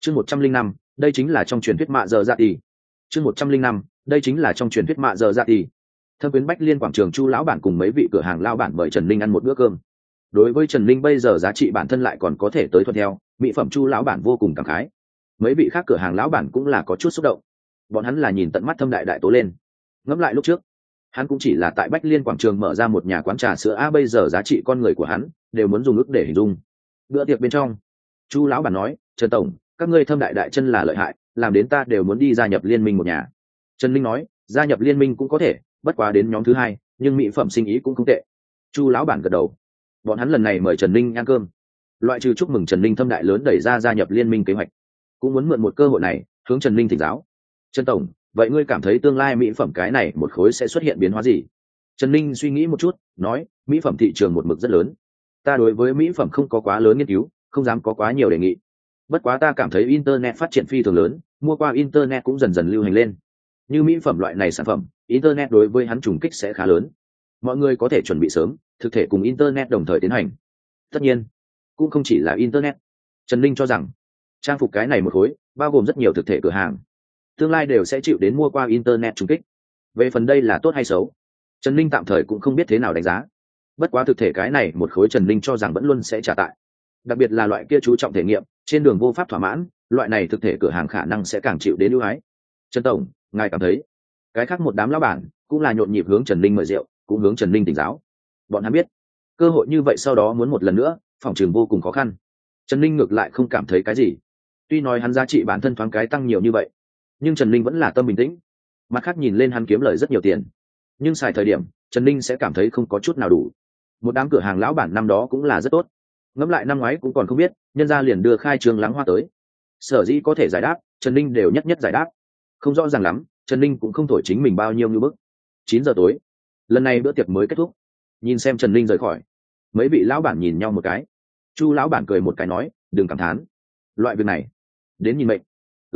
Chương 105, đây chính là trong truyền thuyết mạ giờ dạ tỷ. Chương 105, đây chính là trong truyền thuyết mạ giờ dạ tỷ. Thâm quyến Bách Liên quảng trường Chu lão bản cùng mấy vị cửa hàng lao bản mời Trần Linh ăn một bữa cơm. Đối với Trần Linh bây giờ giá trị bản thân lại còn có thể tới thuận theo, mỹ phẩm Chu lão bản vô cùng cảm khái. Mấy vị khác cửa hàng lão bản cũng là có chút xúc động. Bọn hắn là nhìn tận mắt Thâm đại đại tố lên. Ngẫm lại lúc trước, hắn cũng chỉ là tại Bách Liên quảng trường mở ra một nhà quán trà sữa, bây giờ giá trị con người của hắn đều muốn dùng ức để hình dung. Bữa tiệc bên trong, Chu lão bản nói, Trần tổng, các ngươi Thâm đại đại chân là lợi hại, làm đến ta đều muốn đi gia nhập liên minh một nhà. Trần Linh nói, gia nhập liên minh cũng có thể, bất quá đến nhóm thứ hai, nhưng mỹ phẩm sinh ý cũng không tệ. Chu lão bản gật đầu. Bọn hắn lần này mời Trần Linh ăn cơm, loại trừ chúc mừng Trần Linh Thâm đại lớn đẩy ra gia nhập liên minh kế hoạch, cũng muốn mượn một cơ hội này hướng Trần Linh thỉnh giáo. Trần tổng, vậy ngươi cảm thấy tương lai mỹ phẩm cái này một khối sẽ xuất hiện biến hóa gì? Trần Linh suy nghĩ một chút, nói, mỹ phẩm thị trường một mực rất lớn, ta đối với mỹ phẩm không có quá lớn nghiên cứu, không dám có quá nhiều đề nghị. Bất quá ta cảm thấy internet phát triển phi thường lớn, mua qua internet cũng dần dần lưu hành lên. Như mỹ phẩm loại này sản phẩm, internet đối với hắn trùng kích sẽ khá lớn. Mọi người có thể chuẩn bị sớm, thực thể cùng internet đồng thời tiến hành. Tất nhiên, cũng không chỉ là internet. Trần Linh cho rằng, trang phục cái này một khối, bao gồm rất nhiều thực thể cửa hàng, tương lai đều sẽ chịu đến mua qua internet trùng kích. Về phần đây là tốt hay xấu, Trần Linh tạm thời cũng không biết thế nào đánh giá. Bất quá thực thể cái này một khối Trần Linh cho rằng vẫn luôn sẽ trả tại. Đặc biệt là loại kia chú trọng thể nghiệm, trên đường vô pháp thỏa mãn, loại này thực thể cửa hàng khả năng sẽ càng chịu đến ưu ái. Trần tổng, ngài cảm thấy? Cái khác một đám lão bản cũng là nhộn nhịp hướng Trần Linh mời rượu, cũng hướng Trần Linh tỉnh giáo. Bọn hắn biết, cơ hội như vậy sau đó muốn một lần nữa, phòng trường vô cùng khó khăn. Trần Linh ngược lại không cảm thấy cái gì. Tuy nói hắn giá trị bản thân thoáng cái tăng nhiều như vậy, nhưng Trần Linh vẫn là tâm bình tĩnh. Mặt khác nhìn lên hắn kiếm lời rất nhiều tiền, nhưng xài thời điểm, Trần Linh sẽ cảm thấy không có chút nào đủ. Một đám cửa hàng lão bản năm đó cũng là rất tốt. Ngẫm lại năm ngoái cũng còn không biết, nhân gia liền đưa khai trương Lắng Hoa tới. Sở dĩ có thể giải đáp, Trần Linh đều nhất nhất giải đáp. Không rõ ràng lắm, Trần Linh cũng không thổi chính mình bao nhiêu như bức. 9 giờ tối, lần này bữa tiệc mới kết thúc. Nhìn xem Trần Linh rời khỏi, mấy vị lão bản nhìn nhau một cái. Chu lão bản cười một cái nói, đừng cảm thán, loại việc này đến nhìn mệnh.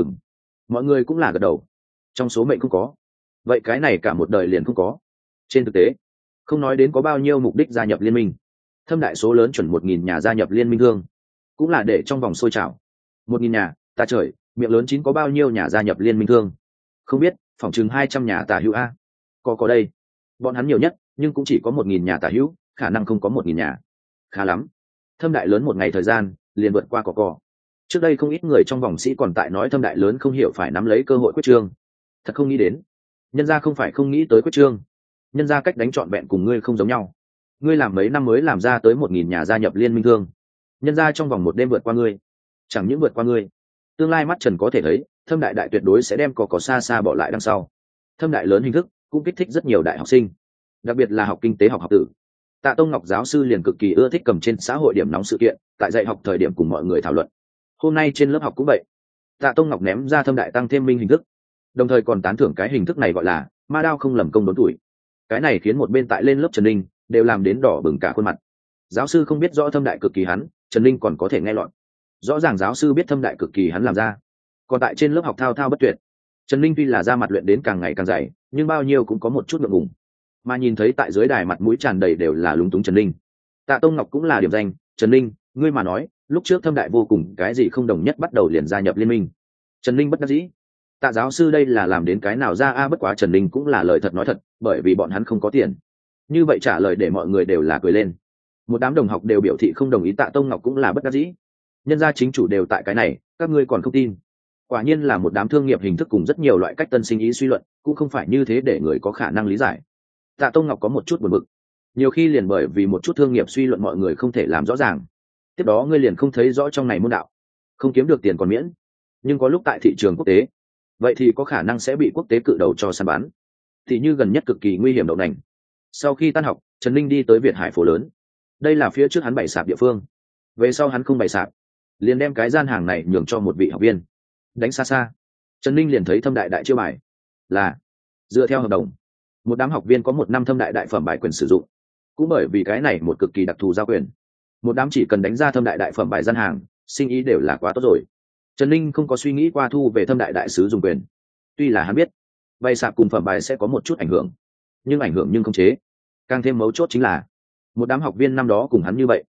Mọi người cũng là gật đầu. Trong số mệnh không có, vậy cái này cả một đời liền không có. Trên thực tế, không nói đến có bao nhiêu mục đích gia nhập liên minh, Thâm đại số lớn chuẩn 1.000 nhà gia nhập liên minh thương, cũng là để trong vòng sôi trào. 1.000 nhà, ta trời, miệng lớn chín có bao nhiêu nhà gia nhập liên minh thương? Không biết, phỏng chừng 200 nhà tả hữu a. Có đây. Bọn hắn nhiều nhất, nhưng cũng chỉ có 1.000 nhà tả hữu, khả năng không có 1.000 nhà. Khá lắm. Thâm đại lớn một ngày thời gian, liền vượt qua cò. Trước đây không ít người trong vòng sĩ còn tại nói Thâm đại lớn không hiểu phải nắm lấy cơ hội quyết trương. Thật không nghĩ đến. Nhân gia không phải không nghĩ tới quyết trương. Nhân gia cách đánh trọn vẹn cùng ngươi không giống nhau. Ngươi làm mấy năm mới làm ra tới 1.000 nhà gia nhập liên minh thương. Nhân gia trong vòng một đêm vượt qua ngươi. Chẳng những vượt qua ngươi, tương lai mắt trần có thể thấy, Thâm đại đại tuyệt đối sẽ đem cò xa xa bỏ lại đằng sau. Thâm đại lớn hình thức cũng kích thích rất nhiều đại học sinh, đặc biệt là học kinh tế học tử. Tạ Tông Ngọc giáo sư liền cực kỳ ưa thích cầm trên xã hội điểm nóng sự kiện, tại dạy học thời điểm cùng mọi người thảo luận. Hôm nay trên lớp học cũng vậy, Tạ Tông Ngọc ném ra Thâm đại tăng thêm minh hình thức, đồng thời còn tán thưởng cái hình thức này gọi là ma đao không lầm công đốn tuổi. Cái này khiến một bên tại lên lớp Trần Ninh đều làm đến đỏ bừng cả khuôn mặt. Giáo sư không biết rõ Thâm đại cực kỳ hắn, Trần Ninh còn có thể nghe lọt. Rõ ràng giáo sư biết Thâm đại cực kỳ hắn làm ra, còn tại trên lớp học thao thao bất tuyệt. Trần Ninh tuy là ra mặt luyện đến càng ngày càng dày, nhưng bao nhiêu cũng có một chút ngượng ngùng. Mà nhìn thấy tại dưới đài mặt mũi tràn đầy đều là lúng túng Trần Ninh. Tạ Tông Ngọc cũng là điểm danh, Trần Ninh, ngươi mà nói, lúc trước Thâm đại vô cùng cái gì không đồng nhất bắt đầu liền gia nhập liên minh. Trần Ninh bất đắc dĩ. Tạ giáo sư đây là làm đến cái nào ra bất quá Trần Ninh cũng là lời thật nói thật, bởi vì bọn hắn không có tiền. Như vậy trả lời để mọi người đều là cười lên. Một đám đồng học đều biểu thị không đồng ý, Tạ Tông Ngọc cũng là bất đắc dĩ. Nhân gia chính chủ đều tại cái này, các ngươi còn không tin. Quả nhiên là một đám thương nghiệp hình thức cùng rất nhiều loại cách tân sinh ý suy luận, cũng không phải như thế để người có khả năng lý giải. Tạ Tông Ngọc có một chút buồn bực. Nhiều khi liền bởi vì một chút thương nghiệp suy luận mọi người không thể làm rõ ràng. Tiếp đó ngươi liền không thấy rõ trong này môn đạo. Không kiếm được tiền còn miễn, nhưng có lúc tại thị trường quốc tế, vậy thì có khả năng sẽ bị quốc tế cự đầu cho săn bắn. Thì như gần nhất cực kỳ nguy hiểm đậu nành. Sau khi tan học, Trần Ninh đi tới Việt Hải phố lớn. Đây là phía trước hắn bày sạp địa phương. Về sau hắn không bày sạp, liền đem cái gian hàng này nhường cho một vị học viên. Đánh xa xa, Trần Ninh liền thấy Thâm đại đại chiêu bài là dựa theo hợp đồng, một đám học viên có 1 năm Thâm đại đại phẩm bài quyền sử dụng. Cũng bởi vì cái này một cực kỳ đặc thù giao quyền, một đám chỉ cần đánh ra Thâm đại đại phẩm bài gian hàng, sinh ý đều là quá tốt rồi. Trần Ninh không có suy nghĩ qua thu về Thâm đại đại sử dụng quyền. Tuy là hắn biết bày sạp cùng phẩm bài sẽ có một chút ảnh hưởng, nhưng không chế. Càng thêm mấu chốt chính là một đám học viên năm đó cùng hắn như vậy,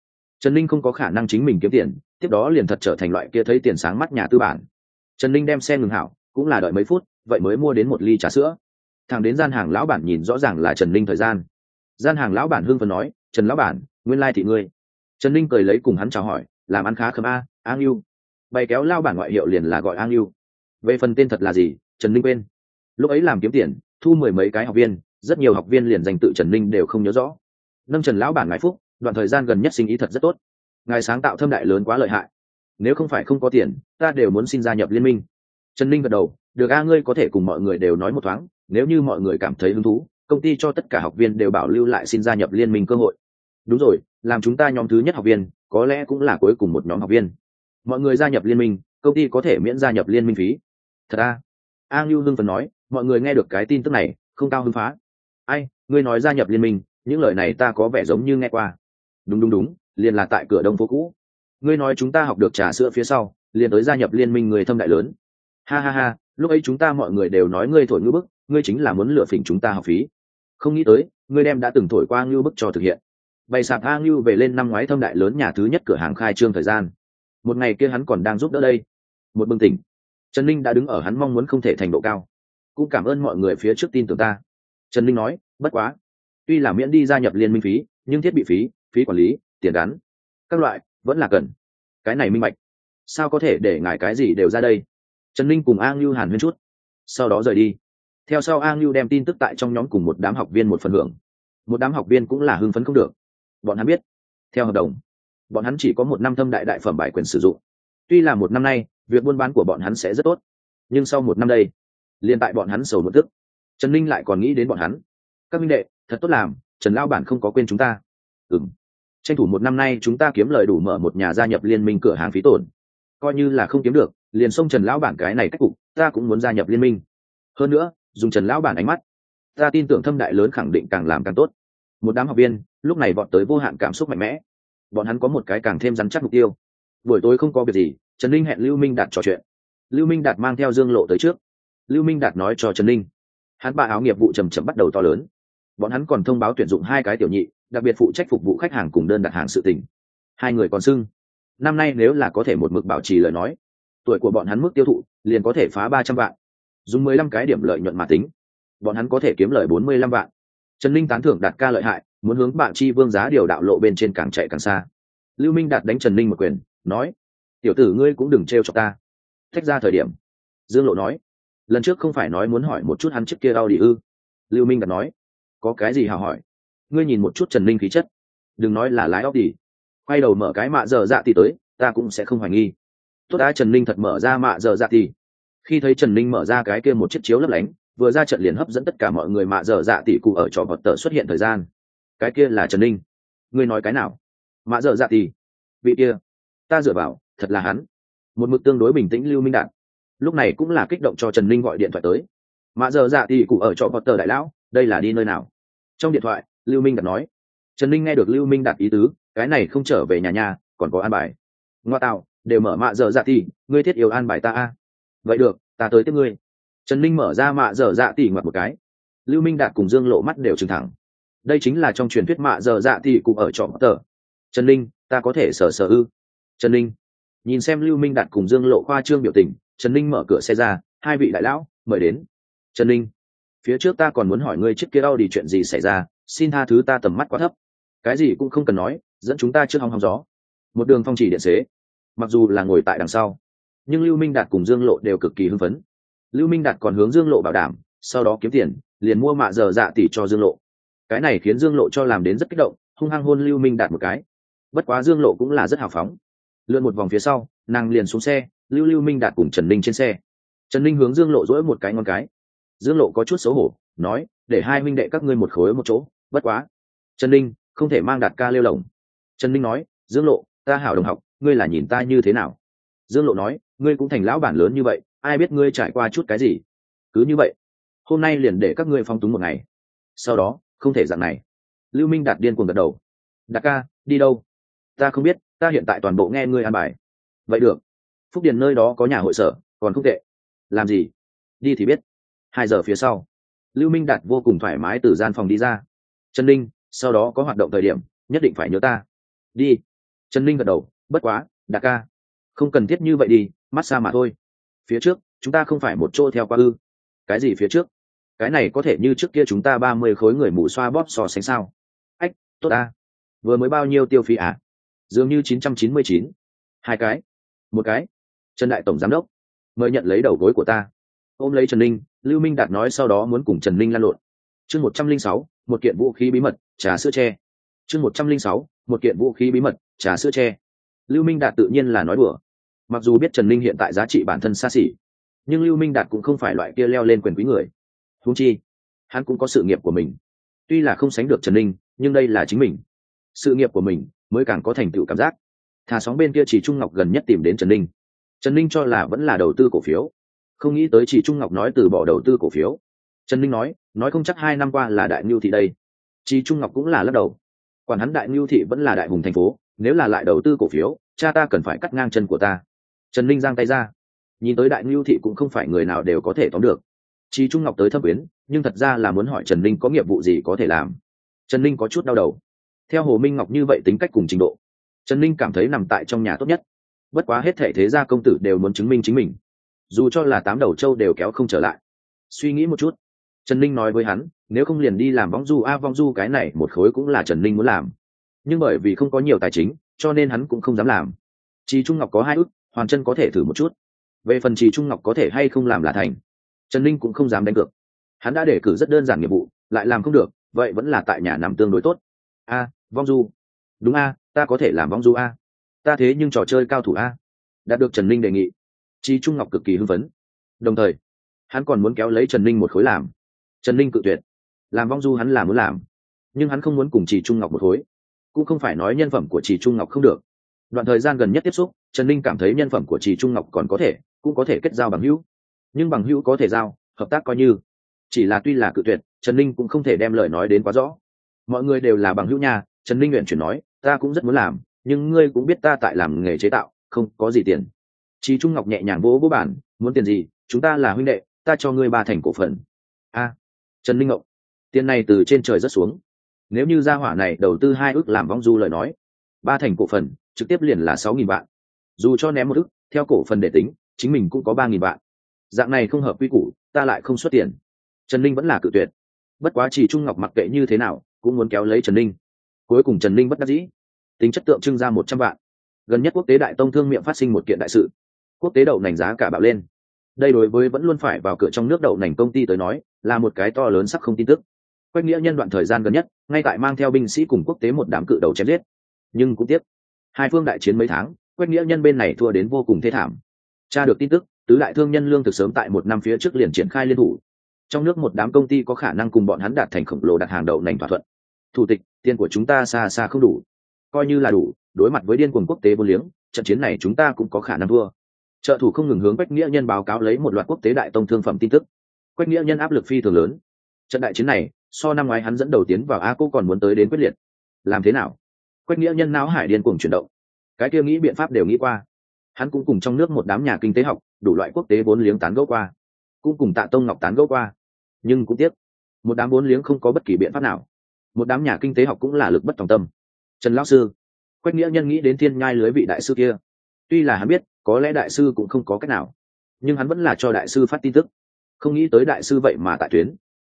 Trần Ninh không có khả năng chính mình kiếm tiền, tiếp đó liền thật trở thành loại kia thấy tiền sáng mắt nhà tư bản. Trần Ninh đem xe ngừng hảo, cũng là đợi mấy phút vậy mới mua đến một ly trà sữa. Thằng đến gian hàng lão bản nhìn rõ ràng là Trần Ninh thời gian. Gian hàng lão bản hưng phấn nói, Trần lão bản, nguyên lai thị ngươi. Trần Ninh cười lấy cùng hắn chào hỏi, làm ăn khá khấm a, An Lưu. Bày kéo lao bản ngoại hiệu liền là gọi An Lưu. Về phần tên thật là gì, Trần Ninh quên. Lúc ấy làm kiếm tiền, thu 10 mấy cái học viên, rất nhiều học viên liền danh tự Trần Ninh đều không nhớ rõ. Nâng Trần lão bản ngài phúc, đoạn thời gian gần nhất sinh ý thật rất tốt. Ngài sáng tạo thâm đại lớn quá lợi hại. Nếu không phải không có tiền, ta đều muốn xin gia nhập liên minh. Trần Ninh gật đầu, được a, ngươi có thể cùng mọi người đều nói một thoáng, nếu như mọi người cảm thấy hứng thú, công ty cho tất cả học viên đều bảo lưu lại xin gia nhập liên minh cơ hội. Đúng rồi, làm chúng ta nhóm thứ nhất học viên, có lẽ cũng là cuối cùng một nhóm học viên. Mọi người gia nhập liên minh, công ty có thể miễn gia nhập liên minh phí. Thật a? An Lưu hưng phấn nói, mọi người nghe được cái tin tức này, không cao hứng phá. Ai, ngươi nói gia nhập liên minh, những lời này ta có vẻ giống như nghe qua. Đúng, liền là tại cửa đông phố cũ. Ngươi nói chúng ta học được trà sữa phía sau, liền tới gia nhập liên minh người thâm đại lớn. Ha, lúc ấy chúng ta mọi người đều nói ngươi thổi ngư bức, ngươi chính là muốn lừa phỉnh chúng ta học phí. Không nghĩ tới, ngươi đem đã từng thổi qua ngư bức cho thực hiện. Bày sạp A Ngưu về lên năm ngoái thâm đại lớn nhà thứ nhất cửa hàng khai trương thời gian. Một ngày kia hắn còn đang giúp đỡ đây. Một bừng tỉnh, Trần Ninh đã đứng ở hắn mong muốn không thể thành độ cao. Cũng cảm ơn mọi người phía trước tin tưởng ta. Trần Ninh nói, bất quá, tuy là miễn đi gia nhập liên minh phí, nhưng thiết bị phí, phí quản lý, tiền gắn, các loại vẫn là cần. Cái này minh bạch, sao có thể để ngài cái gì đều ra đây. Trần Ninh cùng A Ngưu hàn huyên chút, sau đó rời đi. Theo sau A Ngưu đem tin tức tại trong nhóm cùng một đám học viên một phần hưởng. Một đám học viên cũng là hưng phấn không được. Bọn hắn biết, theo hợp đồng, bọn hắn chỉ có một năm thâm đại phẩm bài quyền sử dụng. Tuy là một năm nay việc buôn bán của bọn hắn sẽ rất tốt, nhưng sau một năm đây, liền tại bọn hắn sầu một tức. Trần Ninh lại còn nghĩ đến bọn hắn. Các minh đệ, thật tốt làm, Trần lão bản không có quên chúng ta. Tranh thủ một năm nay chúng ta kiếm lời đủ mở một nhà gia nhập liên minh cửa hàng phí tổn. Coi như là không kiếm được, liền xông Trần lão bản cái này cách cục, ta cũng muốn gia nhập liên minh. Hơn nữa, dùng Trần lão bản ánh mắt, ta tin tưởng thâm đại lớn khẳng định càng làm càng tốt. Một đám học viên lúc này vọt tới vô hạn cảm xúc mạnh mẽ. Bọn hắn có một cái càng thêm rắn chắc mục tiêu. Buổi tối không có việc gì, Trần Ninh hẹn Lưu Minh Đạt trò chuyện. Lưu Minh Đạt mang theo Dương Lộ tới trước. Lưu Minh Đạt nói cho Trần Ninh, hắn bà áo nghiệp vụ chầm chậm bắt đầu to lớn. Bọn hắn còn thông báo tuyển dụng 2 cái tiểu nhị, đặc biệt phụ trách phục vụ khách hàng cùng đơn đặt hàng sự tình. 2 người còn xưng, năm nay nếu là có thể một mực bảo trì lời nói, tuổi của bọn hắn mức tiêu thụ liền có thể phá 300 vạn. Dùng 15 cái điểm lợi nhuận mà tính, bọn hắn có thể kiếm lời 45 vạn. Trần Ninh tán thưởng Đạt ca lợi hại, muốn hướng bạn chi vương giá điều đạo lộ bên trên càng chạy càng xa. Lưu Minh Đạt đánh Trần Ninh một quyền, nói, tiểu tử ngươi cũng đừng trêu chọc ta. Thách ra thời điểm, Dương Lộ nói, lần trước không phải nói muốn hỏi một chút hắn chiếc kia Audi ư? Lưu Minh Đạt nói, có cái gì hào hỏi? Ngươi nhìn một chút Trần Ninh khí chất, đừng nói là lái Audi, quay đầu mở cái mạ giờ dạ thì tới, ta cũng sẽ không hoài nghi. Tốt đã, Trần Ninh thật mở ra mạ giờ dạ thì. Khi thấy Trần Ninh mở ra cái kia một chiếc chiếu lấp lánh, vừa ra trận liền hấp dẫn tất cả mọi người mạ giờ dạ tỷ cụ ở trò vật tờ xuất hiện thời gian. Cái kia là Trần Ninh. Ngươi nói cái nào? Mạ giờ dạ tỷ. Vị kia, ta dựa vào, thật là hắn. Một mực tương đối bình tĩnh Lưu Minh Đạt lúc này cũng là kích động cho Trần Ninh gọi điện thoại tới. Mạ giờ dạ tỷ cụ ở trò vật tờ đại lão, đây là đi nơi nào? Trong điện thoại, Lưu Minh Đạt nói. Trần Ninh nghe được Lưu Minh Đạt ý tứ, cái này không trở về nhà, còn có an bài. Ngoa tạo, đều mở mạ giờ dạ tỷ, ngươi thiết yếu an bài ta a. Vậy được, ta tới tiếp ngươi. Trần Ninh mở ra mạ giờ dạ tỷ ngoặt một cái. Lưu Minh Đạt cùng Dương Lộ mắt đều trừng thẳng. Đây chính là trong truyền thuyết mạ giờ dạ tỷ cụ ở trọ tờ. Trần Ninh, ta có thể sờ ư? Trần Ninh nhìn xem Lưu Minh Đạt cùng Dương Lộ khoa trương biểu tình, Trần Ninh mở cửa xe ra, 2 vị đại lão mời đến. Trần Ninh, phía trước ta còn muốn hỏi ngươi chiếc kia Audi chuyện gì xảy ra, xin tha thứ ta tầm mắt quá thấp. Cái gì cũng không cần nói, dẫn chúng ta trước hóng gió. Một đường phong chỉ điện xế, mặc dù là ngồi tại đằng sau, nhưng Lưu Minh Đạt cùng Dương Lộ đều cực kỳ hưng phấn. Lưu Minh Đạt còn hướng Dương Lộ bảo đảm, sau đó kiếm tiền, liền mua mạ giờ dạ tỷ cho Dương Lộ. Cái này khiến Dương Lộ cho làm đến rất kích động, hung hăng hôn Lưu Minh Đạt một cái. Bất quá Dương Lộ cũng là rất hào phóng. Lượn một vòng phía sau, nàng liền xuống xe, Lưu Minh Đạt cùng Trần Ninh trên xe. Trần Ninh hướng Dương Lộ dỗi một cái ngón cái. Dương Lộ có chút xấu hổ, nói, để 2 huynh đệ các ngươi một khối một chỗ, bất quá. Trần Ninh, không thể mang Đạt ca lêu lồng. Trần Ninh nói, Dương Lộ, ta hảo đồng học, ngươi là nhìn ta như thế nào? Dương Lộ nói, ngươi cũng thành lão bản lớn như vậy, ai biết ngươi trải qua chút cái gì? Cứ như vậy, hôm nay liền để các ngươi phong túng một ngày. Sau đó, không thể dạng này. Lưu Minh Đạt điên cuồng gật đầu. Đạt ca, đi đâu? Ta không biết, ta hiện tại toàn bộ nghe ngươi an bài. Vậy được. Phúc Điền nơi đó có nhà hội sở, còn không tệ. Làm gì? Đi thì biết. 2 giờ phía sau, Lưu Minh Đạt vô cùng thoải mái từ gian phòng đi ra. Trần Ninh, sau đó có hoạt động thời điểm, nhất định phải nhớ ta. Đi. Trần Linh gật đầu, bất quá Đạt ca, không cần thiết như vậy đi, massage mà thôi. Phía trước chúng ta không phải một chỗ theo qua ư? Cái gì phía trước? Cái này có thể như trước kia chúng ta 30 khối người mù xoa bóp so sánh sao? Ách, tốt ta. Vừa mới bao nhiêu tiêu phí à? Dường như 999. Hai cái. Một cái. Trần đại tổng giám đốc, mời nhận lấy đầu gối của ta. Ôm lấy Trần Linh, Lưu Minh Đạt nói sau đó muốn cùng Trần Linh lăn lộn. Chương 106, một kiện vũ khí bí mật, trà sữa tre. Chương 106, một kiện vũ khí bí mật, trà sữa tre. Lưu Minh Đạt tự nhiên là nói đùa. Mặc dù biết Trần Linh hiện tại giá trị bản thân xa xỉ, nhưng Lưu Minh Đạt cũng không phải loại kia leo lên quyền quý người. Huống chi, hắn cũng có sự nghiệp của mình. Tuy là không sánh được Trần Linh, nhưng đây là chính mình. Sự nghiệp của mình mới càng có thành tựu cảm giác. Thà sóng bên kia Chỉ Trung Ngọc gần nhất tìm đến Trần Linh. Trần Linh cho là vẫn là đầu tư cổ phiếu, không nghĩ tới Chỉ Trung Ngọc nói từ bỏ đầu tư cổ phiếu. Trần Linh nói không chắc 2 năm qua là đại ngưu thị đây. Chỉ Trung Ngọc cũng là lắc đầu. Quản hắn đại ngưu thị vẫn là đại hùng thành phố, nếu là lại đầu tư cổ phiếu, cha ta cần phải cắt ngang chân của ta. Trần Linh giang tay ra, nhìn tới đại ngưu thị cũng không phải người nào đều có thể tóm được. Chỉ Trung Ngọc tới thâm quyến, nhưng thật ra là muốn hỏi Trần Linh có nghiệp vụ gì có thể làm. Trần Linh có chút đau đầu. Theo Hồ Minh Ngọc như vậy tính cách cùng trình độ, Trần Linh cảm thấy nằm tại trong nhà tốt nhất. Bất quá hết thảy thế gia công tử đều muốn chứng minh chính mình, dù cho là 8 đầu trâu đều kéo không trở lại. Suy nghĩ một chút, Trần Linh nói với hắn, nếu không liền đi làm võng du võng du cái này một khối cũng là Trần Linh muốn làm, nhưng bởi vì không có nhiều tài chính, cho nên hắn cũng không dám làm. Chỉ Trung Ngọc có 2 ức, Hoàn Chân có thể thử một chút. Về phần Chỉ Trung Ngọc có thể hay không làm là thành, Trần Linh cũng không dám đánh cược. Hắn đã đề cử rất đơn giản nghiệp vụ, lại làm không được, vậy vẫn là tại nhà nằm tương đối tốt. Võng du. Đúng ta có thể làm võng du ta thế nhưng trò chơi cao thủ đạt được Trần Linh đề nghị, Chỉ Trung Ngọc cực kỳ hưng phấn. Đồng thời hắn còn muốn kéo lấy Trần Linh một khối làm. Trần Linh cự tuyệt. Làm võng du hắn là muốn làm, nhưng hắn không muốn cùng Chỉ Trung Ngọc một khối. Cũng không phải nói nhân phẩm của Chỉ Trung Ngọc không được. Đoạn thời gian gần nhất tiếp xúc, Trần Linh cảm thấy nhân phẩm của Chỉ Trung Ngọc còn có thể, cũng có thể kết giao bằng hữu. Nhưng bằng hữu có thể giao, hợp tác coi như. Chỉ là tuy là cự tuyệt, Trần Linh cũng không thể đem lời nói đến quá rõ. Mọi người đều là bằng hữu nha. Trần Linh nguyện chuyển nói, ta cũng rất muốn làm, nhưng ngươi cũng biết ta tại làm nghề chế tạo, không có gì tiền. Chỉ Trung Ngọc nhẹ nhàng vỗ vỗ bàn, muốn tiền gì, chúng ta là huynh đệ, ta cho ngươi 3 thành cổ phần. Trần Linh ngộng, tiền này từ trên trời rớt xuống. Nếu như gia hỏa này đầu tư 2 ức làm võng du lời nói, 3 thành cổ phần trực tiếp liền là 6.000 vạn. Dù cho ném 1 ức theo cổ phần để tính, chính mình cũng có 3.000 vạn. Dạng này không hợp quy củ, ta lại không xuất tiền. Trần Linh vẫn là cự tuyệt. Bất quá Chỉ Trung Ngọc mặc kệ như thế nào cũng muốn kéo lấy Trần Linh. Cuối cùng Trần Linh bất đắc dĩ, tính chất tượng trưng ra 100 vạn. Gần nhất quốc tế đại tông thương miệng phát sinh một kiện đại sự, quốc tế đậu nành giá cả bạo lên. Đây đối với vẫn luôn phải vào cửa trong nước đậu nành công ty tới nói là một cái to lớn sắc không tin tức. Quách Nghĩa Nhân đoạn thời gian gần nhất ngay tại mang theo binh sĩ cùng quốc tế một đám cự đầu chém giết, nhưng cũng tiếc, hai phương đại chiến mấy tháng, Quách Nghĩa Nhân bên này thua đến vô cùng thê thảm. Tra được tin tức, tứ đại thương nhân lương thực sớm tại 1 năm phía trước liền triển khai liên thủ. Trong nước một đám công ty có khả năng cùng bọn hắn đạt thành khổng lồ đặt hàng đậu nành thỏa thuận. Thủ tịch, tiền của chúng ta xa xa không đủ. Coi như là đủ, đối mặt với điên cuồng quốc tế vô liếng, trận chiến này chúng ta cũng có khả năng thua. Trợ thủ không ngừng hướng Quách Nghĩa Nhân báo cáo lấy một loạt quốc tế đại tông thương phẩm tin tức. Quách Nghĩa Nhân áp lực phi thường lớn. Trận đại chiến này, so năm ngoái hắn dẫn đầu tiến vào ACO còn muốn tới đến quyết liệt. Làm thế nào? Quách Nghĩa Nhân não hải điên cuồng chuyển động. Cái kia nghĩ biện pháp đều nghĩ qua. Hắn cũng cùng trong nước một đám nhà kinh tế học, đủ loại quốc tế vốn liếng tán gẫu qua, cũng cùng Tạ Tông Ngọc tán gẫu qua. Nhưng cũng tiếc, một đám vốn liếng không có bất kỳ biện pháp nào. Một đám nhà kinh tế học cũng là lực bất tòng tâm. Trần lão sư, Quách Nghĩa Nhân nghĩ đến thiên nhai lưới vị đại sư kia. Tuy là hắn biết, có lẽ đại sư cũng không có cách nào, nhưng hắn vẫn là cho đại sư phát tin tức. Không nghĩ tới đại sư vậy mà tại tuyến.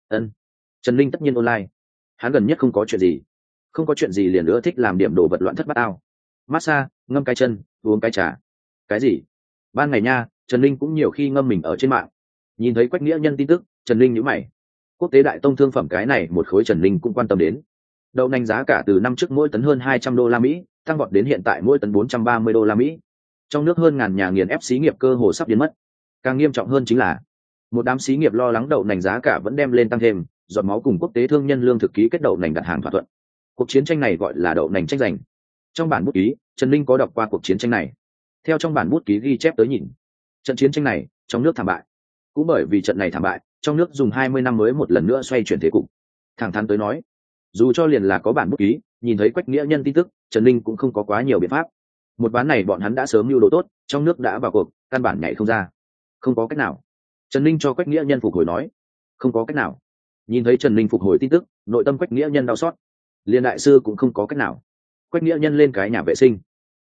Trần Linh tất nhiên online. Hắn gần nhất không có chuyện gì, không có chuyện gì liền nữa thích làm điểm đồ vật loạn thất bát ao. Massage, ngâm cái chân, uống cái trà. Cái gì? Ban ngày nha, Trần Linh cũng nhiều khi ngâm mình ở trên mạng. Nhìn thấy Quách Nghĩa Nhân tin tức, Trần Linh nhíu mày. Quốc tế đại tông thương phẩm cái này một khối Trần Linh cũng quan tâm đến. Đậu nành giá cả từ năm trước mỗi tấn hơn 200 đô la Mỹ, tăng vọt đến hiện tại mỗi tấn 430 đô la Mỹ. Trong nước hơn ngàn nhà nghiền ép xí nghiệp cơ hồ sắp biến mất. Càng nghiêm trọng hơn chính là, một đám xí nghiệp lo lắng đậu nành giá cả vẫn đem lên tăng thêm, giọt máu cùng quốc tế thương nhân lương thực ký kết đậu nành đặt hàng thỏa thuận. Cuộc chiến tranh này gọi là đậu nành tranh giành. Trong bản bút ký, Trần Linh có đọc qua cuộc chiến tranh này. Theo trong bản bút ký ghi chép tới nhìn, trận chiến tranh này trong nước thảm bại. Cũng bởi vì trận này thảm bại, trong nước dùng 20 năm mới một lần nữa xoay chuyển thế cục. Thẳng thắn tới nói, dù cho liền là có bản bút ký, nhìn thấy Quách Nghĩa Nhân tin tức, Trần Linh cũng không có quá nhiều biện pháp. Một ván này bọn hắn đã sớm mưu đồ tốt, trong nước đã vào cuộc, căn bản nhảy không ra. Không có cách nào. Trần Linh cho Quách Nghĩa Nhân phục hồi nói, không có cách nào. Nhìn thấy Trần Linh phục hồi tin tức, nội tâm Quách Nghĩa Nhân đau xót. Liên đại sư cũng không có cách nào. Quách Nghĩa Nhân lên cái nhà vệ sinh,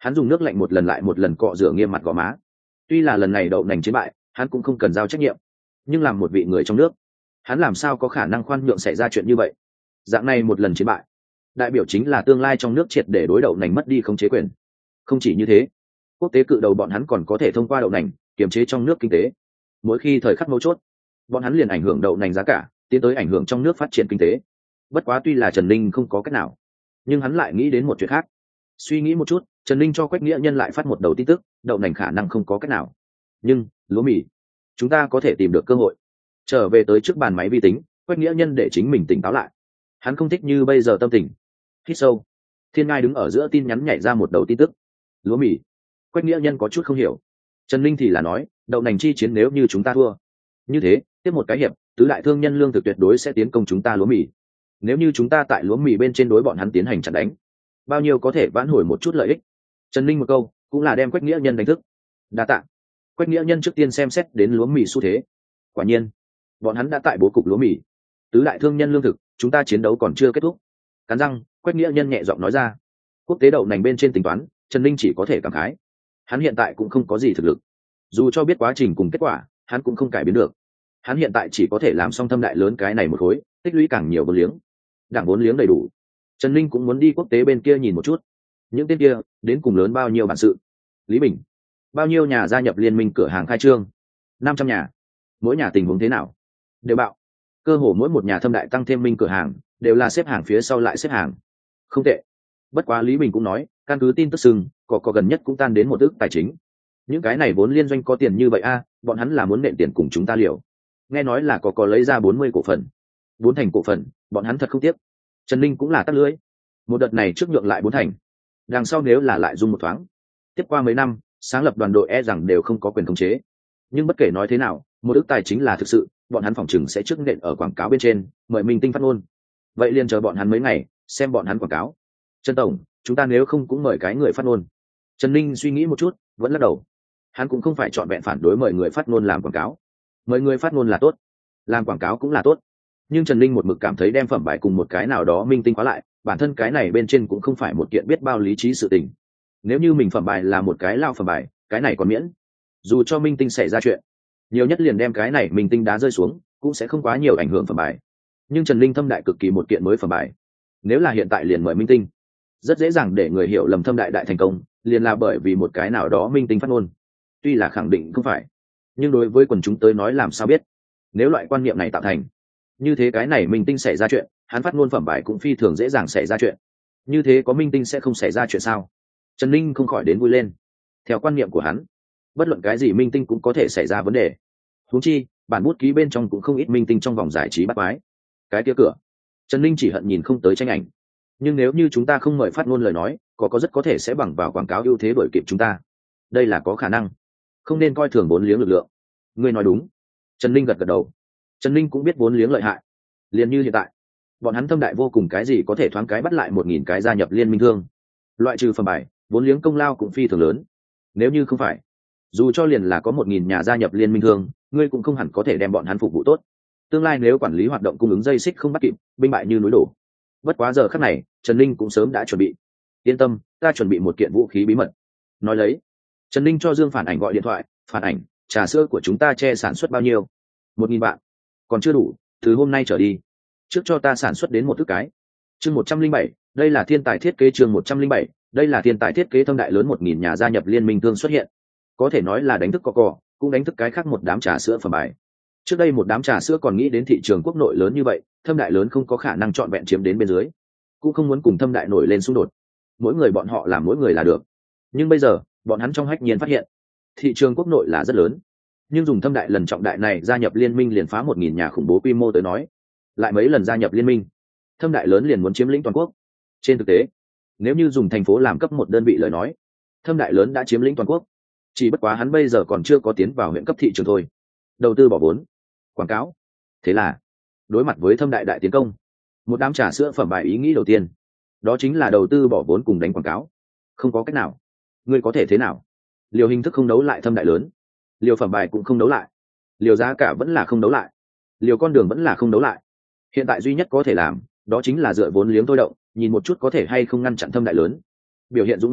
Hắn dùng nước lạnh một lần lại một lần cọ rửa nghiêm mặt gò má. Tuy là lần này đậu nành chiến bại, hắn cũng không cần giao trách nhiệm, nhưng làm một vị người trong nước, hắn làm sao có khả năng khoan nhượng xảy ra chuyện như vậy. Dạng này một lần chiến bại, đại biểu chính là tương lai trong nước triệt để đối đậu nành mất đi khống chế quyền. Không chỉ như thế, quốc tế cự đầu bọn hắn còn có thể thông qua đậu nành kiềm chế trong nước kinh tế. Mỗi khi thời khắc mấu chốt, bọn hắn liền ảnh hưởng đậu nành giá cả, tiến tới ảnh hưởng trong nước phát triển kinh tế. Bất quá tuy là Trần Ninh không có cách nào, nhưng hắn lại nghĩ đến một chuyện khác. Suy nghĩ một chút, Trần Ninh cho Quách Nghĩa Nhân lại phát một đầu tin tức, đậu nành khả năng không có cách nào, nhưng lúa mì chúng ta có thể tìm được cơ hội. Trở về tới trước bàn máy vi tính, Quách Nghĩa Nhân để chính mình tỉnh táo lại. Hắn không thích như bây giờ tâm tình. Hít sâu, Thiên Ngai đứng ở giữa tin nhắn nhảy ra một đầu tin tức, lúa mì. Quách Nghĩa Nhân có chút không hiểu. Trần Ninh thì là nói, đậu nành chi chiến nếu như chúng ta thua, như thế tiếp một cái hiệp, tứ đại thương nhân lương thực tuyệt đối sẽ tiến công chúng ta lúa mì. Nếu như chúng ta tại lúa mì bên trên đối bọn hắn tiến hành chặn đánh, bao nhiêu có thể vãn hồi một chút lợi ích. Trần Ninh một câu cũng là đem Quách Nghĩa Nhân đánh thức. Đa tạ. Quách Nghĩa Nhân trước tiên xem xét đến lúa mì xu thế. Quả nhiên bọn hắn đã tại bố cục lúa mì. Tứ đại thương nhân lương thực, chúng ta chiến đấu còn chưa kết thúc. Cắn răng, Quách Nghĩa Nhân nhẹ giọng nói ra. Quốc tế đậu nành bên trên tính toán, Trần Ninh chỉ có thể cảm khái. Hắn hiện tại cũng không có gì thực lực, dù cho biết quá trình cùng kết quả, hắn cũng không cải biến được. Hắn hiện tại chỉ có thể làm xong thâm đại lớn cái này một khối, tích lũy càng nhiều vốn liếng. Đảng vốn liếng đầy đủ, Trần Ninh cũng muốn đi quốc tế bên kia nhìn một chút. Những tên kia đến cùng lớn bao nhiêu bản sự. Lý Bình, bao nhiêu nhà gia nhập liên minh cửa hàng khai trương? 500 nhà. Mỗi nhà tình huống thế nào? Đều bạo. Cơ hồ mỗi một nhà thâm đại tăng thêm minh cửa hàng đều là xếp hàng phía sau lại xếp hàng. Không tệ. Bất quá Lý Bình cũng nói, căn cứ tin tức sừng, có gần nhất cũng tan đến một ức tài chính. Những cái này vốn liên doanh có tiền như vậy a, bọn hắn là muốn nện tiền cùng chúng ta liều. Nghe nói là có lấy ra 40 cổ phần, 4 thành cổ phần, bọn hắn thật không tiếc. Trần Ninh cũng là tắt lưới. Một đợt này trước nhượng lại 4 thành, đằng sau nếu là lại dung một thoáng, tiếp qua mấy năm sáng lập đoàn đội rằng đều không có quyền khống chế. Nhưng bất kể nói thế nào, một ức tài chính là thực sự, bọn hắn phỏng chừng sẽ trước nện ở quảng cáo bên trên, mời minh tinh phát ngôn. Vậy liền chờ bọn hắn mấy ngày, xem bọn hắn quảng cáo. Trần tổng, chúng ta nếu không cũng mời cái người phát ngôn. Trần Ninh suy nghĩ một chút, vẫn lắc đầu. Hắn cũng không phải chọn vẹn phản đối mời người phát ngôn làm quảng cáo. Mời người phát ngôn là tốt, làm quảng cáo cũng là tốt. Nhưng Trần Ninh một mực cảm thấy đem phẩm bài cùng một cái nào đó minh tinh khóa lại, bản thân cái này bên trên cũng không phải một kiện biết bao lý trí sự tình. Nếu như mình phẩm bài là một cái lao phẩm bài, cái này còn miễn. Dù cho minh tinh xảy ra chuyện, nhiều nhất liền đem cái này minh tinh đá rơi xuống, cũng sẽ không quá nhiều ảnh hưởng phẩm bài. Nhưng Trần Ninh thâm đại cực kỳ một kiện mới phẩm bài. Nếu là hiện tại liền mời minh tinh, rất dễ dàng để người hiểu lầm thâm đại đại thành công, liền là bởi vì một cái nào đó minh tinh phát ngôn. Tuy là khẳng định không phải, nhưng đối với quần chúng tới nói làm sao biết. Nếu loại quan niệm này tạo thành, như thế cái này minh tinh xảy ra chuyện, hắn phát ngôn phẩm bài cũng phi thường dễ dàng xảy ra chuyện. Như thế có minh tinh sẽ không xảy ra chuyện sao? Trần Ninh không khỏi đến vui lên. Theo quan niệm của hắn, bất luận cái gì minh tinh cũng có thể xảy ra vấn đề. Huống chi bản bút ký bên trong cũng không ít minh tinh trong vòng giải trí bắt quái. Cái kia cửa, Trần Ninh chỉ hận nhìn không tới tranh ảnh. Nhưng nếu như chúng ta không mời phát ngôn lời nói, có rất có thể sẽ bằng vào quảng cáo ưu thế đuổi kịp chúng ta. Đây là có khả năng, không nên coi thường vốn liếng lực lượng. Ngươi nói đúng. Trần Ninh gật gật đầu. Trần Ninh cũng biết vốn liếng lợi hại. Liền như hiện tại, bọn hắn thâm đại vô cùng cái gì có thể thoáng cái bắt lại 1000 cái gia nhập liên minh thương. Loại trừ phẩm bài, vốn liếng công lao cũng phi thường lớn. Nếu như không phải, dù cho liền là có 1000 nhà gia nhập liên minh thương, ngươi cũng không hẳn có thể đem bọn hắn phục vụ tốt. Tương lai nếu quản lý hoạt động cung ứng dây xích không bắt kịp, binh bại như núi đổ. Bất quá giờ khắc này, Trần Ninh cũng sớm đã chuẩn bị. Yên tâm, ta chuẩn bị một kiện vũ khí bí mật. Nói lấy, Trần Ninh cho Dương Phản Ảnh gọi điện thoại. Phản Ảnh, trà sữa của chúng ta che sản xuất bao nhiêu? 1000 vạn. Còn chưa đủ, từ hôm nay trở đi, trước cho ta sản xuất đến 1 ức cái. Chương 107, đây là thiên tài thiết kế. Chương 107, đây là thiên tài thiết kế. Thâm đại lớn 1000 nhà gia nhập liên minh thương xuất hiện. Có thể nói là đánh thức cò, cũng đánh thức cái khác một đám trà sữa phẩm bài. Trước đây một đám trà sữa còn nghĩ đến thị trường quốc nội lớn như vậy, thâm đại lớn không có khả năng chọn vẹn chiếm đến bên dưới, cũng không muốn cùng thâm đại nổi lên xung đột. Mỗi người bọn họ làm mỗi người là được. Nhưng bây giờ, bọn hắn trong hách nhiên phát hiện, thị trường quốc nội là rất lớn, nhưng dùng thâm đại lần trọng đại này gia nhập liên minh liền phá 1000 nhà khủng bố quy mô tới nói, lại mấy lần gia nhập liên minh, thâm đại lớn liền muốn chiếm lĩnh toàn quốc. Trên thực tế, nếu như dùng thành phố làm cấp một đơn vị lời nói, thâm đại lớn đã chiếm lĩnh toàn quốc. Chỉ bất quá hắn bây giờ còn chưa có tiến vào huyện cấp thị trường thôi. Đầu tư bỏ vốn, quảng cáo. Thế là, đối mặt với thâm đại đại tiến công, một đám trà sữa phẩm bài ý nghĩ đầu tiên, đó chính là đầu tư bỏ vốn cùng đánh quảng cáo. Không có cách nào. Ngươi có thể thế nào? Liều hình thức không đấu lại thâm đại lớn, liều phẩm bài cũng không đấu lại, liều giá cả vẫn là không đấu lại, liều con đường vẫn là không đấu lại. Hiện tại duy nhất có thể làm, đó chính là dựa vốn liếng tôi động, nhìn một chút có thể hay không ngăn chặn thâm đại lớn. Biểu hiện dũng mãnh nhất,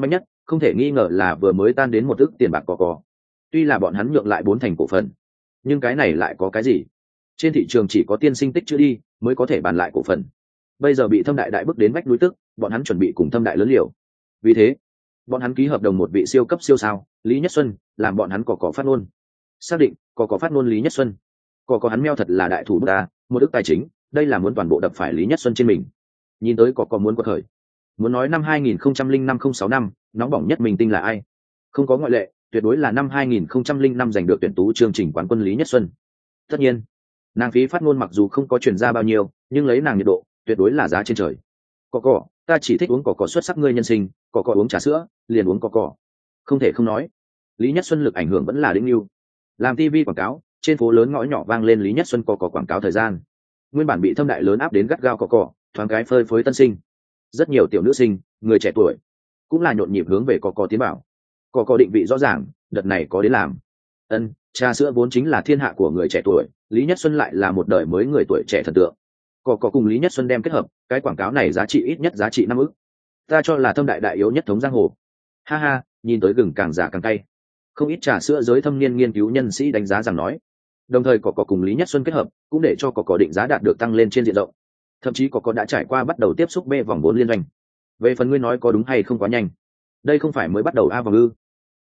không thể nghi ngờ là vừa mới tan đến một ức tiền bạc cò. Tuy là bọn hắn nhượng lại 4% cổ phần, nhưng cái này lại có cái gì? Trên thị trường chỉ có tiên sinh tích chữ đi mới có thể bàn lại cổ phần. Bây giờ bị Thâm Đại đại bước đến vách núi tức, bọn hắn chuẩn bị cùng Thâm Đại lớn liều. Vì thế, bọn hắn ký hợp đồng một vị siêu cấp siêu sao, Lý Nhất Xuân, làm bọn hắn cò phát ngôn. Xác định, cò phát ngôn Lý Nhất Xuân. Cò hắn meo thật là đại thủ ta, một ức tài chính, đây là muốn toàn bộ đập phải Lý Nhất Xuân trên mình. Nhìn tới cò muốn quật khởi. Muốn nói năm 2005-06 năm, nóng bỏng nhất mình tinh là ai? Không có ngoại lệ, tuyệt đối là năm 2005 giành được tuyển tú chương trình quán quân Lý Nhất Xuân. Tất nhiên, nàng phí phát ngôn mặc dù không có truyền ra bao nhiêu, nhưng lấy nàng nhiệt độ, tuyệt đối là giá trên trời. Cò, ta chỉ thích uống cò xuất sắc ngươi nhân sinh, cò uống trà sữa, liền uống cò. Không thể không nói, Lý Nhất Xuân lực ảnh hưởng vẫn là đỉnh lưu. Làm TV quảng cáo, trên phố lớn ngõ nhỏ vang lên Lý Nhất Xuân cò quảng cáo thời gian. Nguyên bản bị Thâm Đại lớn áp đến gắt gao cò, thoáng cái phơi phới tân sinh. Rất nhiều tiểu nữ sinh, người trẻ tuổi, cũng là nhộn nhịp hướng về cò tiến bảo. Cò định vị rõ ràng, đợt này có đến làm. Trà sữa vốn chính là thiên hạ của người trẻ tuổi, Lý Nhất Xuân lại là một đời mới người tuổi trẻ thần tượng. Cò cùng Lý Nhất Xuân đem kết hợp, cái quảng cáo này giá trị ít nhất giá trị 5 ức. Ta cho là Thâm Đại đại yếu nhất thống giang hồ. Ha ha, nhìn tới gừng càng già càng cay. Không ít trà sữa giới thâm niên nghiên cứu nhân sĩ đánh giá rằng nói. Đồng thời cò cùng Lý Nhất Xuân kết hợp, cũng để cho cò định giá đạt được tăng lên trên diện rộng. Thậm chí cò đã trải qua bắt đầu tiếp xúc B vòng 4 liên doanh. Về phần ngươi nói có đúng hay không quá nhanh. Đây không phải mới bắt đầu A vòng ư?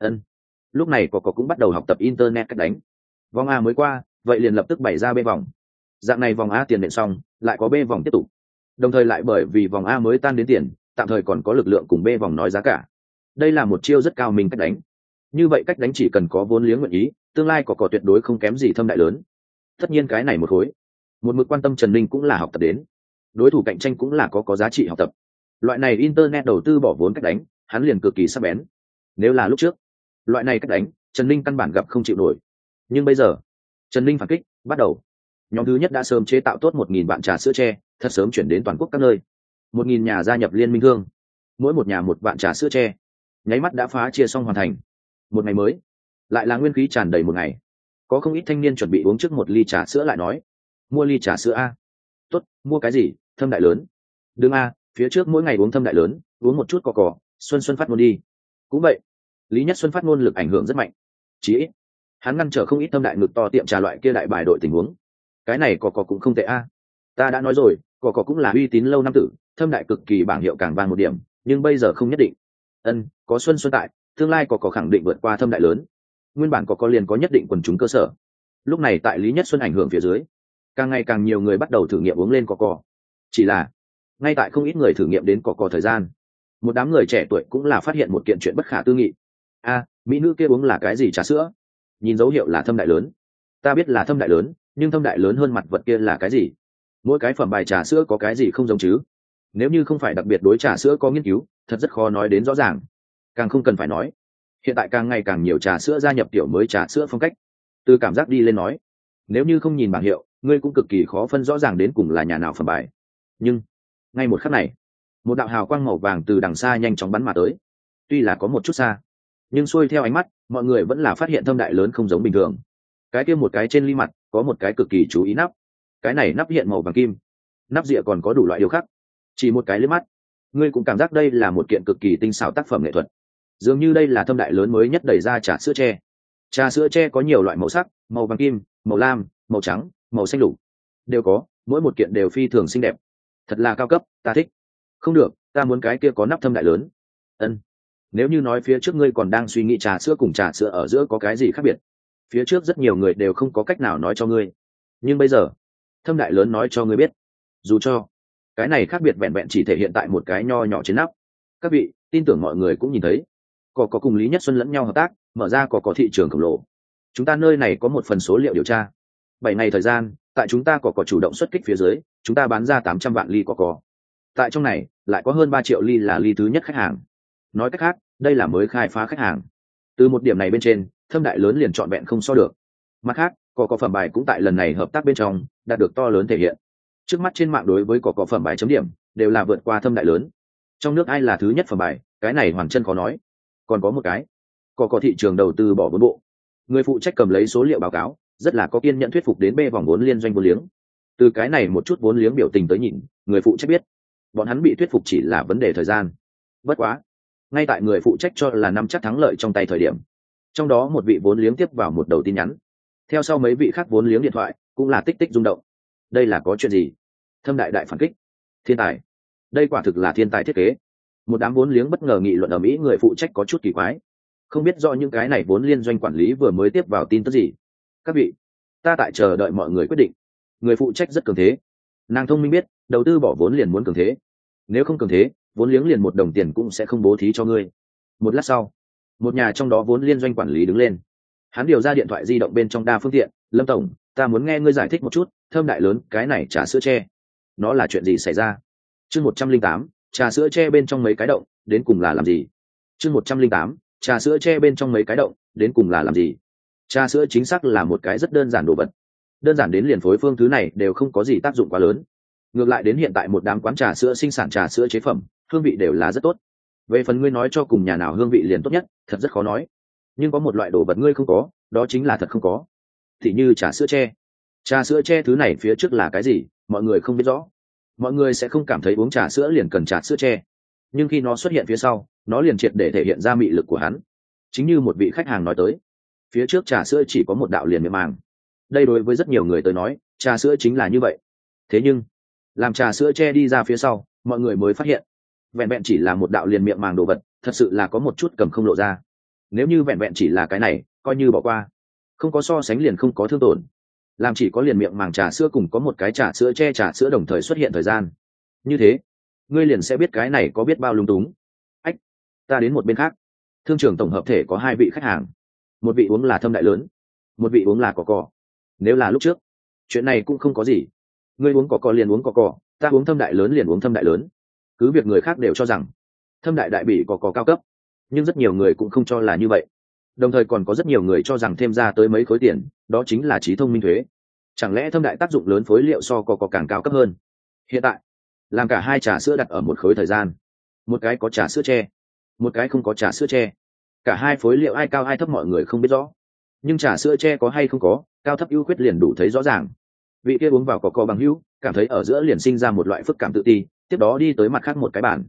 Lúc này cò cũng bắt đầu học tập internet cách đánh. Vòng A mới qua, vậy liền lập tức bày ra B vòng. Dạng này vòng A tiền nện xong, lại có B vòng tiếp tục. Đồng thời lại bởi vì vòng A mới tan đến tiền, tạm thời còn có lực lượng cùng B vòng nói giá cả. Đây là một chiêu rất cao minh cách đánh. Như vậy cách đánh chỉ cần có vốn liếng nguyện ý, tương lai cò tuyệt đối không kém gì Thâm Đại lớn. Tất nhiên cái này một khối, một mực quan tâm Trần Ninh cũng là học tập đến. Đối thủ cạnh tranh cũng là có giá trị học tập. Loại này internet đầu tư bỏ vốn cách đánh, hắn liền cực kỳ sắc bén. Nếu là lúc trước, loại này cách đánh, Trần Ninh căn bản gặp không chịu nổi. Nhưng bây giờ, Trần Ninh phản kích, bắt đầu. Nhóm thứ nhất đã sớm chế tạo tốt 1.000 vạn trà sữa tre, thật sớm chuyển đến toàn quốc các nơi. 1.000 nhà gia nhập liên minh thương, mỗi một nhà 1 vạn trà sữa tre, nháy mắt đã phá chia xong hoàn thành. Một ngày mới, lại là nguyên khí tràn đầy một ngày. Có không ít thanh niên chuẩn bị uống trước một ly trà sữa lại nói, mua ly trà sữa a. Tốt, mua cái gì? Thâm Đại lớn. Đừng a, phía trước mỗi ngày uống Thâm Đại lớn, uống một chút cò, Xuân phát ngôn đi. Cũng vậy, Lý Nhất Xuân phát ngôn lực ảnh hưởng rất mạnh. Chỉ ít, hắn ngăn trở không ít Thâm Đại ngực to tiệm trà loại kia đại bài đội tình huống. Cái này cò cũng không tệ a. Ta đã nói rồi, cò cũng là uy tín lâu năm tử, Thâm Đại cực kỳ bảng hiệu càng vang một điểm, nhưng bây giờ không nhất định. Có Xuân tại, tương lai cò khẳng định vượt qua Thâm Đại lớn. Nguyên bản cò liền có nhất định quần chúng cơ sở. Lúc này tại Lý Nhất Xuân ảnh hưởng phía dưới, càng ngày càng nhiều người bắt đầu thử nghiệm uống lên cò. Chỉ là, ngay tại không ít người thử nghiệm đến cò thời gian, một đám người trẻ tuổi cũng là phát hiện một kiện chuyện bất khả tư nghị. Mỹ nữ kia uống là cái gì trà sữa? Nhìn dấu hiệu là Thâm Đại lớn. Ta biết là Thâm Đại lớn, nhưng Thâm Đại lớn hơn mặt vật kia là cái gì? Mỗi cái phẩm bài trà sữa có cái gì không giống chứ? Nếu như không phải đặc biệt đối trà sữa có nghiên cứu, thật rất khó nói đến rõ ràng. Càng không cần phải nói, hiện tại càng ngày càng nhiều trà sữa gia nhập tiểu mới trà sữa phong cách. Từ cảm giác đi lên nói, nếu như không nhìn bảng hiệu, ngươi cũng cực kỳ khó phân rõ ràng đến cùng là nhà nào phẩm bài. Nhưng ngay một khắc này, một đạo hào quang màu vàng từ đằng xa nhanh chóng bắn mà tới. Tuy là có một chút xa, nhưng xuôi theo ánh mắt, mọi người vẫn là phát hiện Thâm Đại lớn không giống bình thường. Cái kia một cái trên ly mặt có một cái cực kỳ chú ý nắp. Cái này nắp hiện màu vàng kim, nắp rịa còn có đủ loại điều khác. Chỉ một cái liếc mắt, ngươi cũng cảm giác đây là một kiện cực kỳ tinh xảo tác phẩm nghệ thuật. Dường như đây là Thâm Đại lớn mới nhất đẩy ra trà sữa tre. Trà sữa tre có nhiều loại màu sắc, màu vàng kim, màu lam, màu trắng, màu xanh lục, đều có, mỗi một kiện đều phi thường xinh đẹp. Thật là cao cấp, ta thích. Không được, ta muốn cái kia có nắp Thâm Đại lớn. Nếu như nói phía trước ngươi còn đang suy nghĩ trà sữa cùng trà sữa ở giữa có cái gì khác biệt, phía trước rất nhiều người đều không có cách nào nói cho ngươi. Nhưng bây giờ, Thâm Đại lớn nói cho ngươi biết. Dù cho cái này khác biệt vẹn vẹn chỉ thể hiện tại một cái nho nhỏ trên nắp. Các vị, tin tưởng mọi người cũng nhìn thấy, có cùng Lý Nhất Xuân lẫn nhau hợp tác, mở ra có thị trường khổng lồ. Chúng ta nơi này có một phần số liệu điều tra. 7 ngày thời gian, tại chúng ta có chủ động xuất kích phía dưới, chúng ta bán ra 800 vạn ly có. Tại trong này, lại có hơn 3 triệu ly là ly thứ nhất khách hàng. Nói cách khác, đây là mới khai phá khách hàng. Từ một điểm này bên trên, Thâm Đại lớn liền trọn vẹn không so được. Mặt khác, có phẩm bài cũng tại lần này hợp tác bên trong đạt được to lớn thể hiện. Trước mắt trên mạng đối với có phẩm bài chấm điểm đều là vượt qua Thâm Đại lớn. Trong nước ai là thứ nhất phẩm bài, cái này hoàn chân khó nói. Còn có một cái, có thị trường đầu tư bỏ vốn bộ. Người phụ trách cầm lấy số liệu báo cáo, rất là có kiên nhẫn thuyết phục đến B vòng vốn liên doanh vốn liếng. Từ cái này một chút vốn liếng biểu tình tới nhìn, người phụ trách biết, bọn hắn bị thuyết phục chỉ là vấn đề thời gian. Bất quá, Ngay tại người phụ trách cho là nắm chắc thắng lợi trong tay thời điểm, trong đó một vị vốn liếng tiếp vào một đầu tin nhắn, theo sau mấy vị khác vốn liếng điện thoại cũng là tích tích rung động. Đây là có chuyện gì? Thâm đại đại phản kích, thiên tài, đây quả thực là thiên tài thiết kế. Một đám vốn liếng bất ngờ nghị luận ở Mỹ, người phụ trách có chút kỳ quái, không biết do những cái này vốn liên doanh quản lý vừa mới tiếp vào tin tức gì. Các vị, ta tại chờ đợi mọi người quyết định. Người phụ trách rất cường thế, nàng thông minh biết đầu tư bỏ vốn liền muốn cường thế, nếu không cường thế vốn liếng liền một đồng tiền cũng sẽ không bố thí cho ngươi. Một lát sau, một nhà trong đó vốn liên doanh quản lý đứng lên, hắn điều ra điện thoại di động bên trong đa phương tiện. Lâm tổng, ta muốn nghe ngươi giải thích một chút, thâm đại lớn cái này trà sữa tre, nó là chuyện gì xảy ra? Chương 108, trà sữa tre bên trong mấy cái động đến cùng là làm gì? Chương 108, trà sữa tre bên trong mấy cái động đến cùng là làm gì? Trà sữa chính xác là một cái rất đơn giản đồ vật, đơn giản đến liền phối phương thứ này đều không có gì tác dụng quá lớn. Ngược lại đến hiện tại một đám quán trà sữa sinh sản trà sữa chế phẩm hương vị đều là rất tốt. Về phần ngươi nói cho cùng nhà nào hương vị liền tốt nhất, thật rất khó nói. Nhưng có một loại đồ vật ngươi không có, đó chính là thật không có. Thì như trà sữa tre. Trà sữa tre thứ này phía trước là cái gì mọi người không biết rõ, mọi người sẽ không cảm thấy uống trà sữa liền cần trà sữa tre. Nhưng khi nó xuất hiện phía sau, nó liền triệt để thể hiện ra mị lực của hắn. Chính như một vị khách hàng nói tới, phía trước trà sữa chỉ có một đạo liền miệng màng. Đây đối với rất nhiều người tới nói, trà sữa chính là như vậy. Thế nhưng làm trà sữa tre đi ra phía sau, mọi người mới phát hiện vẹn vẹn chỉ là một đạo liền miệng màng đồ vật thật sự là có một chút cầm không lộ ra. Nếu như vẹn vẹn chỉ là cái này coi như bỏ qua, không có so sánh liền không có thương tổn. Làm chỉ có liền miệng màng trà sữa cùng có một cái trà sữa tre trà sữa đồng thời xuất hiện thời gian, như thế ngươi liền sẽ biết cái này có biết bao lung túng. Ách, ta đến một bên khác. Thương trường tổng hợp thể có hai vị khách hàng, một vị uống là thâm đại lớn, một vị uống là cỏ cỏ. Nếu là lúc trước chuyện này cũng không có gì, ngươi uống cỏ cỏ liền uống cỏ cỏ, ta uống thâm đại lớn liền uống thâm đại lớn. Cứ việc người khác đều cho rằng thâm đại đại bị cỏ cỏ cao cấp, nhưng rất nhiều người cũng không cho là như vậy. Đồng thời còn có rất nhiều người cho rằng thêm ra tới mấy khối tiền đó chính là trí thông minh thuế. Chẳng lẽ thâm đại tác dụng lớn phối liệu so cỏ cỏ càng cao cấp hơn? Hiện tại làm cả hai trà sữa đặt ở một khối thời gian, một cái có trà sữa tre, một cái không có trà sữa tre, cả hai phối liệu ai cao ai thấp mọi người không biết rõ. Nhưng trà sữa tre có hay không có cao thấp ưu khuyết liền đủ thấy rõ ràng. Vị kia uống vào cỏ bằng hữu cảm thấy ở giữa liền sinh ra một loại phức cảm tự ti, tiếp đó đi tới mặt khác một cái bàn.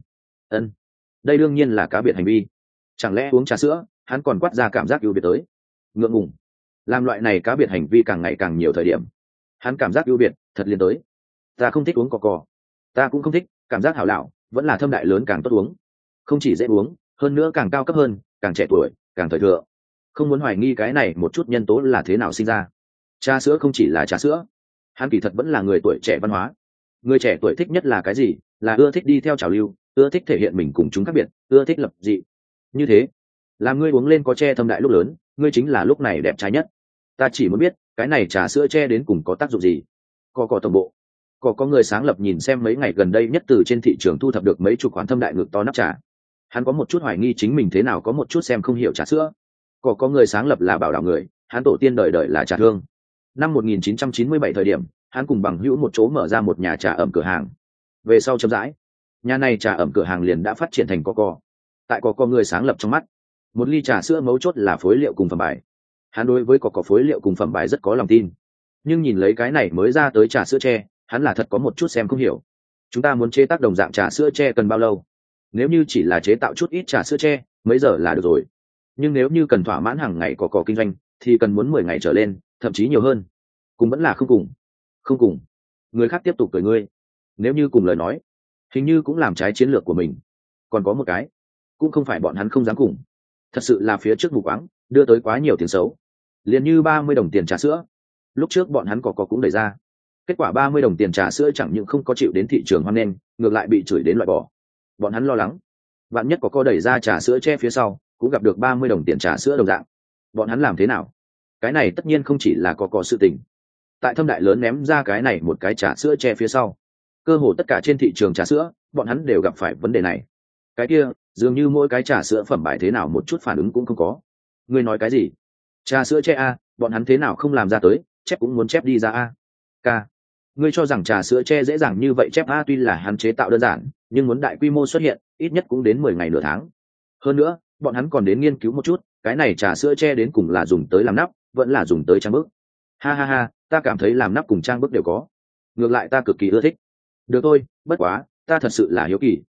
Đây đương nhiên là cá biệt hành vi. Chẳng lẽ uống trà sữa hắn còn quát ra cảm giác ưu việt tới? Ngượng ngùng. Làm loại này cá biệt hành vi càng ngày càng nhiều thời điểm, hắn cảm giác ưu việt thật liền tới. Ta không thích uống cỏ, ta cũng không thích, cảm giác hảo lạo vẫn là thâm đại lớn càng tốt uống. Không chỉ dễ uống, hơn nữa càng cao cấp hơn, càng trẻ tuổi, càng thời thượng. Không muốn hoài nghi cái này một chút nhân tố là thế nào sinh ra. Trà sữa không chỉ là trà sữa, hắn kỳ thật vẫn là người tuổi trẻ văn hóa. Người trẻ tuổi thích nhất là cái gì? Là ưa thích đi theo trào lưu, ưa thích thể hiện mình cùng chúng khác biệt, ưa thích lập dị. Như thế làm ngươi uống lên có tre thâm đại lúc lớn, ngươi chính là lúc này đẹp trai nhất. Ta chỉ muốn biết cái này trà sữa tre đến cùng có tác dụng gì. Có tổng bộ có người sáng lập nhìn xem mấy ngày gần đây nhất từ trên thị trường thu thập được mấy chục khoản thâm đại ngực to nắp trà. Hắn có một chút hoài nghi chính mình thế nào có một chút xem không hiểu trà sữa. Có người sáng lập là bảo đảo người, hắn tổ tiên đời đời là trà thương. Năm 1997 thời điểm, hắn cùng bằng hữu một chỗ mở ra một nhà trà ẩm cửa hàng. Về sau chậm rãi, nhà này trà ẩm cửa hàng liền đã phát triển thành có. Tại có người sáng lập trong mắt, một ly trà sữa mấu chốt là phối liệu cùng phẩm bài. Hắn đối với có phối liệu cùng phẩm bài rất có lòng tin. Nhưng nhìn lấy cái này mới ra tới trà sữa tre, hắn là thật có một chút xem không hiểu. Chúng ta muốn chế tác đồng dạng trà sữa tre cần bao lâu? Nếu như chỉ là chế tạo chút ít trà sữa tre, mấy giờ là được rồi. Nhưng nếu như cần thỏa mãn hàng ngày có kinh doanh, thì cần muốn 10 ngày trở lên, thậm chí nhiều hơn. Cùng vẫn là không cùng. Không cùng. Người khác tiếp tục cười ngươi. Nếu như cùng lời nói, hình như cũng làm trái chiến lược của mình. Còn có một cái, cũng không phải bọn hắn không dám cùng. Thật sự là phía trước mù quáng, đưa tới quá nhiều tiếng xấu. Liền như 30 đồng tiền trà sữa. Lúc trước bọn hắn có cũng đẩy ra. Kết quả 30 đồng tiền trà sữa chẳng những không có chịu đến thị trường hoan nghênh, ngược lại bị chửi đến loại bỏ. Bọn hắn lo lắng, vạn nhất có đẩy ra trà sữa che phía sau, cũng gặp được 30 đồng tiền trà sữa đồng dạng. Bọn hắn làm thế nào? Cái này tất nhiên không chỉ là có sự tình. Tại thâm đại lớn ném ra cái này một cái trà sữa che phía sau, cơ hồ tất cả trên thị trường trà sữa, bọn hắn đều gặp phải vấn đề này. Cái kia, dường như mỗi cái trà sữa phẩm bài thế nào một chút phản ứng cũng không có. Ngươi nói cái gì? Trà sữa che a, bọn hắn thế nào không làm ra tới, chép cũng muốn chép đi ra a. K. Ngươi cho rằng trà sữa che dễ dàng như vậy chép a? Tuy là hắn chế tạo đơn giản, nhưng muốn đại quy mô xuất hiện, ít nhất cũng đến 10 ngày nửa tháng. Hơn nữa, bọn hắn còn đến nghiên cứu một chút, cái này trà sữa che đến cùng là dùng tới làm nắp, vẫn là dùng tới trang bức. Ha ha ha, ta cảm thấy làm nắp cùng trang bức đều có. Ngược lại ta cực kỳ ưa thích. Được thôi, bất quá, ta thật sự là hiếu kỳ,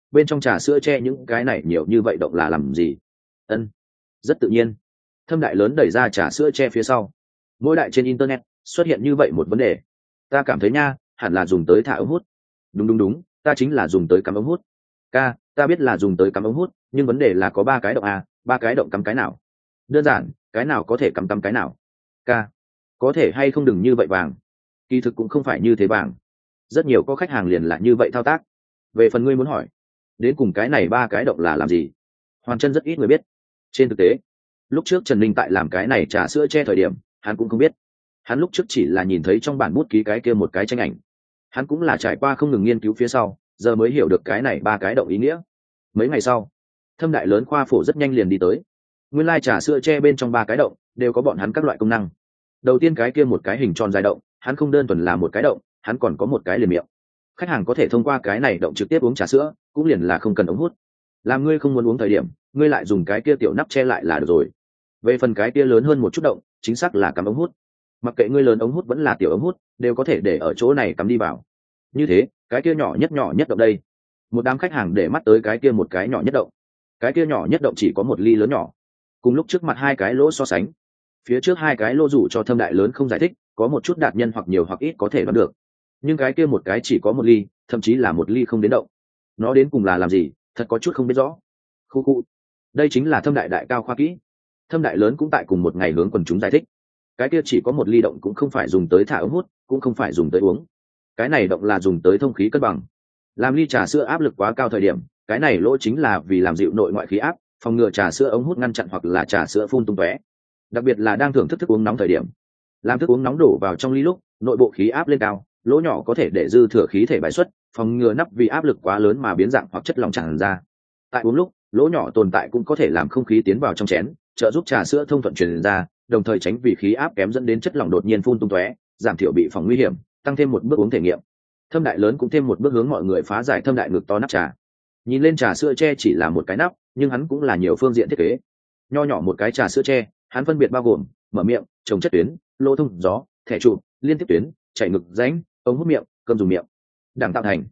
bên trong trà sữa che những cái này nhiều như vậy động là làm gì? Ân, rất tự nhiên. Thâm Đại Lớn đẩy ra trà sữa che phía sau. Mỗi đại trên internet xuất hiện như vậy một vấn đề. Ta cảm thấy nha, hẳn là dùng tới thả ống hút. Đúng, ta chính là dùng tới cắm ống hút. Ca, ta biết là dùng tới cắm ống hút, nhưng vấn đề là có 3 cái động à, 3 cái động cắm cái nào? Đơn giản, cái nào có thể cắm cái nào? Ca, có thể hay không đừng như vậy vàng. Kỳ thực cũng không phải như thế vàng. Rất nhiều có khách hàng liền là như vậy thao tác. Về phần ngươi muốn hỏi, đến cùng cái này 3 cái động là làm gì? Hoàn chân rất ít người biết. Trên thực tế, lúc trước Trần Ninh tại làm cái này trà sữa che thời điểm, hắn cũng không biết. Hắn lúc trước chỉ là nhìn thấy trong bản bút ký cái kia một cái tranh ảnh. Hắn cũng là trải qua không ngừng nghiên cứu phía sau, giờ mới hiểu được cái này 3 cái động ý nghĩa. Mấy ngày sau, Thâm Đại Lớn khoa phổ rất nhanh liền đi tới. Nguyên lai trà sữa che bên trong 3 cái động đều có bọn hắn các loại công năng. Đầu tiên cái kia một cái hình tròn dài động, hắn không đơn thuần là một cái động, hắn còn có một cái liền miệng. Khách hàng có thể thông qua cái này động trực tiếp uống trà sữa, cũng liền là không cần ống hút. Làm ngươi không muốn uống thời điểm, ngươi lại dùng cái kia tiểu nắp che lại là được rồi. Về phần cái kia lớn hơn một chút động, chính xác là cắm ống hút. Mặc kệ ngươi lớn ống hút vẫn là tiểu ống hút, đều có thể để ở chỗ này cắm đi vào. Như thế, cái kia nhỏ nhất động đây. Một đám khách hàng để mắt tới cái kia một cái nhỏ nhất động. Cái kia nhỏ nhất động chỉ có 1 ly lớn nhỏ. Cùng lúc trước mặt 2 cái lỗ so sánh, phía trước 2 cái lỗ dù cho Thâm Đại Lớn không giải thích, có một chút đạt nhân hoặc nhiều hoặc ít có thể đoán được. Nhưng cái kia một cái chỉ có 1 ly, thậm chí là 1 ly không đến động. Nó đến cùng là làm gì, thật có chút không biết rõ. Khu. Đây chính là Thâm Đại Đại cao khoa kỹ. Thâm Đại Lớn cũng tại cùng một ngày hướng quần chúng giải thích. Cái kia chỉ có 1 ly động cũng không phải dùng tới thả ống hút, cũng không phải dùng tới uống. Cái này động là dùng tới thông khí cân bằng. Làm ly trà sữa áp lực quá cao thời điểm, cái này lỗ chính là vì làm dịu nội ngoại khí áp, phòng ngừa trà sữa ống hút ngăn chặn hoặc là trà sữa phun tung tóe. Đặc biệt là đang thưởng thức thức uống nóng thời điểm, làm thức uống nóng đổ vào trong ly lúc, nội bộ khí áp lên cao, lỗ nhỏ có thể để dư thừa khí thể bài xuất, phòng ngừa nắp vì áp lực quá lớn mà biến dạng hoặc chất lỏng tràn ra. Tại uống lúc, lỗ nhỏ tồn tại cũng có thể làm không khí tiến vào trong chén, trợ giúp trà sữa thông thuận truyền ra, đồng thời tránh vì khí áp kém dẫn đến chất lỏng đột nhiên phun tung tóe, giảm thiểu bị phòng nguy hiểm, tăng thêm một bước uống thể nghiệm. Thâm Đại Lớn cũng thêm một bước hướng mọi người phá giải thâm đại ngực to nắp trà. Nhìn lên trà sữa che chỉ là một cái nắp, nhưng hắn cũng là nhiều phương diện thiết kế. Nho nhỏ một cái trà sữa che, hắn phân biệt bao gồm mở miệng, trồng chất tuyến, lỗ thông gió, thẻ trụ, liên tiếp tuyến, chảy ngực rãnh, ống hút miệng, cơm dùng miệng, đẳng tạo thành.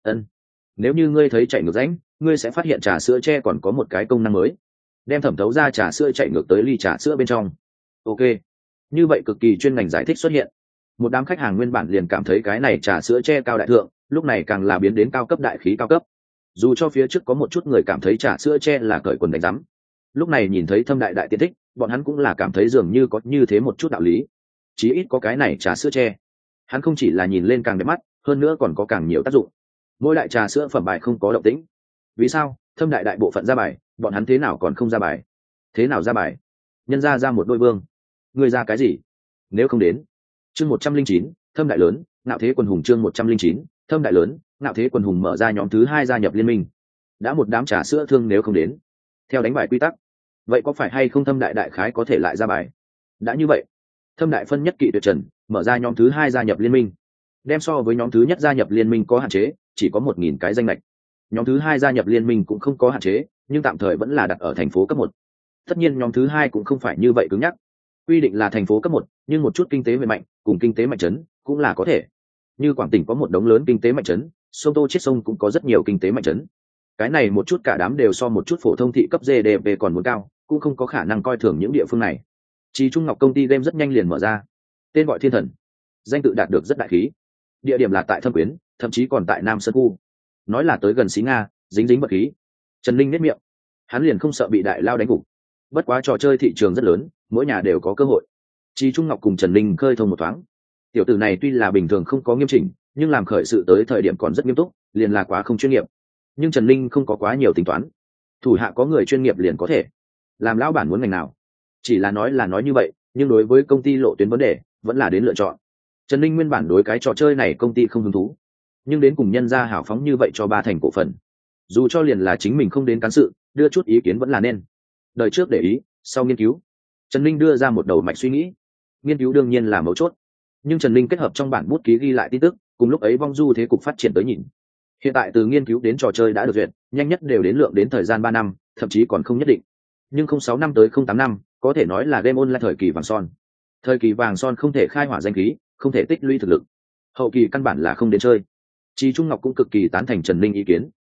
Nếu như ngươi thấy chảy ngược rãnh, ngươi sẽ phát hiện trà sữa che còn có một cái công năng mới, đem thẩm thấu ra trà sữa chạy ngược tới ly trà sữa bên trong. Ok, như vậy cực kỳ chuyên ngành giải thích xuất hiện. Một đám khách hàng nguyên bản liền cảm thấy cái này trà sữa che cao đại thượng, lúc này càng là biến đến cao cấp đại khí cao cấp. Dù cho phía trước có một chút người cảm thấy trà sữa che là cởi quần đánh rắm, lúc này nhìn thấy Thâm Đại Đại tiện thích, bọn hắn cũng là cảm thấy dường như có như thế một chút đạo lý. Chí ít có cái này trà sữa che, hắn không chỉ là nhìn lên càng đẹp mắt, hơn nữa còn có càng nhiều tác dụng. Mỗi đại trà sữa phẩm bài không có động tĩnh. Vì sao? Thâm Đại Đại bộ phận ra bài, bọn hắn thế nào còn không ra bài? Thế nào ra bài? Nhân ra một đôi vương, người ra cái gì? Nếu không đến. Chương 109, Thâm Đại Lớn, Ngạo Thế Quần Hùng. Chương 109, Thâm Đại Lớn, Ngạo Thế Quần Hùng mở ra nhóm thứ 2 gia nhập liên minh. Đã một đám trà sữa thương nếu không đến, theo đánh bài quy tắc, vậy có phải hay không Thâm Đại Đại khái có thể lại ra bài? Đã như vậy, Thâm Đại phân nhất kỵ tuyệt trần, mở ra nhóm thứ 2 gia nhập liên minh. Đem so với nhóm thứ nhất gia nhập liên minh có hạn chế, chỉ có 1000 cái danh lệch. Nhóm thứ 2 gia nhập liên minh cũng không có hạn chế, nhưng tạm thời vẫn là đặt ở thành phố cấp 1. Tất nhiên nhóm thứ 2 cũng không phải như vậy cứng nhắc. Quy định là thành phố cấp 1, nhưng một chút kinh tế mạnh cùng kinh tế mạnh trấn cũng là có thể. Như Quảng Tỉnh có một đống lớn kinh tế mạnh trấn, sông Tô Chiết Sông cũng có rất nhiều kinh tế mạnh trấn. Cái này một chút cả đám đều so một chút phổ thông thị cấp GDP còn muốn cao, cũng không có khả năng coi thường những địa phương này. Chí Trung Ngọc công ty game rất nhanh liền mở ra, tên gọi Thiên Thần, danh tự đạt được rất đại khí. Địa điểm là tại Thâm Quyến, thậm chí còn tại Nam Sơn khu. Nói là tới gần xí Nga, dính vật khí. Trần Linh nhếch miệng, hắn liền không sợ bị đại lao đánh gục. Bất quá trò chơi thị trường rất lớn, mỗi nhà đều có cơ hội. Chí Trung Ngọc cùng Trần Linh khơi thông một thoáng. Tiểu tử này tuy là bình thường không có nghiêm chỉnh, nhưng làm khởi sự tới thời điểm còn rất nghiêm túc, liền là quá không chuyên nghiệp. Nhưng Trần Linh không có quá nhiều tính toán, thủ hạ có người chuyên nghiệp liền có thể. Làm lão bản muốn ngành nào, chỉ là nói như vậy, nhưng đối với công ty lộ tuyến vấn đề, vẫn là đến lựa chọn. Trần Linh nguyên bản đối cái trò chơi này công ty không hứng thú, nhưng đến cùng nhân ra hào phóng như vậy cho 3 thành cổ phần, dù cho liền là chính mình không đến cán sự, đưa chút ý kiến vẫn là nên. Đời trước để ý, sau nghiên cứu, Trần Linh đưa ra một đầu mạch suy nghĩ. Nghiên cứu đương nhiên là mấu chốt, nhưng Trần Linh kết hợp trong bản bút ký ghi lại tin tức, cùng lúc ấy vong du thế cục phát triển tới nhìn. Hiện tại từ nghiên cứu đến trò chơi đã được duyệt, nhanh nhất đều đến lượng đến thời gian 3 năm, thậm chí còn không nhất định. Nhưng 06 năm tới 08 năm, có thể nói là game online thời kỳ vàng son. Thời kỳ vàng son không thể khai hỏa danh khí, không thể tích lũy thực lực. Hậu kỳ căn bản là không đến chơi. Chí Trung Ngọc cũng cực kỳ tán thành Trần Linh ý kiến.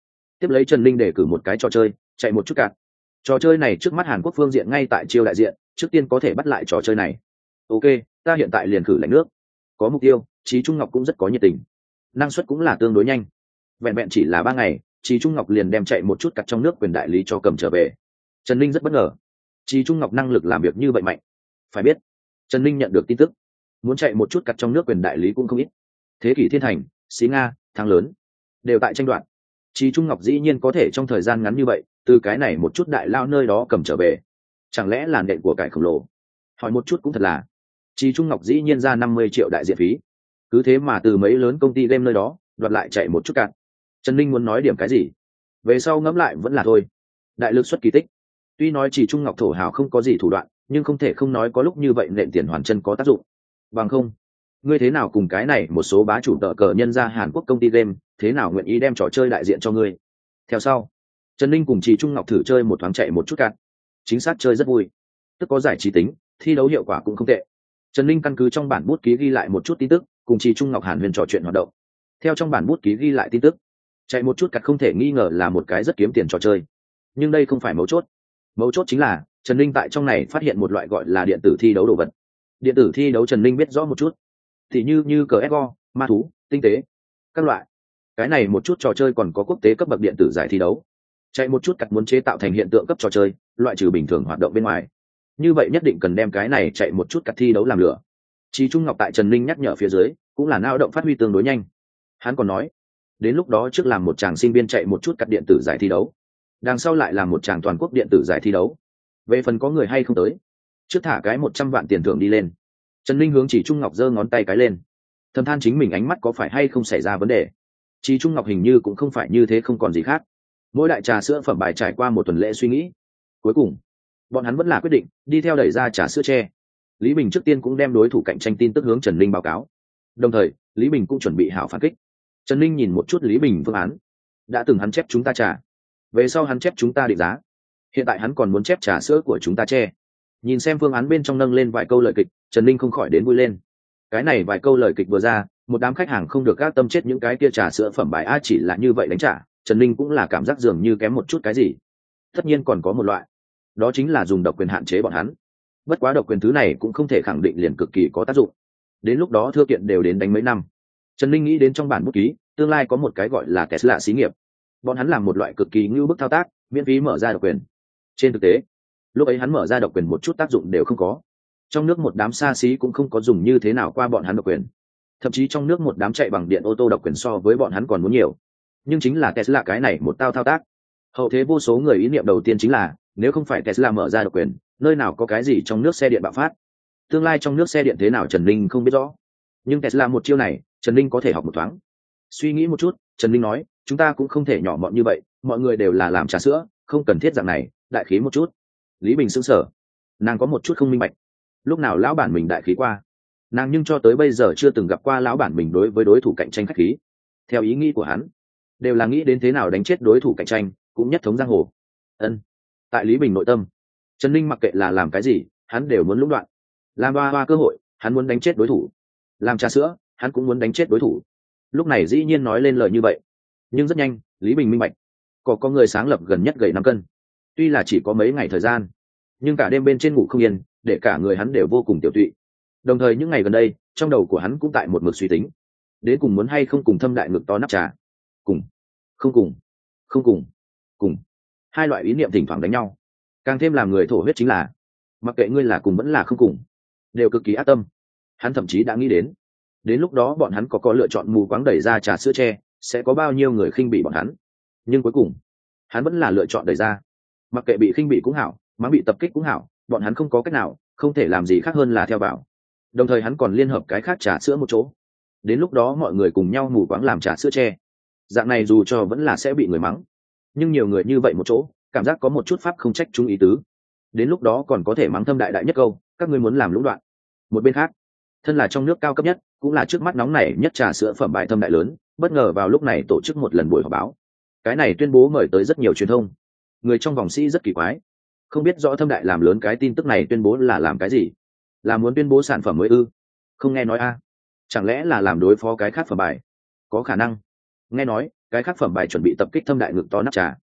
Tiếp lấy Trần Linh đề cử một cái trò chơi, chạy một chút cạn. Trò chơi này trước mắt Hàn Quốc phương diện ngay tại chiêu đại diện, trước tiên có thể bắt lại trò chơi này. Ok, ta hiện tại liền khử lạnh nước. Có mục tiêu, Trí Trung Ngọc cũng rất có nhiệt tình. Năng suất cũng là tương đối nhanh. Vẹn vẹn chỉ là 3 ngày, Trí Trung Ngọc liền đem chạy một chút cặt trong nước quyền đại lý cho cầm trở về. Trần Linh rất bất ngờ. Trí Trung Ngọc năng lực làm việc như vậy mạnh. Phải biết, Trần Linh nhận được tin tức, muốn chạy một chút cặt trong nước quyền đại lý cũng không ít. Thế kỷ Thiên Thành, Xí Nga, Thắng Lớn đều tại tranh đoạt. Trí Trung Ngọc dĩ nhiên có thể trong thời gian ngắn như vậy, từ cái này một chút đại lao nơi đó cầm trở về. Chẳng lẽ là nện của cải khổng lồ? Hỏi một chút cũng thật là. Trí Trung Ngọc dĩ nhiên ra 50 triệu đại diện phí. Cứ thế mà từ mấy lớn công ty game nơi đó, đoạt lại chạy một chút cạn. Trần Linh muốn nói điểm cái gì? Về sau ngẫm lại vẫn là thôi. Đại lực xuất kỳ tích. Tuy nói Trí Trung Ngọc thổ hào không có gì thủ đoạn, nhưng không thể không nói có lúc như vậy nện tiền hoàn chân có tác dụng. Bằng không, ngươi thế nào cùng cái này một số bá chủ tợ cờ nhân ra Hàn Quốc công ty game, thế nào nguyện ý đem trò chơi đại diện cho ngươi? Theo sau, Trần Linh cùng Trí Trung Ngọc thử chơi một thoáng chạy một chút cạn. Chính xác chơi rất vui, tức có giải trí tính, thi đấu hiệu quả cũng không tệ. Trần Linh căn cứ trong bản bút ký ghi lại một chút tin tức, cùng Trí Trung Ngọc Hàn Huyền trò chuyện hoạt động. Theo trong bản bút ký ghi lại tin tức, chạy một chút cặt không thể nghi ngờ là một cái rất kiếm tiền trò chơi. Nhưng đây không phải mấu chốt. Mấu chốt chính là Trần Linh tại trong này phát hiện một loại gọi là điện tử thi đấu đồ vật. Điện tử thi đấu Trần Linh biết rõ một chút, thì như CS:GO, ma thú, tinh tế, các loại. Cái này một chút trò chơi còn có quốc tế cấp bậc điện tử giải thi đấu. Chạy một chút cặt muốn chế tạo thành hiện tượng cấp trò chơi, loại trừ bình thường hoạt động bên ngoài. Như vậy nhất định cần đem cái này chạy một chút cặt thi đấu làm lửa. Trí Trung Ngọc tại Trần Linh nhắc nhở phía dưới, cũng là lao động phát huy tương đối nhanh. Hắn còn nói, đến lúc đó trước làm một chàng sinh viên chạy một chút cặt điện tử giải thi đấu, đằng sau lại làm một chàng toàn quốc điện tử giải thi đấu. Về phần có người hay không tới, trước thả cái 100 vạn tiền thưởng đi lên. Trần Linh hướng Trí Trung Ngọc giơ ngón tay cái lên, thầm than chính mình ánh mắt có phải hay không xảy ra vấn đề. Trí Trung Ngọc hình như cũng không phải như thế, không còn gì khác. Mỗi đại trà sữa phẩm bài trải qua một tuần lễ suy nghĩ, cuối cùng bọn hắn vẫn là quyết định đi theo đẩy ra trà sữa tre. Lý Bình trước tiên cũng đem đối thủ cạnh tranh tin tức hướng Trần Linh báo cáo, đồng thời Lý Bình cũng chuẩn bị hảo phản kích. Trần Linh nhìn một chút Lý Bình phương án, đã từng hắn chép chúng ta trà, về sau hắn chép chúng ta định giá, hiện tại hắn còn muốn chép trà sữa của chúng ta tre. Nhìn xem phương án bên trong nâng lên vài câu lời kịch, Trần Linh không khỏi đến vui lên. Cái này vài câu lời kịch vừa ra, một đám khách hàng không được gác tâm chết những cái kia trà sữa phẩm bài a, chỉ là như vậy đánh trả, Trần Linh cũng là cảm giác dường như kém một chút cái gì. Tất nhiên còn có một loại, đó chính là dùng độc quyền hạn chế bọn hắn. Bất quá độc quyền thứ này cũng không thể khẳng định liền cực kỳ có tác dụng, đến lúc đó thưa kiện đều đến đánh mấy năm. Trần Linh nghĩ đến trong bản bút ký, tương lai có một cái gọi là Tesla xí nghiệp, bọn hắn làm một loại cực kỳ ngưu bức thao tác, miễn phí mở ra độc quyền. Trên thực tế, lúc ấy hắn mở ra độc quyền một chút tác dụng đều không có. Trong nước một đám xa xí cũng không có dùng như thế nào qua bọn hắn độc quyền. Thậm chí trong nước một đám chạy bằng điện ô tô độc quyền so với bọn hắn còn muốn nhiều. Nhưng chính là Tesla cái này một thao tác. Hậu thế vô số người ý niệm đầu tiên chính là, nếu không phải Tesla mở ra độc quyền, nơi nào có cái gì trong nước xe điện bạo phát. Tương lai trong nước xe điện thế nào Trần Linh không biết rõ. Nhưng Tesla một chiêu này, Trần Linh có thể học một thoáng. Suy nghĩ một chút, Trần Linh nói, chúng ta cũng không thể nhỏ mọn như vậy, mọi người đều là làm trà sữa, không cần thiết dạng này, đại khí một chút. Lý Bình sững sờ, nàng có một chút không minh bạch, lúc nào lão bản mình đại khí qua. Nàng nhưng cho tới bây giờ chưa từng gặp qua lão bản mình đối với đối thủ cạnh tranh khách khí. Theo ý nghĩ của hắn, đều là nghĩ đến thế nào đánh chết đối thủ cạnh tranh, cũng nhất thống giang hồ. Tại Lý Bình nội tâm, Trần Linh mặc kệ là làm cái gì, hắn đều muốn lũng đoạn. Làm ba cơ hội, hắn muốn đánh chết đối thủ. Làm trà sữa, hắn cũng muốn đánh chết đối thủ. Lúc này dĩ nhiên nói lên lời như vậy, nhưng rất nhanh Lý Bình minh bạch, có người sáng lập gần nhất gầy 5 cân. Tuy là chỉ có mấy ngày thời gian, nhưng cả đêm bên trên ngủ không yên, để cả người hắn đều vô cùng tiểu tụy. Đồng thời những ngày gần đây, trong đầu của hắn cũng tại một mực suy tính, đến cùng muốn hay không cùng Thâm Đại Ngực to nắp trà. Cùng, không cùng, không cùng, cùng. Hai loại ý niệm thỉnh thoảng đánh nhau. Càng thêm làm người thổ huyết chính là, mặc kệ ngươi là cùng vẫn là không cùng, đều cực kỳ ác tâm. Hắn thậm chí đã nghĩ đến lúc đó bọn hắn có lựa chọn mù quáng đẩy ra trà sữa tre, sẽ có bao nhiêu người khinh bỉ bọn hắn. Nhưng cuối cùng, hắn vẫn là lựa chọn đẩy ra. Mặc kệ bị khinh bỉ cũng hảo, mắng bị tập kích cũng hảo, bọn hắn không có cách nào, không thể làm gì khác hơn là theo bảo. Đồng thời hắn còn liên hợp cái khác trà sữa một chỗ. Đến lúc đó mọi người cùng nhau mù quáng làm trà sữa tre. Dạng này dù cho vẫn là sẽ bị người mắng, nhưng nhiều người như vậy một chỗ, cảm giác có một chút pháp không trách chung ý tứ. Đến lúc đó còn có thể mắng Thâm đại đại nhất câu, các ngươi muốn làm lũng đoạn. Một bên khác, thân là trong nước cao cấp nhất, cũng là trước mắt nóng nảy nhất trà sữa phẩm bài Thâm đại lớn, bất ngờ vào lúc này tổ chức một lần buổi họp báo. Cái này tuyên bố mời tới rất nhiều truyền thông. Người trong vòng sĩ rất kỳ quái, không biết rõ Thâm đại làm lớn cái tin tức này tuyên bố là làm cái gì, là muốn tuyên bố sản phẩm mới ư? Không nghe nói a? Chẳng lẽ là làm đối phó cái khác phẩm bài? Có khả năng. Nghe nói cái khác phẩm bài chuẩn bị tập kích thâm đại ngực to nắp trà.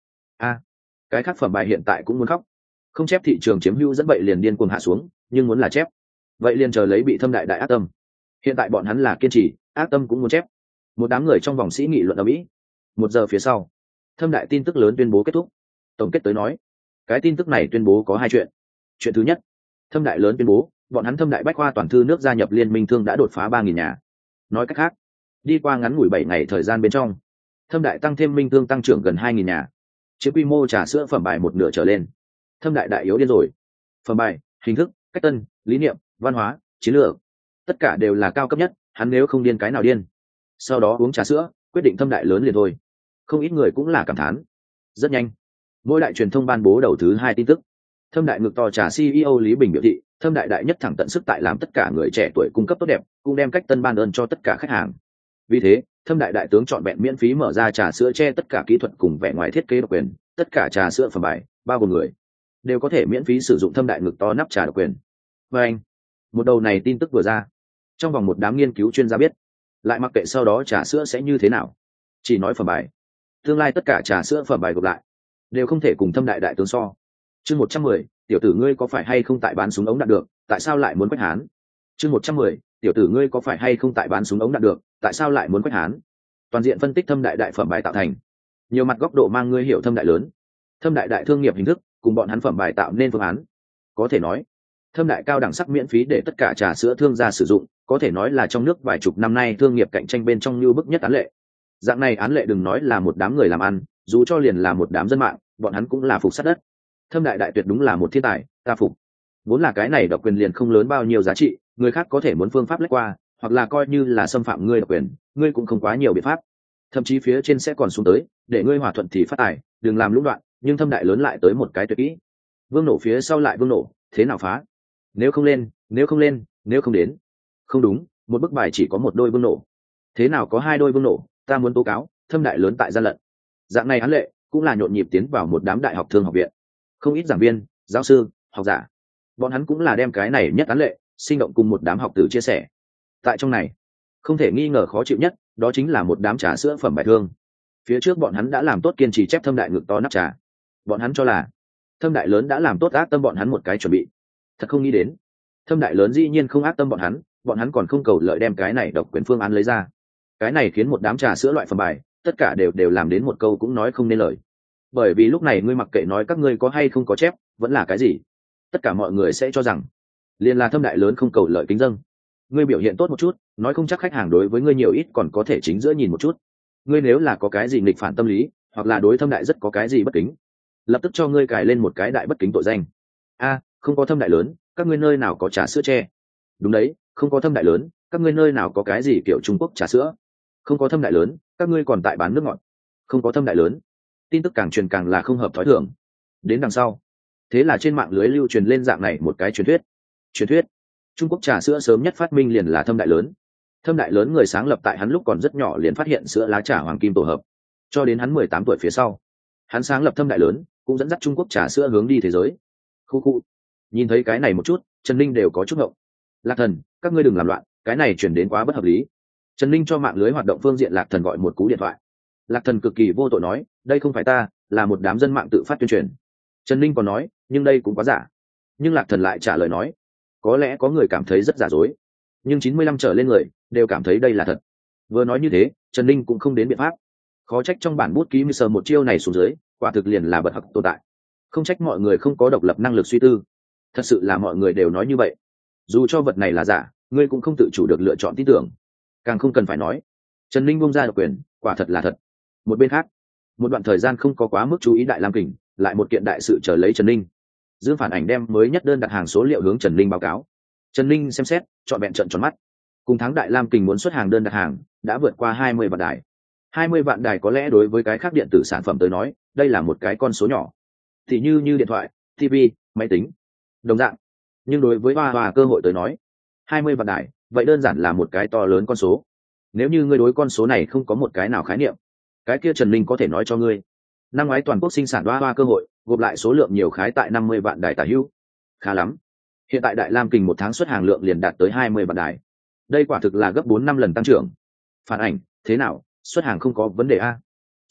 Cái khác phẩm bài hiện tại cũng muốn khóc, không chép thị trường chiếm hữu dẫn vậy liền điên cuồng hạ xuống, nhưng muốn là chép vậy liền chờ lấy bị thâm đại đại ác tâm. Hiện tại bọn hắn là kiên trì, ác tâm cũng muốn chép. Một đám người trong vòng sĩ nghị luận ở mỹ. 1 giờ phía sau, thâm đại tin tức lớn tuyên bố kết thúc. Tổng kết tới nói, cái tin tức này tuyên bố có 2 chuyện. Chuyện thứ nhất, thâm đại lớn tuyên bố bọn hắn thâm đại bách khoa toàn thư nước gia nhập liên minh thương đã đột phá 3.000 nhà. Nói cách khác, đi qua ngắn ngủi 7 ngày thời gian bên trong, thâm đại tăng thêm minh thương tăng trưởng gần 2.000 nhà, chiếm quy mô trà sữa phẩm bài 1/2 trở lên. Thâm đại đại yếu điên rồi. Phẩm bài, hình thức, cách tân, lý niệm, văn hóa, chiến lược, tất cả đều là cao cấp nhất, hắn nếu không điên cái nào điên. Sau đó uống trà sữa, quyết định thâm đại lớn liền thôi. Không ít người cũng là cảm thán. Rất nhanh, mỗi đại truyền thông ban bố đầu thứ 2 tin tức. Thâm đại ngực to trà CEO Lý Bình biểu thị, thâm đại đại nhất thẳng tận sức tại làm tất cả người trẻ tuổi cung cấp tốt đẹp, cũng đem cách tân ban ơn cho tất cả khách hàng. Vì thế, thâm đại đại tướng chọn vẹn miễn phí mở ra trà sữa che tất cả kỹ thuật cùng vẻ ngoài thiết kế độc quyền, tất cả trà sữa phẩm bài, bao gồm người, đều có thể miễn phí sử dụng thâm đại ngực to nắp trà độc quyền. Và anh, một đầu này tin tức vừa ra, trong vòng một đám nghiên cứu chuyên gia biết, lại mặc kệ sau đó trà sữa sẽ như thế nào, chỉ nói phẩm bài, tương lai tất cả trà sữa phẩm bài gộp lại đều không thể cùng thâm đại đại tướng so. Chương 110, tiểu tử ngươi có phải hay không tại bán súng ống đạn được, tại sao lại muốn quét hán? Chương 110, tiểu tử ngươi có phải hay không tại bán súng ống đạn được, tại sao lại muốn quét hán? Toàn diện phân tích thâm đại đại phẩm bài tạo thành, nhiều mặt góc độ mang ngươi hiểu thâm đại lớn, thâm đại đại thương nghiệp hình thức cùng bọn hắn phẩm bài tạo nên phương án. Có thể nói, thâm đại cao đẳng sắc miễn phí để tất cả trà sữa thương gia sử dụng, có thể nói là trong nước vài chục năm nay thương nghiệp cạnh tranh bên trong như bức nhất án lệ. Dạng này án lệ đừng nói là một đám người làm ăn, dù cho liền là một đám dân mạng, bọn hắn cũng là phục sát đất. Thâm đại đại tuyệt đúng là một thiên tài, ta phục. Vốn là cái này độc quyền liền không lớn bao nhiêu giá trị, người khác có thể muốn phương pháp lách qua, hoặc là coi như là xâm phạm ngươi độc quyền, ngươi cũng không quá nhiều biện pháp. Thậm chí phía trên sẽ còn xuống tới, để ngươi hòa thuận thì phát tài, đừng làm lũng đoạn, nhưng thâm đại lớn lại tới một cái tuyệt kỹ. Vương nổ phía sau lại vương nổ, thế nào phá? Nếu không lên, nếu không lên, nếu không đến. Không đúng, một bức bài chỉ có một đôi vương nổ. Thế nào có 2 đôi vương nổ, ta muốn tố cáo, thâm đại lớn tại gian lận. Dạng này án lệ cũng là nhộn nhịp tiến vào một đám đại học thương học viện. Không ít giảng viên, giáo sư, học giả, bọn hắn cũng là đem cái này nhất án lệ sinh động cùng một đám học tử chia sẻ. Tại trong này, không thể nghi ngờ khó chịu nhất, đó chính là một đám trà sữa phẩm bài thương. Phía trước bọn hắn đã làm tốt kiên trì chép thâm đại ngực to nắp trà. Bọn hắn cho là thâm đại lớn đã làm tốt ác tâm bọn hắn một cái chuẩn bị. Thật không nghĩ đến, thâm đại lớn dĩ nhiên không ác tâm bọn hắn còn không cầu lợi đem cái này độc quyền phương án lấy ra. Cái này khiến một đám trà sữa loại phẩm bài tất cả đều làm đến một câu cũng nói không nên lời. Bởi vì lúc này ngươi mặc kệ nói các ngươi có hay không có chép, vẫn là cái gì, tất cả mọi người sẽ cho rằng liền là thâm đại lớn không cầu lợi kính dâng. Ngươi biểu hiện tốt một chút, nói không chắc khách hàng đối với ngươi nhiều ít còn có thể chính giữa nhìn một chút. Ngươi nếu là có cái gì nghịch phản tâm lý, hoặc là đối thâm đại rất có cái gì bất kính, lập tức cho ngươi cài lên một cái đại bất kính tội danh. Không có thâm đại lớn, các ngươi nơi nào có trà sữa tre? Đúng đấy, không có thâm đại lớn, các ngươi nơi nào có cái gì kiểu Trung Quốc trà sữa? Không có thâm đại lớn, các ngươi còn tại bán nước ngọt. Không có thâm đại lớn, tin tức càng truyền càng là không hợp thói thường. Đến đằng sau, thế là trên mạng lưới lưu truyền lên dạng này một cái truyền thuyết Trung Quốc trà sữa sớm nhất phát minh liền là thâm đại lớn. Thâm đại lớn người sáng lập tại hắn lúc còn rất nhỏ liền phát hiện sữa lá trà hoàng kim tổ hợp, cho đến hắn 18 tuổi phía sau, hắn sáng lập thâm đại lớn, cũng dẫn dắt Trung Quốc trà sữa hướng đi thế giới. Khu nhìn thấy cái này một chút, Trần Ninh đều có chút ngộng. Lạc Thần, các ngươi đừng làm loạn, cái này chuyển đến quá bất hợp lý. Trần Ninh cho mạng lưới hoạt động phương diện Lạc Thần gọi một cú điện thoại. Lạc Thần cực kỳ vô tội nói, đây không phải ta, là một đám dân mạng tự phát tuyên truyền. Trần Ninh còn nói, nhưng đây cũng quá giả. Nhưng Lạc Thần lại trả lời nói, có lẽ có người cảm thấy rất giả dối, nhưng 95 trở lên người đều cảm thấy đây là thật. Vừa nói như thế, Trần Ninh cũng không đến biện pháp. Khó trách trong bản bút ký sờ một chiêu này xuống dưới, quả thực liền là bật hặc tồn tại. Không trách mọi người không có độc lập năng lực suy tư. Thật sự là mọi người đều nói như vậy. Dù cho vật này là giả, ngươi cũng không tự chủ được lựa chọn tin tưởng. Càng không cần phải nói, Trần Ninh bung ra độc quyền, quả thật là thật. Một bên khác, một đoạn thời gian không có quá mức chú ý Đại Lam Kình, lại một kiện đại sự chờ lấy Trần Ninh. Dương Phản Ảnh đem mới nhất đơn đặt hàng số liệu hướng Trần Ninh báo cáo. Trần Ninh xem xét, chọn vẹn trợn tròn mắt. Cùng tháng Đại Lam Kình muốn xuất hàng đơn đặt hàng đã vượt qua 20 vạn đài. 20 vạn đài có lẽ đối với cái khác điện tử sản phẩm tới nói, đây là một cái con số nhỏ. Thì như điện thoại, TV, máy tính, đồng dạng. Nhưng đối với Hoa cơ hội tới nói, 20 vạn đài, vậy đơn giản là một cái to lớn con số. Nếu như ngươi đối con số này không có một cái nào khái niệm, cái kia Trần Ninh có thể nói cho ngươi, năm ngoái toàn quốc sinh sản Hoa cơ hội, gộp lại số lượng nhiều khái tại 50 vạn đài tả hữu. Khá lắm. Hiện tại Đại Lam Kình một tháng xuất hàng lượng liền đạt tới 20 vạn đài. Đây quả thực là gấp 4-5 lần tăng trưởng. Phản Ảnh, thế nào, xuất hàng không có vấn đề a?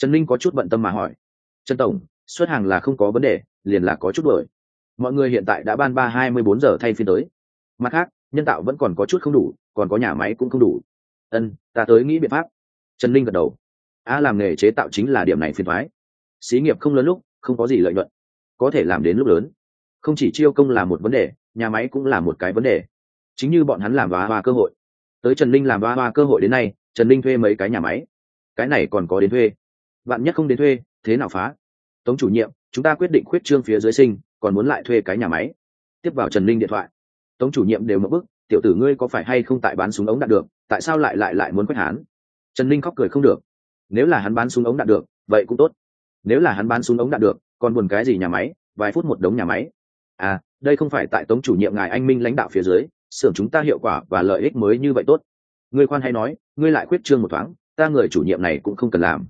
Trần Linh có chút bận tâm mà hỏi. Trần tổng, xuất hàng là không có vấn đề, liền là có chút đổi. Mọi người hiện tại đã ban 24 giờ thay phiên tới. Mặt khác, nhân tạo vẫn còn có chút không đủ, còn có nhà máy cũng không đủ. Ta tới nghĩ biện pháp. Trần Linh gật đầu. Làm nghề chế tạo chính là điểm này phiền toái. Xí nghiệp không lớn lúc, không có gì lợi nhuận, có thể làm đến lúc lớn. Không chỉ chiêu công là một vấn đề, nhà máy cũng là một cái vấn đề. Chính như bọn hắn làm hoa cơ hội. Tới Trần Linh làm hoa cơ hội đến nay, Trần Linh thuê mấy cái nhà máy. Cái này còn có đến thuê. Vạn nhất không đến thuê, thế nào phá? Tống chủ nhiệm, chúng ta quyết định khuyết trương phía dưới sinh, còn muốn lại thuê cái nhà máy. Tiếp vào Trần Linh điện thoại. Tống chủ nhiệm đều ngập bức, tiểu tử ngươi có phải hay không tại bán súng ống đạn được, tại sao lại muốn quét hắn? Trần Linh khóc cười không được. Nếu là hắn bán súng ống đạn được, vậy cũng tốt. Nếu là hắn bán súng ống đạn được, còn buồn cái gì nhà máy, vài phút một đống nhà máy. Đây không phải tại Tống chủ nhiệm ngài anh minh lãnh đạo phía dưới, xưởng chúng ta hiệu quả và lợi ích mới như vậy tốt. Ngươi khoan hay nói, ngươi lại khuyết trương một thoáng, ta người chủ nhiệm này cũng không cần làm.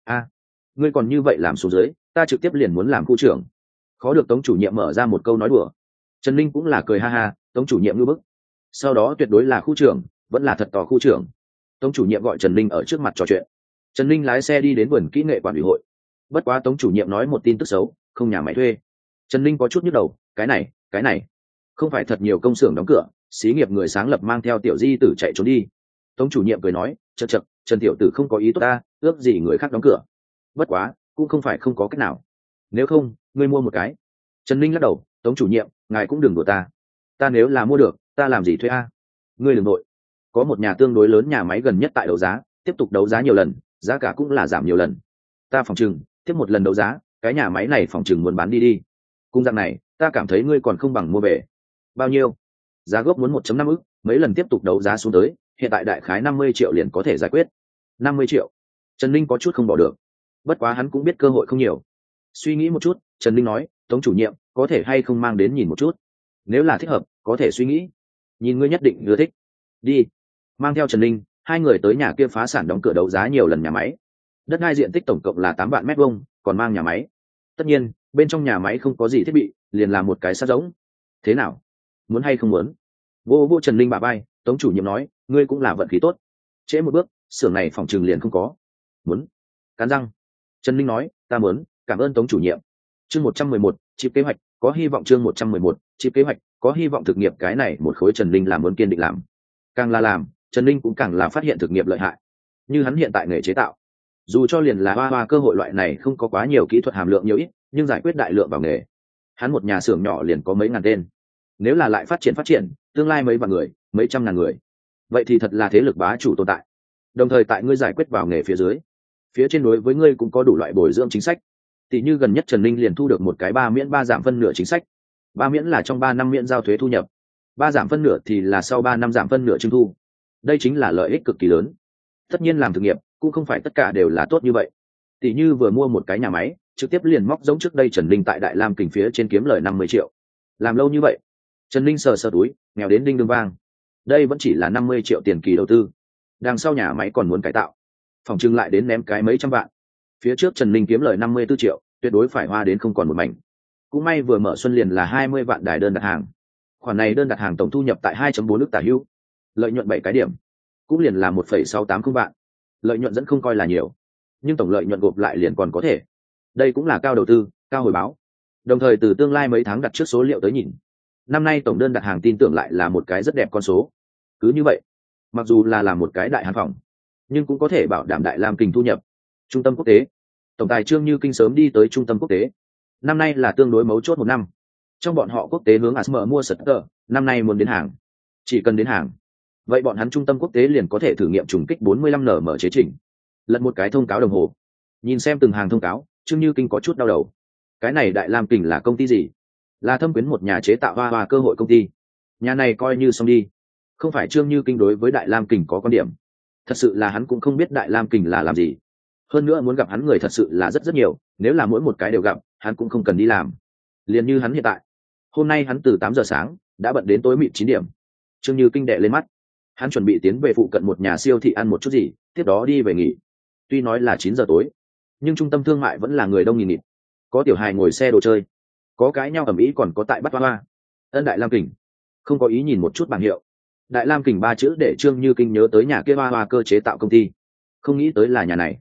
Ngươi còn như vậy làm xuống dưới, ta trực tiếp liền muốn làm khu trưởng. Khó được Tống chủ nhiệm mở ra một câu nói đùa. Trần Linh cũng là cười ha ha, Tống chủ nhiệm ngư bức. Sau đó tuyệt đối là khu trưởng, vẫn là thật tỏ khu trưởng. Tống chủ nhiệm gọi Trần Linh ở trước mặt trò chuyện. Trần Linh lái xe đi đến vườn kỹ nghệ quản ủy hội. Bất quá Tống chủ nhiệm nói một tin tức xấu, không nhà máy thuê. Trần Linh có chút nhức đầu, cái này không phải thật nhiều công xưởng đóng cửa, xí nghiệp người sáng lập mang theo tiểu di tử chạy trốn đi. Tống chủ nhiệm cười nói, chật, Trần tiểu tử không có ý tốt ta, ước gì người khác đóng cửa. Bất quá cũng không phải không có cách nào. Nếu không, ngươi mua một cái. Trần Linh lắc đầu, Tống chủ nhiệm, ngài cũng đừng đùa ta nếu là mua được, ta làm gì thuê Ngươi đừng nội. Có một nhà tương đối lớn nhà máy gần nhất tại đấu giá, tiếp tục đấu giá nhiều lần, giá cả cũng là giảm nhiều lần. Ta phòng chừng tiếp một lần đấu giá, cái nhà máy này phòng chừng muốn bán đi. Cung dạng này, ta cảm thấy ngươi còn không bằng mua về. Bao nhiêu? Giá gốc muốn 1.5 ức, mấy lần tiếp tục đấu giá xuống tới, hiện tại đại khái 50 triệu liền có thể giải quyết. 50 triệu. Trần Linh có chút không bỏ được. Bất quá hắn cũng biết cơ hội không nhiều. Suy nghĩ một chút, Trần Linh nói, Tống chủ nhiệm, có thể hay không mang đến nhìn một chút? Nếu là thích hợp, có thể suy nghĩ. Nhìn ngươi nhất định ưa thích. Đi. Mang theo Trần Linh, hai người tới nhà kia phá sản đóng cửa đấu giá nhiều lần nhà máy. Đất đai diện tích tổng cộng là 8 vạn mét vuông, còn mang nhà máy. Tất nhiên, bên trong nhà máy không có gì thiết bị, liền làm một cái sát giống. Thế nào? Muốn hay không muốn? Vô Trần Linh bả vai, Tống chủ nhiệm nói, ngươi cũng là vận khí tốt. Trễ một bước, xưởng này phòng trường liền không có. Muốn? Cắn răng. Trần Linh nói, ta muốn, cảm ơn Tống chủ nhiệm. Chương 111, chip kế hoạch, có hy vọng. Chương 111, chip kế hoạch, có hy vọng. Thực nghiệp cái này một khối Trần Linh làm muốn kiên định làm. Càng là làm, Trần Linh cũng càng là phát hiện thực nghiệp lợi hại. Như hắn hiện tại nghề chế tạo, dù cho liền là hoa cơ hội loại này không có quá nhiều kỹ thuật hàm lượng nhiều ít, nhưng giải quyết đại lượng vào nghề. Hắn một nhà xưởng nhỏ liền có mấy ngàn tên. Nếu là lại phát triển, tương lai mấy vạn người, mấy trăm ngàn người, vậy thì thật là thế lực bá chủ tồn tại. Đồng thời tại ngươi giải quyết vào nghề phía dưới, phía trên đối với ngươi cũng có đủ loại bồi dưỡng chính sách. Tỷ như gần nhất Trần Linh liền thu được một cái 3 miễn 3 giảm phân nửa chính sách. 3 miễn là trong 3 năm miễn giao thuế thu nhập, 3 giảm phân nửa thì là sau 3 năm giảm phân nửa trưng thu. Đây chính là lợi ích cực kỳ lớn. Tất nhiên làm thực nghiệp cũng không phải tất cả đều là tốt như vậy. Tỷ như vừa mua một cái nhà máy, trực tiếp liền móc giống trước đây Trần Linh tại Đại Lam Kình phía trên kiếm lời 50 triệu. Làm lâu như vậy, Trần Linh sờ sờ túi, nghèo đến đinh đương vang. Đây vẫn chỉ là 50 triệu tiền kỳ đầu tư. Đằng sau nhà máy còn muốn cải tạo, phòng trưng lại đến ném cái mấy trăm vạn. Phía trước Trần Linh kiếm lời 54 triệu, tuyệt đối phải hoa đến không còn một mảnh. Cũng may vừa mở xuân liền là 20 vạn đài đơn đặt hàng. Khoản này đơn đặt hàng tổng thu nhập tại 2.4 ức tả hữu, lợi nhuận 7 cái điểm, cũng liền là 1,680 vạn. Lợi nhuận vẫn không coi là nhiều, nhưng tổng lợi nhuận gộp lại liền còn có thể. Đây cũng là cao đầu tư, cao hồi báo. Đồng thời từ tương lai mấy tháng đặt trước số liệu tới nhìn, năm nay tổng đơn đặt hàng tin tưởng lại là một cái rất đẹp con số. Cứ như vậy, mặc dù là làm một cái đại hàn phòng, nhưng cũng có thể bảo đảm Đại Lam Kình thu nhập. Trung tâm quốc tế, tổng tài Trương Như Kinh sớm đi tới trung tâm quốc tế. Năm nay là tương đối mấu chốt một năm. Trong bọn họ quốc tế hướng ASM mua sật tờ, năm nay muốn đến hàng. Chỉ cần đến hàng, vậy bọn hắn trung tâm quốc tế liền có thể thử nghiệm trùng kích 45 nm chế chỉnh. Lật một cái thông cáo đồng hồ, nhìn xem từng hàng thông cáo, Trương Như Kinh có chút đau đầu. Cái này Đại Lam Kình là công ty gì? Là Thâm Quyến một nhà chế tạo hoa cơ hội công ty. Nhà này coi như xong đi. Không phải Trương Như Kinh đối với Đại Lam Kình có quan điểm. Thật sự là hắn cũng không biết Đại Lam Kình là làm gì. Hơn nữa muốn gặp hắn người thật sự là rất nhiều, nếu là mỗi một cái đều gặp, hắn cũng không cần đi làm. Liền như hắn hiện tại. Hôm nay hắn từ 8 giờ sáng đã bận đến tối mịt 9 điểm. Trương Như Kinh đệ lên mắt. Hắn chuẩn bị tiến về phụ cận một nhà siêu thị ăn một chút gì, tiếp đó đi về nghỉ. Tuy nói là 9 giờ tối, nhưng trung tâm thương mại vẫn là người đông nghìn nghịt. Có tiểu hài ngồi xe đồ chơi, có cãi nhau ầm ĩ, còn có tại bắt hoa. Ân Đại Lam Kình không có ý nhìn một chút bảng hiệu. Đại Lam Kình 3 chữ để Trương Như Kinh nhớ tới nhà kia hoa cơ chế tạo công ty. Không nghĩ tới là nhà này.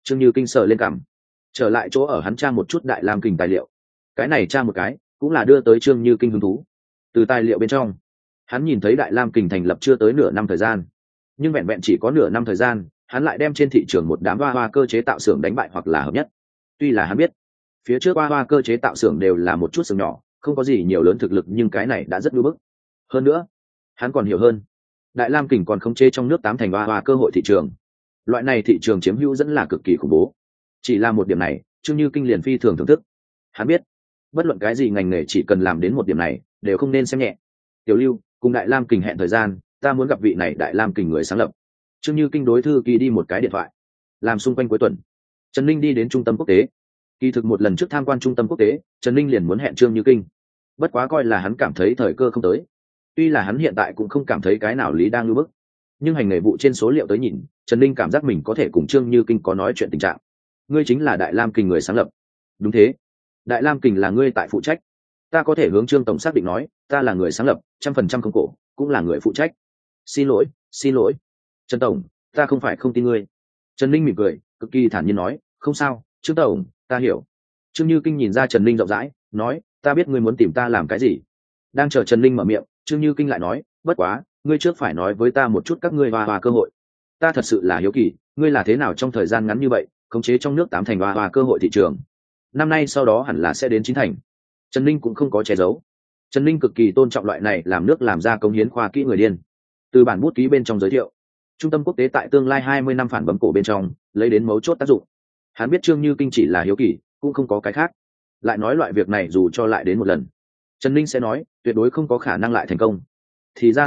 Trương Như Kinh sờ lên cằm, trở lại chỗ ở hắn tra một chút Đại Lam Kình tài liệu. Cái này tra một cái cũng là đưa tới Trương Như Kinh hứng thú. Từ tài liệu bên trong hắn nhìn thấy Đại Lam Kình thành lập chưa tới nửa năm thời gian, nhưng vẹn vẹn chỉ có nửa năm thời gian hắn lại đem trên thị trường một đám hoa cơ chế tạo xưởng đánh bại hoặc là hợp nhất. Tuy là hắn biết phía trước hoa cơ chế tạo xưởng đều là một chút xưởng nhỏ, không có gì nhiều lớn thực lực, nhưng cái này đã rất ngưỡng bức. Hơn nữa hắn còn hiểu hơn, Đại Lam Kình còn khống chế trong nước 8 thành hoa cơ hội thị trường. Loại này thị trường chiếm hữu dẫn là cực kỳ khủng bố. Chỉ là một điểm này Trương Như Kinh liền phi thường thưởng thức. Hắn biết bất luận cái gì ngành nghề chỉ cần làm đến một điểm này đều không nên xem nhẹ. Tiểu Lưu, cùng Đại Lam Kình hẹn thời gian, ta muốn gặp vị này Đại Lam Kình người sáng lập. Trương Như Kinh đối thư ký đi một cái điện thoại. Làm xung quanh cuối tuần, Trần Ninh đi đến trung tâm quốc tế. Kỳ thực một lần trước tham quan trung tâm quốc tế, Trần Ninh liền muốn hẹn Trương Như Kinh, bất quá coi là hắn cảm thấy thời cơ không tới. Tuy là hắn hiện tại cũng không cảm thấy cái nào lý đang lưu bức, nhưng hành nghề vụ trên số liệu tới nhìn, Trần Ninh cảm giác mình có thể cùng Trương Như Kinh có nói chuyện tình trạng. Ngươi chính là Đại Lam Kình người sáng lập? Đúng thế, Đại Lam Kình là ngươi tại phụ trách. Ta có thể hướng Trương tổng xác định nói, ta là người sáng lập, 100% không cổ, cũng là người phụ trách. Xin lỗi Trần tổng, ta không phải không tin ngươi. Trần Ninh mỉm cười, cực kỳ thản nhiên nói, không sao Trương tổng, ta hiểu. Trương Như Kinh nhìn ra Trần Ninh rộng rãi, nói, ta biết ngươi muốn tìm ta làm cái gì. Đang chờ Trần Ninh mở miệng, Trương Như Kinh lại nói, bất quá ngươi trước phải nói với ta một chút các ngươi hoa cơ hội. Ta thật sự là hiếu kỳ, ngươi là thế nào trong thời gian ngắn như vậy khống chế trong nước 8 thành hoa cơ hội thị trường. Năm nay sau đó hẳn là sẽ đến 9 thành. Trần Ninh cũng không có che giấu. Trần Ninh cực kỳ tôn trọng loại này làm nước làm ra cống hiến khoa kỹ người điên. Từ bản bút ký bên trong giới thiệu, trung tâm quốc tế tại tương lai 20 năm phản bấm cổ bên trong lấy đến mấu chốt tác dụng. Hắn biết Trương Như Kinh chỉ là hiếu kỳ, cũng không có cái khác. Lại nói loại việc này dù cho lại đến một lần, Trần Ninh sẽ nói tuyệt đối không có khả năng lại thành công. Thì ra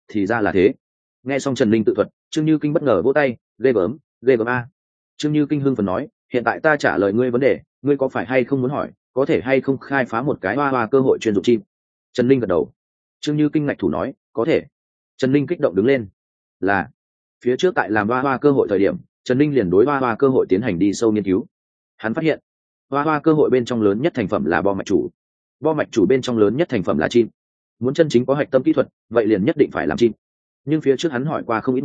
là thế. Nghe xong Trần Ninh tự thuật, Trương Như Kinh bất ngờ vỗ tay, ghê gớm a. Trương Như Kinh hưng phấn nói, hiện tại ta trả lời ngươi vấn đề, ngươi có phải hay không muốn hỏi, có thể hay không khai phá một cái hoa cơ hội chuyên dụng chim? Trần Ninh gật đầu. Trương Như Kinh ngạch thủ nói, có thể. Trần Ninh kích động đứng lên. Là phía trước tại làm hoa cơ hội thời điểm, Trần Ninh liền đối hoa cơ hội tiến hành đi sâu nghiên cứu. Hắn phát hiện hoa cơ hội bên trong lớn nhất thành phẩm là bo mạch chủ bên trong lớn nhất thành phẩm là chim. Muốn chân chính có hạch tâm kỹ thuật, vậy liền nhất định phải làm chim. Nhưng phía trước hắn hỏi qua không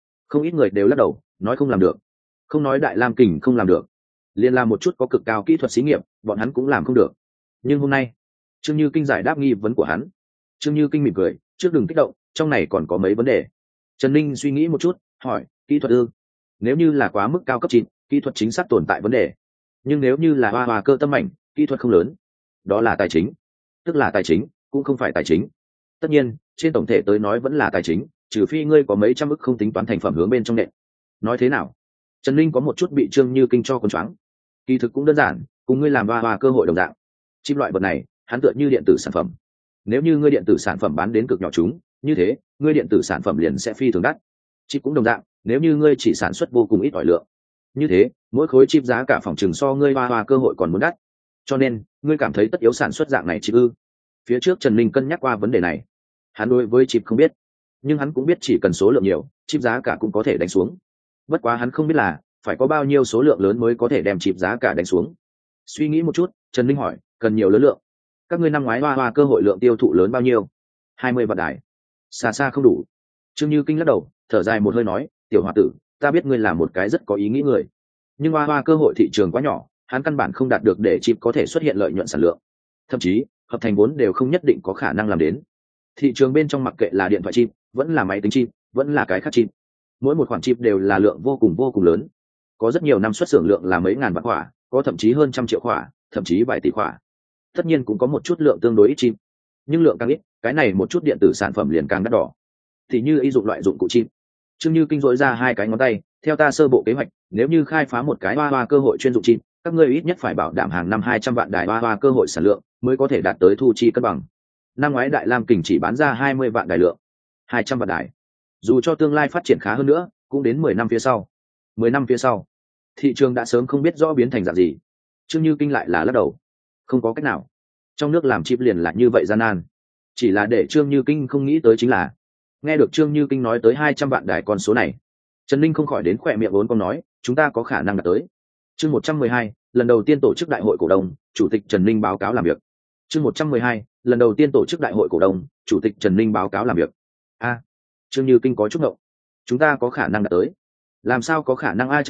ít người đều lắc đầu, nói không làm được. Không nói Đại Lam Kình không làm được, liền làm một chút có cực cao kỹ thuật xí nghiệp, bọn hắn cũng làm không được. Nhưng hôm nay Trương Như Kinh giải đáp nghi vấn của hắn. Trương Như Kinh mỉm cười, trước đừng kích động, trong này còn có mấy vấn đề. Trần Ninh suy nghĩ một chút, hỏi, kỹ thuật ư? Nếu như là quá mức cao cấp chín, kỹ thuật chính xác tồn tại vấn đề. Nhưng nếu như là hoa cơ tâm mảnh, kỹ thuật không lớn. Đó là tài chính. Tức là tài chính, cũng không phải tài chính. Tất nhiên, trên tổng thể tới nói vẫn là tài chính, trừ phi ngươi có mấy trăm ức không tính toán thành phẩm hướng bên trong nệm. Nói thế nào? Trần Ninh có một chút bị Trương Như Kinh cho con choáng. Kỳ thực cũng đơn giản, cùng ngươi làm hoa cơ hội đồng dạng. Chip loại vật này, hắn tựa như điện tử sản phẩm. Nếu như ngươi điện tử sản phẩm bán đến cực nhỏ chúng, như thế, ngươi điện tử sản phẩm liền sẽ phi thường đắt. Chip cũng đồng dạng, nếu như ngươi chỉ sản xuất vô cùng ít ỏi lượng, như thế, mỗi khối chip giá cả phòng trừng so ngươi hoa cơ hội còn muốn đắt. Cho nên, ngươi cảm thấy tất yếu sản xuất dạng này chip ư? Phía trước Trần Ninh cân nhắc qua vấn đề này. Hắn đối với chip không biết, nhưng hắn cũng biết chỉ cần số lượng nhiều, chip giá cả cũng có thể đánh xuống. Bất quá hắn không biết là phải có bao nhiêu số lượng lớn mới có thể đem chip giá cả đánh xuống. Suy nghĩ một chút, Trần Ninh hỏi, cần nhiều lớn lượng? Các ngươi năm ngoái hoa cơ hội lượng tiêu thụ lớn bao nhiêu? 20 vạn đài. Xa không đủ. Trương Như Kinh lắc đầu, thở dài một hơi nói, tiểu hòa tử, ta biết ngươi là một cái rất có ý nghĩ người, nhưng hoa cơ hội thị trường quá nhỏ, hắn căn bản không đạt được để chip có thể xuất hiện lợi nhuận sản lượng. Thậm chí hợp thành vốn đều không nhất định có khả năng làm đến. Thị trường bên trong mặc kệ là điện thoại chip, vẫn là máy tính chip, vẫn là cái khác chip, mỗi một khoản chip đều là lượng vô cùng lớn. Có rất nhiều năm xuất xưởng lượng là mấy ngàn vạn khỏa, có thậm chí hơn trăm triệu khỏa, thậm chí vài tỷ khỏa. Tất nhiên cũng có một chút lượng tương đối ít chip, nhưng lượng càng ít, cái này một chút điện tử sản phẩm liền càng đắt đỏ. Thì như y dụng loại dụng cụ chip. Trương Như Kinh rỗi ra hai cái ngón tay, theo ta sơ bộ kế hoạch, nếu như khai phá một cái hoa cơ hội chuyên dụng chip, các ngươi ít nhất phải bảo đảm hàng năm 200 vạn đài hoa cơ hội sản lượng mới có thể đạt tới thu chi cân bằng. Năm ngoái Đại Lam Kình chỉ bán ra 20 vạn đài lượng, 200 vạn đài. Dù cho tương lai phát triển khá hơn nữa, cũng đến 10 năm phía sau. 10 năm phía sau, thị trường đã sớm không biết rõ biến thành dạng gì. Trương Như Kinh lại là lắc đầu. Không có cách nào. Trong nước làm chip liền là như vậy gian nan. Chỉ là để Trương Như Kinh không nghĩ tới chính là, nghe được Trương Như Kinh nói tới 200 vạn đài con số này, Trần Ninh không khỏi đến khỏe miệng vốn con nói, chúng ta có khả năng đạt tới. Chương 112, lần đầu tiên tổ chức đại hội cổ đông, chủ tịch Trần Ninh báo cáo làm việc. Chương 112, lần đầu tiên tổ chức đại hội cổ đông, chủ tịch Trần Ninh báo cáo làm việc. Trương Như Kinh có chút ngộng. Chúng ta có khả năng đạt tới? Làm sao có khả năng? Trần tổng,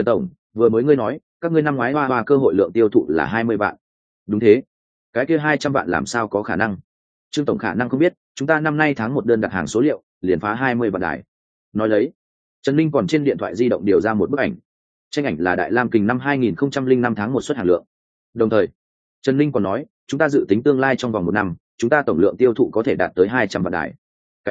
vừa mới ngươi nói các ngươi năm ngoái hoa hoa cơ hội lượng tiêu thụ là 20 vạn. Đúng thế. Cái kia 200 vạn làm sao có khả năng? Trương tổng khả năng không biết, chúng ta năm nay tháng 1 đơn đặt hàng số liệu liền phá 20 vạn đài. Nói lấy, Trần Ninh còn trên điện thoại di động điều ra một bức ảnh. Tranh ảnh là Đại Lam Kình năm 2005 tháng 1 xuất hàng lượng. Đồng thời, Trần Ninh còn nói, chúng ta dự tính tương lai trong vòng 1 năm, chúng ta tổng lượng tiêu thụ có thể đạt tới 200 vạn đài.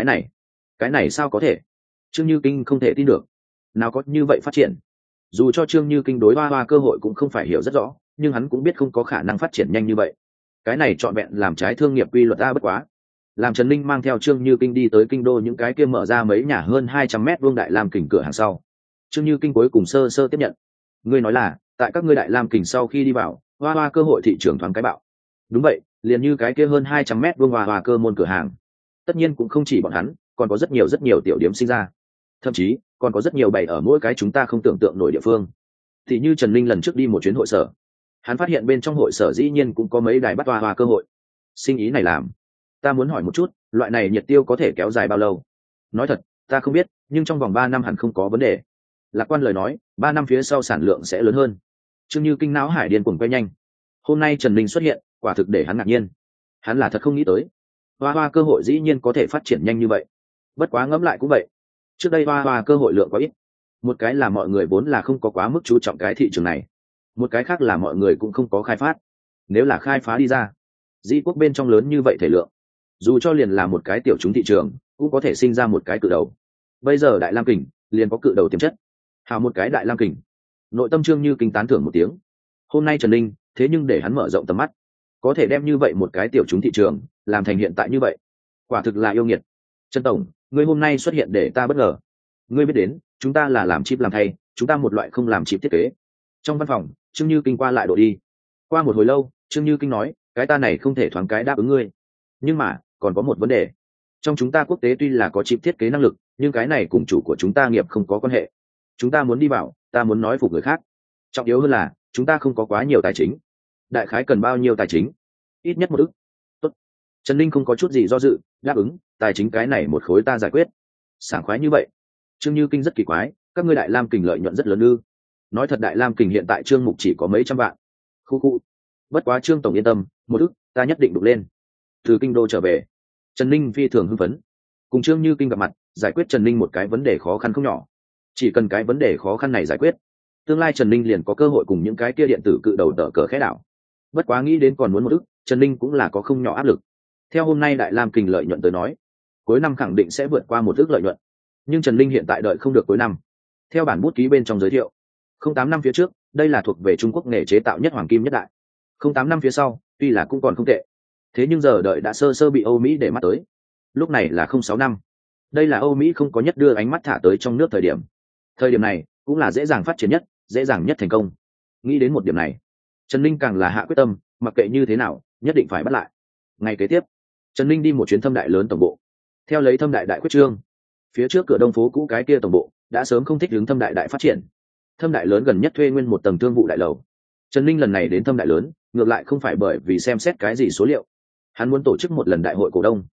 Cái này sao có thể? Trương Như Kinh không thể tin được. Nào có như vậy phát triển. Dù cho Trương Như Kinh đối hoa hoa cơ hội cũng không phải hiểu rất rõ, nhưng hắn cũng biết không có khả năng phát triển nhanh như vậy. Cái này trọn vẹn làm trái thương nghiệp quy luật a bất quá. Làm Trần Ninh mang theo Trương Như Kinh đi tới kinh đô những cái kia mở ra mấy nhà hơn 200 mét vuông Đại Lam Kình cửa hàng sau. Trương Như Kinh cuối cùng sơ sơ tiếp nhận. Ngươi nói là, tại các ngươi Đại Lam Kình sau khi đi vào, hoa hoa cơ hội thị trường thoáng cái bạo. Đúng vậy, liền như cái kia hơn 200 mét vuông hoa hoa cơ môn cửa hàng. Tất nhiên cũng không chỉ bọn hắn, còn có rất nhiều tiểu điểm sinh ra. Thậm chí, còn có rất nhiều bày ở mỗi cái chúng ta không tưởng tượng nổi địa phương. Thì như Trần Ninh lần trước đi một chuyến hội sở, hắn phát hiện bên trong hội sở dĩ nhiên cũng có mấy đài bắt hoa hoa cơ hội. Sinh ý này làm, ta muốn hỏi một chút, loại này nhiệt tiêu có thể kéo dài bao lâu? Nói thật, ta không biết, nhưng trong vòng 3 năm hẳn không có vấn đề. Lạc Quan lời nói, 3 năm phía sau sản lượng sẽ lớn hơn. Trương Như Kinh não hải điên cuồng quay nhanh. Hôm nay Trần Ninh xuất hiện, quả thực để hắn ngạc nhiên. Hắn là thật không nghĩ tới, hoa hoa cơ hội dĩ nhiên có thể phát triển nhanh như vậy. Bất quá ngẫm lại cũng vậy. Trước đây hoa hoa cơ hội lượng quá ít. Một cái là mọi người vốn là không có quá mức chú trọng cái thị trường này. Một cái khác là mọi người cũng không có khai phát. Nếu là khai phá đi ra, dĩ quốc bên trong lớn như vậy thể lượng, dù cho liền là một cái tiểu chúng thị trường cũng có thể sinh ra một cái cự đầu. Bây giờ Đại Lam Kình liền có cự đầu tiềm chất. Hào một cái Đại Lam Kình, nội tâm Trương Như Kinh tán thưởng một tiếng. Hôm nay Trần Ninh thế nhưng để hắn mở rộng tầm mắt, có thể đem như vậy một cái tiểu chúng thị trường làm thành hiện tại như vậy, quả thực là yêu nghiệt. Trần tổng, ngươi hôm nay xuất hiện để ta bất ngờ. Ngươi biết đến, chúng ta là làm chip làm thay, chúng ta một loại không làm chip thiết kế. Trong văn phòng, Trương Như Kinh qua lại độ đi. Qua một hồi lâu, Trương Như Kinh nói, cái ta này không thể thoáng cái đáp ứng ngươi. Nhưng mà, còn có một vấn đề. Trong chúng ta quốc tế tuy là có chip thiết kế năng lực, nhưng cái này cùng chủ của chúng ta nghiệp không có quan hệ. Chúng ta muốn đi vào, ta muốn nói phục người khác. Trọng yếu hơn là, chúng ta không có quá nhiều tài chính. Đại khái cần bao nhiêu tài chính? Ít nhất 1 ức. Tốt. Trần Ninh không có chút gì do dự, đáp ứng, tài chính cái này một khối ta giải quyết. Sảng khoái như vậy. Trương Như Kinh rất kỳ quái, các ngươi Đại Lam Kình lợi nhuận rất lớn ư? Nói thật, Đại Lam Kình hiện tại Trương mục chỉ có mấy trăm vạn. Khu. Bất quá Trương tổng yên tâm, 1 ức, ta nhất định đục lên. Từ kinh đô trở về, Trần Ninh phi thường hưng phấn. Cùng Trương Như Kinh gặp mặt, giải quyết Trần Ninh một cái vấn đề khó khăn không nhỏ. Chỉ cần cái vấn đề khó khăn này giải quyết, tương lai Trần Ninh liền có cơ hội cùng những cái kia điện tử cự đầu tờ cờ khẽ đảo. Bất quá nghĩ đến còn muốn 1 ức, Trần Ninh cũng là có không nhỏ áp lực. Theo hôm nay Đại Lam Kình lợi nhuận tới nói, cuối năm khẳng định sẽ vượt qua 1 ức lợi nhuận. Nhưng Trần Ninh hiện tại đợi không được cuối năm. Theo bản bút ký bên trong giới thiệu, 08 năm phía trước, đây là thuộc về Trung Quốc nghề chế tạo nhất hoàng kim nhất đại. 08 năm phía sau, tuy là cũng còn không tệ. Thế nhưng giờ đợi đã sơ sơ bị Âu Mỹ để mắt tới. Lúc này là 06 năm. Đây là Âu Mỹ không có nhất đưa ánh mắt thả tới trong nước thời điểm. Thời điểm này cũng là dễ dàng phát triển nhất, dễ dàng nhất thành công. Nghĩ đến một điểm này, Trần Ninh càng là hạ quyết tâm, mặc kệ như thế nào, nhất định phải bắt lại. Ngày kế tiếp, Trần Ninh đi một chuyến thâm đại lớn tổng bộ. Theo lấy thâm đại đại quyết trương, phía trước cửa đông phố cũ cái kia tổng bộ đã sớm không thích ứng thâm đại đại phát triển. Thâm đại lớn gần nhất thuê nguyên một tầng thương vụ đại lầu. Trần Ninh lần này đến thâm đại lớn, ngược lại không phải bởi vì xem xét cái gì số liệu, hắn muốn tổ chức một lần đại hội cổ đông.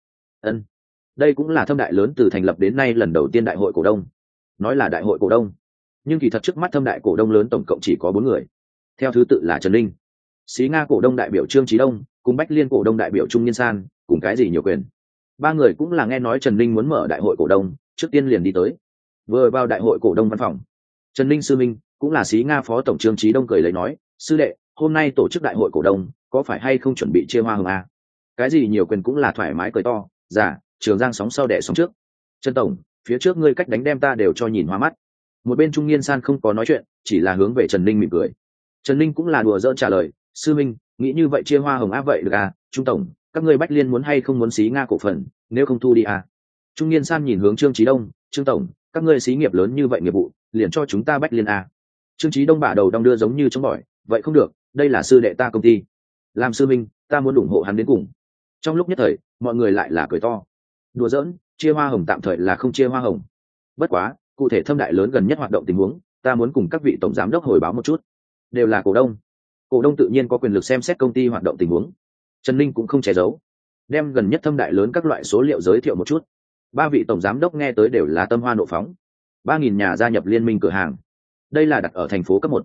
Đây cũng là thâm đại lớn từ thành lập đến nay lần đầu tiên đại hội cổ đông. Nói là đại hội cổ đông, nhưng kỳ thật trước mắt thâm đại cổ đông lớn tổng cộng chỉ có 4 người. Theo thứ tự là Trần Ninh, Xí Nga cổ đông đại biểu Trương Chí Đông, cùng Bách Liên cổ đông đại biểu Trung Nhiên San, cùng cái gì nhiều quyền. 3 người cũng là nghe nói Trần Ninh muốn mở đại hội cổ đông, trước tiên liền đi tới. Vừa vào đại hội cổ đông văn phòng, Trần Ninh sư minh, cũng là Xí Nga phó tổng Trương Chí Đông cười lấy nói, sư đệ, hôm nay tổ chức đại hội cổ đông, có phải hay không chuẩn bị chia hoa hồng à? Cái gì nhiều quyền cũng là thoải mái cười to, giả, Trường Giang sóng sau đẻ sóng trước. Trần tổng, phía trước ngươi cách đánh đem ta đều cho nhìn hoa mắt. Một bên Trung Nghiên San không có nói chuyện, chỉ là hướng về Trần Ninh mỉm cười. Trần Ninh cũng là đùa giỡn trả lời, sư minh, nghĩ như vậy chia hoa hồng á vậy được à? Trung tổng, các ngươi Bách Liên muốn hay không muốn Xí Nga cổ phần, nếu không thu đi à? Trung Nghiên San nhìn hướng Trương Chí Đông, Trương tổng, các ngươi xí nghiệp lớn như vậy nghiệp vụ, liền cho chúng ta Bách Liên à? Trương Chí Đông bả đầu đong đưa giống như chống bỏi, vậy không được, đây là sư đệ ta công ty, làm sư minh, ta muốn ủng hộ hắn đến cùng. Trong lúc nhất thời, mọi người lại là cười to. Đùa giỡn, chia hoa hồng tạm thời là không chia hoa hồng. Bất quá, cụ thể thâm đại lớn gần nhất hoạt động tình huống, ta muốn cùng các vị tổng giám đốc hồi báo một chút. Đều là cổ đông tự nhiên có quyền lực xem xét công ty hoạt động tình huống. Trần Ninh cũng không che giấu, đem gần nhất thâm đại lớn các loại số liệu giới thiệu một chút. 3 vị tổng giám đốc nghe tới đều là tâm hoa nộ phóng. 3.000 nhà gia nhập liên minh cửa hàng. Đây là đặt ở thành phố cấp 1,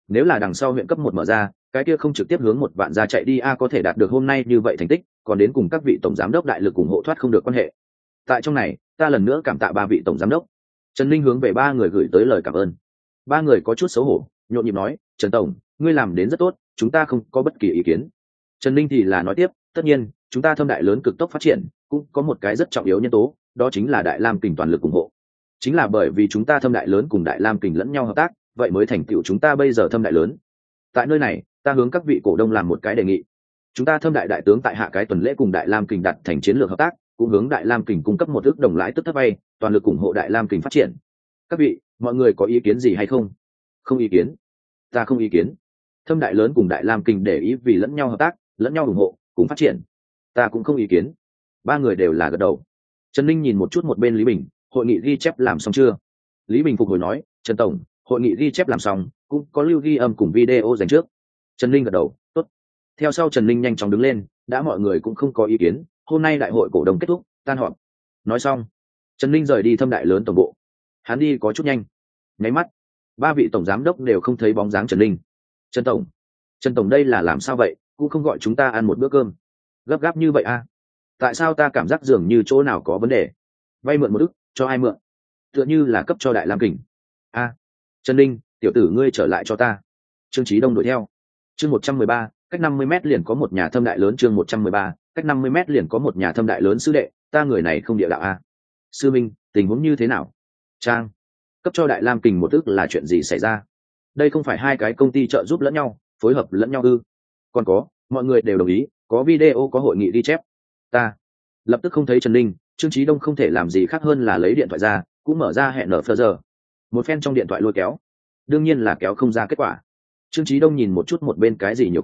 nếu là đằng sau huyện cấp 1 mở ra, cái kia không trực tiếp hướng 1 vạn ra chạy đi có thể đạt được hôm nay như vậy thành tích, còn đến cùng các vị tổng giám đốc đại lực ủng hộ thoát không được quan hệ. Tại trong này, ta lần nữa cảm tạ 3 vị tổng giám đốc. Trần Linh hướng về 3 người gửi tới lời cảm ơn. 3 người có chút xấu hổ, nhộn nhịp nói, Trần tổng, ngươi làm đến rất tốt, chúng ta không có bất kỳ ý kiến. Trần Linh thì là nói tiếp, tất nhiên, chúng ta Thâm Đại lớn cực tốc phát triển, cũng có một cái rất trọng yếu nhân tố, đó chính là Đại Lam Kình toàn lực ủng hộ. Chính là bởi vì chúng ta Thâm Đại lớn cùng Đại Lam Kình lẫn nhau hợp tác, vậy mới thành tựu chúng ta bây giờ Thâm Đại lớn. Tại nơi này, ta hướng các vị cổ đông làm một cái đề nghị. Chúng ta Thâm Đại đại tướng tại hạ cái tuần lễ cùng Đại Lam Kình đặt thành chiến lược hợp tác, cũng hướng Đại Lam Kình cung cấp 1 ức đồng lãi tức thấp vay, toàn lực ủng hộ Đại Lam Kình phát triển. Các vị, mọi người có ý kiến gì hay không? Không ý kiến. Ta không ý kiến. Thâm Đại lớn cùng Đại Lam Kình để ý vì lẫn nhau hợp tác, lẫn nhau ủng hộ, cùng phát triển. Ta cũng không ý kiến. 3 người đều là gật đầu. Trần Ninh nhìn một chút một bên Lý Bình, hội nghị ghi chép làm xong chưa? Lý Bình phục hồi nói, Trần tổng, hội nghị ghi chép làm xong, cũng có lưu ghi âm cùng video dành trước. Trần Ninh gật đầu, tốt. Theo sau Trần Ninh nhanh chóng đứng lên, đã mọi người cũng không có ý kiến, hôm nay đại hội cổ đông kết thúc, tan họp. Nói xong, Trần Ninh rời đi Thâm Đại lớn tổng bộ. Hắn đi có chút nhanh, nháy mắt 3 vị tổng giám đốc đều không thấy bóng dáng Trần Ninh. Trần tổng đây là làm sao vậy, cũng không gọi chúng ta ăn một bữa cơm, gấp gáp như vậy tại sao ta cảm giác dường như chỗ nào có vấn đề? Vay mượn 1 ức, cho ai mượn? Tựa như là cấp cho Đại Lam Kình. Trần Ninh, tiểu tử ngươi trở lại cho ta. Trương Chí Đông đuổi theo. Chương 113, cách 50m liền có một nhà Thâm Đại lớn. Chương 113, cách 50m liền có một nhà Thâm Đại lớn. Sư đệ, ta người này không địa đạo Sư Minh, tình huống như thế nào? Trang, cấp cho Đại Lam Kình 1 ức là chuyện gì xảy ra? Đây không phải 2 cái công ty trợ giúp lẫn nhau, phối hợp lẫn nhau ư? Còn có, mọi người đều đồng ý, có video có hội nghị ghi chép. Ta lập tức không thấy Trần Ninh, Trương Chí Đông không thể làm gì khác hơn là lấy điện thoại ra, cũng mở ra hẹn giờ. Một phen trong điện thoại lôi kéo, đương nhiên là kéo không ra kết quả. Trương Chí Đông nhìn một chút một bên cái gì nhiều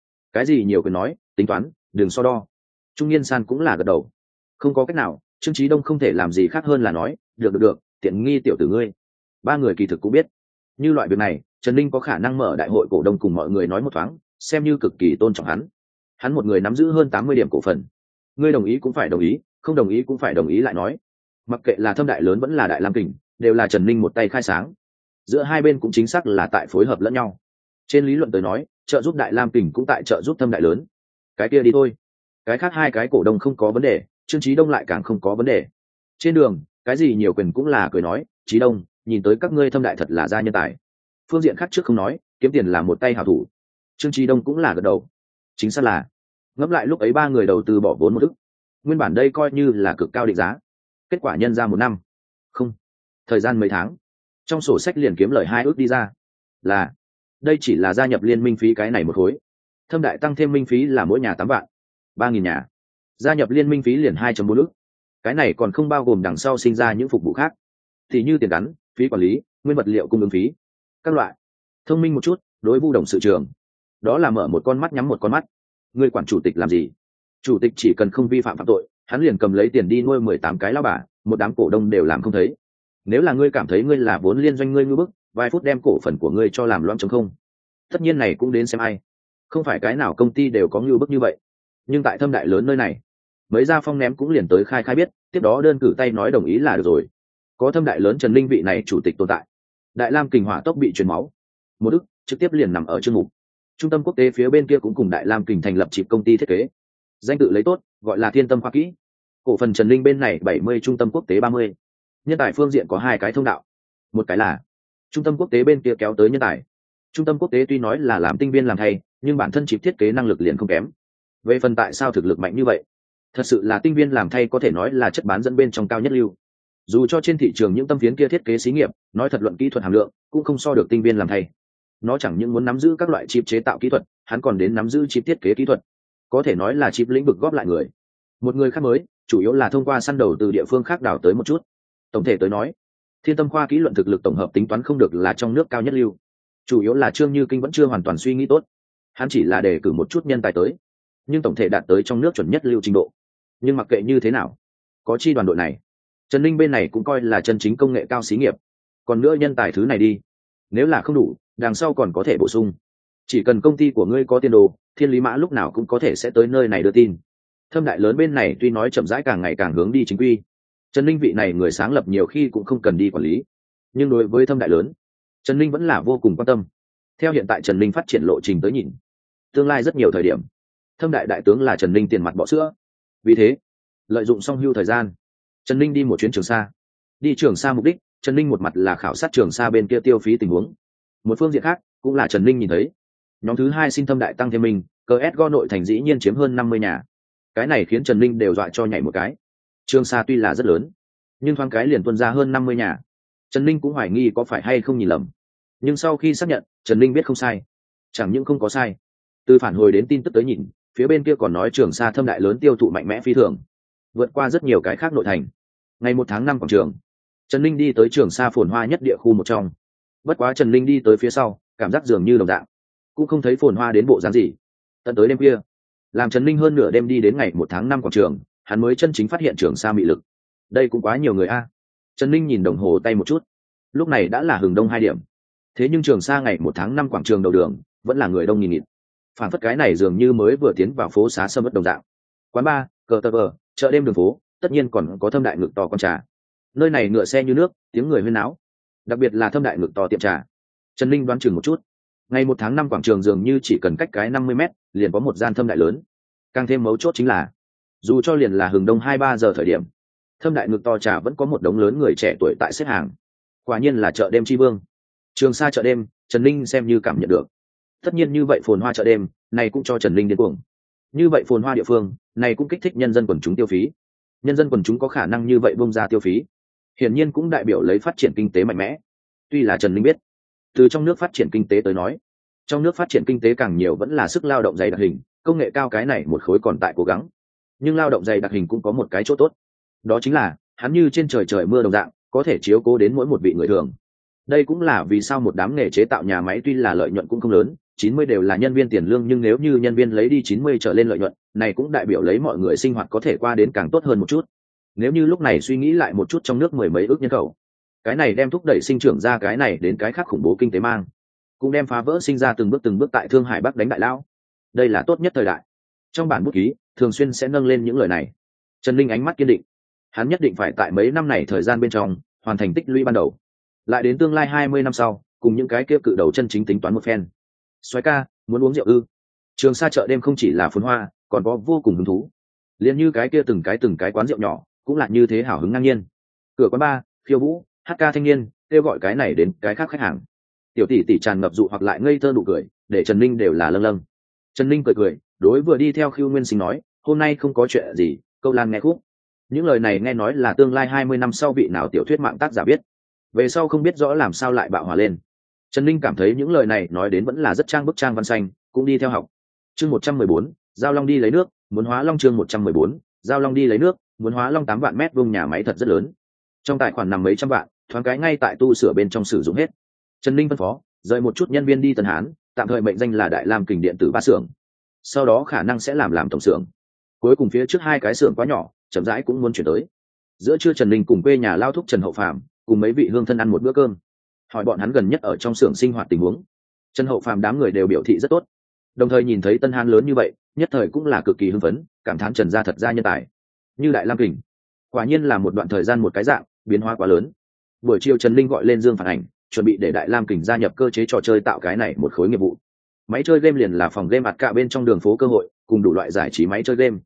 quyền nói, tính toán, đừng so đo. Trung Niên San cũng là gật đầu. Không có cách nào, Trương Chí Đông không thể làm gì khác hơn là nói, được, tiện nghi tiểu tử ngươi. 3 người kỳ thực cũng biết, như loại việc này, Trần Ninh có khả năng mở đại hội cổ đông cùng mọi người nói một thoáng, xem như cực kỳ tôn trọng hắn. Hắn một người nắm giữ hơn 80 điểm cổ phần. Ngươi đồng ý cũng phải đồng ý, không đồng ý cũng phải đồng ý lại nói. Mặc kệ là Thâm Đại lớn vẫn là Đại Lam Kình, đều là Trần Ninh một tay khai sáng. Giữa hai bên cũng chính xác là tại phối hợp lẫn nhau. Trên lý luận tới nói, trợ giúp Đại Lam Kình cũng tại trợ giúp Thâm Đại lớn. Cái kia đi thôi. Cái khác 2 cái cổ đông không có vấn đề, Trương Chí Đông lại càng không có vấn đề. Trên đường, cái gì nhiều quyền cũng là cười nói, Chí Đông, nhìn tới các ngươi Thâm Đại thật là gia nhân tài. Phương diện khác trước không nói, kiếm tiền là một tay hảo thủ. Trương Chí Đông cũng là gật đầu. Chính xác là. Ngẫm lại lúc ấy 3 người đầu tư bỏ vốn 1 ức. Nguyên bản đây coi như là cực cao định giá. Kết quả nhân ra 1 năm. Không. Thời gian mấy tháng. Trong sổ sách liền kiếm lời 2 ức đi ra. Là. Đây chỉ là gia nhập liên minh phí cái này một khối. Thâm Đại tăng thêm minh phí là mỗi nhà 8 vạn. 3.000 nhà. Gia nhập liên minh phí liền 2.4 ức. Cái này còn không bao gồm đằng sau sinh ra những phục vụ khác. Thì như tiền gắn, phí quản lý, nguyên vật liệu cung ứng phí. Các loại. Thông minh một chút, đối vu đồng sự trường. Đó là mở một con mắt nhắm một con mắt. Ngươi quản chủ tịch làm gì? Chủ tịch chỉ cần không vi phạm phạm tội, hắn liền cầm lấy tiền đi nuôi 18 cái lão bà, một đám cổ đông đều làm không thấy. Nếu là ngươi cảm thấy ngươi là vốn liên doanh ngươi ngư bức, vài phút đem cổ phần của ngươi cho làm loãng trống không. Tất nhiên này cũng đến xem ai. Không phải cái nào công ty đều có ngư bức như vậy. Nhưng tại Thâm Đại lớn nơi này, mấy gia phong ném cũng liền tới khai biết, tiếp đó đơn cử tay nói đồng ý là được rồi. Có Thâm Đại lớn Trần Linh vị này chủ tịch tồn tại. Đại Lam Kình hỏa tốc bị truyền máu. 1 ức trực tiếp liền nằm ở chương mục. Trung tâm quốc tế phía bên kia cũng cùng Đại Lam Kình thành lập chịp công ty thiết kế. Danh tự lấy tốt, gọi là Thiên Tâm Khoa Kỹ. Cổ phần Trần Linh bên này 70, trung tâm quốc tế 30. Nhân tài phương diện có 2 cái thông đạo. Một cái là trung tâm quốc tế bên kia kéo tới nhân tài. Trung tâm quốc tế tuy nói là làm tinh viên làm thay, nhưng bản thân chịp thiết kế năng lực liền không kém. Về phần tại sao thực lực mạnh như vậy, thật sự là tinh viên làm thay có thể nói là chất bán dẫn bên trong cao nhất lưu. Dù cho trên thị trường những tâm phiến kia thiết kế xí nghiệp, nói thật luận kỹ thuật hàm lượng, cũng không so được tinh viên làm thay. Nó chẳng những muốn nắm giữ các loại chip chế tạo kỹ thuật, hắn còn đến nắm giữ chip thiết kế kỹ thuật. Có thể nói là chip lĩnh vực góp lại người. Một người khác mới, chủ yếu là thông qua săn đầu từ địa phương khác đào tới một chút. Tổng thể tới nói, Thiên Tâm Khoa Kỹ luận thực lực tổng hợp tính toán không được là trong nước cao nhất lưu. Chủ yếu là Trương Như Kinh vẫn chưa hoàn toàn suy nghĩ tốt. Hắn chỉ là đề cử một chút nhân tài tới, nhưng tổng thể đạt tới trong nước chuẩn nhất lưu trình độ. Nhưng mặc kệ như thế nào, có chi đoàn đội này, Trần Ninh bên này cũng coi là chân chính công nghệ cao xí nghiệp. Còn nữa nhân tài thứ này đi, nếu là không đủ, đằng sau còn có thể bổ sung. Chỉ cần công ty của ngươi có tiền đồ, Thiên Lý Mã lúc nào cũng có thể sẽ tới nơi này đưa tin. Thâm Đại lớn bên này tuy nói chậm rãi càng ngày càng hướng đi chính quy, Trần Ninh vị này người sáng lập nhiều khi cũng không cần đi quản lý, nhưng đối với Thâm Đại lớn, Trần Ninh vẫn là vô cùng quan tâm. Theo hiện tại Trần Linh phát triển lộ trình tới nhìn, tương lai rất nhiều thời điểm Thâm đại đại tướng là Trần Linh tiền mặt bọ sữa. Vì thế, lợi dụng song hưu thời gian, Trần Linh đi một chuyến Trường Sa. Đi Trường Sa mục đích, Trần Linh một mặt là khảo sát Trường Sa bên kia tiêu phí tình huống, một phương diện khác cũng là Trần Linh nhìn thấy nhóm thứ hai xin Thâm đại tăng thêm mình, CS:GO nội thành dĩ nhiên chiếm hơn 50 nhà. Cái này khiến Trần Linh đều dọa cho nhảy một cái. Trường Sa tuy là rất lớn, nhưng thoáng cái liền tuôn ra hơn 50 nhà. Trần Linh cũng hoài nghi có phải hay không nhìn lầm, nhưng sau khi xác nhận, Trần Linh biết không sai. Chẳng những không có sai, từ phản hồi đến tin tức tới nhìn, phía bên kia còn nói Trường Sa Thâm đại lớn tiêu thụ mạnh mẽ phi thường, vượt qua rất nhiều cái khác nội thành. Ngày 1 tháng 5 quảng trường, Trần Linh đi tới Trường Sa phồn hoa nhất địa khu một trong. Bất quá Trần Linh đi tới phía sau, cảm giác dường như đồng dạng, cũng không thấy phồn hoa đến bộ dáng gì. Tận tới đêm khuya, làm Trần Linh hơn nửa đêm đi đến ngày 1 tháng 5 quảng trường, hắn mới chân chính phát hiện Trường Sa mị lực. Đây cũng quá nhiều người a. Trần Linh nhìn đồng hồ tay một chút, lúc này đã là hừng đông 2 điểm. Thế nhưng Trường Sa ngày 1 tháng 5 quảng trường đầu đường vẫn là người đông nghìn nghịt. Phản phất cái này dường như mới vừa tiến vào phố xá sâm ớt đồng dạng. Quán bar, cờ tờ vờ, chợ đêm đường phố, tất nhiên còn có Thâm đại ngực to con trà. Nơi này ngựa xe như nước, tiếng người huyên náo, đặc biệt là Thâm đại ngực to tiệm trà. Trần Linh đoán chừng một chút, ngày 1 tháng 5 quảng trường dường như chỉ cần cách cái 50 mét liền có một gian Thâm đại lớn. Càng thêm mấu chốt chính là, dù cho liền là hừng đông 2-3 giờ thời điểm, Thâm đại ngực to trà vẫn có một đống lớn người trẻ tuổi tại xếp hàng. Quả nhiên là chợ đêm tri vương. Trường Sa chợ đêm, Trần Linh xem như cảm nhận được. Tất nhiên như vậy phồn hoa chợ đêm này cũng cho Trần Linh điên cuồng. Như vậy phồn hoa địa phương này cũng kích thích nhân dân quần chúng tiêu phí. Nhân dân quần chúng có khả năng như vậy bung ra tiêu phí, hiển nhiên cũng đại biểu lấy phát triển kinh tế mạnh mẽ. Tuy là Trần Linh biết, từ trong nước phát triển kinh tế tới nói, trong nước phát triển kinh tế càng nhiều vẫn là sức lao động dày đặc hình, công nghệ cao cái này một khối còn tại cố gắng. Nhưng lao động dày đặc hình cũng có một cái chỗ tốt, đó chính là hắn như trên trời trời mưa đồng dạng, có thể chiếu cố đến mỗi một vị người thường. Đây cũng là vì sao một đám nghề chế tạo nhà máy tuy là lợi nhuận cũng không lớn, 90 đều là nhân viên tiền lương, nhưng nếu như nhân viên lấy đi 90 trở lên lợi nhuận, này cũng đại biểu lấy mọi người sinh hoạt có thể qua đến càng tốt hơn một chút. Nếu như lúc này suy nghĩ lại một chút trong nước 10 mấy ước nhân khẩu, cái này đem thúc đẩy sinh trưởng ra cái này đến cái khác khủng bố kinh tế mang, cũng đem phá vỡ sinh ra từng bước tại Thương Hải Bắc đánh đại lao. Đây là tốt nhất thời đại. Trong bản bút ký thường xuyên sẽ nâng lên những lời này. Trần Linh ánh mắt kiên định, hắn nhất định phải tại mấy năm này thời gian bên trong hoàn thành tích lũy ban đầu, lại đến tương lai 20 năm sau cùng những cái kia cự đầu chân chính tính toán một phen. Soái ca, muốn uống rượu ư? Trường Sa chợ đêm không chỉ là phồn hoa, còn có vô cùng hứng thú. Liên như cái kia từng cái quán rượu nhỏ cũng là như thế hào hứng ngang nhiên. Cửa quán bar, khiêu vũ, hát ca thanh niên, kêu gọi cái này đến cái khác khách hàng. Tiểu tỷ tỷ tràn ngập dụ hoặc lại ngây thơ nụ cười, để Trần Linh đều là lâng lâng. Trần Linh cười, đối vừa đi theo Khưu Nguyên Sinh nói, hôm nay không có chuyện gì, câu lan nghe khúc. Những lời này nghe nói là tương lai 20 năm sau vị nào tiểu thuyết mạng tác giả biết. Về sau không biết rõ làm sao lại bạo hòa lên. Trần Linh cảm thấy những lời này nói đến vẫn là rất trang bức văn xanh, cũng đi theo học. Chương 114, Giao Long đi lấy nước, muốn hóa long. Chương 114, Giao Long đi lấy nước, muốn hóa long. 8 vạn mét vuông nhà máy thật rất lớn. Trong tài khoản nằm mấy trăm vạn, thoáng cái ngay tại tu sửa bên trong sử dụng hết. Trần Linh phân phó, rời một chút nhân viên đi Tân Hán, tạm thời mệnh danh là Đại Lam Kình điện tử ba xưởng. Sau đó khả năng sẽ làm tổng xưởng. Cuối cùng phía trước 2 cái xưởng quá nhỏ, chậm rãi cũng muốn chuyển tới. Giữa trưa Trần Linh cùng quê nhà lao thúc Trần Hậu Phàm cùng mấy vị hương thân ăn một bữa cơm, hỏi bọn hắn gần nhất ở trong xưởng sinh hoạt tình huống. Trần Hậu Phàm đám người đều biểu thị rất tốt, đồng thời nhìn thấy Tân Hán lớn như vậy, nhất thời cũng là cực kỳ hưng phấn, cảm thán Trần gia thật ra nhân tài. Như Đại Lam Kình, quả nhiên là một đoạn thời gian một cái dạng, biến hóa quá lớn. Buổi chiều Trần Linh gọi lên Dương Phản Ảnh, chuẩn bị để Đại Lam Kình gia nhập cơ chế trò chơi tạo cái này một khối nghiệp vụ. Máy chơi game liền là phòng game ạt cả bên trong đường phố cơ hội, cùng đủ loại giải trí máy chơi game.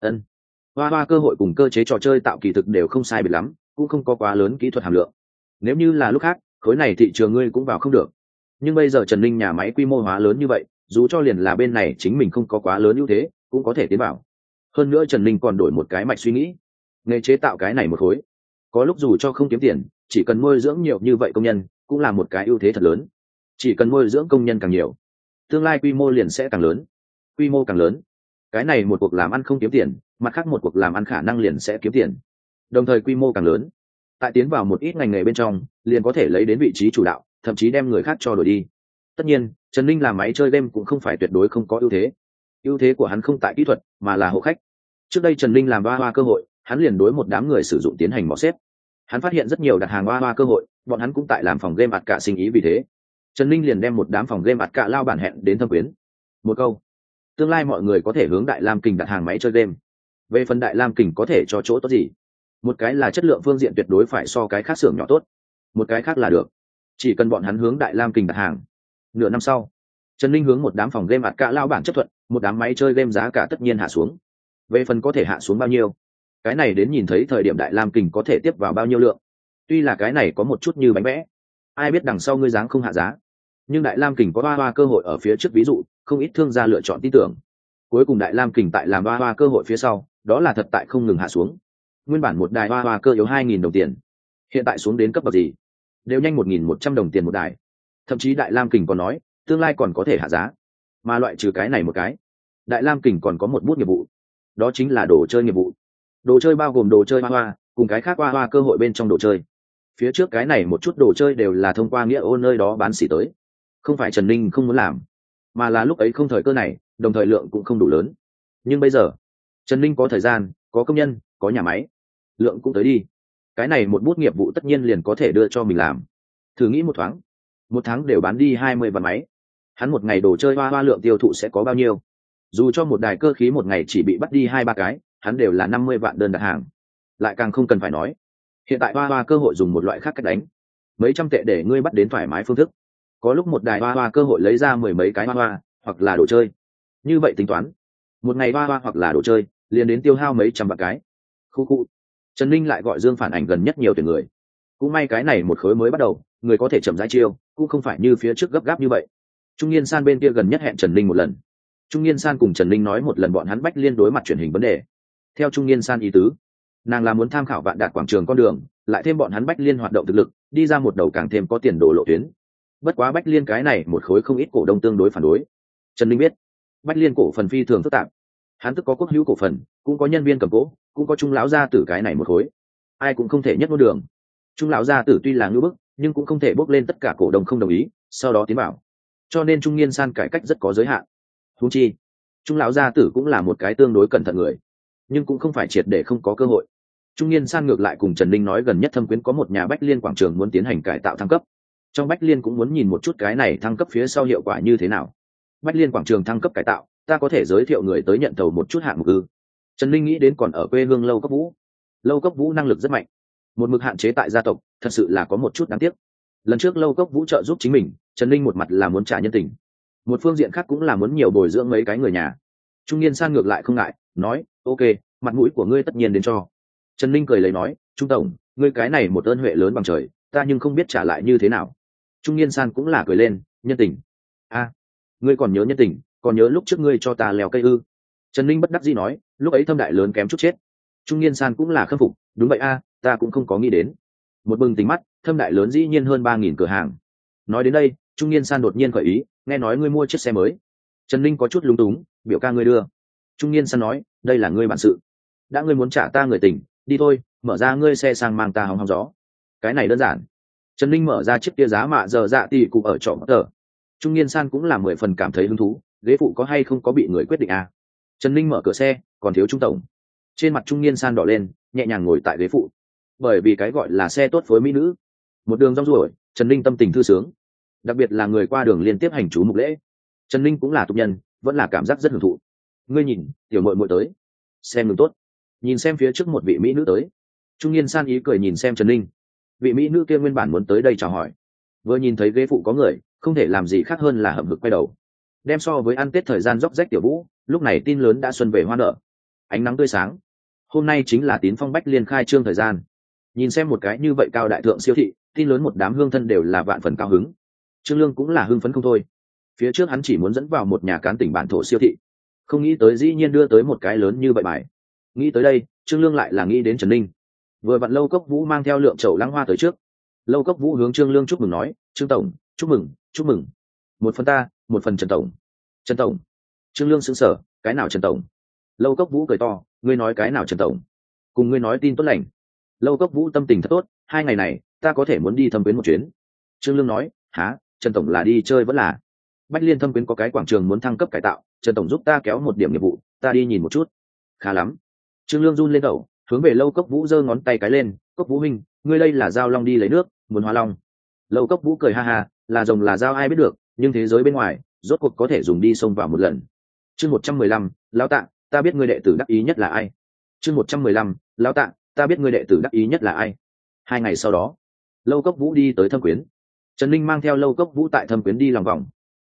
Hoa cơ hội cùng cơ chế trò chơi tạo kỳ thực đều không sai biệt lắm, cũng không có quá lớn kỹ thuật hàm lượng. Nếu như là lúc khác, khối này thị trường ngươi cũng vào không được. Nhưng bây giờ Trần Linh nhà máy quy mô hóa lớn như vậy, dù cho liền là bên này chính mình không có quá lớn ưu thế, cũng có thể tiến vào. Hơn nữa Trần Linh còn đổi một cái mạch suy nghĩ, nghề chế tạo cái này một khối, có lúc dù cho không kiếm tiền, chỉ cần nuôi dưỡng nhiều như vậy công nhân, cũng là một cái ưu thế thật lớn. Chỉ cần nuôi dưỡng công nhân càng nhiều, tương lai quy mô liền sẽ càng lớn. Quy mô càng lớn, cái này một cuộc làm ăn không kiếm tiền, mặt khác một cuộc làm ăn khả năng liền sẽ kiếm tiền. Đồng thời quy mô càng lớn, tại tiến vào một ít ngành nghề bên trong, liền có thể lấy đến vị trí chủ đạo, thậm chí đem người khác cho đuổi đi. Tất nhiên, Trần Linh làm máy chơi game cũng không phải tuyệt đối không có ưu thế. Ưu thế của hắn không tại kỹ thuật, mà là hộ khách. Trước đây Trần Linh làm hoa cơ hội, hắn liền đối một đám người sử dụng tiến hành mò xếp. Hắn phát hiện rất nhiều đặt hàng hoa cơ hội, bọn hắn cũng tại làm phòng game ạt cả sinh ý, vì thế Trần Linh liền đem một đám phòng game ạt cả lao bản hẹn đến Thâm Quyến. Một câu, tương lai mọi người có thể hướng Đại Lam Kình đặt hàng máy chơi game. Về phần Đại Lam Kình có thể cho chỗ tốt gì? Một cái là chất lượng phương diện tuyệt đối phải so cái khác xưởng nhỏ tốt, một cái khác là được, chỉ cần bọn hắn hướng Đại Lam Kình đặt hàng, Nửa năm sau, Trần Linh hướng một đám phòng game ạt cả lao bản chấp thuận, một đám máy chơi game giá cả tất nhiên hạ xuống. Về phần có thể hạ xuống bao nhiêu, cái này đến nhìn thấy thời điểm Đại Lam Kình có thể tiếp vào bao nhiêu lượng. Tuy là cái này có một chút như bánh vẽ, ai biết đằng sau ngươi dáng không hạ giá, nhưng Đại Lam Kình có hoa cơ hội ở phía trước, ví dụ không ít thương gia lựa chọn tin tưởng. Cuối cùng Đại Lam Kình tại làm hoa cơ hội phía sau, đó là thật tại không ngừng hạ xuống. Nguyên bản một đài hoa cơ yếu 2.000 đồng tiền, hiện tại xuống đến cấp bậc gì đều nhanh 1.100 đồng tiền một đài. Thậm chí Đại Lam Kình còn nói tương lai còn có thể hạ giá. Mà loại trừ cái này một cái, Đại Lam Kình còn có một bút nghiệp vụ, đó chính là đồ chơi nghiệp vụ. Đồ chơi bao gồm đồ chơi hoa cùng cái khác hoa cơ hội bên trong đồ chơi. Phía trước cái này một chút đồ chơi đều là thông qua nghĩa ôn nơi đó bán xỉ tới, không phải Trần Ninh không muốn làm, mà là lúc ấy không thời cơ này, đồng thời lượng cũng không đủ lớn. Nhưng bây giờ Trần Ninh có thời gian, có công nhân, có nhà máy, lượng cũng tới đi, cái này một bút nghiệp vụ tất nhiên liền có thể đưa cho mình làm. Thử nghĩ một thoáng, một tháng đều bán đi 20 vạn máy, hắn một ngày đồ chơi hoa lượng tiêu thụ sẽ có bao nhiêu? Dù cho một đài cơ khí một ngày chỉ bị bắt đi 2-3 cái, hắn đều là 50 vạn đơn đặt hàng. Lại càng không cần phải nói, hiện tại hoa cơ hội dùng một loại khác cách đánh, mấy trăm tệ để ngươi bắt đến thoải mái phương thức. Có lúc một đài hoa cơ hội lấy ra 10 mấy cái hoa hoặc là đồ chơi, như vậy tính toán, một ngày hoa hoặc là đồ chơi liền đến tiêu hao mấy trăm vạn cái. Khu Trần Ninh lại gọi Dương phản ảnh gần nhất nhiều tuyển người. Cũng may cái này một khối mới bắt đầu, người có thể chậm rãi chiêu, cũng không phải như phía trước gấp gáp như vậy. Trung Nghiên San bên kia gần nhất hẹn Trần Ninh một lần. Trung Nghiên San cùng Trần Ninh nói một lần bọn hắn Bách Liên đối mặt truyền hình vấn đề. Theo Trung Nghiên San ý tứ, nàng là muốn tham khảo Vạn Đạt quảng trường con đường, lại thêm bọn hắn Bách Liên hoạt động thực lực, đi ra một đầu càng thêm có tiền đồ lộ tuyến. Bất quá Bách Liên cái này một khối không ít cổ đông tương đối phản đối. Trần Ninh biết, Bách Liên cổ phần phi thường phức tạp, hắn tức có quốc hữu cổ phần, cũng có nhân viên cầm cố, cũng có Trung lão gia tử cái này một khối, ai cũng không thể nhất ngôn đường. Trung lão gia tử tuy là ngưỡng bức, nhưng cũng không thể bốc lên tất cả cổ đông không đồng ý, sau đó tiến bảo. Cho nên Trung Nghiên San cải cách rất có giới hạn. Huống chi, Trung lão gia tử cũng là một cái tương đối cẩn thận người, nhưng cũng không phải triệt để không có cơ hội. Trung Nghiên San ngược lại cùng Trần Ninh nói gần nhất Thâm Quyến có một nhà Bách Liên quảng trường muốn tiến hành cải tạo thăng cấp. Trong Bách Liên cũng muốn nhìn một chút cái này thăng cấp phía sau hiệu quả như thế nào. Bách Liên quảng trường thăng cấp cải tạo, ta có thể giới thiệu người tới nhận thầu một chút hạng mục ư? Trần Ninh nghĩ đến còn ở quê hương Lâu Cấp Vũ. Lâu Cấp Vũ năng lực rất mạnh, một mực hạn chế tại gia tộc, thật sự là có một chút đáng tiếc. Lần trước Lâu Cấp Vũ trợ giúp chính mình, Trần Ninh một mặt là muốn trả nhân tình, một phương diện khác cũng là muốn nhiều bồi dưỡng mấy cái người nhà. Trung Nghiên San ngược lại không ngại, nói ok, mặt mũi của ngươi tất nhiên đến cho. Trần Ninh cười lấy nói, Trung tổng, ngươi cái này một ơn huệ lớn bằng trời, ta nhưng không biết trả lại như thế nào. Trung Nghiên San cũng là cười lên, nhân tình ngươi còn nhớ nhân tình, còn nhớ lúc trước ngươi cho ta leo cây ư? Trần Ninh bất đắc dĩ nói, lúc ấy Thâm đại lớn kém chút chết. Trung Nghiên San cũng là khâm phục, đúng vậy ta cũng không có nghĩ đến. Một bừng tỉnh mắt, Thâm đại lớn dĩ nhiên hơn 3.000 cửa hàng. Nói đến đây, Trung Nghiên San đột nhiên khởi ý, nghe nói ngươi mua chiếc xe mới. Trần Ninh có chút lúng túng, biểu ca ngươi đưa. Trung Nghiên San nói, đây là ngươi bản sự, đã ngươi muốn trả ta người tình, đi thôi, mở ra ngươi xe sang mang ta hóng hóng gió. Cái này đơn giản. Trần Ninh mở ra chiếc kia giá mạ giờ dạ tỷ cụ ở trọ tờ. Trung Nghiên San cũng là 10 phần cảm thấy hứng thú, ghế phụ có hay không có bị người quyết định Trần Ninh mở cửa xe, còn thiếu Trung tổng. Trên mặt Trung Nghiên San đỏ lên, nhẹ nhàng ngồi tại ghế phụ. Bởi vì cái gọi là xe tốt phối mỹ nữ. Một đường rong ruổi, Trần Ninh tâm tình thư sướng. Đặc biệt là người qua đường liên tiếp hành chú mục lễ. Trần Ninh cũng là tục nhân, vẫn là cảm giác rất hưởng thụ. Ngươi nhìn, tiểu muội muội tới. Xem ngừng tốt. Nhìn xem phía trước một vị mỹ nữ tới. Trung Nghiên San ý cười nhìn xem Trần Ninh. Vị mỹ nữ kia nguyên bản muốn tới đây chào hỏi, vừa nhìn thấy ghế phụ có người, không thể làm gì khác hơn là hậm hực quay đầu. Đem so với ăn Tết thời gian róc rách tiểu vũ, lúc này tin lớn đã xuân về hoa nở, ánh nắng tươi sáng. Hôm nay chính là Tín Phong Bách Liên khai trương thời gian. Nhìn xem một cái như vậy cao đại thượng siêu thị, tin lớn một đám hương thân đều là vạn phần cao hứng. Trương Lương cũng là hưng phấn không thôi. Phía trước hắn chỉ muốn dẫn vào một nhà cán tỉnh bản thổ siêu thị, không nghĩ tới dĩ nhiên đưa tới một cái lớn như vậy bài. Nghĩ tới đây, Trương Lương lại là nghĩ đến Trần Ninh. Vừa vặn Lâu Cốc Vũ mang theo lượng chậu lăng hoa tới trước. Lâu Cốc Vũ hướng Trương Lương chúc mừng nói, Trương tổng, chúc mừng, chúc mừng. Một phần ta, một phần Trần tổng. Trần tổng. Trương Lương sững sờ, cái nào Trần tổng? Lâu Cốc Vũ cười to, ngươi nói cái nào Trần tổng? Cùng ngươi nói tin tốt lành. Lâu Cốc Vũ tâm tình thật tốt, 2 ngày này ta có thể muốn đi Thâm Quyến một chuyến. Trương Lương nói, há, Trần tổng là đi chơi vẫn là? Bách Liên Thâm Quyến có cái quảng trường muốn thăng cấp cải tạo, Trần tổng giúp ta kéo một điểm nghiệp vụ, ta đi nhìn một chút. Khá lắm. Trương Lương run lên đầu, hướng về Lâu Cốc Vũ giơ ngón tay cái lên, Cốc Vũ huynh, ngươi đây là giao long đi lấy nước, muốn hóa long. Lâu Cốc Vũ cười ha ha, là rồng là dao ai biết được, nhưng thế giới bên ngoài rốt cuộc có thể dùng đi xông vào một lần. Chương 115, lão tạ, ta biết ngươi đệ tử đắc ý nhất là ai. Chương 115, lão tạ, ta biết ngươi đệ tử đắc ý nhất là ai. 2 ngày sau đó, Lâu Cốc Vũ đi tới Thâm Quyến. Trần Ninh mang theo Lâu Cốc Vũ tại Thâm Quyến đi lòng vòng,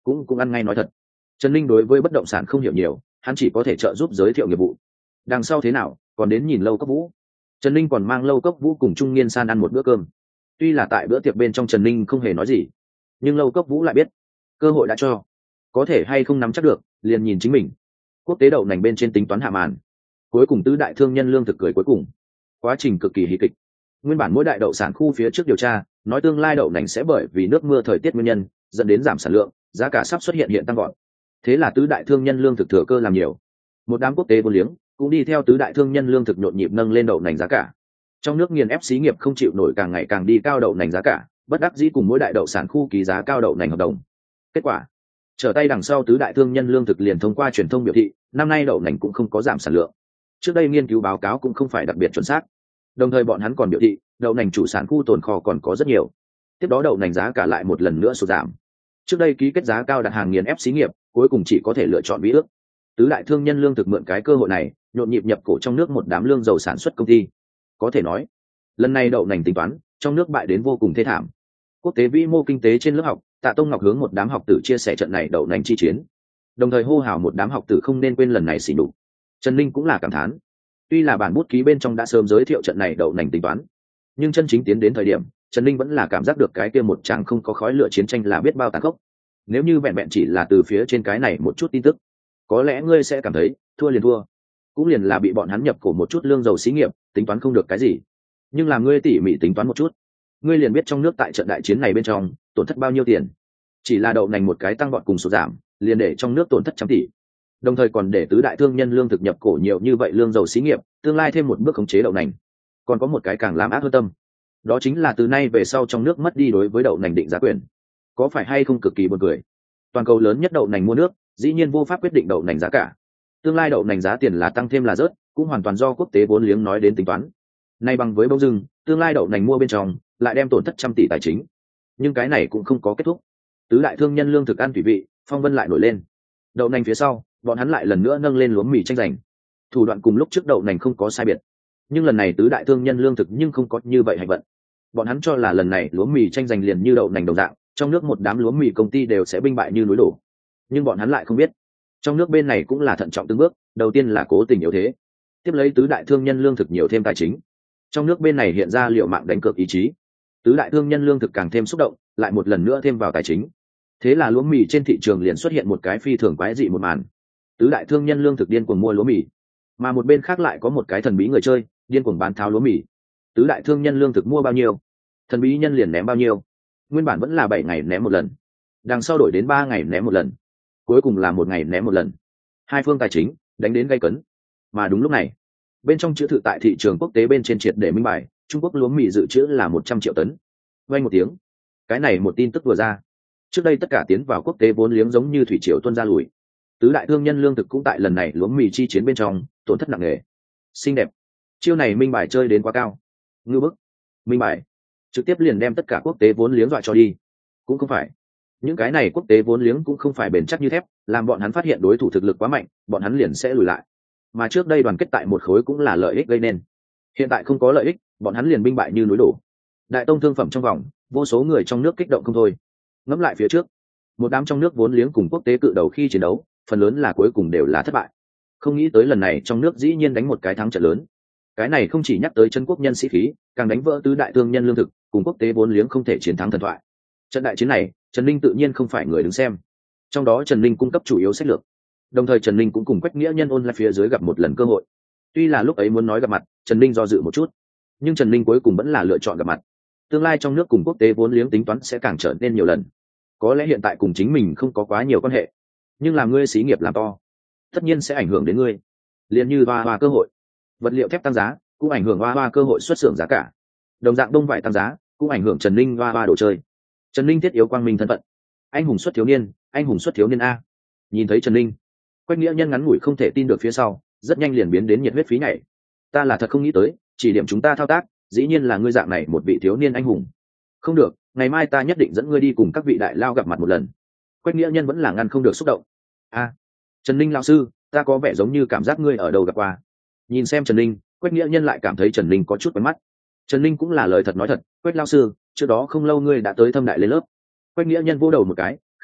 cũng ăn ngay nói thật. Trần Ninh đối với bất động sản không hiểu nhiều, hắn chỉ có thể trợ giúp giới thiệu nghiệp vụ. Đằng sau thế nào còn đến nhìn Lâu Cốc Vũ. Trần Ninh còn mang Lâu Cốc Vũ cùng Trung Nghiên San ăn một bữa cơm. Tuy là tại bữa tiệc bên trong Trần Ninh không hề nói gì, nhưng Lâu Cốc Vũ lại biết cơ hội đã cho, có thể hay không nắm chắc được liền nhìn chính mình. Quốc tế đậu nành bên trên tính toán hạ màn, cuối cùng tứ đại thương nhân lương thực cười cuối cùng. Quá trình cực kỳ hí kịch. Nguyên bản mỗi đại đậu sản khu phía trước điều tra nói tương lai đậu nành sẽ bởi vì nước mưa thời tiết nguyên nhân dẫn đến giảm sản lượng, giá cả sắp xuất hiện tăng gọn. Thế là tứ đại thương nhân lương thực thừa cơ làm nhiều, một đám quốc tế vô liếng cũng đi theo tứ đại thương nhân lương thực nhộn nhịp nâng lên đậu nành giá cả. Trong nước nghiền ép xí nghiệp không chịu nổi càng ngày càng đi cao đậu nành giá cả, bất đắc dĩ cùng mỗi đại đậu sản khu ký giá cao đậu nành hợp đồng. Kết quả trở tay đằng sau tứ đại thương nhân lương thực liền thông qua truyền thông biểu thị năm nay đậu nành cũng không có giảm sản lượng. Trước đây nghiên cứu báo cáo cũng không phải đặc biệt chuẩn xác, đồng thời bọn hắn còn biểu thị đậu nành chủ sản khu tồn kho còn có rất nhiều. Tiếp đó đậu nành giá cả lại một lần nữa sụt giảm. Trước đây ký kết giá cao đặt hàng nghiền ép xí nghiệp cuối cùng chỉ có thể lựa chọn bí ước. Tứ đại thương nhân lương thực mượn cái cơ hội này nhộn nhịp nhập cổ trong nước một đám lương dầu sản xuất công ty. Có thể nói lần này đậu nành tính toán trong nước bại đến vô cùng thê thảm. Quốc tế vĩ mô kinh tế trên lớp học, Tạ Tông Ngọc hướng một đám học tử chia sẻ trận này đậu nành chi chiến, đồng thời hô hào một đám học tử không nên quên lần này xỉ nhục. Trần Ninh cũng là cảm thán. Tuy là bản bút ký bên trong đã sớm giới thiệu trận này đậu nành tính toán, nhưng chân chính tiến đến thời điểm Trần Ninh vẫn là cảm giác được cái kia một chàng không có khói lửa chiến tranh là biết bao tàn khốc. Nếu như vẹn vẹn chỉ là từ phía trên cái này một chút tin tức, có lẽ ngươi sẽ cảm thấy thua liền thua, cũng liền là bị bọn hắn nhập cổ một chút lương dầu xí nghiệp tính toán không được cái gì. Nhưng làm ngươi tỉ mỉ tính toán một chút, ngươi liền biết trong nước tại trận đại chiến này bên trong tổn thất bao nhiêu tiền. Chỉ là đậu nành một cái tăng vọt cùng sụt giảm liền để trong nước tổn thất trăm tỷ, đồng thời còn để tứ đại thương nhân lương thực nhập cổ nhiều như vậy lương dầu xí nghiệp tương lai thêm một bước khống chế đậu nành. Còn có một cái càng làm ác hơn tâm, đó chính là từ nay về sau trong nước mất đi đối với đậu nành định giá quyền. Có phải hay không cực kỳ buồn cười? Toàn cầu lớn nhất đậu nành mua nước dĩ nhiên vô pháp quyết định đậu nành giá cả. Tương lai đậu nành giá tiền là tăng thêm là rớt cũng hoàn toàn do quốc tế vốn liếng nói đến tính toán. Nay bằng với bông dưng tương lai đậu nành mua bên trong lại đem tổn thất trăm tỷ tài chính. Nhưng cái này cũng không có kết thúc. Tứ đại thương nhân lương thực ăn thủy vị phong vân lại nổi lên. Đậu nành phía sau bọn hắn lại lần nữa nâng lên lúa mì tranh giành. Thủ đoạn cùng lúc trước đậu nành không có sai biệt, nhưng lần này tứ đại thương nhân lương thực nhưng không có như vậy hành vận. Bọn hắn cho là lần này lúa mì tranh giành liền như đậu nành đồng dạng, trong nước một đám lúa mì công ty đều sẽ binh bại như núi đổ. Nhưng bọn hắn lại không biết, trong nước bên này cũng là thận trọng từng bước. Đầu tiên là cố tình yếu thế, tiếp lấy tứ đại thương nhân lương thực nhiều thêm tài chính. Trong nước bên này hiện ra liệu mạng đánh cược ý chí, tứ đại thương nhân lương thực càng thêm xúc động, lại một lần nữa thêm vào tài chính. Thế là lúa mì trên thị trường liền xuất hiện một cái phi thường quái dị một màn. Tứ đại thương nhân lương thực điên cuồng mua lúa mì, mà một bên khác lại có một cái thần bí người chơi điên cuồng bán tháo lúa mì. Tứ đại thương nhân lương thực mua bao nhiêu, thần bí nhân liền ném bao nhiêu. Nguyên bản vẫn là 7 ngày ném một lần, đằng sau đổi đến 3 ngày ném một lần, cuối cùng là 1 ngày ném một lần. Hai phương tài chính đánh đến gay cấn. Mà đúng lúc này, bên trong chữ thự tại thị trường quốc tế bên trên triệt để minh bài, Trung Quốc lúa mì dự trữ là 100 triệu tấn. Vang một tiếng, cái này một tin tức vừa ra, trước đây tất cả tiến vào quốc tế vốn liếng giống như thủy triều tuôn ra lùi. Tứ đại thương nhân lương thực cũng tại lần này lúa mì chi chiến bên trong tổn thất nặng nề. Xinh đẹp, chiêu này minh bài chơi đến quá cao, ngư bức. Minh bài trực tiếp liền đem tất cả quốc tế vốn liếng dọa cho đi. Cũng không phải, những cái này quốc tế vốn liếng cũng không phải bền chắc như thép, làm bọn hắn phát hiện đối thủ thực lực quá mạnh, bọn hắn liền sẽ lùi lại. Mà trước đây đoàn kết tại một khối cũng là lợi ích gây nên, hiện tại không có lợi ích, bọn hắn liền binh bại như núi đổ. Đại tông thương phẩm trong vòng, vô số người trong nước kích động không thôi. Ngẫm lại phía trước, một đám trong nước vốn liếng cùng quốc tế cự đầu khi chiến đấu, phần lớn là cuối cùng đều là thất bại. Không nghĩ tới lần này trong nước dĩ nhiên đánh một cái thắng trận lớn. Cái này không chỉ nhắc tới chân quốc nhân sĩ khí, càng đánh vỡ tứ đại thương nhân lương thực cùng quốc tế vốn liếng không thể chiến thắng thần thoại. Trận đại chiến này, Trần Ninh tự nhiên không phải người đứng xem. Trong đó Trần Ninh cung cấp chủ yếu sách lược, đồng thời Trần Ninh cũng cùng Quách Nghĩa Nhân ôn lại phía dưới gặp một lần cơ hội. Tuy là lúc ấy muốn nói gặp mặt, Trần Ninh do dự một chút, nhưng Trần Ninh cuối cùng vẫn là lựa chọn gặp mặt. Tương lai trong nước cùng quốc tế vốn liếng tính toán sẽ càng trở nên nhiều lần. Có lẽ hiện tại cùng chính mình không có quá nhiều quan hệ, nhưng làm ngươi xí nghiệp làm to, tất nhiên sẽ ảnh hưởng đến ngươi. Liền như hoa cơ hội, vật liệu thép tăng giá cũng ảnh hưởng hoa cơ hội xuất xưởng giá cả. Đồng dạng đông vải tăng giá cũng ảnh hưởng Trần Ninh hoa đồ chơi. Trần Ninh thiết yếu quang minh thân phận, anh hùng xuất thiếu niên, anh hùng xuất thiếu niên a. Nhìn thấy Trần Ninh, Quách Nghĩa Nhân ngắn ngủi không thể tin được phía sau, rất nhanh liền biến đến nhiệt huyết phí nhảy. Ta là thật không nghĩ tới, chỉ điểm chúng ta thao tác, dĩ nhiên là ngươi dạng này một vị thiếu niên anh hùng. Không được, ngày mai ta nhất định dẫn ngươi đi cùng các vị đại lao gặp mặt một lần. Quách Nghĩa Nhân vẫn là ngăn không được xúc động. A, Trần Ninh lão sư, ta có vẻ giống như cảm giác ngươi ở đâu gặp qua. Nhìn xem Trần Ninh, Quách Nghĩa Nhân lại cảm thấy Trần Ninh có chút quen mắt. Trần Ninh cũng là lời thật nói thật, Quách lão sư, trước đó không lâu ngươi đã tới Thâm Đại lên lớp. Quách Nghĩa Nhân vỗ đầu một cái,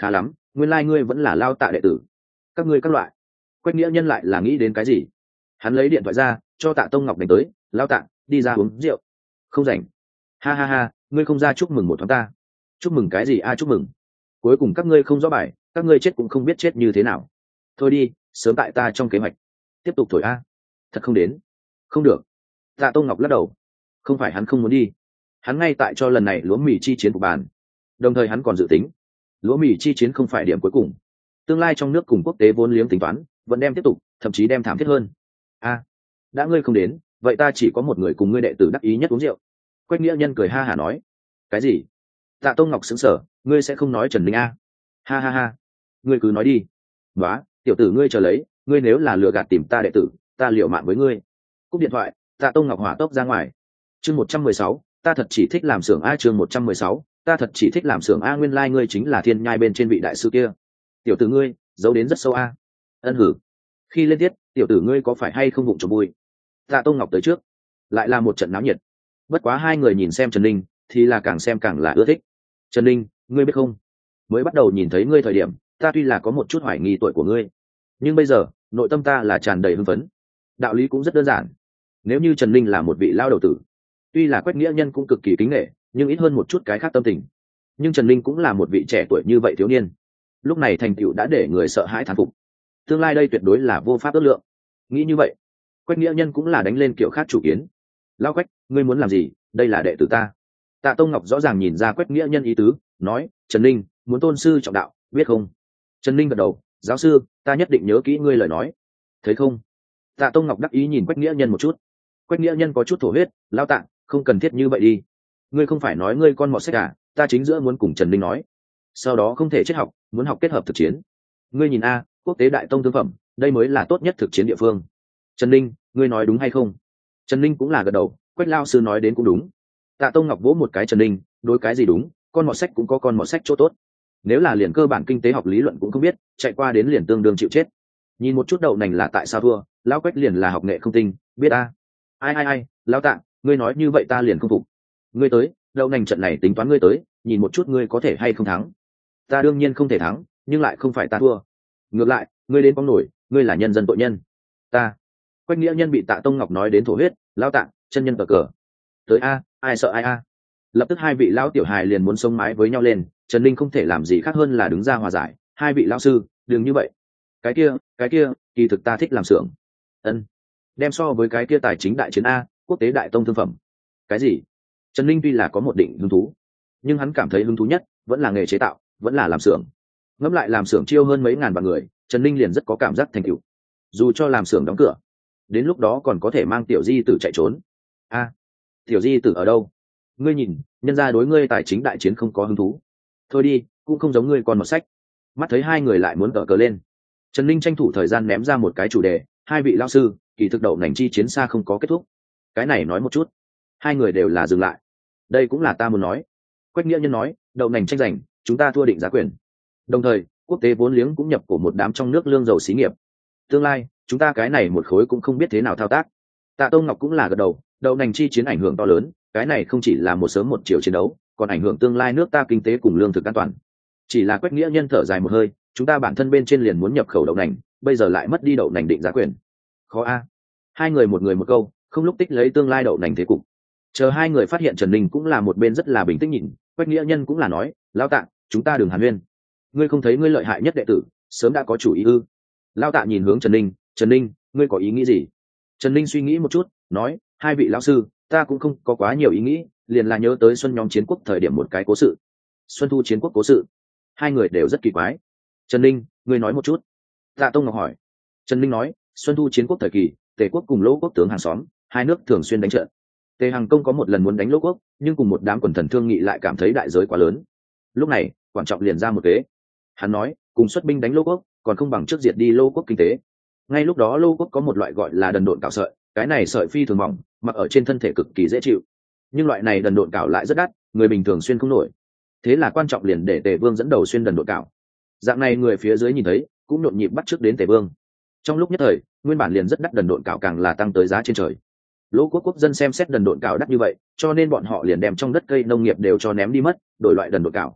khá lắm, nguyên lai、ngươi vẫn là Lao Tạ đệ tử. Các ngươi các loại. Quách nghĩa nhân lại là nghĩ đến cái gì? Hắn lấy điện thoại ra cho Tạ Tông Ngọc đánh tới. Lao Tạ, đi ra uống rượu. Không rảnh. Ha ha ha, ngươi không ra chúc mừng một thoáng ta. Chúc mừng cái gì a? Chúc mừng cuối cùng các ngươi không rõ bài, các ngươi chết cũng không biết chết như thế nào. Thôi đi, sớm tại ta trong kế hoạch. Tiếp tục thổi a. Thật không đến. Không được. Tạ Tông Ngọc lắc đầu. Không phải hắn không muốn đi, hắn ngay tại cho lần này lúa mì chi chiến của bàn. Đồng thời hắn còn dự tính lúa mì chi chiến không phải điểm cuối cùng, tương lai trong nước cùng quốc tế vốn liếng tính toán vẫn đem tiếp tục, thậm chí đem thảm thiết hơn. A, đã ngươi không đến, vậy ta chỉ có một người cùng ngươi đệ tử đắc ý nhất uống rượu. Quách nghĩa nhân cười ha hả nói. Cái gì? Tạ Tông Ngọc sững sờ. Ngươi sẽ không nói Trần Ninh a? Ha ha ha, ngươi cứ nói đi. Nóa, tiểu tử ngươi chờ lấy, ngươi nếu là lừa gạt tìm ta đệ tử, ta liều mạng với ngươi. Cúp điện thoại, Tạ Tông Ngọc hỏa tốc ra ngoài. Chương 116, ta thật chỉ thích làm xưởng a. Chương 116, ta thật chỉ thích làm xưởng a. Nguyên lai ngươi chính là Thiên Nhai bên trên vị đại sư kia. Tiểu tử ngươi giấu đến rất sâu a. Ân hử. Khi lên tiết, tiểu tử ngươi có phải hay không vụng trộm vui? Tạ Tông Ngọc tới trước, lại là một trận náo nhiệt. Bất quá hai người nhìn xem Trần Ninh thì là càng xem càng là ưa thích. Trần Ninh, ngươi biết không, mới bắt đầu nhìn thấy ngươi thời điểm, ta tuy là có một chút hoài nghi tuổi của ngươi, nhưng bây giờ nội tâm ta là tràn đầy hưng phấn. Đạo lý cũng rất đơn giản. Nếu như Trần Ninh là một vị lao đầu tử, tuy là Quách nghĩa nhân cũng cực kỳ kính nể, nhưng ít hơn một chút cái khác tâm tình. Nhưng Trần Ninh cũng là một vị trẻ tuổi như vậy thiếu niên, lúc này thành tựu đã để người sợ hãi thán phục. Tương lai đây tuyệt đối là vô pháp ước lượng. Nghĩ như vậy, Quách nghĩa nhân cũng là đánh lên kiểu khác chủ kiến. Lao Quách, ngươi muốn làm gì? Đây là đệ tử ta. Tạ Tông Ngọc rõ ràng nhìn ra Quách nghĩa nhân ý tứ, nói: Trần Ninh muốn tôn sư trọng đạo, biết không? Trần Ninh gật đầu. Giáo sư, ta nhất định nhớ kỹ ngươi lời nói. Thấy không? Tạ Tông Ngọc đắc ý nhìn Quách nghĩa nhân một chút. Quách nghĩa nhân có chút thổ huyết. Lao Tạ, không cần thiết như vậy đi. Ngươi không phải nói ngươi con mọt sách à? Ta chính giữa muốn cùng Trần Ninh nói, sau đó không thể chết học, muốn học kết hợp thực chiến. Ngươi nhìn a, quốc tế đại tông thương phẩm, đây mới là tốt nhất thực chiến địa phương. Trần Ninh, ngươi nói đúng hay không? Trần Ninh cũng là gật đầu. Quách lao sư nói đến cũng đúng. Tạ Tông Ngọc vỗ một cái Trần Ninh, đối cái gì đúng, con mọt sách cũng có con mọt sách chỗ tốt. Nếu là liền cơ bản kinh tế học lý luận cũng không biết, chạy qua đến liền tương đương chịu chết. Nhìn một chút đậu nành là tại sao thua, lão Quách liền là học nghệ không tinh, biết a? Ai, lão Tạ, ngươi nói như vậy ta liền không phục. Ngươi tới, đậu nành trận này tính toán ngươi tới, nhìn một chút ngươi có thể hay không thắng. Ta đương nhiên không thể thắng, nhưng lại không phải ta thua. Ngược lại, ngươi đến bóng nổi, ngươi là nhân dân tội nhân. Ta. Quách nghĩa nhân bị Tạ Tông Ngọc nói đến thổ huyết. Lão Tạ, chân nhân cờ cờ. Tới a, ai sợ ai a. Lập tức hai vị lão tiểu hài liền muốn sống mái với nhau lên. Trần Ninh không thể làm gì khác hơn là đứng ra hòa giải. Hai vị lão sư, đừng như vậy. Cái kia, kỳ thực ta thích làm xưởng. Ân. Đem so với cái kia tài chính đại chiến a, quốc tế đại tông thương phẩm. Cái gì? Trần Ninh tuy là có một định hứng thú, nhưng hắn cảm thấy hứng thú nhất vẫn là nghề chế tạo, vẫn là làm xưởng. Ngẫm lại làm xưởng chiêu hơn mấy ngàn vạn người, Trần Ninh liền rất có cảm giác thành tựu. Dù cho làm xưởng đóng cửa, đến lúc đó còn có thể mang tiểu di tử chạy trốn. A, tiểu di tử ở đâu? Ngươi nhìn, nhân gia đối ngươi tài chính đại chiến không có hứng thú. Thôi đi, cũng không giống ngươi còn một sách. Mắt thấy hai người lại muốn cờ cờ lên, Trần Ninh tranh thủ thời gian ném ra một cái chủ đề. Hai vị lao sư, kỳ thực đậu nành chi chiến xa không có kết thúc. Cái này nói một chút. Hai người đều là dừng lại. Đây cũng là ta muốn nói. Quách nghĩa nhân nói, đậu nành tranh giành, chúng ta thua định giá quyền. Đồng thời, quốc tế vốn liếng cũng nhập của một đám trong nước lương dầu xí nghiệp. Tương lai, chúng ta cái này một khối cũng không biết thế nào thao tác. Tạ Tông Ngọc cũng là gật đầu. Đậu nành chi chiến ảnh hưởng to lớn, cái này không chỉ là một sớm một chiều chiến đấu, còn ảnh hưởng tương lai nước ta kinh tế cùng lương thực an toàn. Chỉ là Quách nghĩa nhân thở dài một hơi, chúng ta bản thân bên trên liền muốn nhập khẩu đậu nành, bây giờ lại mất đi đậu nành định giá quyền. Khó a. Hai người một câu, không lúc tích lấy tương lai đậu nành thế cục. Chờ hai người phát hiện Trần Ninh cũng là một bên rất là bình tĩnh nhìn, Quách nghĩa nhân cũng là nói, Lão Tạ, chúng ta đừng hàn huyên. Ngươi không thấy ngươi lợi hại nhất đệ tử, sớm đã có chủ ý ư? Lão Tạ nhìn hướng Trần Ninh, Trần Ninh, ngươi có ý nghĩ gì? Trần Ninh suy nghĩ một chút, nói, hai vị lão sư, ta cũng không có quá nhiều ý nghĩ, liền là nhớ tới Xuân nhóm chiến quốc thời điểm một cái cố sự. Xuân thu chiến quốc cố sự. Hai người đều rất kỳ quái. Trần Ninh, ngươi nói một chút. Tạ Tông Ngọc hỏi. Trần Ninh nói, Xuân thu chiến quốc thời kỳ, Tề quốc cùng Lỗ quốc tướng hàng xóm, hai nước thường xuyên đánh trận. Tề Hằng Công có một lần muốn đánh Lỗ quốc, nhưng cùng một đám quần thần thương nghị lại cảm thấy đại giới quá lớn. Lúc này, Quan Trọng liền ra một kế. Hắn nói, cùng xuất binh đánh Lỗ quốc, còn không bằng trước diệt đi Lỗ quốc kinh tế. Ngay lúc đó Lỗ quốc có một loại gọi là đần độn cạo sợi, cái này sợi phi thường mỏng, mặc ở trên thân thể cực kỳ dễ chịu. Nhưng loại này đần độn cạo lại rất đắt, người bình thường xuyên không nổi. Thế là Quan Trọng liền để Tề Vương dẫn đầu xuyên đần độn cạo. Dạng này người phía dưới nhìn thấy, cũng nhộn nhịp bắt chước đến Tề Vương. Trong lúc nhất thời, nguyên bản liền rất đắt đần độn cạo càng là tăng tới giá trên trời. Lỗ quốc quốc dân xem xét đần độn cạo đắt như vậy, cho nên bọn họ liền đem trong đất cây nông nghiệp đều cho ném đi mất, đổi loại đần độn cạo.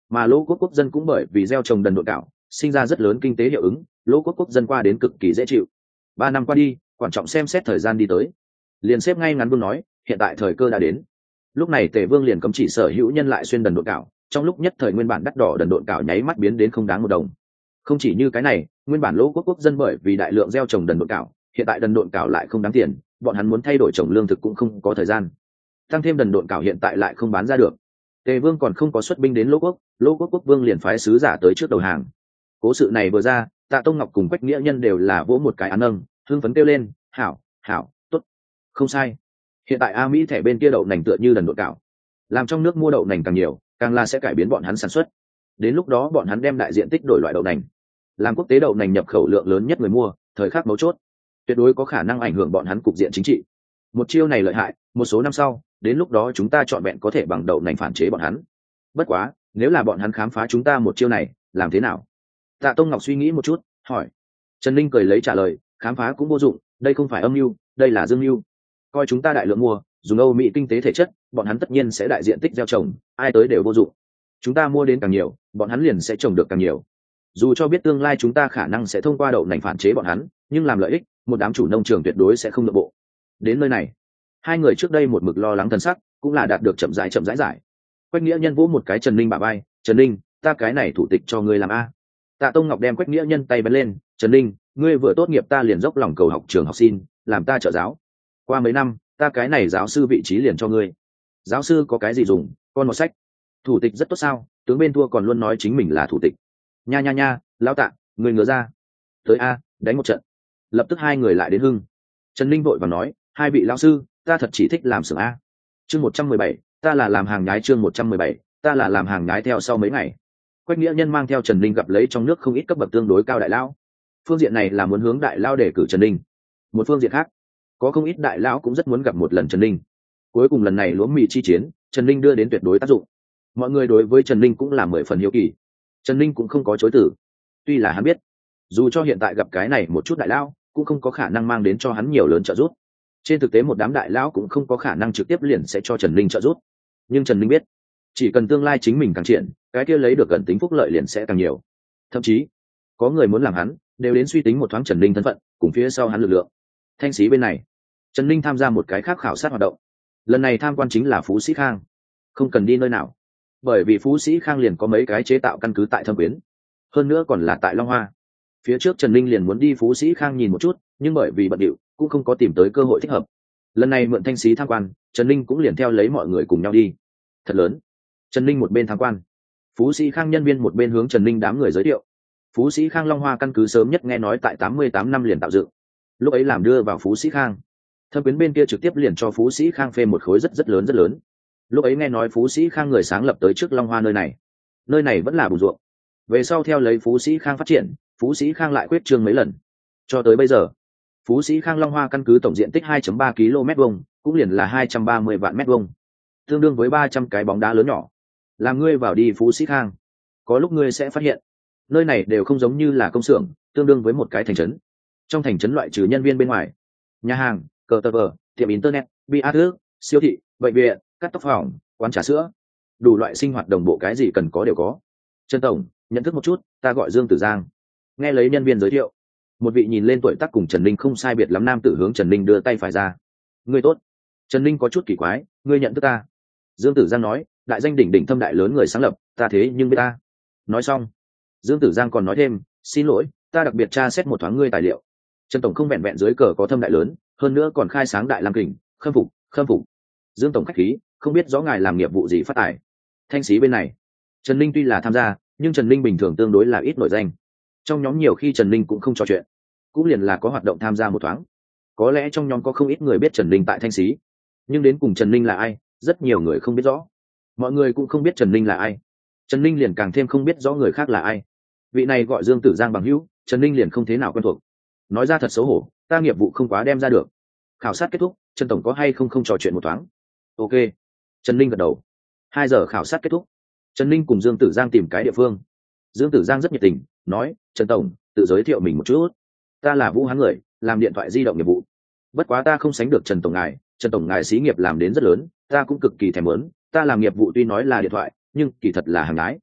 mà lỗ quốc quốc dân cũng bởi vì gieo trồng đần độn cảo sinh ra rất lớn kinh tế hiệu ứng, lỗ quốc quốc dân qua đến cực kỳ dễ chịu. 3 năm qua đi, quan trọng xem xét thời gian đi tới, liền xếp ngay ngắn vương nói hiện tại thời cơ đã đến. Lúc này Tề Vương liền cấm chỉ sở hữu nhân lại xuyên đần độn cảo, trong lúc nhất thời nguyên bản đắt đỏ đần độn cảo nháy mắt biến đến không đáng một đồng. Không chỉ như cái này, nguyên bản lỗ quốc quốc dân bởi vì đại lượng gieo trồng đần độn cảo, hiện tại đần độn cảo lại không đáng tiền, bọn hắn muốn thay đổi trồng lương thực cũng không có thời gian. Tăng thêm đần độn cảo hiện tại lại không bán ra được. Tề Vương còn không có xuất binh đến lỗ quốc quốc vương liền phái sứ giả tới trước đầu hàng. Cố sự này vừa ra, Tạ Tông Ngọc cùng Quách Nghĩa Nhân đều là vỗ một cái án nâng, hưng phấn kêu lên, hảo, hảo, tốt, không sai. Hiện tại A Mỹ thẻ bên kia đậu nành tựa như đần độn cảo, làm trong nước mua đậu nành càng nhiều, càng là sẽ cải biến bọn hắn sản xuất. Đến lúc đó bọn hắn đem đại diện tích đổi loại đậu nành, làm quốc tế đậu nành nhập khẩu lượng lớn nhất người mua, thời khắc mấu chốt, tuyệt đối có khả năng ảnh hưởng bọn hắn cục diện chính trị. Một chiêu này lợi hại, một số năm sau, đến lúc đó chúng ta chọn vẹn có thể bằng đậu nành phản chế bọn hắn. Bất quá, nếu là bọn hắn khám phá chúng ta một chiêu này, làm thế nào? Tạ Tông Ngọc suy nghĩ một chút, hỏi. Trần Linh cười lấy trả lời, khám phá cũng vô dụng, đây không phải âm mưu, đây là dương mưu. Coi chúng ta đại lượng mua, dùng Âu Mỹ kinh tế thể chất, bọn hắn tất nhiên sẽ đại diện tích gieo trồng, ai tới đều vô dụng. Chúng ta mua đến càng nhiều, bọn hắn liền sẽ trồng được càng nhiều. Dù cho biết tương lai chúng ta khả năng sẽ thông qua đậu nành phản chế bọn hắn, nhưng làm lợi ích, một đám chủ nông trường tuyệt đối sẽ không nhượng bộ. Đến nơi này, hai người trước đây một mực lo lắng thần sắc, cũng là đạt được chậm rãi giải. Quách Nghĩa Nhân vỗ một cái Trần Linh bả vai, Trần Linh, ta cái này thủ tịch cho ngươi làm a. Tạ Tông Ngọc đem Quách Nghĩa Nhân tay bắn lên, Trần Linh, ngươi vừa tốt nghiệp ta liền dốc lòng cầu học trường học xin, làm ta trợ giáo. Qua mấy năm, ta cái này giáo sư vị trí liền cho ngươi. Giáo sư có cái gì dùng, con một sách. Thủ tịch rất tốt sao, tướng bên thua còn luôn nói chính mình là thủ tịch. Nha, lão Tạ, người ngửa ra. Tới a, đánh một trận. Lập tức hai người lại đến hưng. Trần Linh vội vàng nói, hai vị lão sư, ta thật chỉ thích làm xưởng a. Chương 117, ta là làm hàng nhái. Chương 117, ta là làm hàng nhái. Theo sau mấy ngày, Quách Nghĩa Nhân mang theo Trần Linh gặp lấy trong nước không ít cấp bậc tương đối cao đại lão. Phương diện này là muốn hướng đại lão để cử Trần Linh. Một phương diện khác, có không ít đại lão cũng rất muốn gặp một lần Trần Linh. Cuối cùng lần này lúa mì chi chiến, Trần Linh đưa đến tuyệt đối tác dụng. Mọi người đối với Trần Linh cũng là 10 phần hiếu kỳ. Trần Linh cũng không có chối từ. Tuy là hắn biết, dù cho hiện tại gặp cái này một chút đại lão, cũng không có khả năng mang đến cho hắn nhiều lớn trợ giúp. Trên thực tế một đám đại lão cũng không có khả năng trực tiếp liền sẽ cho Trần Linh trợ giúp. Nhưng Trần Linh biết, chỉ cần tương lai chính mình càng triển, cái kia lấy được gần tính phúc lợi liền sẽ càng nhiều. Thậm chí, có người muốn làm hắn, đều đến suy tính một thoáng Trần Linh thân phận, cùng phía sau hắn lực lượng. Thanh Sĩ bên này, Trần Linh tham gia một cái khác khảo sát hoạt động. Lần này tham quan chính là Phú Sĩ Khang. Không cần đi nơi nào, bởi vì Phú Sĩ Khang liền có mấy cái chế tạo căn cứ tại Thâm Quyến, hơn nữa còn là tại Long Hoa. Phía trước Trần Linh liền muốn đi Phú Sĩ Khang nhìn một chút, nhưng bởi vì bận điệu, cũng không có tìm tới cơ hội thích hợp. Lần này mượn Thanh Sĩ tham quan, Trần Linh cũng liền theo lấy mọi người cùng nhau đi. Thật lớn. Trần Linh một bên tham quan, Phú Sĩ Khang nhân viên một bên hướng Trần Linh đám người giới thiệu. Phú Sĩ Khang Long Hoa căn cứ sớm nhất nghe nói tại 88 năm liền tạo dựng, lúc ấy làm đưa vào Phú Sĩ Khang. Thâm Quyến bên kia trực tiếp liền cho Phú Sĩ Khang phê một khối rất lớn. Lúc ấy nghe nói Phú Sĩ Khang người sáng lập tới trước Long Hoa nơi này vẫn là bùn ruộng. Về sau theo lấy Phú Sĩ Khang phát triển, Phú Sĩ Khang lại quyết trương mấy lần, cho tới bây giờ Phú Sĩ Khang Long Hoa căn cứ tổng diện tích 2.3 km vuông, cũng liền là 230 vạn mét vuông, tương đương với 300 cái bóng đá lớn nhỏ. Làm ngươi vào đi Phú Sĩ Khang, có lúc ngươi sẽ phát hiện nơi này đều không giống như là công xưởng, tương đương với một cái thành trấn. Trong thành trấn loại trừ nhân viên bên ngoài, nhà hàng, cờ tờ vờ, tiệm internet, bia thức, siêu thị, bệnh viện, cắt tóc phòng, quán trà sữa, đủ loại sinh hoạt đồng bộ, cái gì cần có đều có. Trần tổng, nhận thức một chút, ta gọi Dương Tử Giang. Nghe lấy nhân viên giới thiệu, một vị nhìn lên tuổi tác cùng Trần Linh không sai biệt lắm nam tử hướng Trần Linh đưa tay phải ra. Ngươi tốt. Trần Linh có chút kỳ quái, ngươi nhận thức ta? Dương Tử Giang nói, đại danh đỉnh đỉnh thâm đại lớn người sáng lập, ta thế nhưng biết ta. Nói xong, Dương Tử Giang còn nói thêm, xin lỗi, ta đặc biệt tra xét một thoáng ngươi tài liệu. Trần tổng không vẹn vẹn dưới cờ có thâm đại lớn, hơn nữa còn khai sáng đại lam kình, khâm phục. Dương tổng khách khí, không biết rõ ngài làm nghiệp vụ gì phát tài. Thanh Sĩ bên này, Trần Linh tuy là tham gia, nhưng Trần Linh bình thường tương đối là ít nổi danh. Trong nhóm nhiều khi Trần Linh cũng không trò chuyện, cũng liền là có hoạt động tham gia một thoáng. Có lẽ trong nhóm có không ít người biết Trần Linh tại Thanh Sĩ, nhưng đến cùng Trần Linh là ai, rất nhiều người không biết rõ. Mọi người cũng không biết Trần Linh là ai, Trần Linh liền càng thêm không biết rõ người khác là ai. Vị này gọi Dương Tử Giang bằng hữu, Trần Linh liền không thế nào quen thuộc. Nói ra thật xấu hổ, ta nghiệp vụ không quá đem ra được. Khảo sát kết thúc, Trần tổng có hay không trò chuyện một thoáng? Ok. Trần Linh gật đầu. 2 giờ khảo sát kết thúc, Trần Linh cùng Dương Tử Giang tìm cái địa phương. Dương Tử Giang rất nhiệt tình, nói, Trần tổng, tự giới thiệu mình một chút. Ta là Vũ Hán người, làm điện thoại di động nghiệp vụ. Bất quá ta không sánh được Trần tổng ngài xí nghiệp làm đến rất lớn, ta cũng cực kỳ thèm muốn. Ta làm nghiệp vụ tuy nói là điện thoại, nhưng kỳ thật là hàng nhái.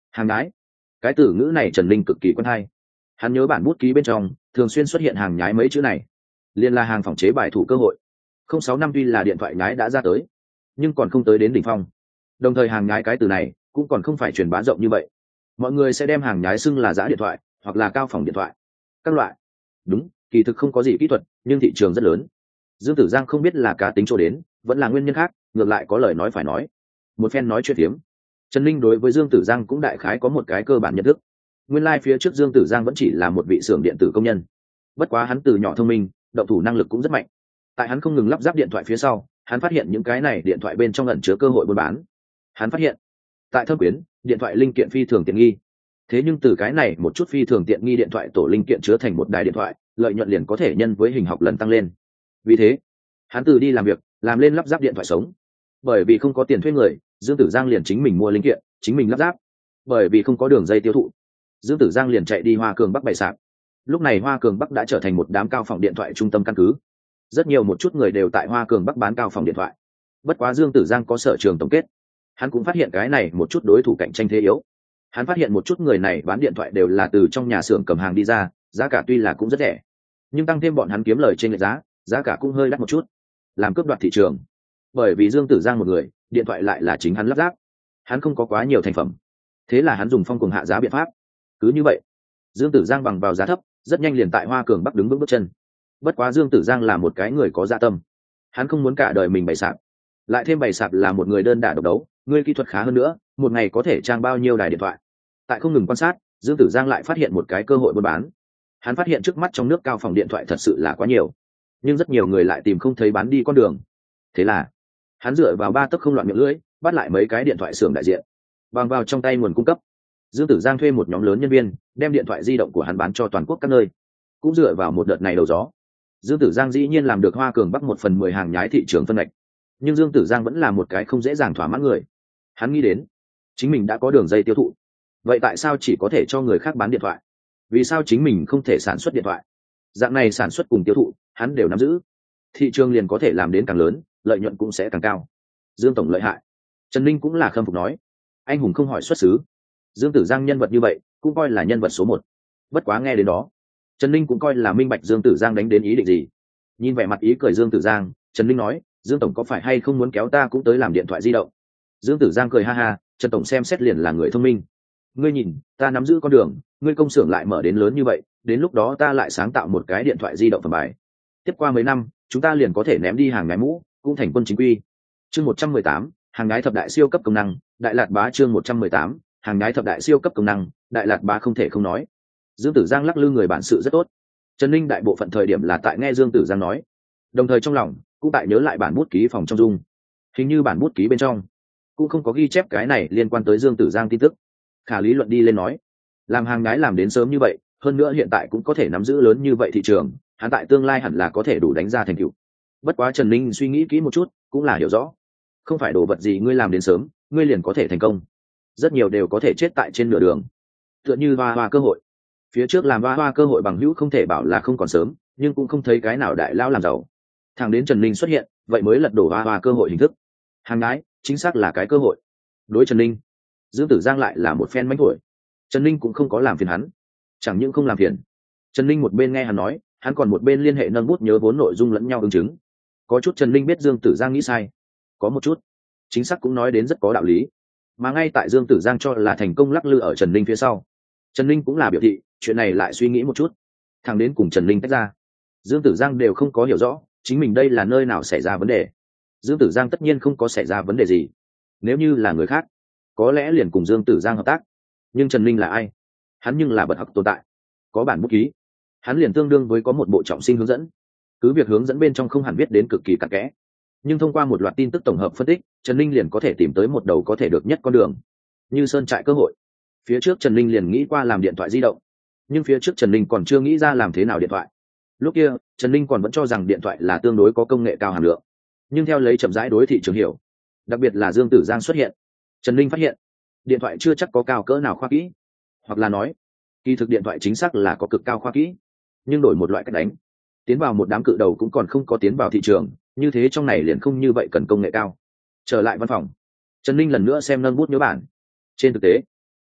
Hàng nhái, cái từ ngữ này Trần Linh cực kỳ quen hay. Hắn nhớ bản bút ký bên trong thường xuyên xuất hiện hàng nhái mấy chữ này, liền là hàng phòng chế bài thủ cơ hội. 06 năm tuy là điện thoại nhái đã ra tới, nhưng còn không tới đến đỉnh phong. Đồng thời hàng nhái cái từ này cũng còn không phải truyền bá rộng như vậy. Mọi người sẽ đem hàng nhái xưng là giá điện thoại hoặc là cao phòng điện thoại các loại. Đúng, kỳ thực không có gì kỹ thuật, nhưng thị trường rất lớn. Dương Tử Giang không biết là cá tính chỗ đến vẫn là nguyên nhân khác, ngược lại có lời nói phải nói. Một phen nói chuyện phiếm, Trần Linh đối với Dương Tử Giang cũng đại khái có một cái cơ bản nhận thức. Nguyên lai phía trước Dương Tử Giang vẫn chỉ là một vị xưởng điện tử công nhân, bất quá hắn từ nhỏ thông minh, động thủ năng lực cũng rất mạnh. Tại hắn không ngừng lắp ráp điện thoại phía sau, hắn phát hiện những cái này điện thoại bên trong ẩn chứa cơ hội buôn bán. Hắn phát hiện tại Thâm Quyến, điện thoại linh kiện phi thường tiện nghi. Thế nhưng từ cái này một chút phi thường tiện nghi điện thoại tổ linh kiện chứa thành một đài điện thoại, lợi nhuận liền có thể nhân với hình học lần tăng lên. Vì thế, hắn từ đi làm việc, làm lên lắp ráp điện thoại sống. Bởi vì không có tiền thuê người, Dương Tử Giang liền chính mình mua linh kiện, chính mình lắp ráp. Bởi vì không có đường dây tiêu thụ, Dương Tử Giang liền chạy đi Hoa Cường Bắc bày sạp. Lúc này Hoa Cường Bắc đã trở thành một đám cao phòng điện thoại trung tâm căn cứ. Rất nhiều một chút người đều tại Hoa Cường Bắc bán cao phòng điện thoại. Bất quá Dương Tử Giang có sở trường tổng kết, hắn cũng phát hiện cái này một chút đối thủ cạnh tranh thế yếu. Hắn phát hiện một chút người này bán điện thoại đều là từ trong nhà xưởng cầm hàng đi ra, giá cả tuy là cũng rất rẻ, nhưng tăng thêm bọn hắn kiếm lời trên lệch giá, giá cả cũng hơi đắt một chút, làm cướp đoạt thị trường. Bởi vì Dương Tử Giang một người, điện thoại lại là chính hắn lắp ráp, hắn không có quá nhiều thành phẩm, thế là hắn dùng phong cuồng hạ giá biện pháp. Cứ như vậy, Dương Tử Giang bằng vào giá thấp, rất nhanh liền tại Hoa Cường Bắc đứng vững bước chân. Bất quá Dương Tử Giang là một cái người có dạ tâm, hắn không muốn cả đời mình bày sạp, lại thêm bày sạp là một người đơn đả độc đấu, người kỹ thuật khá hơn nữa, một ngày có thể trang bao nhiêu đài điện thoại. Tại không ngừng quan sát, Dương Tử Giang lại phát hiện một cái cơ hội buôn bán. Hắn phát hiện trước mắt trong nước cao phòng điện thoại thật sự là quá nhiều, nhưng rất nhiều người lại tìm không thấy bán đi con đường. Thế là hắn dựa vào ba tấc không loạn miệng lưỡi, bắt lại mấy cái điện thoại xưởng đại diện, bằng vào trong tay nguồn cung cấp. Dương Tử Giang thuê một nhóm lớn nhân viên, đem điện thoại di động của hắn bán cho toàn quốc các nơi. Cũng dựa vào một đợt này đầu gió, Dương Tử Giang dĩ nhiên làm được Hoa Cường Bắc 1/10 hàng nhái thị trường phân ngạch. Nhưng Dương Tử Giang vẫn là một cái không dễ dàng thỏa mãn người. Hắn nghĩ đến, chính mình đã có đường dây tiêu thụ, vậy tại sao chỉ có thể cho người khác bán điện thoại? Vì sao chính mình không thể sản xuất điện thoại? Dạng này sản xuất cùng tiêu thụ, hắn đều nắm giữ, thị trường liền có thể làm đến càng lớn, lợi nhuận cũng sẽ càng cao. Dương tổng lợi hại. Trần Ninh cũng là khâm phục nói. Anh hùng không hỏi xuất xứ. Dương Tử Giang nhân vật như vậy, cũng coi là nhân vật số 1. Bất quá nghe đến đó, Trần Ninh cũng coi là minh bạch Dương Tử Giang đánh đến ý định gì. Nhìn vẻ mặt ý cười Dương Tử Giang, Trần Ninh nói, Dương tổng có phải hay không muốn kéo ta cũng tới làm điện thoại di động? Dương Tử Giang cười ha ha, Trần tổng xem xét liền là người thông minh. Ngươi nhìn, ta nắm giữ con đường, ngươi công xưởng lại mở đến lớn như vậy, đến lúc đó ta lại sáng tạo một cái điện thoại di động phẩm bài. Tiếp qua mấy năm, chúng ta liền có thể ném đi hàng nhái mũ, cũng thành quân chính quy. Chương 118, hàng nhái thập đại siêu cấp công năng, Đại Lạt Bá. Chương 118, hàng nhái thập đại siêu cấp công năng, Đại Lạt Bá không thể không nói. Dương Tử Giang lắc lư người bản sự rất tốt. Trần Ninh đại bộ phận thời điểm là tại nghe Dương Tử Giang nói, đồng thời trong lòng cũng tại nhớ lại bản bút ký phòng trong dung. Hình như bản bút ký bên trong cũng không có ghi chép cái này liên quan tới Dương Tử Giang tin tức. Khả lý luận đi lên nói, làm hàng nhái làm đến sớm như vậy, hơn nữa hiện tại cũng có thể nắm giữ lớn như vậy thị trường, hắn tại tương lai hẳn là có thể đủ đánh ra thành tựu. Bất quá Trần Ninh suy nghĩ kỹ một chút, cũng là hiểu rõ, không phải đồ vật gì ngươi làm đến sớm, ngươi liền có thể thành công. Rất nhiều đều có thể chết tại trên nửa đường. Tựa như hoa hoa cơ hội, phía trước làm hoa hoa cơ hội bằng hữu không thể bảo là không còn sớm, nhưng cũng không thấy cái nào đại lao làm giàu. Thằng đến Trần Ninh xuất hiện, vậy mới lật đổ hoa hoa cơ hội hình thức. Hàng nhái chính xác là cái cơ hội. Đối Trần Ninh, Dương Tử Giang lại là một phen mánh thổi. Trần Ninh cũng không có làm phiền hắn, chẳng những không làm phiền, Trần Ninh một bên nghe hắn nói, hắn còn một bên liên hệ nâng bút nhớ vốn nội dung lẫn nhau ứng chứng. Có chút Trần Ninh biết Dương Tử Giang nghĩ sai, có một chút chính xác cũng nói đến rất có đạo lý. Mà ngay tại Dương Tử Giang cho là thành công lắc lư ở Trần Ninh phía sau, Trần Ninh cũng là biểu thị chuyện này lại suy nghĩ một chút. Thằng đến cùng Trần Ninh tách ra, Dương Tử Giang đều không có hiểu rõ chính mình đây là nơi nào xảy ra vấn đề. Dương Tử Giang tất nhiên không có xảy ra vấn đề gì, nếu như là người khác có lẽ liền cùng Dương Tử Giang hợp tác. Nhưng Trần Ninh là ai? Hắn nhưng là bậc học tồn tại, có bản bút ký, hắn liền tương đương với có một bộ trọng sinh hướng dẫn. Cứ việc hướng dẫn bên trong không hẳn biết đến cực kỳ cặn kẽ, nhưng thông qua một loạt tin tức tổng hợp phân tích, Trần Ninh liền có thể tìm tới một đầu có thể được nhất con đường. Như sơn trại cơ hội, phía trước Trần Ninh liền nghĩ qua làm điện thoại di động, nhưng phía trước Trần Ninh còn chưa nghĩ ra làm thế nào điện thoại. Lúc kia Trần Ninh còn vẫn cho rằng điện thoại là tương đối có công nghệ cao hàm lượng, nhưng theo lấy chậm rãi đối thị trường hiểu, đặc biệt là Dương Tử Giang xuất hiện, Trần Ninh phát hiện điện thoại chưa chắc có cao cỡ nào khoa kỹ, hoặc là nói kỳ thực điện thoại chính xác là có cực cao khoa kỹ, nhưng đổi một loại cách đánh, tiến vào một đám cự đầu cũng còn không có tiến vào thị trường, như thế trong này liền không như vậy cần công nghệ cao. Trở lại văn phòng, Trần Ninh lần nữa xem nâng bút nhớ bản. Trên thực tế,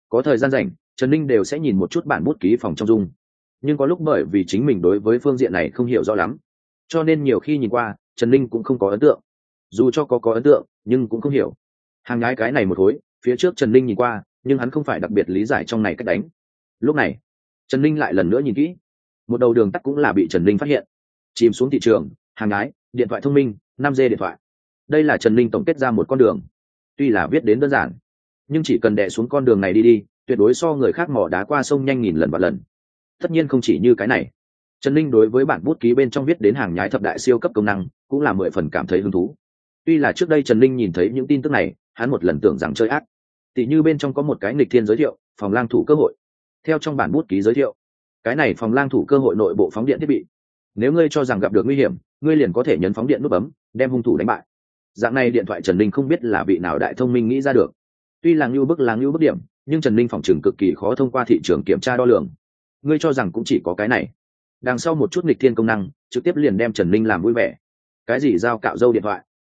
Có thời gian rảnh, Trần Ninh đều sẽ nhìn một chút bản bút ký phòng trong dung, nhưng có lúc bởi vì chính mình đối với phương diện này không hiểu rõ lắm, cho nên nhiều khi nhìn qua Trần Ninh cũng không có ấn tượng. Dù cho có ấn tượng nhưng cũng không hiểu hàng nhái cái này một khối. Phía trước Trần Ninh nhìn qua nhưng hắn không phải đặc biệt lý giải trong này cách đánh. Lúc này Trần Ninh lại lần nữa nhìn kỹ, một đầu đường tắt cũng là bị Trần Ninh phát hiện. Chìm xuống thị trường hàng nhái điện thoại thông minh 5G điện thoại, đây là Trần Ninh tổng kết ra một con đường. Tuy là viết đến đơn giản, nhưng chỉ cần đè xuống con đường này đi, tuyệt đối so người khác mò đá qua sông nhanh nghìn lần và lần. Tất nhiên không chỉ như cái này, Trần Ninh đối với bản bút ký bên trong viết đến hàng nhái thập đại siêu cấp công năng cũng là 10 phần cảm thấy hứng thú. Tuy là trước đây Trần Ninh nhìn thấy những tin tức này, hắn một lần tưởng rằng chơi ác. Tỷ như bên trong có một cái nghịch thiên giới thiệu phòng lang thủ cơ hội. Theo trong bản bút ký giới thiệu, cái này phòng lang thủ cơ hội nội bộ phóng điện thiết bị. Nếu ngươi cho rằng gặp được nguy hiểm, ngươi liền có thể nhấn phóng điện nút bấm, đem hung thủ đánh bại. Dạng này điện thoại Trần Ninh không biết là vị nào đại thông minh nghĩ ra được. Tuy là ngưu bức điểm, nhưng Trần Ninh phòng trừng cực kỳ khó thông qua thị trường kiểm tra đo lường. Ngươi cho rằng cũng chỉ có cái này. Đằng sau một chút nghịch thiên công năng, trực tiếp liền đem Trần Ninh làm vui vẻ. Cái gì dao cạo râu điện thoại?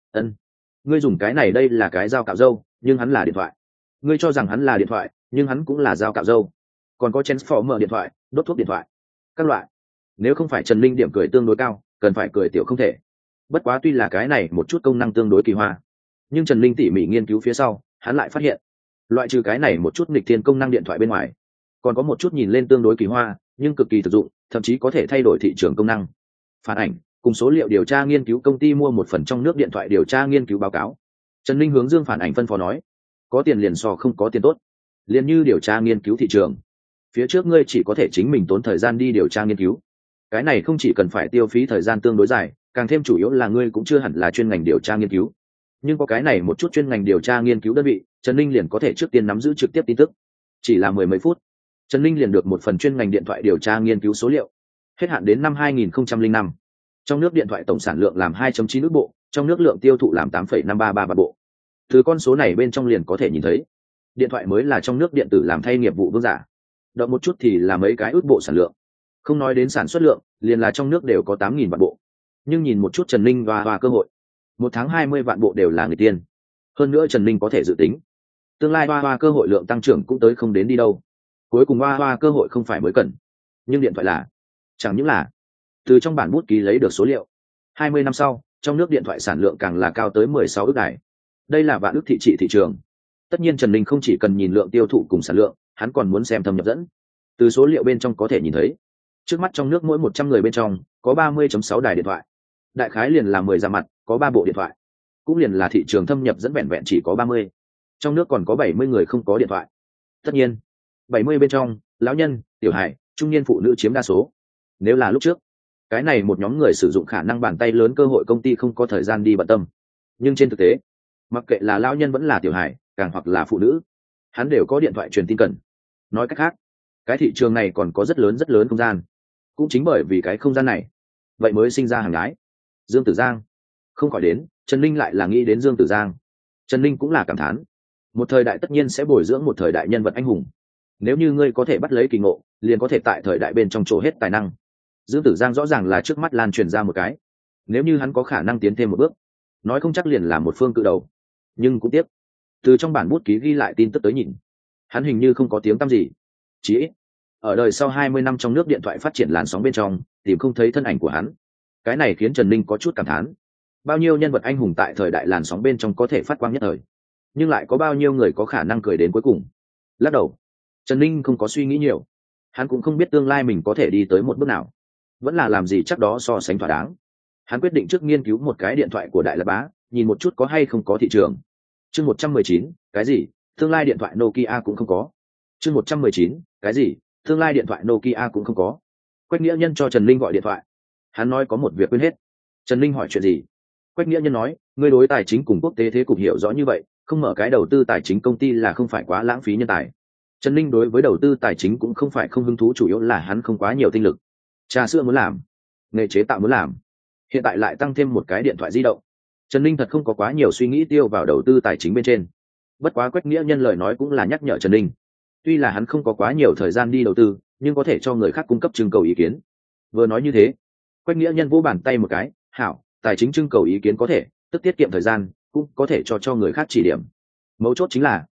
Ngươi dùng cái này, đây là cái dao cạo râu, nhưng hắn là điện thoại. Ngươi cho rằng hắn là điện thoại, nhưng hắn cũng là dao cạo râu. Còn có transformer điện thoại, đốt thuốc điện thoại, các loại. Nếu không phải Trần Ninh điểm cười tương đối cao, cần phải cười tiểu không thể. Bất quá tuy là cái này một chút công năng tương đối kỳ hoa, nhưng Trần Ninh tỉ mỉ nghiên cứu phía sau, hắn lại phát hiện, loại trừ cái này một chút nghịch thiên công năng điện thoại bên ngoài, còn có một chút nhìn lên tương đối kỳ hoa nhưng cực kỳ thực dụng, thậm chí có thể thay đổi thị trường công năng. Phản ảnh cùng số liệu điều tra nghiên cứu công ty mua một phần trong nước điện thoại điều tra nghiên cứu báo cáo. Trần Ninh hướng Dương Phản ảnh phân phó nói, có tiền liền so không có tiền tốt. Liền như điều tra nghiên cứu thị trường, phía trước ngươi chỉ có thể chính mình tốn thời gian đi điều tra nghiên cứu, cái này không chỉ cần phải tiêu phí thời gian tương đối dài, càng thêm chủ yếu là ngươi cũng chưa hẳn là chuyên ngành điều tra nghiên cứu. Nhưng có cái này một chút chuyên ngành điều tra nghiên cứu đơn vị, Trần Ninh liền có thể trước tiên nắm giữ trực tiếp tin tức. Chỉ là 10 mấy phút, Trần Ninh liền được một phần chuyên ngành điện thoại điều tra nghiên cứu số liệu. Hết hạn đến năm 2005, trong nước điện thoại tổng sản lượng làm 2.9 ức bộ, trong nước lượng tiêu thụ làm 8,533 vạn bộ. Từ con số này bên trong liền có thể nhìn thấy, điện thoại mới là trong nước điện tử làm thay nghiệp vụ vương giả. Động một chút thì là mấy cái ức bộ sản lượng. Không nói đến sản xuất lượng, liền là trong nước đều có 8.000 vạn bộ. Nhưng nhìn một chút Trần Ninh và cơ hội, một tháng 20 vạn bộ đều là người tiên. Hơn nữa Trần Ninh có thể dự tính, tương lai hoa cơ hội lượng tăng trưởng cũng tới không đến đi đâu. Cuối cùng hoa cơ hội không phải mới cần, nhưng điện thoại là. Chẳng những là từ trong bản bút ký lấy được số liệu, 20 năm sau trong nước điện thoại sản lượng càng là cao tới 16 ức đài. Đây là vạn ức thị trị thị trường. Tất nhiên Trần Ninh không chỉ cần nhìn lượng tiêu thụ cùng sản lượng, hắn còn muốn xem thâm nhập dẫn. Từ số liệu bên trong có thể nhìn thấy, trước mắt trong nước mỗi 100 người bên trong có 30.6 đài điện thoại, đại khái liền là 10 ra mặt có 3 bộ điện thoại, cũng liền là thị trường thâm nhập dẫn vẹn vẹn chỉ có 30. Trong nước còn có 70 người không có điện thoại. Tất nhiên 70 bên trong, lão nhân, tiểu hài, trung niên phụ nữ chiếm đa số. Nếu là lúc trước, cái này một nhóm người sử dụng khả năng bàn tay lớn, cơ hội công ty không có thời gian đi bận tâm. Nhưng trên thực tế, mặc kệ là lão nhân vẫn là tiểu hài, càng hoặc là phụ nữ, hắn đều có điện thoại truyền tin cần. Nói cách khác, cái thị trường này còn có rất lớn không gian. Cũng chính bởi vì cái không gian này, vậy mới sinh ra hàng nhái. Dương Tử Giang không khỏi đến, Trần Ninh lại là nghĩ đến Dương Tử Giang. Trần Ninh cũng là cảm thán, một thời đại tất nhiên sẽ bồi dưỡng một thời đại nhân vật anh hùng. Nếu như ngươi có thể bắt lấy kỳ ngộ, liền có thể tại thời đại bên trong trổ hết tài năng. Dương Tử Giang rõ ràng là trước mắt lan truyền ra một cái, nếu như hắn có khả năng tiến thêm một bước, nói không chắc liền là một phương cự đầu. Nhưng cũng tiếc, từ trong bản bút ký ghi lại tin tức tới nhìn, hắn hình như không có tiếng tăm gì. Chỉ ít ở đời sau 20 năm trong nước điện thoại phát triển làn sóng bên trong, tìm không thấy thân ảnh của hắn. Cái này khiến Trần Ninh có chút cảm thán. Bao nhiêu nhân vật anh hùng tại thời đại làn sóng bên trong có thể phát quang nhất thời, nhưng lại có bao nhiêu người có khả năng cười đến cuối cùng. Lắc đầu, Trần Ninh không có suy nghĩ nhiều. Hắn cũng không biết tương lai mình có thể đi tới một bước nào, vẫn là làm gì chắc đó so sánh thỏa đáng. Hắn quyết định trước nghiên cứu một cái điện thoại của Đại Lập Bá, nhìn một chút có hay không có thị trường. Chương 119, cái gì? Tương lai điện thoại Nokia cũng không có. Chương 119, cái gì? Tương lai điện thoại Nokia cũng không có. Quách Nghĩa Nhân cho Trần Ninh gọi điện thoại. Hắn nói có một việc quên hết. Trần Ninh hỏi chuyện gì? Quách Nghĩa Nhân nói, ngươi đối tài chính cùng quốc tế thế cục hiểu rõ như vậy, không mở cái đầu tư tài chính công ty là không phải quá lãng phí nhân tài. Trần Ninh đối với đầu tư tài chính cũng không phải không hứng thú, chủ yếu là hắn không quá nhiều tinh lực. Trà sữa muốn làm, nghề chế tạo muốn làm, hiện tại lại tăng thêm một cái điện thoại di động. Trần Ninh thật không có quá nhiều suy nghĩ tiêu vào đầu tư tài chính bên trên. Bất quá Quách Nghĩa Nhân lời nói cũng là nhắc nhở Trần Ninh, tuy là hắn không có quá nhiều thời gian đi đầu tư, nhưng có thể cho người khác cung cấp trưng cầu ý kiến. Vừa nói như thế, Quách Nghĩa Nhân vỗ bàn tay một cái, hảo, tài chính trưng cầu ý kiến có thể, tức tiết kiệm thời gian, cũng có thể cho người khác chỉ điểm. Mấu chốt chính là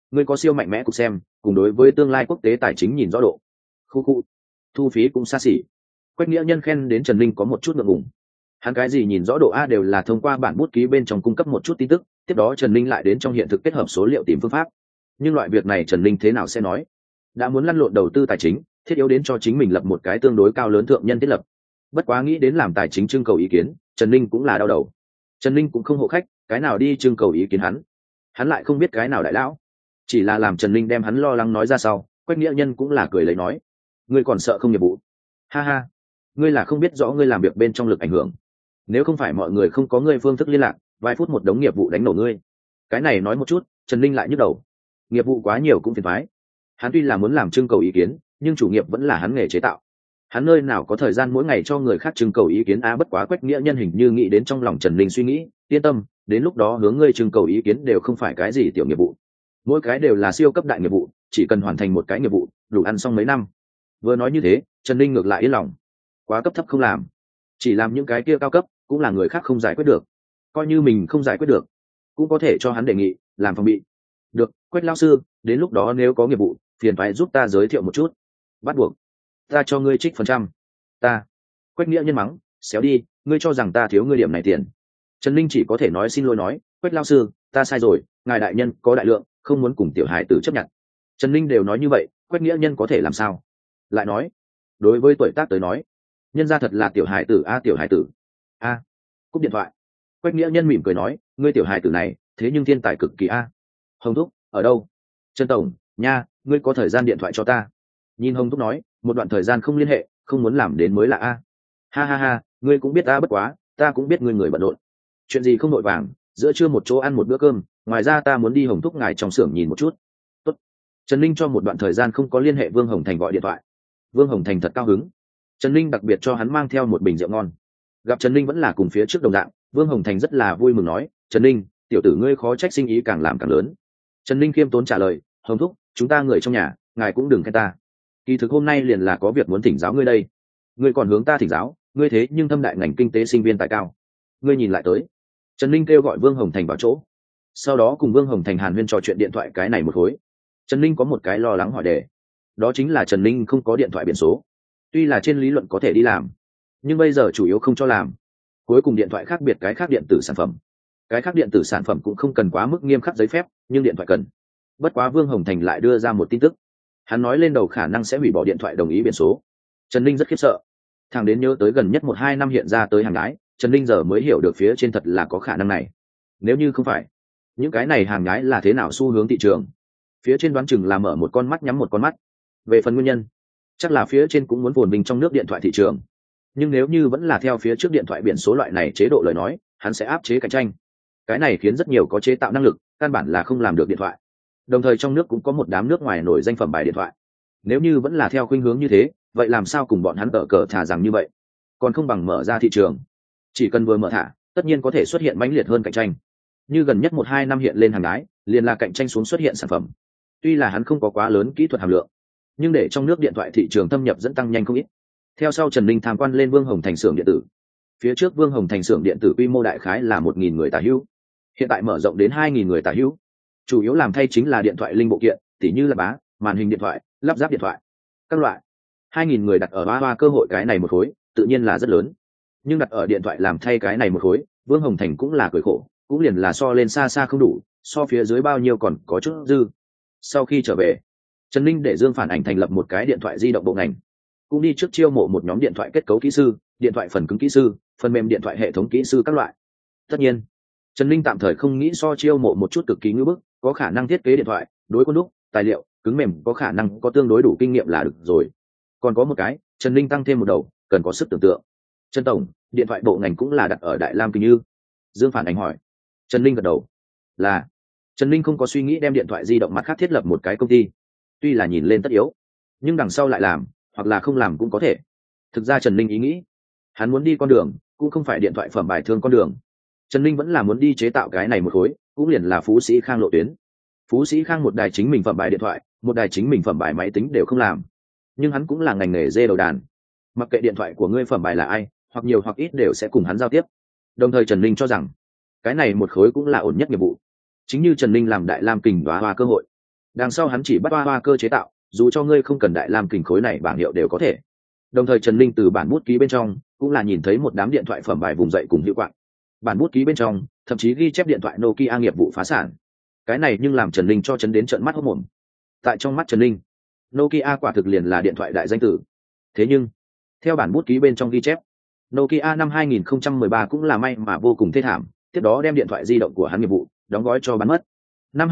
ngươi có siêu mạnh mẽ cục xem, cùng đối với tương lai quốc tế tài chính nhìn rõ độ. Khu thu phí cũng xa xỉ. Quách Nghĩa Nhân khen đến Trần Linh có một chút ngượng ngùng. Hắn cái gì nhìn rõ độ a đều là thông qua bản bút ký bên trong cung cấp một chút tin tức, tiếp đó Trần Linh lại đến trong hiện thực kết hợp số liệu tìm phương pháp. Nhưng loại việc này Trần Linh thế nào sẽ nói? Đã muốn lăn lộn đầu tư tài chính, thiết yếu đến cho chính mình lập một cái tương đối cao lớn thượng nhân thiết lập. Bất quá nghĩ đến làm tài chính trưng cầu ý kiến, Trần Linh cũng là đau đầu. Trần Linh cũng không hộ khách, cái nào đi trưng cầu ý kiến hắn lại không biết cái nào đại lão. Chỉ là làm Trần Linh đem hắn lo lắng nói ra sau, Quách Nghĩa Nhân cũng là cười lấy nói: ngươi còn sợ không nghiệp vụ? Ha ha, ngươi là không biết rõ ngươi làm việc bên trong lực ảnh hưởng. Nếu không phải mọi người không có ngươi phương thức liên lạc, vài phút một đống nghiệp vụ đánh nổ ngươi. Cái này nói một chút, Trần Linh lại nhức đầu. Nghiệp vụ quá nhiều cũng phiền toái. Hắn tuy là muốn làm trưng cầu ý kiến, nhưng chủ nghiệp vẫn là hắn nghề chế tạo. Hắn nơi nào có thời gian mỗi ngày cho người khác trưng cầu ý kiến bất quá Quách Nghĩa Nhân hình như nghĩ đến trong lòng Trần Linh suy nghĩ, yên tâm, đến lúc đó hướng ngươi trưng cầu ý kiến đều không phải cái gì tiểu nghiệp vụ. Mỗi cái đều là siêu cấp đại nghiệp vụ, chỉ cần hoàn thành một cái nghiệp vụ, đủ ăn xong mấy năm. Vừa nói như thế, Trần Linh ngược lại yên lòng. Quá cấp thấp không làm, chỉ làm những cái kia cao cấp, cũng là người khác không giải quyết được. Coi như mình không giải quyết được, cũng có thể cho hắn đề nghị, làm phòng bị. Được, Quách lão sư, đến lúc đó nếu có nghiệp vụ, phiền phải giúp ta giới thiệu một chút. Bắt buộc ta cho ngươi trích %. Ta. Quách Nghĩa Nhân mắng, xéo đi, ngươi cho rằng ta thiếu ngươi điểm này tiền. Trần Linh chỉ có thể nói xin lỗi nói, Quách lão sư, ta sai rồi, ngài đại nhân có đại lượng, không muốn cùng tiểu hài tử chấp nhận. Trần Linh đều nói như vậy, Quách Nghĩa Nhân có thể làm sao? Lại nói, đối với tuổi tác tới nói, nhân gia thật là tiểu hài tử tiểu hài tử. Cúp điện thoại. Quách Nghĩa Nhân mỉm cười nói, ngươi tiểu hài tử này, thế nhưng thiên tài cực kỳ Hồng Thúc, ở đâu? Trần tổng, nha, ngươi có thời gian điện thoại cho ta. Nhìn Hồng Thúc nói, một đoạn thời gian không liên hệ, không muốn làm đến mới là Ha ha ha, ngươi cũng biết ta bất quá, ta cũng biết ngươi người bận rộn. Chuyện gì không nội vàng, giữa trưa một chỗ ăn một bữa cơm, ngoài ra ta muốn đi Hồng Thúc ngài trong xưởng nhìn một chút. Tốt. Trần Linh cho một đoạn thời gian không có liên hệ Vương Hồng Thành gọi điện thoại. Vương Hồng Thành thật cao hứng. Trần Linh đặc biệt cho hắn mang theo một bình rượu ngon. Gặp Trần Linh vẫn là cùng phía trước đồng dạng, Vương Hồng Thành rất là vui mừng nói, Trần Linh, tiểu tử ngươi khó trách sinh ý càng làm càng lớn. Trần Linh khiêm tốn trả lời, Hồng Thúc, chúng ta người trong nhà, ngài cũng đừng khen ta. Kỳ thực hôm nay liền là có việc muốn thỉnh giáo ngươi đây. Ngươi còn hướng ta thỉnh giáo, ngươi thế nhưng thâm đại ngành kinh tế sinh viên tài cao. Ngươi nhìn lại tới. Trần Linh kêu gọi Vương Hồng Thành vào chỗ. Sau đó cùng Vương Hồng Thành hàn huyên trò chuyện điện thoại cái này một khối. Trần Linh có một cái lo lắng hỏi đề. Đó chính là Trần Linh không có điện thoại biển số. Tuy là trên lý luận có thể đi làm, nhưng bây giờ chủ yếu không cho làm. Cuối cùng điện thoại khác biệt cái khác điện tử sản phẩm. Cái khác điện tử sản phẩm cũng không cần quá mức nghiêm khắc giấy phép, nhưng điện thoại cần. Bất quá Vương Hồng Thành lại đưa ra một tin tức. Hắn nói lên đầu khả năng sẽ hủy bỏ điện thoại đồng ý biển số. Trần Linh rất khiếp sợ. Thằng đến nhớ tới gần nhất 1-2 năm hiện ra tới hàng nhái, Trần Linh giờ mới hiểu được phía trên thật là có khả năng này. Nếu như không phải, những cái này hàng nhái là thế nào xu hướng thị trường? Phía trên đoán chừng là mở một con mắt nhắm một con mắt. Về phần nguyên nhân, chắc là phía trên cũng muốn phồn vinh trong nước điện thoại thị trường. Nhưng nếu như vẫn là theo phía trước điện thoại biển số loại này chế độ lời nói, hắn sẽ áp chế cạnh tranh. Cái này khiến rất nhiều có chế tạo năng lực, căn bản là không làm được điện thoại. Đồng thời trong nước cũng có một đám nước ngoài nổi danh phẩm bài điện thoại. Nếu như vẫn là theo khuynh hướng như thế, vậy làm sao cùng bọn hắn tở cờ thả rằng như vậy? Còn không bằng mở ra thị trường. Chỉ cần vừa mở thả, tất nhiên có thể xuất hiện mãnh liệt hơn cạnh tranh. Như gần nhất 1-2 năm hiện lên hàng đái, liền là cạnh tranh xuống xuất hiện sản phẩm. Tuy là hắn không có quá lớn kỹ thuật hàm lượng, nhưng để trong nước điện thoại thị trường thâm nhập dẫn tăng nhanh không ít. Theo sau Trần Linh tham quan lên Vương Hồng Thành xưởng điện tử. Phía trước Vương Hồng Thành xưởng điện tử quy mô đại khái là 1.000 người tả hữu, hiện tại mở rộng đến 2.000 người tả hữu. Chủ yếu làm thay chính là điện thoại linh bộ kiện, tỉ như là bá, màn hình điện thoại, lắp ráp điện thoại, các loại. 2.000 người đặt ở ba cơ hội cái này một khối, tự nhiên là rất lớn. Nhưng đặt ở điện thoại làm thay cái này một khối, Vương Hồng Thành cũng là cười khổ, cũng liền là so lên xa xa không đủ, so phía dưới bao nhiêu còn có chút dư. Sau khi trở về, Trần Linh để Dương Phản Ảnh thành lập một cái điện thoại di động bộ ngành, cũng đi trước chiêu mộ một nhóm điện thoại kết cấu kỹ sư, điện thoại phần cứng kỹ sư, phần mềm điện thoại hệ thống kỹ sư các loại. Tất nhiên, Trần Linh tạm thời không nghĩ so chiêu mộ một chút cực kỳ ngưỡng bức, có khả năng thiết kế điện thoại, đối con đúc, tài liệu, cứng mềm có khả năng có tương đối đủ kinh nghiệm là được rồi. Còn có một cái, Trần Linh tăng thêm một đầu, cần có sức tưởng tượng. Trần tổng, điện thoại bộ ngành cũng là đặt ở Đại Lam Kinh Như. Dương Phản Ảnh hỏi. Trần Linh gật đầu. Là. Trần Linh không có suy nghĩ đem điện thoại di động mặt khác thiết lập một cái công ty. Tuy là nhìn lên tất yếu, nhưng đằng sau lại làm, hoặc là không làm cũng có thể. Thực ra Trần Linh ý nghĩ, hắn muốn đi con đường, cũng không phải điện thoại phẩm bài thương con đường. Trần Linh vẫn là muốn đi chế tạo cái này một khối, cũng liền là Phú Sĩ Khang lộ tuyến. Phú Sĩ Khang một đài chính mình phẩm bài điện thoại, một đài chính mình phẩm bài máy tính đều không làm. Nhưng hắn cũng là ngành nghề dê đầu đàn. Mặc kệ điện thoại của ngươi phẩm bài là ai, hoặc nhiều hoặc ít đều sẽ cùng hắn giao tiếp. Đồng thời Trần Linh cho rằng, cái này một khối cũng là ổn nhất nghiệp vụ. Chính như Trần Linh làm Đại Lam Kình đóa hoa cơ hội. đằng sau hắn chỉ bắt hoa cơ chế tạo, dù cho ngươi không cần đại lam kình khối này bảng hiệu đều có thể. Đồng thời Trần Linh từ bản bút ký bên trong cũng là nhìn thấy một đám điện thoại phẩm bài vùng dậy cùng hiệu quạng. Bản bút ký bên trong thậm chí ghi chép điện thoại Nokia nghiệp vụ phá sản. Cái này nhưng làm Trần Linh cho chấn đến trợn mắt hốt mồm. Tại trong mắt Trần Linh, Nokia quả thực liền là điện thoại đại danh tử. Thế nhưng, theo bản bút ký bên trong ghi chép, Nokia năm 2013 cũng là may mà vô cùng thê thảm, tiếp đó đem điện thoại di động của hắn nghiệp vụ đóng gói cho bán mất. Năm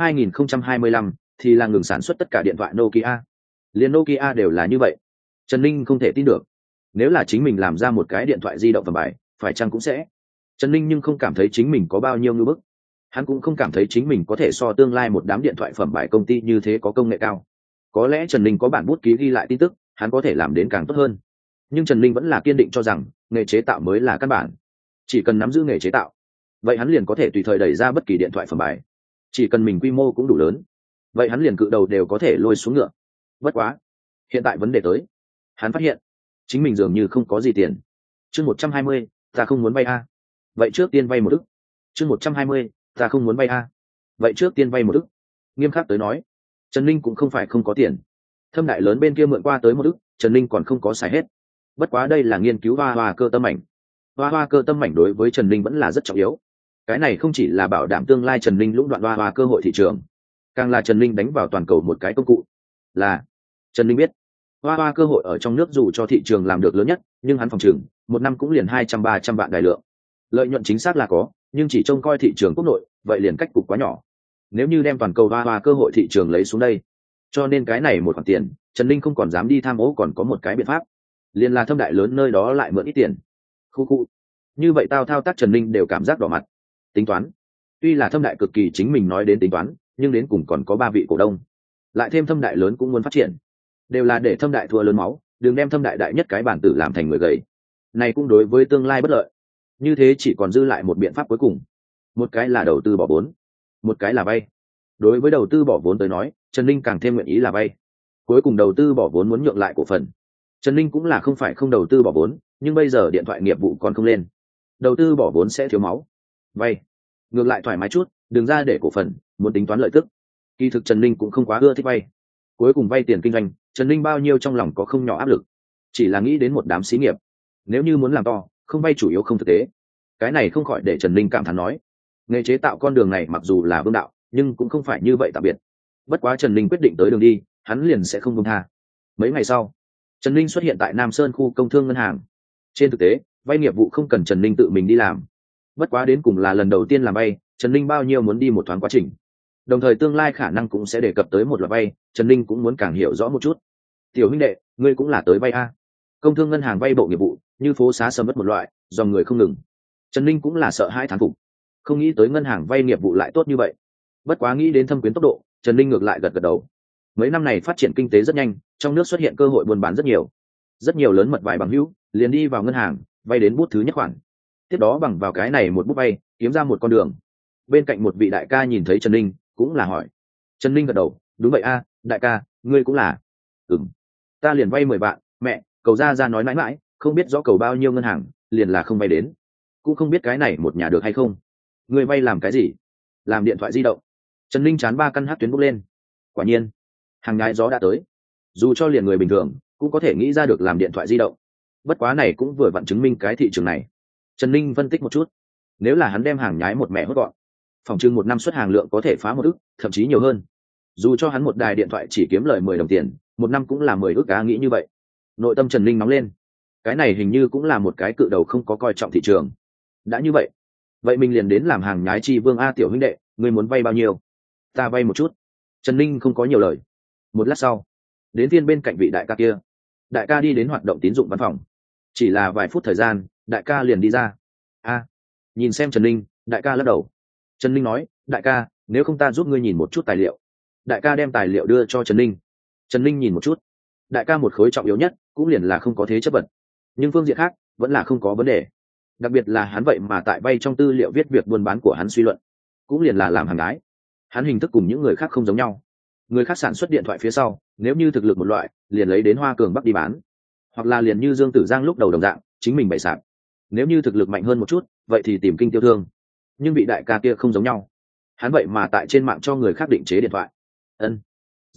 2025 thì là ngừng sản xuất tất cả điện thoại Nokia. Liên Nokia đều là như vậy. Trần Linh không thể tin được. Nếu là chính mình làm ra một cái điện thoại di động phẩm bài, phải chăng cũng sẽ. Trần Linh nhưng không cảm thấy chính mình có bao nhiêu ngưỡng bức. Hắn cũng không cảm thấy chính mình có thể so tương lai một đám điện thoại phẩm bài công ty như thế có công nghệ cao. Có lẽ Trần Linh có bản bút ký ghi lại tin tức, hắn có thể làm đến càng tốt hơn. Nhưng Trần Linh vẫn là kiên định cho rằng nghề chế tạo mới là căn bản. Chỉ cần nắm giữ nghề chế tạo, vậy hắn liền có thể tùy thời đẩy ra bất kỳ điện thoại phẩm bài. Chỉ cần mình quy mô cũng đủ lớn, vậy hắn liền cự đầu đều có thể lôi xuống ngựa. Bất quá, hiện tại vấn đề tới, hắn phát hiện chính mình dường như không có gì tiền. Chương 120, ta không muốn vay a. Vậy trước tiên vay một ức. Chương 120, ta không muốn vay a. Vậy trước tiên vay một ức. Nghiêm khắc tới nói, Trần Linh cũng không phải không có tiền. Thâm đại lớn bên kia mượn qua tới một ức, Trần Linh còn không có xài hết. Bất quá đây là nghiên cứu hoa cơ tâm mảnh. Hoa cơ tâm mảnh đối với Trần Linh vẫn là rất trọng yếu. Cái này không chỉ là bảo đảm tương lai Trần Linh lũng đoạn hoa cơ hội thị trường, càng là Trần Linh đánh vào toàn cầu một cái công cụ. Là Trần Linh biết, hoa cơ hội ở trong nước dù cho thị trường làm được lớn nhất, nhưng hắn phòng trừng một năm cũng liền 200-300 vạn đại lượng. Lợi nhuận chính xác là có, nhưng chỉ trông coi thị trường quốc nội, vậy liền cách cục quá nhỏ. Nếu như đem toàn cầu hoa cơ hội thị trường lấy xuống đây, cho nên cái này một khoản tiền, Trần Linh không còn dám đi tham ô, còn có một cái biện pháp, liền là thâm đại lớn nơi đó lại mượn ít tiền. Khu như vậy tao thao tác Trần Linh đều cảm giác đỏ mặt. Tính toán, tuy là thâm đại cực kỳ chính mình nói đến tính toán, nhưng đến cùng còn có 3 vị cổ đông, lại thêm thâm đại lớn cũng muốn phát triển, đều là để thâm đại thua lớn máu, đừng đem thâm đại đại nhất cái bản tử làm thành người gầy, này cũng đối với tương lai bất lợi. Như thế chỉ còn dư lại một biện pháp cuối cùng, một cái là đầu tư bỏ vốn, một cái là vay. Đối với đầu tư bỏ vốn tới nói, Trần Linh càng thêm nguyện ý là vay. Cuối cùng đầu tư bỏ vốn muốn nhượng lại cổ phần, Trần Linh cũng là không phải không đầu tư bỏ vốn, nhưng bây giờ điện thoại nghiệp vụ còn không lên, đầu tư bỏ vốn sẽ thiếu máu. Vay ngược lại thoải mái chút, đừng ra để cổ phần, muốn tính toán lợi tức. Kỳ thực Trần Linh cũng không quá ưa thích vay. Cuối cùng vay tiền kinh doanh, Trần Linh bao nhiêu trong lòng có không nhỏ áp lực. Chỉ là nghĩ đến một đám xí nghiệp, nếu như muốn làm to, không vay chủ yếu không thực tế. Cái này không khỏi để Trần Linh cảm thán nói, nghề chế tạo con đường này mặc dù là vương đạo, nhưng cũng không phải như vậy tạm biệt. Bất quá Trần Linh quyết định tới đường đi, hắn liền sẽ không buông tha. Mấy ngày sau, Trần Linh xuất hiện tại Nam Sơn khu công thương ngân hàng. Trên thực tế, vay nghiệp vụ không cần Trần Linh tự mình đi làm. Bất quá đến cùng là lần đầu tiên làm vay, Trần Linh bao nhiêu muốn đi một thoáng quá trình. Đồng thời tương lai khả năng cũng sẽ đề cập tới một loạt vay, Trần Linh cũng muốn càng hiểu rõ một chút. Tiểu huynh đệ, ngươi cũng là tới vay a? Công thương ngân hàng vay bộ nghiệp vụ, như phố xá sầm mất một loại, dòng người không ngừng. Trần Linh cũng là sợ hãi thán phục, không nghĩ tới ngân hàng vay nghiệp vụ lại tốt như vậy. Bất quá nghĩ đến thâm quyến tốc độ, Trần Linh ngược lại gật gật đầu. Mấy năm này phát triển kinh tế rất nhanh, trong nước xuất hiện cơ hội buôn bán rất nhiều lớn mật vài bằng hữu liền đi vào ngân hàng vay đến bút thứ nhất khoản, tiếp đó bằng vào cái này một bút vay kiếm ra một con đường. Bên cạnh một vị đại ca nhìn thấy Trần Linh cũng là hỏi. Trần Linh gật đầu, đúng vậy a, đại ca, ngươi cũng là? Ừm, ta liền vay 10 vạn, mẹ, cầu ra nói mãi mãi, không biết rõ cầu bao nhiêu ngân hàng, liền là không vay đến, cũng không biết cái này một nhà được hay không. Ngươi vay làm cái gì? Làm điện thoại di động. Trần Linh chán 3 căn hát tuyến bốc lên. Quả nhiên, hàng nhái gió đã tới. Dù cho liền người bình thường cũng có thể nghĩ ra được làm điện thoại di động. Bất quá này cũng vừa vặn chứng minh cái thị trường này. Trần Linh phân tích một chút, nếu là hắn đem hàng nhái một mẻ hốt gọn, phòng trưng một năm xuất hàng lượng có thể phá 1 ức, thậm chí nhiều hơn. Dù cho hắn một đài điện thoại chỉ kiếm lời 10 đồng tiền, một năm cũng là 10 ức á, nghĩ như vậy, nội tâm Trần Linh nóng lên. Cái này hình như cũng là một cái cự đầu không có coi trọng thị trường. Đã như vậy, vậy mình liền đến làm hàng nhái chi vương a. Tiểu huynh đệ, ngươi muốn vay bao nhiêu? Ta vay một chút. Trần Linh không có nhiều lời. Một lát sau, đến phiên bên cạnh vị đại ca kia. Đại ca đi đến hoạt động tín dụng văn phòng, chỉ là vài phút thời gian, đại ca liền đi ra. A, nhìn xem Trần Linh, đại ca lắc đầu. Trần Linh nói, đại ca, nếu không ta giúp ngươi nhìn một chút tài liệu. Đại ca đem tài liệu đưa cho Trần Linh. Trần Linh nhìn một chút. Đại ca một khối trọng yếu nhất cũng liền là không có thế chấp vật, nhưng phương diện khác vẫn là không có vấn đề. Đặc biệt là hắn vậy mà tại vay trong tư liệu viết việc buôn bán của hắn suy luận, cũng liền là làm hàng ái. Hắn hình thức cùng những người khác không giống nhau. Người khác sản xuất điện thoại phía sau, nếu như thực lực một loại, liền lấy đến Hoa Cường Bắc đi bán, hoặc là liền như Dương Tử Giang lúc đầu đồng dạng, chính mình bày sạp. Nếu như thực lực mạnh hơn một chút, vậy thì tìm kinh tiêu thương. Nhưng vị đại ca kia không giống nhau, hắn vậy mà tại trên mạng cho người khác định chế điện thoại. Ân,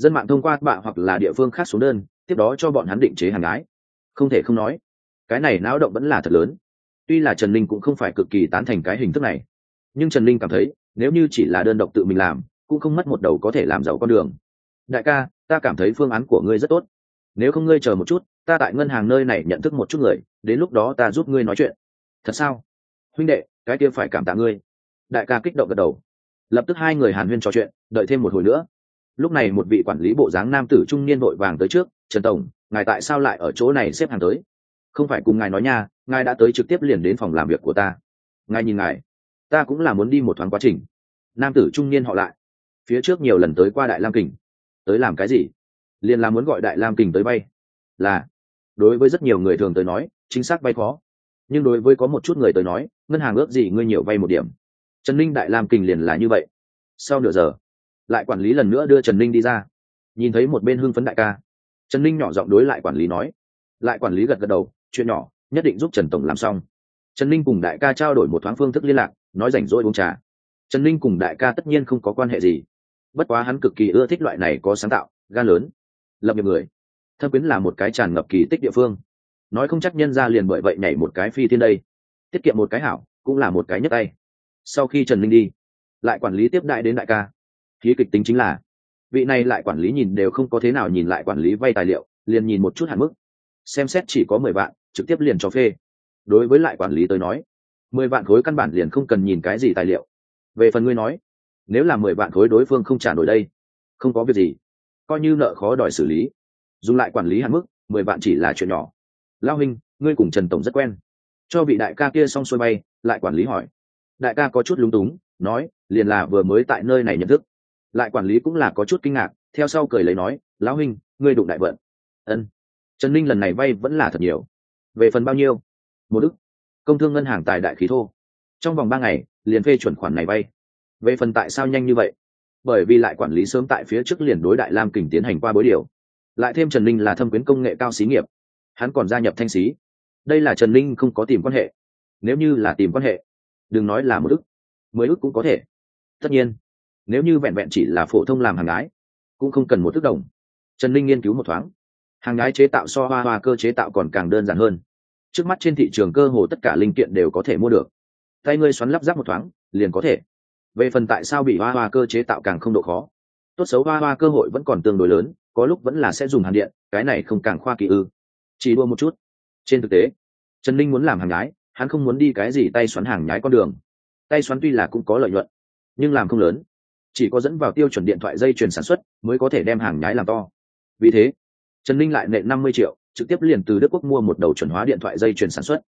dân mạng thông qua bạ hoặc là địa phương khác xuống đơn, tiếp đó cho bọn hắn định chế hàng ái. Không thể không nói, cái này náo động vẫn là thật lớn. Tuy là Trần Linh cũng không phải cực kỳ tán thành cái hình thức này, nhưng Trần Linh cảm thấy nếu như chỉ là đơn độc tự mình làm cũng không mất một đầu có thể làm giàu con đường. Đại ca, ta cảm thấy phương án của ngươi rất tốt, nếu không ngươi chờ một chút, ta tại ngân hàng nơi này nhận thức một chút người, đến lúc đó ta giúp ngươi nói chuyện. Thật sao? Huynh đệ, cái kia phải cảm tạ ngươi. Đại ca kích động gật đầu. Lập tức hai người hàn huyên trò chuyện, đợi thêm một hồi nữa. Lúc này một vị quản lý bộ dáng nam tử trung niên vội vàng tới trước. Trần tổng, ngài tại sao lại ở chỗ này xếp hàng tới? Không phải cùng ngài nói nha, ngài đã tới trực tiếp liền đến phòng làm việc của ta. Ngài nhìn ngài, ta cũng là muốn đi một thoáng quá trình. Nam tử trung niên họ lại, phía trước nhiều lần tới qua Đại Lam Kình. Tới làm cái gì? Liền là muốn gọi Đại Lam Kình tới bay. Là, đối với rất nhiều người thường tới nói chính xác vay khó, nhưng đối với có một chút người tới nói ngân hàng ước gì ngươi nhiều vay một điểm. Trần Ninh Đại Lam Kình liền là như vậy. Sau nửa giờ lại quản lý lần nữa đưa Trần Ninh đi ra, nhìn thấy một bên hưng phấn đại ca, Trần Ninh nhỏ giọng đối lại quản lý nói. Lại quản lý gật gật đầu, chuyện nhỏ, nhất định giúp Trần tổng làm xong. Trần Ninh cùng đại ca trao đổi một thoáng phương thức liên lạc, nói rảnh rỗi uống trà. Trần Ninh cùng đại ca tất nhiên không có quan hệ gì, bất quá hắn cực kỳ ưa thích loại này có sáng tạo, gan lớn, lập nghiệp người. Thâm Quyến là một cái tràn ngập kỳ tích địa phương, nói không chắc nhân ra liền bởi vậy nhảy một cái phi thiên đây, tiết kiệm một cái hảo cũng là một cái nhấc tay. Sau khi Trần Ninh đi, lại quản lý tiếp đại đến đại ca. Khí kịch tính chính là vị này lại quản lý nhìn đều không có thế nào nhìn lại quản lý vay tài liệu, liền nhìn một chút hạn mức, xem xét chỉ có 10 vạn, trực tiếp liền cho phê. Đối với lại quản lý tới nói 10 vạn khối căn bản liền không cần nhìn cái gì tài liệu. Về phần ngươi nói, nếu là 10 vạn khối đối phương không trả nổi đây, không có việc gì, coi như nợ khó đòi xử lý, dùng lại quản lý hạn mức 10 vạn chỉ là chuyện nhỏ. Lao huynh, ngươi cùng Trần tổng rất quen. Cho vị đại ca kia xong xuôi bay, lại quản lý hỏi. Đại ca có chút lúng túng, nói liền là vừa mới tại nơi này nhận thức. Lại quản lý cũng là có chút kinh ngạc, theo sau cười lấy nói, lão huynh, ngươi đụng đại vận. Ân. Trần Ninh lần này vay vẫn là thật nhiều. Về phần bao nhiêu? 1 ức. Công thương ngân hàng tài đại khí thô, trong vòng 3 ngày liền phê chuẩn khoản này vay. Về phần tại sao nhanh như vậy, bởi vì lại quản lý sớm tại phía trước liền đối Đại Lam Kình tiến hành qua bối điều, lại thêm Trần Ninh là Thâm Quyến công nghệ cao xí nghiệp, hắn còn gia nhập Thanh xí. Đây là Trần Ninh không có tìm quan hệ, nếu như là tìm quan hệ, đừng nói là 1 ức, 10 ức cũng có thể. Tất nhiên nếu như vẹn vẹn chỉ là phổ thông làm hàng gái, cũng không cần 1 ức đồng. Trần Ninh nghiên cứu một thoáng, hàng gái chế tạo so hoa cơ chế tạo còn càng đơn giản hơn. Trước mắt trên thị trường cơ hồ tất cả linh kiện đều có thể mua được, tay ngươi xoắn lắp ráp một thoáng liền có thể. Về phần tại sao bị hoa cơ chế tạo càng không độ khó, tốt xấu hoa cơ hội vẫn còn tương đối lớn, có lúc vẫn là sẽ dùng hàn điện, cái này không càng khoa kỳ ư? Chỉ đua một chút. Trên thực tế Trần Ninh muốn làm hàng nhái, hắn không muốn đi cái gì tay xoắn hàng nhái con đường. Tay xoắn tuy là cũng có lợi nhuận, nhưng làm không lớn, chỉ có dẫn vào tiêu chuẩn điện thoại dây chuyền sản xuất mới có thể đem hàng nhái làm to. Vì thế Trần Ninh lại nện 50 triệu, trực tiếp liền từ Đức Quốc mua một đầu chuẩn hóa điện thoại dây chuyền sản xuất.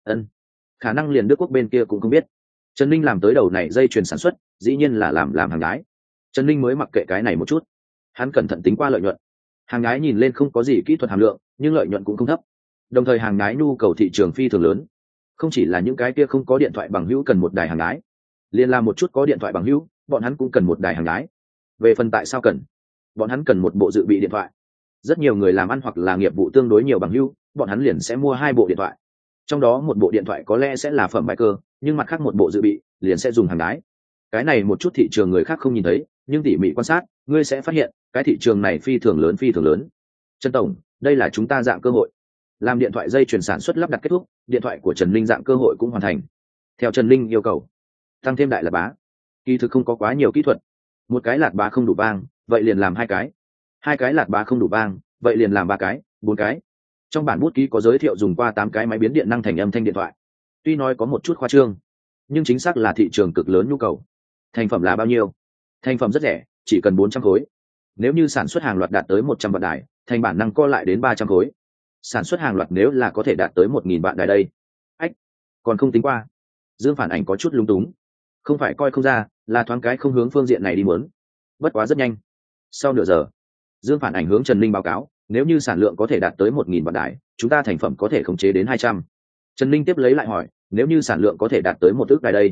Khả năng liền Đức Quốc bên kia cũng không biết Trần Ninh làm tới đầu này dây chuyền sản xuất, dĩ nhiên là làm hàng nhái. Trần Ninh mới mặc kệ cái này một chút, hắn cẩn thận tính qua lợi nhuận. Hàng nhái nhìn lên không có gì kỹ thuật hàm lượng, nhưng lợi nhuận cũng không thấp. Đồng thời hàng nhái nhu cầu thị trường phi thường lớn, không chỉ là những cái kia không có điện thoại bằng hữu cần một đài hàng nhái, liền là một chút có điện thoại bằng hữu, bọn hắn cũng cần một đài hàng nhái. Về phần tại sao cần, bọn hắn cần một bộ dự bị điện thoại. Rất nhiều người làm ăn hoặc là nghiệp vụ tương đối nhiều bằng hữu, bọn hắn liền sẽ mua 2 bộ điện thoại. Trong đó một bộ điện thoại có lẽ sẽ là phẩm bài cơ, nhưng mặt khác một bộ dự bị liền sẽ dùng hàng nhái. Cái này một chút thị trường người khác không nhìn thấy, nhưng tỉ mỉ quan sát, ngươi sẽ phát hiện cái thị trường này phi thường lớn, phi thường lớn. Trần tổng, đây là chúng ta dạng cơ hội. Làm điện thoại dây chuyển sản xuất lắp đặt kết thúc, điện thoại của Trần Linh dạng cơ hội cũng hoàn thành. Theo Trần Linh yêu cầu, tăng thêm đại lạt bá. Kỳ thực không có quá nhiều kỹ thuật, một cái lạt bá không đủ vang, vậy liền làm 2 cái. 2 cái lạt bá không đủ vang, vậy liền làm 3 cái, 4 cái. Trong bản bút ký có giới thiệu dùng qua 8 cái máy biến điện năng thành âm thanh điện thoại. Tuy nói có một chút khoa trương, nhưng chính xác là thị trường cực lớn nhu cầu. Thành phẩm là bao nhiêu? Thành phẩm rất rẻ, chỉ cần 400 khối. Nếu như sản xuất hàng loạt đạt tới 100 vạn đài, thành bản năng co lại đến 300 khối. Sản xuất hàng loạt nếu là có thể đạt tới 1000 vạn đài đây. Ách, còn không tính qua. Dương Phản Ảnh có chút lúng túng. Không phải coi không ra, là thoáng cái không hướng phương diện này đi muốn. Bất quá rất nhanh. Sau nửa giờ, Dương Phản Ảnh hướng Trần Linh báo cáo, nếu như sản lượng có thể đạt tới 1000 vạn đài, chúng ta thành phẩm có thể khống chế đến 200. Trần Linh tiếp lấy lại hỏi, nếu như sản lượng có thể đạt tới 1 ức đài đây?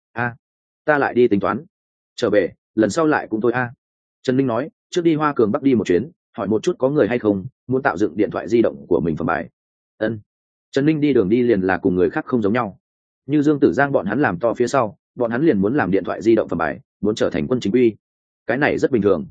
Ta lại đi tính toán. Trở về, lần sau lại cũng thôi Trần Linh nói, trước đi Hoa Cường Bắc đi một chuyến, hỏi một chút có người hay không muốn tạo dựng điện thoại di động của mình phẩm bài. Trần Linh đi đường đi liền là cùng người khác không giống nhau. Như Dương Tử Giang bọn hắn làm to phía sau, bọn hắn liền muốn làm điện thoại di động phẩm bài, muốn trở thành quân chính quy. Cái này rất bình thường.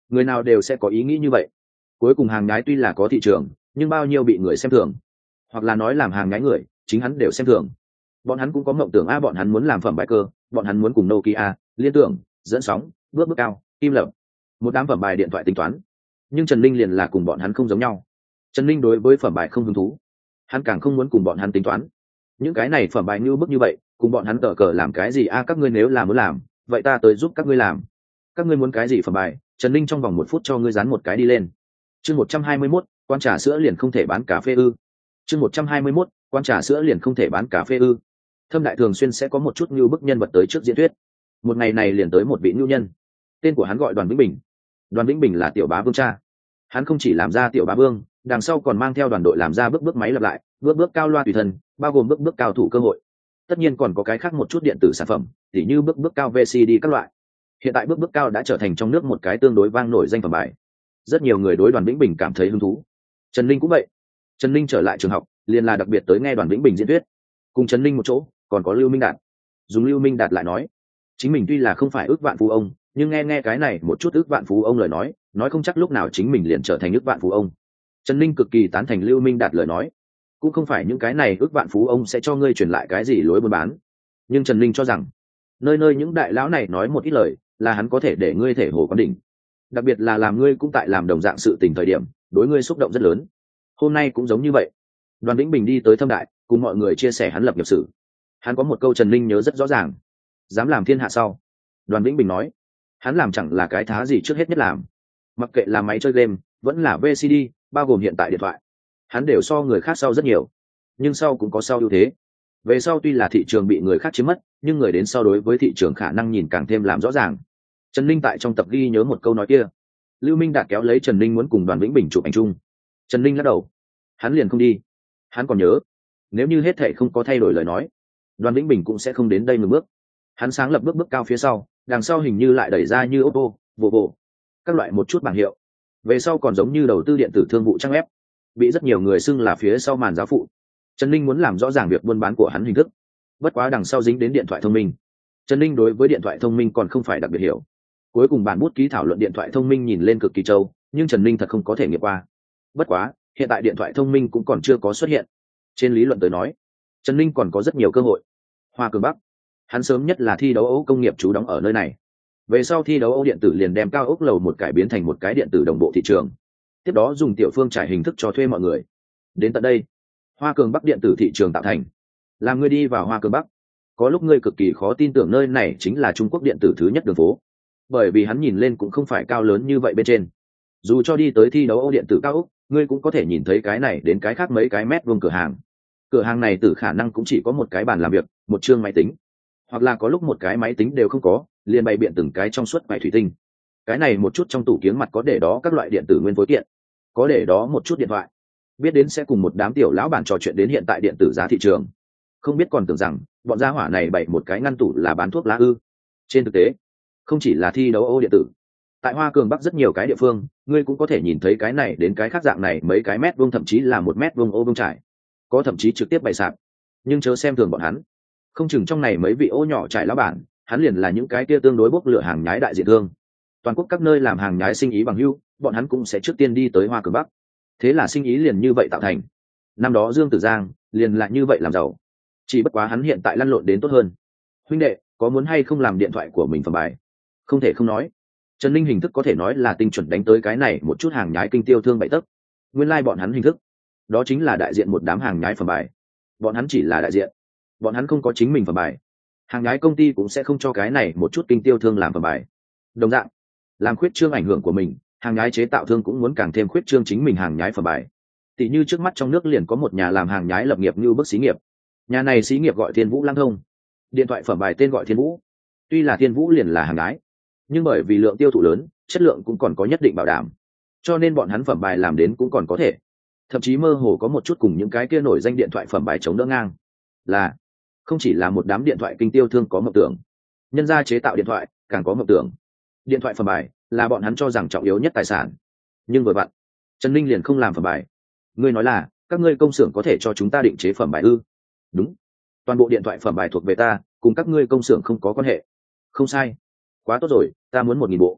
người nào đều sẽ có ý nghĩ như vậy. Cuối cùng hàng nhái tuy là có thị trường, nhưng bao nhiêu bị người xem thường, hoặc là nói làm hàng nhái người chính hắn đều xem thường. Bọn hắn cũng có mộng tưởng bọn hắn muốn làm phẩm bài cơ, bọn hắn muốn cùng Nokia, Liên Tưởng, Dẫn Sóng, Bước Bước Cao, Kim Lập, một đám phẩm bài điện thoại tính toán. Nhưng Trần Linh liền là cùng bọn hắn không giống nhau. Trần Linh đối với phẩm bài không hứng thú, hắn càng không muốn cùng bọn hắn tính toán. Những cái này phẩm bài như bức như vậy, cùng bọn hắn tờ cờ làm cái gì các ngươi nếu là muốn làm, vậy ta tới giúp các ngươi làm. Các ngươi muốn cái gì phẩm bài, Trần Linh trong vòng 1 phút cho ngươi dán một cái đi lên. Chương 121, quan trà sữa liền không thể bán cà phê ư? Chương 121, quan trà sữa liền không thể bán cà phê ư? Thâm Đại thường xuyên sẽ có một chút như bức nhân vật tới trước diễn thuyết. Một ngày này liền tới một vị nhu nhân, tên của hắn gọi Đoàn Vĩnh Bình. Đoàn Vĩnh Bình là Tiểu Bá Vương cha. Hắn không chỉ làm ra Tiểu Bá Vương, đằng sau còn mang theo đoàn đội làm ra bước bước máy lặp lại, bước bước cao loa tùy thân, bao gồm bước bước cao thủ cơ hội. Tất nhiên còn có cái khác một chút điện tử sản phẩm, tỉ như bước bước cao VCD các loại. Hiện tại bước bước cao đã trở thành trong nước một cái tương đối vang nổi danh phẩm bài. Rất nhiều người đối Đoàn Vĩnh Bình cảm thấy hứng thú. Trần Linh cũng vậy. Trần Linh trở lại trường học, liền là đặc biệt tới nghe Đoàn Vĩnh Bình diễn thuyết. Cùng Trần Linh một chỗ, còn có Lưu Minh Đạt. Dùng Lưu Minh Đạt lại nói, chính mình tuy là không phải ước vạn phú ông, nhưng nghe cái này một chút ước vạn phú ông lời nói không chắc lúc nào chính mình liền trở thành ước vạn phú ông. Trần Linh cực kỳ tán thành Lưu Minh Đạt lời nói, cũng không phải những cái này ước vạn phú ông sẽ cho ngươi truyền lại cái gì lối buôn bán, nhưng Trần Linh cho rằng nơi nơi những đại lão này nói một ít lời là hắn có thể để ngươi thể hồ quán đỉnh, đặc biệt là làm ngươi cũng tại làm đồng dạng sự tình thời điểm đối ngươi xúc động rất lớn. Hôm nay cũng giống như vậy, Đoàn Vĩnh Bình đi tới Thâm Đại cùng mọi người chia sẻ hắn lập nghiệp sử. Hắn có một câu Trần Linh nhớ rất rõ ràng: dám làm thiên hạ sau. Đoàn Vĩnh Bình nói hắn làm chẳng là cái thá gì trước hết nhất làm, mặc kệ là máy chơi game vẫn là VCD, bao gồm hiện tại điện thoại, hắn đều so người khác sau rất nhiều, nhưng sau cũng có sau ưu thế. Về sau tuy là thị trường bị người khác chiếm mất, nhưng người đến sau đối với thị trường khả năng nhìn càng thêm làm rõ ràng. Trần Linh tại trong tập ghi nhớ một câu nói kia. Lưu Minh Đạt kéo lấy Trần Linh muốn cùng Đoàn Vĩnh Bình chụp ảnh chung. Trần Linh lắc đầu, hắn liền không đi. Hắn còn nhớ, nếu như hết thệ không có thay đổi lời nói, Đoàn Vĩnh Bình cũng sẽ không đến đây một bước. Hắn sáng lập bước bước cao phía sau, đằng sau hình như lại đẩy ra như ô tô, Volvo, các loại một chút bảng hiệu. Về sau còn giống như đầu tư điện tử thương vụ trang ép, bị rất nhiều người xưng là phía sau màn giáo phụ. Trần Linh muốn làm rõ ràng việc buôn bán của hắn hình thức, bất quá đằng sau dính đến điện thoại thông minh. Trần Linh đối với điện thoại thông minh còn không phải đặc biệt hiểu. Cuối cùng bản bút ký thảo luận điện thoại thông minh nhìn lên cực kỳ trâu, nhưng Trần Linh thật không có thể nghiệm qua. Bất quá hiện tại điện thoại thông minh cũng còn chưa có xuất hiện. Trên lý luận tới nói, Trần Linh còn có rất nhiều cơ hội. Hoa Cường Bắc, hắn sớm nhất là thi đấu Âu công nghiệp trú đóng ở nơi này. Về sau thi đấu Âu điện tử liền đem cao ốc lầu một cải biến thành một cái điện tử đồng bộ thị trường, tiếp đó dùng tiểu phương trải hình thức cho thuê mọi người. Đến tận đây, Hoa Cường Bắc điện tử thị trường tạo thành. Làm ngươi đi vào Hoa Cường Bắc, có lúc ngươi cực kỳ khó tin tưởng nơi này chính là Trung Quốc điện tử thứ nhất đường phố, bởi vì hắn nhìn lên cũng không phải cao lớn như vậy bên trên. Dù cho đi tới thi đấu Âu điện tử cao ốc, ngươi cũng có thể nhìn thấy cái này đến cái khác mấy cái mét vuông cửa hàng. Cửa hàng này từ khả năng cũng chỉ có một cái bàn làm việc, một chương máy tính, hoặc là có lúc một cái máy tính đều không có, liền bày biện từng cái trong suốt vải thủy tinh. Cái này một chút trong tủ kiếng mặt có để đó các loại điện tử nguyên phối kiện, có để đó một chút điện thoại. Biết đến sẽ cùng một đám tiểu lão bản trò chuyện đến hiện tại điện tử giá thị trường, không biết còn tưởng rằng bọn gia hỏa này bày một cái ngăn tủ là bán thuốc lá ư. Trên thực tế, không chỉ là thi đấu Âu điện tử, tại Hoa Cường Bắc rất nhiều cái địa phương, ngươi cũng có thể nhìn thấy cái này đến cái khác dạng này mấy cái mét vuông, thậm chí là 1 mét vuông ô vuông trải, có thậm chí trực tiếp bày sạp. Nhưng chớ xem thường bọn hắn, không chừng trong này mấy vị ô nhỏ trải lão bản, hắn liền là những cái kia tương đối bốc lửa hàng nhái đại diện thương. Toàn quốc các nơi làm hàng nhái sinh ý bằng hữu, bọn hắn cũng sẽ trước tiên đi tới Hoa Cường Bắc. Thế là sinh ý liền như vậy tạo thành. Năm đó Dương Tử Giang liền là như vậy làm giàu, chỉ bất quá hắn hiện tại lăn lộn đến tốt hơn. Huynh đệ, có muốn hay không làm điện thoại của mình phẩm bài? Không thể không nói, Trần Linh hình thức có thể nói là tinh chuẩn đánh tới cái này một chút hàng nhái kinh tiêu thương bậy tấc. Nguyên lai bọn hắn hình thức, đó chính là đại diện một đám hàng nhái phẩm bài. Bọn hắn chỉ là đại diện, bọn hắn không có chính mình phẩm bài. Hàng nhái công ty cũng sẽ không cho cái này một chút kinh tiêu thương làm phẩm bài. Đồng dạng, làm khuyết trương ảnh hưởng của mình, hàng nhái chế tạo thương cũng muốn càng thêm khuyết trương chính mình hàng nhái phẩm bài. Tỷ như trước mắt trong nước liền có một nhà làm hàng nhái lập nghiệp như bức xí nghiệp. Nhà này xí nghiệp gọi Thiên Vũ Lăng Thông, điện thoại phẩm bài tên gọi Thiên Vũ. Tuy là Thiên Vũ liền là hàng nhái, nhưng bởi vì lượng tiêu thụ lớn, chất lượng cũng còn có nhất định bảo đảm, cho nên bọn hắn phẩm bài làm đến cũng còn có thể, thậm chí mơ hồ có một chút cùng những cái kia nổi danh điện thoại phẩm bài chống đỡ ngang. Là không chỉ là một đám điện thoại kinh tiêu thương có mộng tưởng, nhân gia chế tạo điện thoại càng có mộng tưởng. Điện thoại phẩm bài là bọn hắn cho rằng trọng yếu nhất tài sản. Nhưng vừa vặn, Trần Linh liền không làm phẩm bài. Ngươi nói là các ngươi công xưởng có thể cho chúng ta định chế phẩm bài ư? Đúng, toàn bộ điện thoại phẩm bài thuộc về ta, cùng các ngươi công xưởng không có quan hệ. Không sai. Quá tốt rồi, ta muốn 1000 bộ.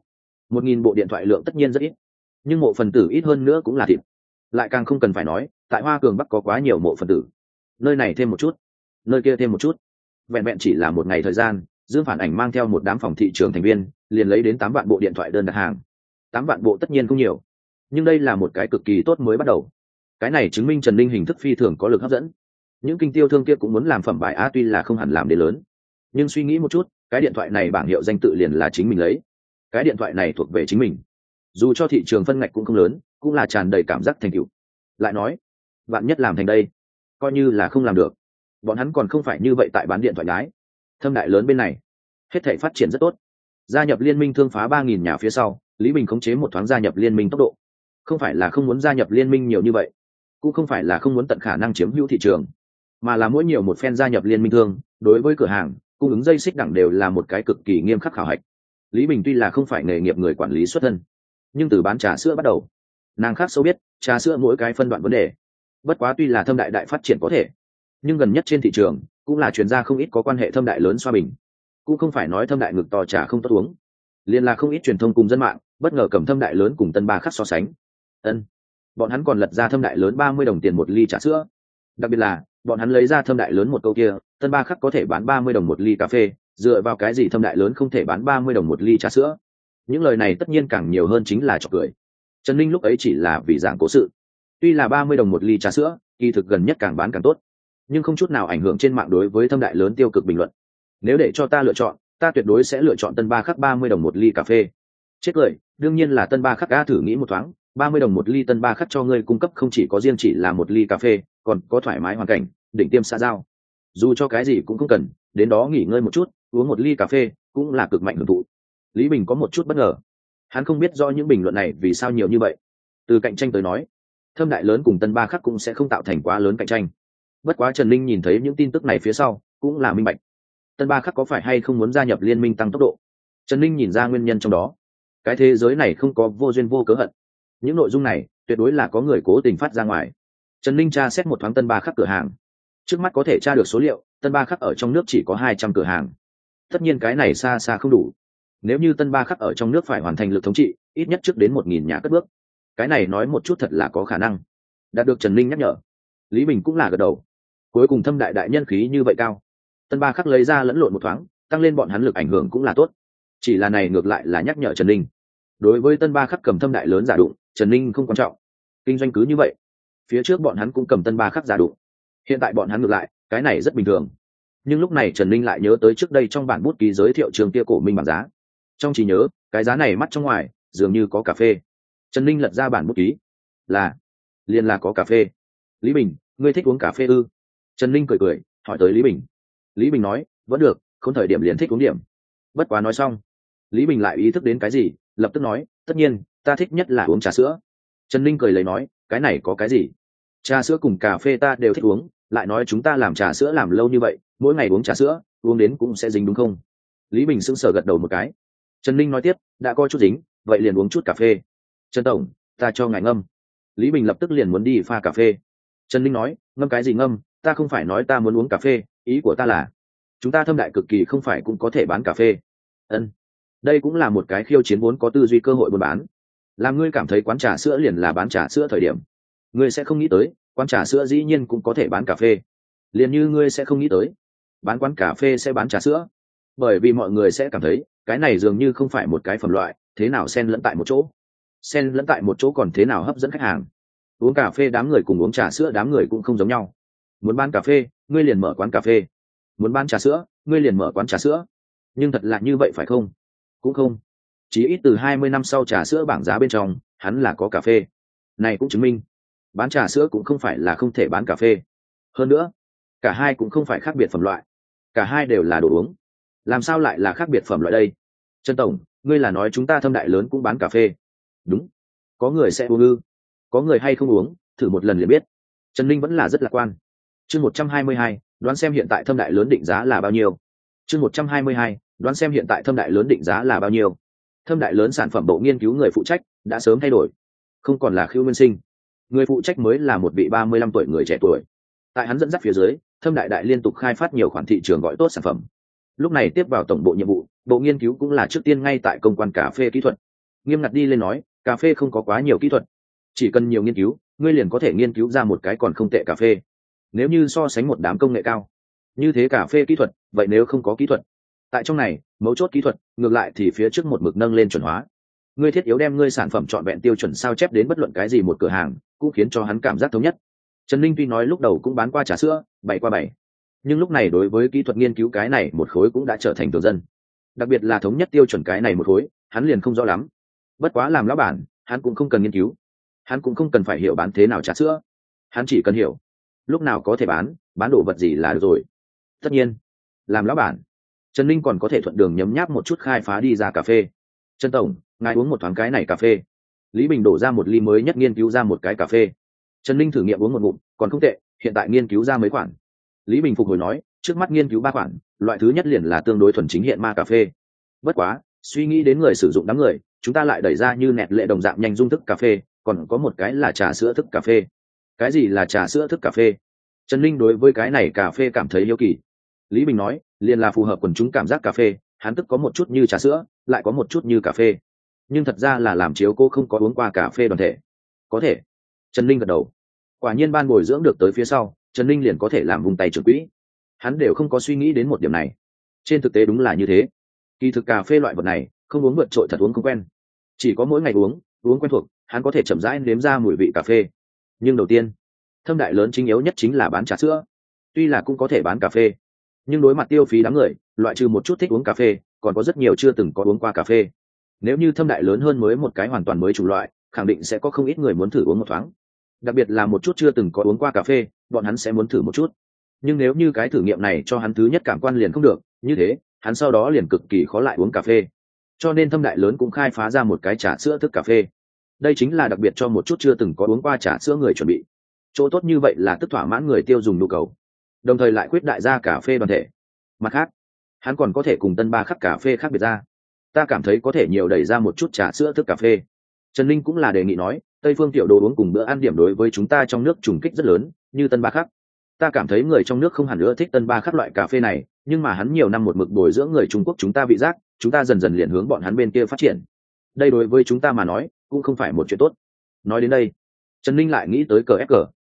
1.000 bộ điện thoại lượng tất nhiên rất ít, nhưng mộ phần tử ít hơn nữa cũng là thịt. Lại càng không cần phải nói, tại Hoa Cường Bắc có quá nhiều mộ phần tử, nơi này thêm một chút, nơi kia thêm một chút, vẹn vẹn chỉ là một ngày thời gian, Dương Phản Ảnh mang theo một đám phòng thị trường thành viên liền lấy đến 8 vạn bộ điện thoại đơn đặt hàng. 8 vạn bộ tất nhiên không nhiều, nhưng đây là một cái cực kỳ tốt mới bắt đầu. Cái này chứng minh Trần Ninh hình thức phi thường có lực hấp dẫn. Những kinh tiêu thương kia cũng muốn làm phẩm bài á, tuy là không hẳn làm đến lớn, nhưng suy nghĩ một chút, cái điện thoại này bảng hiệu danh tự liền là chính mình lấy, cái điện thoại này thuộc về chính mình, dù cho thị trường phân ngạch cũng không lớn, cũng là tràn đầy cảm giác thành tựu. Lại nói, vạn nhất làm thành đây, coi như là không làm được, bọn hắn còn không phải như vậy tại bán điện thoại lái. Thâm Đại lớn bên này hết thảy phát triển rất tốt. Gia nhập liên minh thương phá 3.000 nhà phía sau, Lý Bình khống chế một thoáng gia nhập liên minh tốc độ. Không phải là không muốn gia nhập liên minh nhiều như vậy, cũng không phải là không muốn tận khả năng chiếm hữu thị trường, mà là mỗi nhiều một phen gia nhập liên minh thương, đối với cửa hàng cung ứng dây xích đẳng đều là một cái cực kỳ nghiêm khắc khảo hạch. Lý Bình tuy là không phải nghề nghiệp người quản lý xuất thân, nhưng từ bán trà sữa bắt đầu, nàng khác sâu biết trà sữa mỗi cái phân đoạn vấn đề. Bất quá tuy là Thâm Đại đại phát triển có thể, nhưng gần nhất trên thị trường cũng là chuyên gia không ít có quan hệ Thâm Đại lớn xoa bình, cũng không phải nói Thâm Đại ngực to trà không tốt uống, liên là không ít truyền thông cùng dân mạng bất ngờ cầm Thâm Đại lớn cùng Tân Ba Khắc so sánh. Bọn hắn còn lật ra Thâm Đại lớn 30 đồng tiền một ly trà sữa, đặc biệt là bọn hắn lấy ra Thâm Đại lớn một câu kia, Tân Ba Khắc có thể bán 30 đồng một ly cà phê, dựa vào cái gì Thâm Đại lớn không thể bán 30 đồng một ly trà sữa? Những lời này tất nhiên càng nhiều hơn chính là chọc cười. Trần Ninh lúc ấy chỉ là vì giảng cố sự, tuy là 30 đồng một ly trà sữa, kỳ thực gần nhất càng bán càng tốt, nhưng không chút nào ảnh hưởng trên mạng đối với Thâm Đại lớn tiêu cực bình luận. Nếu để cho ta lựa chọn, ta tuyệt đối sẽ lựa chọn Tân Ba Khắc 30 đồng một ly cà phê. Chết cười, đương nhiên là Tân Ba Khắc a, thử nghĩ một thoáng, 30 đồng một ly Tân Ba Khắc cho ngươi cung cấp không chỉ có riêng chỉ là một ly cà phê, còn có thoải mái hoàn cảnh, đỉnh tiêm xã giao. Dù cho cái gì cũng không cần, đến đó nghỉ ngơi một chút, uống một ly cà phê cũng là cực mạnh hưởng thụ. Lý Bình có một chút bất ngờ, hắn không biết do những bình luận này vì sao nhiều như vậy. Từ cạnh tranh tới nói, Thâm Đại lớn cùng Tân Ba Khắc cũng sẽ không tạo thành quá lớn cạnh tranh. Bất quá Trần Ninh nhìn thấy những tin tức này phía sau, cũng là minh bạch. Tân Ba Khắc có phải hay không muốn gia nhập liên minh tăng tốc độ? Trần Ninh nhìn ra nguyên nhân trong đó. Cái thế giới này không có vô duyên vô cớ hận. Những nội dung này tuyệt đối là có người cố tình phát ra ngoài. Trần Ninh tra xét một thoáng Tân Ba Khắc cửa hàng. Trước mắt có thể tra được số liệu, Tân Ba Khắc ở trong nước chỉ có 200 cửa hàng. Tất nhiên cái này xa xa không đủ. Nếu như Tân Ba Khắc ở trong nước phải hoàn thành lực thống trị, ít nhất trước đến 1.000 nhà cất bước. Cái này nói một chút thật là có khả năng. Đạt được Trần Ninh nhắc nhở, Lý Bình cũng là gật đầu. Cuối cùng Thâm Đại đại nhân khí như vậy cao, Tân Ba Khắc lấy ra lẫn lộn một thoáng, tăng lên bọn hắn lực ảnh hưởng cũng là tốt. Chỉ là này ngược lại là nhắc nhở Trần Ninh. Đối với Tân Ba Khắc cầm Thâm Đại lớn giả đụng, Trần Ninh không quan trọng. Kinh doanh cứ như vậy. Phía trước bọn hắn cũng cầm Tân Ba Khắc giả đụng. Hiện tại bọn hắn ngược lại, cái này rất bình thường. Nhưng lúc này Trần Ninh lại nhớ tới trước đây trong bản bút ký giới thiệu trường kia cổ minh bảng giá. Trong trí nhớ, cái giá này mắt trong ngoài, dường như có cà phê. Trần Ninh lật ra bản bút ký. Liền là có cà phê. Lý Bình, ngươi thích uống cà phê ư? Trần Ninh cười cười, hỏi tới Lý Bình. Lý Bình nói, vẫn được, không thời điểm liền thích uống điểm. Bất quá nói xong, Lý Bình lại ý thức đến cái gì, lập tức nói, tất nhiên, ta thích nhất là uống trà sữa. Trần Ninh cười lấy nói, cái này có cái gì? Trà sữa cùng cà phê ta đều thích uống, lại nói chúng ta làm trà sữa làm lâu như vậy, mỗi ngày uống trà sữa, uống đến cũng sẽ dính đúng không? Lý Bình sững sờ gật đầu một cái. Trần Ninh nói tiếp, đã coi chút dính, vậy liền uống chút cà phê. Trần tổng, ta cho ngài ngâm. Lý Bình lập tức liền muốn đi pha cà phê. Trần Ninh nói, ngâm cái gì ngâm, ta không phải nói ta muốn uống cà phê, ý của ta là chúng ta Thâm Đại cực kỳ không phải cũng có thể bán cà phê. Đây cũng là một cái khiêu chiến vốn có tư duy cơ hội buôn bán. Làm ngươi cảm thấy quán trà sữa liền là bán trà sữa thời điểm, ngươi sẽ không nghĩ tới quán trà sữa dĩ nhiên cũng có thể bán cà phê. Liền như ngươi sẽ không nghĩ tới bán quán cà phê sẽ bán trà sữa, bởi vì mọi người sẽ cảm thấy cái này dường như không phải một cái phẩm loại, thế nào xen lẫn tại một chỗ, xen lẫn tại một chỗ còn thế nào hấp dẫn khách hàng. Uống cà phê đám người cùng uống trà sữa đám người cũng không giống nhau. Muốn bán cà phê, ngươi liền mở quán cà phê. Muốn bán trà sữa, ngươi liền mở quán trà sữa. Nhưng thật là như vậy phải không? Cũng không. Chỉ ít từ 20 năm sau trà sữa bảng giá bên trong, hắn là có cà phê. Này cũng chứng minh, bán trà sữa cũng không phải là không thể bán cà phê. Hơn nữa, cả hai cũng không phải khác biệt phẩm loại. Cả hai đều là đồ uống. Làm sao lại là khác biệt phẩm loại đây? Trần tổng, ngươi là nói chúng ta Thâm Đại lớn cũng bán cà phê? Đúng. Có người sẽ uống ư? Có người hay không uống, thử một lần liền biết. Trần Ninh vẫn là rất lạc quan. Chương 122, đoán xem hiện tại Thâm Đại lớn định giá là bao nhiêu. Chương 122, đoán xem hiện tại Thâm Đại lớn định giá là bao nhiêu. Thâm Đại lớn sản phẩm bộ nghiên cứu người phụ trách đã sớm thay đổi, không còn là Khưu Nguyên Sinh. Người phụ trách mới là một vị 35 tuổi người trẻ tuổi. Tại hắn dẫn dắt phía dưới, Thâm Đại liên tục khai phát nhiều khoản thị trường gọi tốt sản phẩm. Lúc này tiếp vào tổng bộ nhiệm vụ, bộ nghiên cứu cũng là trước tiên ngay tại công quan cà phê kỹ thuật. nghiêm ngặt đi lên nói, cà phê không có quá nhiều kỹ thuật, chỉ cần nhiều nghiên cứu, ngươi liền có thể nghiên cứu ra một cái còn không tệ cà phê. Nếu như so sánh một đám công nghệ cao như thế cà phê kỹ thuật, vậy nếu không có kỹ thuật, tại trong này mấu chốt kỹ thuật ngược lại thì phía trước một mực nâng lên chuẩn hóa. Ngươi thiết yếu đem ngươi sản phẩm trọn vẹn tiêu chuẩn sao chép đến bất luận cái gì một cửa hàng, cũng khiến cho hắn cảm giác thống nhất. Trần Linh tuy nói lúc đầu cũng bán qua trà sữa 7x7, nhưng lúc này đối với kỹ thuật nghiên cứu cái này một khối cũng đã trở thành thường dân. Đặc biệt là thống nhất tiêu chuẩn cái này một khối, hắn liền không rõ lắm. Bất quá làm lão bản, hắn cũng không cần nghiên cứu, hắn cũng không cần phải hiểu bán thế nào trà sữa, hắn chỉ cần hiểu lúc nào có thể bán đồ vật gì là được rồi. Tất nhiên, làm lão bản, Trần Linh còn có thể thuận đường nhấm nháp một chút khai phá đi ra cà phê. Trần tổng, ngài uống một thoáng cái này cà phê. Lý Bình đổ ra một ly mới nhất nghiên cứu ra một cái cà phê. Trần Linh thử nghiệm uống một ngụm, còn không tệ, hiện tại nghiên cứu ra mấy khoản. Lý Bình phục hồi nói, trước mắt nghiên cứu 3 khoản, loại thứ nhất liền là tương đối thuần chính hiện ma cà phê. Bất quá, suy nghĩ đến người sử dụng đám người, chúng ta lại đẩy ra như nẹt lệ đồng dạng nhanh dung thức cà phê, còn có một cái là trà sữa thức cà phê. Cái gì là trà sữa thức cà phê? Trần Linh đối với cái này cà phê cảm thấy hiếu kỳ. Lý Bình nói, liền là phù hợp quần chúng cảm giác cà phê, hắn tức có một chút như trà sữa, lại có một chút như cà phê, nhưng thật ra là làm chiếu cô không có uống qua cà phê đoàn thể. Có thể. Trần Linh gật đầu. Quả nhiên ban bồi dưỡng được tới phía sau, Trần Linh liền có thể làm vùng tay trưởng quỹ. Hắn đều không có suy nghĩ đến một điểm này. Trên thực tế đúng là như thế. Kỳ thực cà phê loại vật này, không uống vượt trội thật uống không quen. Chỉ có mỗi ngày uống quen thuộc, hắn có thể chậm rãi nếm ra mùi vị cà phê. Nhưng đầu tiên, thâm đại lớn chính yếu nhất chính là bán trà sữa. Tuy là cũng có thể bán cà phê, nhưng đối mặt tiêu phí đám người, loại trừ một chút thích uống cà phê, còn có rất nhiều chưa từng có uống qua cà phê. Nếu như thâm đại lớn hơn mới một cái hoàn toàn mới chủng loại, khẳng định sẽ có không ít người muốn thử uống một thoáng. Đặc biệt là một chút chưa từng có uống qua cà phê, bọn hắn sẽ muốn thử một chút. Nhưng nếu như cái thử nghiệm này cho hắn thứ nhất cảm quan liền không được, như thế, hắn sau đó liền cực kỳ khó lại uống cà phê. Cho nên thâm đại lớn cũng khai phá ra một cái trà sữa thức cà phê. Đây chính là đặc biệt cho một chút chưa từng có uống qua trà sữa người chuẩn bị. Chỗ tốt như vậy là tức thỏa mãn người tiêu dùng nhu cầu, đồng thời lại khuyết đại ra cà phê đoàn thể. Mặt khác, hắn còn có thể cùng Tân Ba Khắc cà phê khác biệt ra. Ta cảm thấy có thể nhiều đẩy ra một chút trà sữa thức cà phê. Trần Linh cũng là đề nghị nói, Tây phương tiểu đồ uống cùng bữa ăn điểm đối với chúng ta trong nước trùng kích rất lớn, như Tân Ba Khắc. Ta cảm thấy người trong nước không hẳn nữa thích Tân Ba Khắc loại cà phê này, nhưng mà hắn nhiều năm một mực bồi dưỡng người Trung Quốc chúng ta vị giác, chúng ta dần dần liền hướng bọn hắn bên kia phát triển. Đây đối với chúng ta mà nói, cũng không phải một chuyện tốt. Nói đến đây, Trần Linh lại nghĩ tới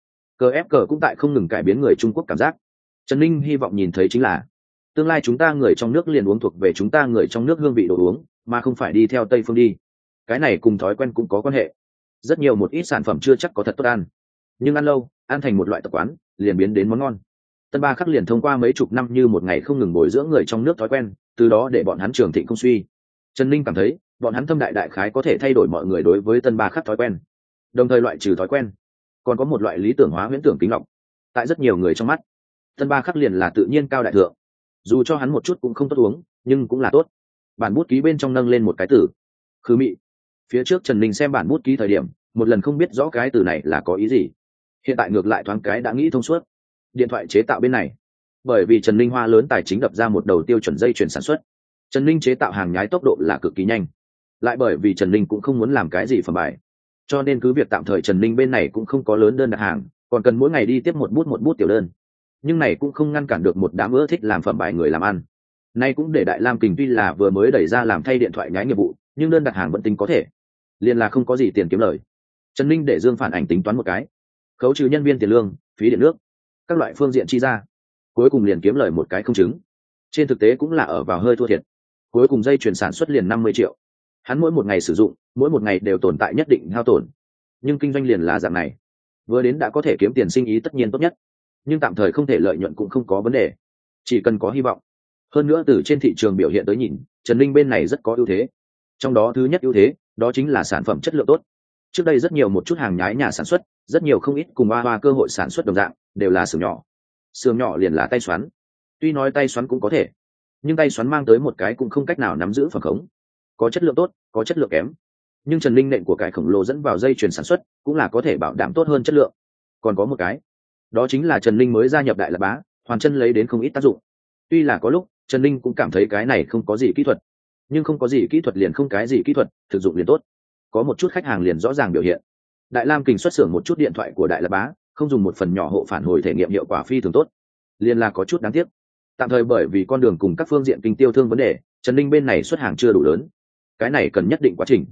cờ ép cờ cũng tại không ngừng cải biến người Trung Quốc cảm giác. Trần Linh hy vọng nhìn thấy chính là tương lai chúng ta người trong nước liền uống thuộc về chúng ta người trong nước hương vị đồ uống, mà không phải đi theo Tây phương đi. Cái này cùng thói quen cũng có quan hệ. Rất nhiều một ít sản phẩm chưa chắc có thật tốt ăn, nhưng ăn lâu, ăn thành một loại tập quán, liền biến đến món ngon. Tân Ba Khắc liền thông qua mấy chục năm như một ngày không ngừng bồi dưỡng người trong nước thói quen, từ đó để bọn hắn trường thịnh không suy. Trần Linh cảm thấy, bọn hắn thâm đại khái có thể thay đổi mọi người đối với Tân Ba Khắc thói quen, đồng thời loại trừ thói quen, còn có một loại lý tưởng hóa huyễn tưởng kính lọc. Tại rất nhiều người trong mắt, Tân Ba Khắc liền là tự nhiên cao đại thượng, dù cho hắn một chút cũng không tốt uống, nhưng cũng là tốt. Bản bút ký bên trong nâng lên một cái từ khứ mị. Phía trước Trần Linh xem bản bút ký thời điểm, một lần không biết rõ cái từ này là có ý gì, hiện tại ngược lại thoáng cái đã nghĩ thông suốt. Điện thoại chế tạo bên này, bởi vì Trần Linh hoa lớn tài chính đập ra một đầu tiêu chuẩn dây chuyền sản xuất, Trần Linh chế tạo hàng nhái tốc độ là cực kỳ nhanh. Lại bởi vì Trần Linh cũng không muốn làm cái gì phẩm bài, cho nên cứ việc tạm thời Trần Linh bên này cũng không có lớn đơn đặt hàng, còn cần mỗi ngày đi tiếp một bút tiểu đơn. Nhưng này cũng không ngăn cản được một đám ưa thích làm phẩm bài người làm ăn. Nay cũng để Đại Lam Kình tuy là vừa mới đẩy ra làm thay điện thoại nhái nghiệp vụ, nhưng đơn đặt hàng vẫn tính có thể, liền là không có gì tiền kiếm lời. Trần Linh để Dương phản ảnh tính toán một cái, khấu trừ nhân viên tiền lương, phí điện nước, các loại phương diện chi ra, cuối cùng liền kiếm lời một cái không chứng. Trên thực tế cũng là ở vào hơi thua thiệt. Cuối cùng dây chuyển sản xuất liền 50 triệu. Hắn mỗi một ngày sử dụng, mỗi một ngày đều tồn tại nhất định hao tổn. Nhưng kinh doanh liền là dạng này, vừa đến đã có thể kiếm tiền sinh ý tất nhiên tốt nhất, nhưng tạm thời không thể lợi nhuận cũng không có vấn đề, chỉ cần có hy vọng. Hơn nữa từ trên thị trường biểu hiện tới nhìn, Trần Linh bên này rất có ưu thế. Trong đó thứ nhất ưu thế, đó chính là sản phẩm chất lượng tốt. Trước đây rất nhiều một chút hàng nhái nhà sản xuất, rất nhiều không ít cùng hoa cơ hội sản xuất đồng dạng, đều là xưởng nhỏ. Xưởng nhỏ liền là tay xoắn. Tuy nói tay xoắn cũng có thể, nhưng tay xoắn mang tới một cái cũng không cách nào nắm giữ phẩm khống. Có chất lượng tốt, có chất lượng kém. Nhưng Trần Linh nện của cái khổng lồ dẫn vào dây chuyền sản xuất, cũng là có thể bảo đảm tốt hơn chất lượng. Còn có một cái, đó chính là Trần Linh mới gia nhập Đại Lạp Bá, Hoàn Chân lấy đến không ít tác dụng. Tuy là có lúc Trần Linh cũng cảm thấy cái này không có gì kỹ thuật, nhưng không có gì kỹ thuật liền không cái gì kỹ thuật, thực dụng liền tốt. Có một chút khách hàng liền rõ ràng biểu hiện. Đại Lam Kình xuất xưởng một chút điện thoại của Đại Lạp Bá, không dùng một phần nhỏ hộ phản hồi thể nghiệm hiệu quả phi thường tốt, liền là có chút đáng tiếc. Tạm thời bởi vì con đường cùng các phương diện kinh tiêu thương vấn đề, Trần Linh bên này xuất hàng chưa đủ lớn, cái này cần nhất định quá trình.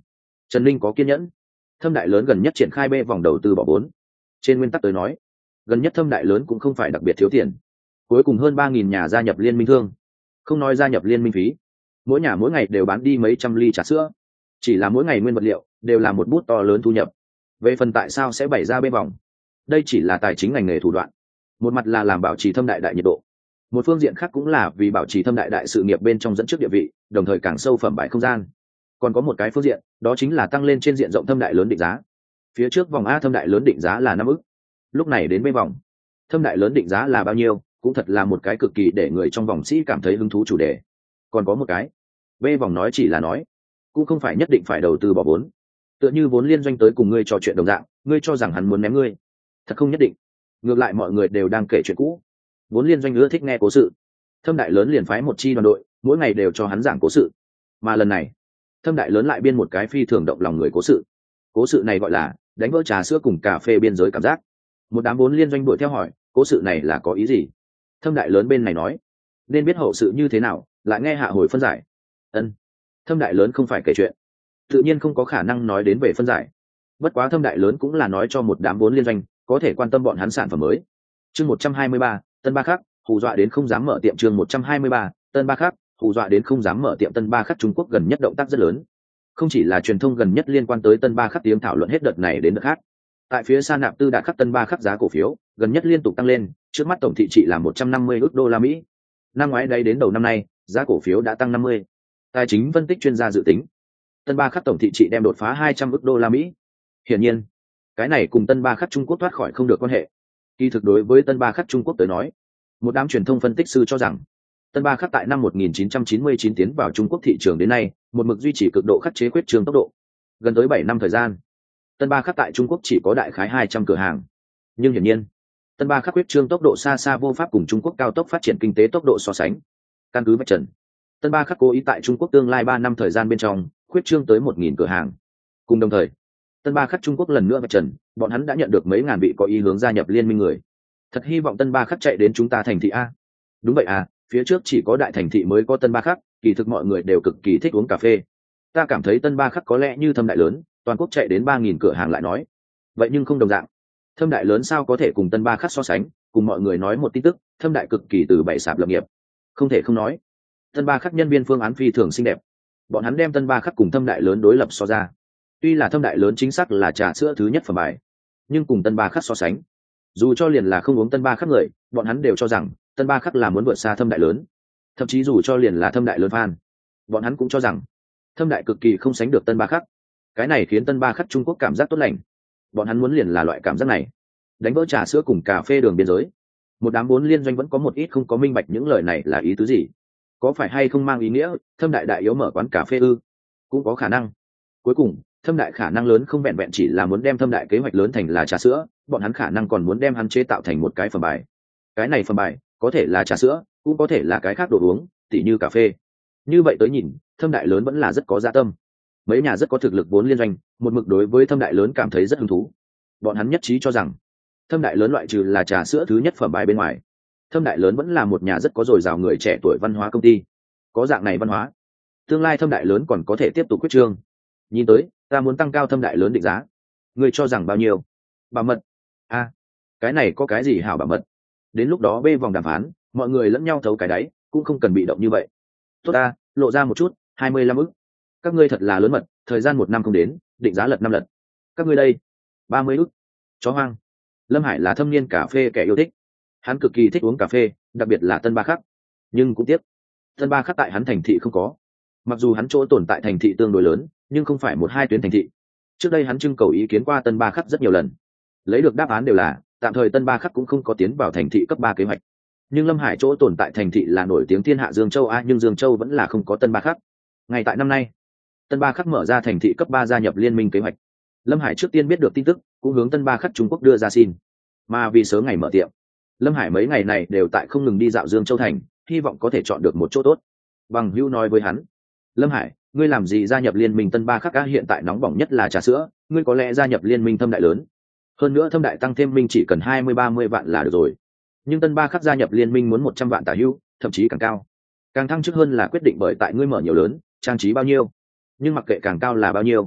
Trần Ninh có kiên nhẫn. Thâm đại lớn gần nhất triển khai B vòng đầu tư bỏ vốn. Trên nguyên tắc tới nói, gần nhất thâm đại lớn cũng không phải đặc biệt thiếu tiền. Cuối cùng hơn 3.000 nhà gia nhập liên minh thương. Không nói gia nhập liên minh phí, mỗi nhà mỗi ngày đều bán đi mấy trăm ly trà sữa. Chỉ là mỗi ngày nguyên vật liệu đều là một bút to lớn thu nhập. Về phần tại sao sẽ bày ra B vòng, đây chỉ là tài chính ngành nghề thủ đoạn. Một mặt là làm bảo trì thâm đại đại nhiệt độ, một phương diện khác cũng là vì bảo trì thâm đại đại sự nghiệp bên trong dẫn trước địa vị, đồng thời càng sâu phẩm bài không gian. Còn có một cái phương diện, đó chính là tăng lên trên diện rộng thâm đại lớn định giá. Phía trước vòng A thâm đại lớn định giá là 5 ức, lúc này đến B vòng, thâm đại lớn định giá là bao nhiêu, cũng thật là một cái cực kỳ để người trong vòng sĩ cảm thấy hứng thú chủ đề. Còn có một cái, B vòng nói chỉ là nói, cũng không phải nhất định phải đầu tư bỏ vốn. Tựa như vốn liên doanh tới cùng ngươi trò chuyện đồng dạng, ngươi cho rằng hắn muốn ném ngươi, thật không nhất định. Ngược lại mọi người đều đang kể chuyện cũ, vốn liên doanh ưa thích nghe cố sự. Thâm đại lớn liền phái một chi đoàn đội, mỗi ngày đều cho hắn giảng cố sự. Mà lần này, thâm đại lớn lại biên một cái phi thường động lòng người cố sự. Cố sự này gọi là đánh vỡ trà sữa cùng cà phê biên giới cảm giác. Một đám vốn liên doanh đuổi theo hỏi, cố sự này là có ý gì? Thâm đại lớn bên này nói, nên biết hậu sự như thế nào, lại nghe hạ hồi phân giải. Ân. Thâm đại lớn không phải kể chuyện, tự nhiên không có khả năng nói đến về phân giải. Bất quá thâm đại lớn cũng là nói cho một đám vốn liên doanh có thể quan tâm bọn hắn sản phẩm mới. Chương 123, Tân Ba Khắc, hù dọa đến không dám mở tiệm. Chương 123, Tân Ba Khắc, hù dọa đến không dám mở tiệm. Tân Ba Khắc Trung Quốc gần nhất động tác rất lớn, không chỉ là truyền thông gần nhất liên quan tới Tân Ba Khắc tiếng thảo luận hết đợt này đến đợt khác. Tại phía Sa Nạp Tư Đạt Khắc Tân Ba Khắc giá cổ phiếu gần nhất liên tục tăng lên, trước mắt tổng thị trị là 150 ức đô la Mỹ. Năm ngoái đây đến đầu năm nay, giá cổ phiếu đã tăng 50. Tài chính phân tích chuyên gia dự tính, Tân Ba Khắc tổng thị trị đem đột phá 200 ức đô la Mỹ. Hiển nhiên, cái này cùng Tân Ba Khắc Trung Quốc thoát khỏi không được quan hệ. Kỳ thực đối với Tân Ba Khắc Trung Quốc tới nói, một đám truyền thông phân tích sư cho rằng Tân Ba Khắc tại năm 1999 tiến vào Trung Quốc thị trường đến nay, một mực duy trì cực độ khắc chế khuyết trương tốc độ. Gần tới 7 năm thời gian, Tân Ba Khắc tại Trung Quốc chỉ có đại khái 200 cửa hàng. Nhưng hiển nhiên, Tân Ba Khắc khuyết trương tốc độ xa xa vô pháp cùng Trung Quốc cao tốc phát triển kinh tế tốc độ so sánh. Căn cứ vạch trần, Tân Ba Khắc cố ý tại Trung Quốc tương lai 3 năm thời gian bên trong, khuyết trương tới 1.000 cửa hàng. Cùng đồng thời, Tân Ba Khắc Trung Quốc lần nữa vạch trần, bọn hắn đã nhận được mấy ngàn vị có ý hướng gia nhập liên minh người. Thật hy vọng Tân Ba Khắc chạy đến chúng ta thành thị a. Đúng vậy à, phía trước chỉ có đại thành thị mới có Tân Ba Khắc, kỳ thực mọi người đều cực kỳ thích uống cà phê. Ta cảm thấy Tân Ba Khắc có lẽ như thâm đại lớn, toàn quốc chạy đến 3.000 cửa hàng lại nói. Vậy nhưng không đồng dạng. Thâm đại lớn sao có thể cùng Tân Ba Khắc so sánh, cùng mọi người nói một tin tức, thâm đại cực kỳ từ bảy sạp lập nghiệp. Không thể không nói, Tân Ba Khắc nhân viên phương án phi thường xinh đẹp. Bọn hắn đem Tân Ba Khắc cùng thâm đại lớn đối lập so ra. Tuy là thâm đại lớn chính xác là trà sữa thứ nhất phẩm bài, nhưng cùng Tân Ba Khắc so sánh, dù cho liền là không uống Tân Ba Khắc người, bọn hắn đều cho rằng Tân Ba Khắc là muốn vượt xa thâm đại lớn. Thậm chí dù cho liền là thâm đại lớn fan, bọn hắn cũng cho rằng thâm đại cực kỳ không sánh được Tân Ba Khắc. Cái này khiến Tân Ba Khắc Trung Quốc cảm giác tốt lành. Bọn hắn muốn liền là loại cảm giác này, đánh vỡ trà sữa cùng cà phê đường biên giới. Một đám vốn liên doanh vẫn có một ít không có minh bạch những lời này là ý tứ gì, có phải hay không mang ý nghĩa thâm đại đại yếu mở quán cà phê ư? Cũng có khả năng. Cuối cùng thâm đại khả năng lớn không vẹn vẹn chỉ là muốn đem thâm đại kế hoạch lớn thành là trà sữa, bọn hắn khả năng còn muốn đem hắn chế tạo thành một cái phẩm bài. Cái này phẩm bài có thể là trà sữa, cũng có thể là cái khác đồ uống, tỉ như cà phê. Như vậy tới nhìn, thâm đại lớn vẫn là rất có dạ tâm. Mấy nhà rất có thực lực vốn liên doanh, một mực đối với thâm đại lớn cảm thấy rất hứng thú. Bọn hắn nhất trí cho rằng, thâm đại lớn loại trừ là trà sữa thứ nhất phẩm bài bên ngoài, thâm đại lớn vẫn là một nhà rất có dồi dào người trẻ tuổi văn hóa công ty. Có dạng này văn hóa, tương lai thâm đại lớn còn có thể tiếp tục quyết trương. Nhìn tới, ta muốn tăng cao thâm đại lớn định giá. Ngươi cho rằng bao nhiêu? Bảo mật. A, cái này có cái gì hảo bảo mật? Đến lúc đó bê vòng đàm phán, mọi người lẫn nhau thấu cái đáy, cũng không cần bị động như vậy. Tốt ta, lộ ra một chút, 25 ức. Các ngươi thật là lớn mật, thời gian 1 năm không đến, định giá lật 5 lần. Các ngươi đây, 30 ức. Chó hoang. Lâm Hải là thâm niên cà phê kẻ yêu thích. Hắn cực kỳ thích uống cà phê, đặc biệt là Tân Ba Khắc. Nhưng cũng tiếc, Tân Ba Khắc tại hắn thành thị không có. Mặc dù hắn chỗ tồn tại thành thị tương đối lớn, nhưng không phải 1-2 tuyến thành thị. Trước đây hắn trưng cầu ý kiến qua Tân Ba Khắc rất nhiều lần, lấy được đáp án đều là tạm thời Tân Ba Khắc cũng không có tiến vào thành thị cấp 3 kế hoạch. Nhưng Lâm Hải chỗ tồn tại thành thị là nổi tiếng thiên hạ Dương Châu a, nhưng Dương Châu vẫn là không có Tân Ba Khắc. Ngay tại năm nay, Tân Ba Khắc mở ra thành thị cấp 3 gia nhập liên minh kế hoạch. Lâm Hải trước tiên biết được tin tức, cũng hướng Tân Ba Khắc Trung Quốc đưa ra xin. Mà vì sớm ngày mở tiệm, Lâm Hải mấy ngày này đều tại không ngừng đi dạo Dương Châu thành, hy vọng có thể chọn được một chỗ tốt. Bằng hữu nói với hắn, Lâm Hải, ngươi làm gì gia nhập liên minh Tân Ba Khắc á? Hiện tại nóng bỏng nhất là trà sữa, ngươi có lẽ gia nhập liên minh thâm đại lớn. Hơn nữa thâm đại tăng thêm minh chỉ cần 20-30 vạn là được rồi. Nhưng Tân Ba Khắc gia nhập liên minh muốn 100 vạn tả hữu, thậm chí càng cao. Càng thăng chức hơn là quyết định bởi tại ngươi mở nhiều lớn, trang trí bao nhiêu. Nhưng mặc kệ càng cao là bao nhiêu,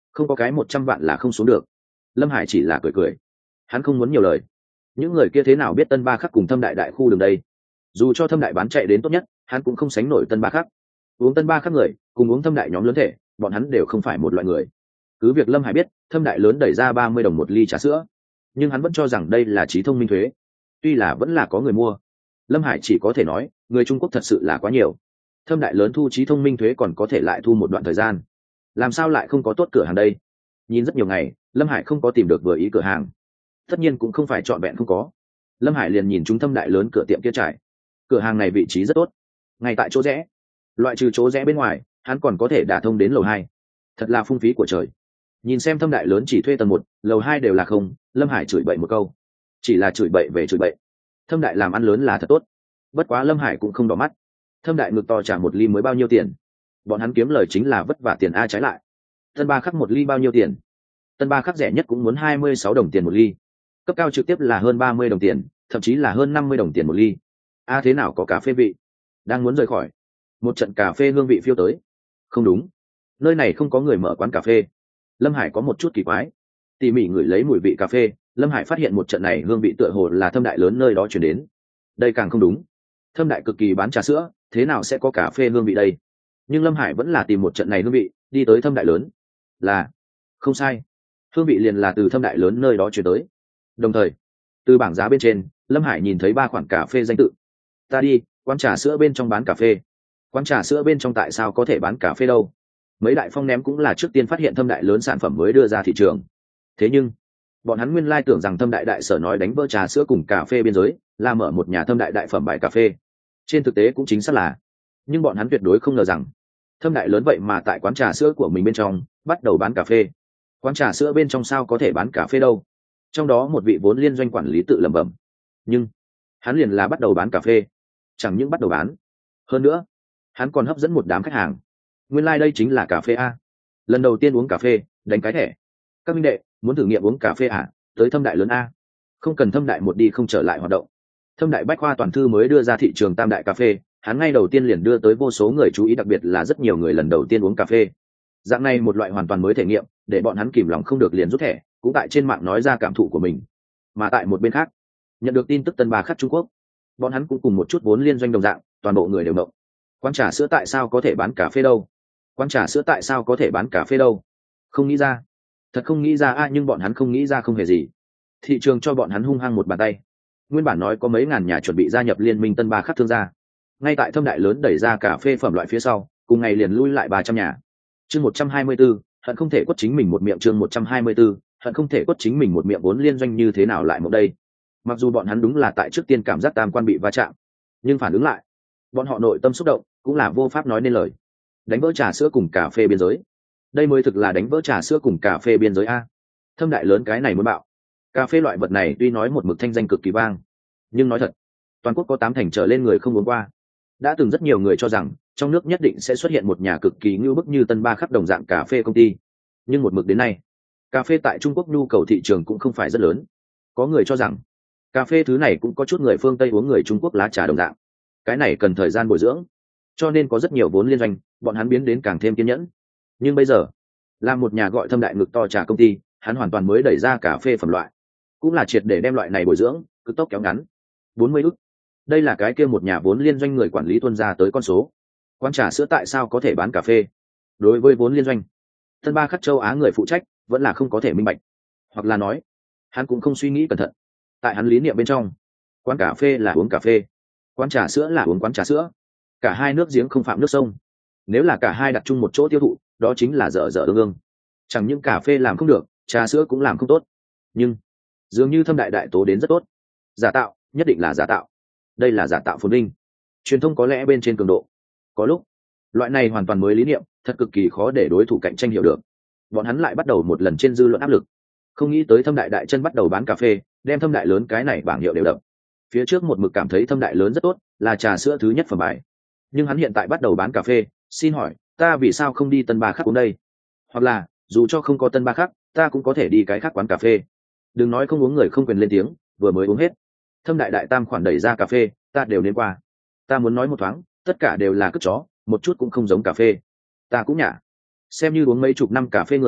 không có cái 100 vạn là không xuống được. Lâm Hải chỉ là cười cười, hắn không muốn nhiều lời. Những người kia thế nào biết Tân Ba Khắc cùng Thâm Đại đại khu đường đây? Dù cho Thâm Đại bán chạy đến tốt nhất, hắn cũng không sánh nổi Tân Ba Khắc. Uống Tân Ba Khắc người cùng uống Thâm Đại nhóm lớn thể, bọn hắn đều không phải một loại người. Cứ việc Lâm Hải biết Thâm Đại lớn đẩy ra 30 đồng một ly trà sữa, nhưng hắn vẫn cho rằng đây là trí thông minh thuế. Tuy là vẫn là có người mua, Lâm Hải chỉ có thể nói người Trung Quốc thật sự là quá nhiều. Thâm Đại lớn thu trí thông minh thuế còn có thể lại thu một đoạn thời gian, làm sao lại không có tốt cửa hàng đây? Nhìn rất nhiều ngày, Lâm Hải không có tìm được vừa ý cửa hàng. Tất nhiên cũng không phải trọn vẹn không có. Lâm Hải liền nhìn chúng Thâm Đại lớn cửa tiệm kia trải. Cửa hàng này vị trí rất tốt, ngay tại chỗ rẽ. Loại trừ chỗ rẽ bên ngoài, hắn còn có thể đả thông đến lầu 2. Thật là phung phí của trời. Nhìn xem Thâm Đại lớn chỉ thuê tầng 1, lầu 2 đều là không, Lâm Hải chửi bậy một câu. Chỉ là chửi bậy về chửi bậy. Thâm Đại làm ăn lớn là thật tốt. Bất quá Lâm Hải cũng không đỏ mắt. Thâm Đại ngực to trả một ly mới bao nhiêu tiền? Bọn hắn kiếm lời chính là vất vả tiền a. Trái lại, Tân Ba Khắc một ly bao nhiêu tiền? Tân Ba Khắc rẻ nhất cũng muốn 26 đồng tiền một ly, cấp cao trực tiếp là hơn 30 đồng tiền, thậm chí là hơn 50 đồng tiền một ly. A thế nào có cà phê vị? Đang muốn rời khỏi, một trận cà phê hương vị phiêu tới. Không đúng, nơi này không có người mở quán cà phê. Lâm Hải có một chút kỳ quái, tỉ mỉ ngửi lấy mùi vị cà phê, Lâm Hải phát hiện một trận này hương vị tựa hồ là Thâm Đại lớn nơi đó chuyển đến. Đây càng không đúng, Thâm Đại cực kỳ bán trà sữa, thế nào sẽ có cà phê hương vị đây? Nhưng Lâm Hải vẫn là tìm một trận này hương vị, đi tới Thâm Đại lớn. Là không sai, hương vị liền là từ Thâm Đại lớn nơi đó chuyển tới. Đồng thời, từ bảng giá bên trên, Lâm Hải nhìn thấy 3 khoản cà phê danh tự. Ta đi, quán trà sữa bên trong bán cà phê. Quán trà sữa bên trong tại sao có thể bán cà phê đâu? Mấy đại phong ném cũng là trước tiên phát hiện Thâm Đại lớn sản phẩm mới đưa ra thị trường. Thế nhưng bọn hắn nguyên lai tưởng rằng Thâm Đại đại sở nói đánh vỡ trà sữa cùng cà phê biên giới là mở một nhà Thâm Đại đại phẩm bài cà phê. Trên thực tế cũng chính xác là, nhưng bọn hắn tuyệt đối không ngờ rằng Thâm Đại lớn vậy mà tại quán trà sữa của mình bên trong bắt đầu bán cà phê. Quán trà sữa bên trong sao có thể bán cà phê đâu? Trong đó một vị vốn liên doanh quản lý tự lẩm bẩm. Nhưng hắn liền là bắt đầu bán cà phê, chẳng những bắt đầu bán, hơn nữa hắn còn hấp dẫn một đám khách hàng. Nguyên lai đây chính là cà phê a. Lần đầu tiên uống cà phê, đánh cái thẻ. Các minh đệ muốn thử nghiệm uống cà phê à? Tới Thâm Đại lớn a. Không cần Thâm Đại một đi không trở lại hoạt động. Thâm Đại bách khoa toàn thư mới đưa ra thị trường Tam Đại cà phê, hắn ngay đầu tiên liền đưa tới vô số người chú ý, đặc biệt là rất nhiều người lần đầu tiên uống cà phê. Dạng này một loại hoàn toàn mới thể nghiệm, để bọn hắn kìm lòng không được liền rút thẻ, cũng tại trên mạng nói ra cảm thụ của mình. Mà tại một bên khác, nhận được tin tức Tân Ba Khắc Trung Quốc, bọn hắn cũng cùng một chút vốn liên doanh đồng dạng, toàn bộ người đều động. Quán trà sữa tại sao có thể bán cà phê đâu? Quán trà sữa tại sao có thể bán cà phê đâu? Không nghĩ ra, thật không nghĩ ra a. Nhưng bọn hắn không nghĩ ra không hề gì. Thị trường cho bọn hắn hung hăng một bàn tay. Nguyên bản nói có mấy ngàn nhà chuẩn bị gia nhập liên minh Tân Ba Khắc thương gia, ngay tại Thâm Đại lớn đẩy ra cà phê phẩm loại phía sau, cùng ngày liền lui lại 300 nhà. Chương 124, hận không thể quất chính mình một miệng. Chương 124, hận không thể quất chính mình một miệng. Vốn liên doanh như thế nào lại một đây? Mặc dù bọn hắn đúng là tại trước tiên cảm giác tam quan bị va chạm, nhưng phản ứng lại, bọn họ nội tâm xúc động cũng là vô pháp nói nên lời. Đánh vỡ trà sữa cùng cà phê biên giới, đây mới thực là đánh vỡ trà sữa cùng cà phê biên giới a. Thâm Đại lớn cái này muốn bạo. Cà phê loại vật này tuy nói một mực thanh danh cực kỳ vang, nhưng nói thật, toàn quốc có 8 thành trở lên người không uống qua. Đã từng rất nhiều người cho rằng trong nước nhất định sẽ xuất hiện một nhà cực kỳ ngưu bức như Tân Ba Khắc đồng dạng cà phê công ty, nhưng một mực đến nay, cà phê tại Trung Quốc nhu cầu thị trường cũng không phải rất lớn. Có người cho rằng cà phê thứ này cũng có chút người phương Tây uống người Trung Quốc lá trà đồng dạng, cái này cần thời gian bồi dưỡng, cho nên có rất nhiều vốn liên doanh, bọn hắn biến đến càng thêm kiên nhẫn. Nhưng bây giờ, là một nhà gọi Thâm Đại ngực to trà công ty, hắn hoàn toàn mới đẩy ra cà phê phẩm loại, cũng là triệt để đem loại này bồi dưỡng, cực tốc kéo ngắn. 40 ức, đây là cái kia một nhà vốn liên doanh người quản lý tuân ra tới con số. Quán trà sữa tại sao có thể bán cà phê? Đối với vốn liên doanh, Tân Ba Khắc châu Á người phụ trách vẫn là không có thể minh bạch, hoặc là nói, hắn cũng không suy nghĩ cẩn thận. Tại hắn lý niệm bên trong, quán cà phê là uống cà phê, quán trà sữa là uống quán trà sữa, cả hai nước giếng không phạm nước sông. Nếu là cả hai đặt chung một chỗ tiêu thụ, đó chính là dở dở ương ương. Chẳng những cà phê làm không được, trà sữa cũng làm không tốt. Nhưng dường như Thâm Đại đại tố đến rất tốt. Giả tạo, nhất định là giả tạo. Đây là giả tạo phồn vinh. Truyền thông có lẽ bên trên cường độ. Có lúc, loại này hoàn toàn mới lý niệm, thật cực kỳ khó để đối thủ cạnh tranh hiểu được. Bọn hắn lại bắt đầu một lần trên dư luận áp lực. Không nghĩ tới Thâm Đại đại chân bắt đầu bán cà phê, đem Thâm Đại lớn cái này bảng hiệu đều đập. Phía trước một mực cảm thấy Thâm Đại lớn rất tốt, là trà sữa thứ nhất phẩm bài. Nhưng hắn hiện tại bắt đầu bán cà phê, xin hỏi, ta vì sao không đi Tân Ba Khắc uống đây? Hoặc là, dù cho không có Tân Ba Khắc, ta cũng có thể đi cái khác quán cà phê. Đừng nói không uống người không quyền lên tiếng, vừa mới uống hết. Thâm Đại đại tam khoản đẩy ra cà phê, ta đều nên qua. Ta muốn nói một thoáng, tất cả đều là cất chó, một chút cũng không giống cà phê. Ta cũng nhả. Xem như uống mấy chục năm cà phê người,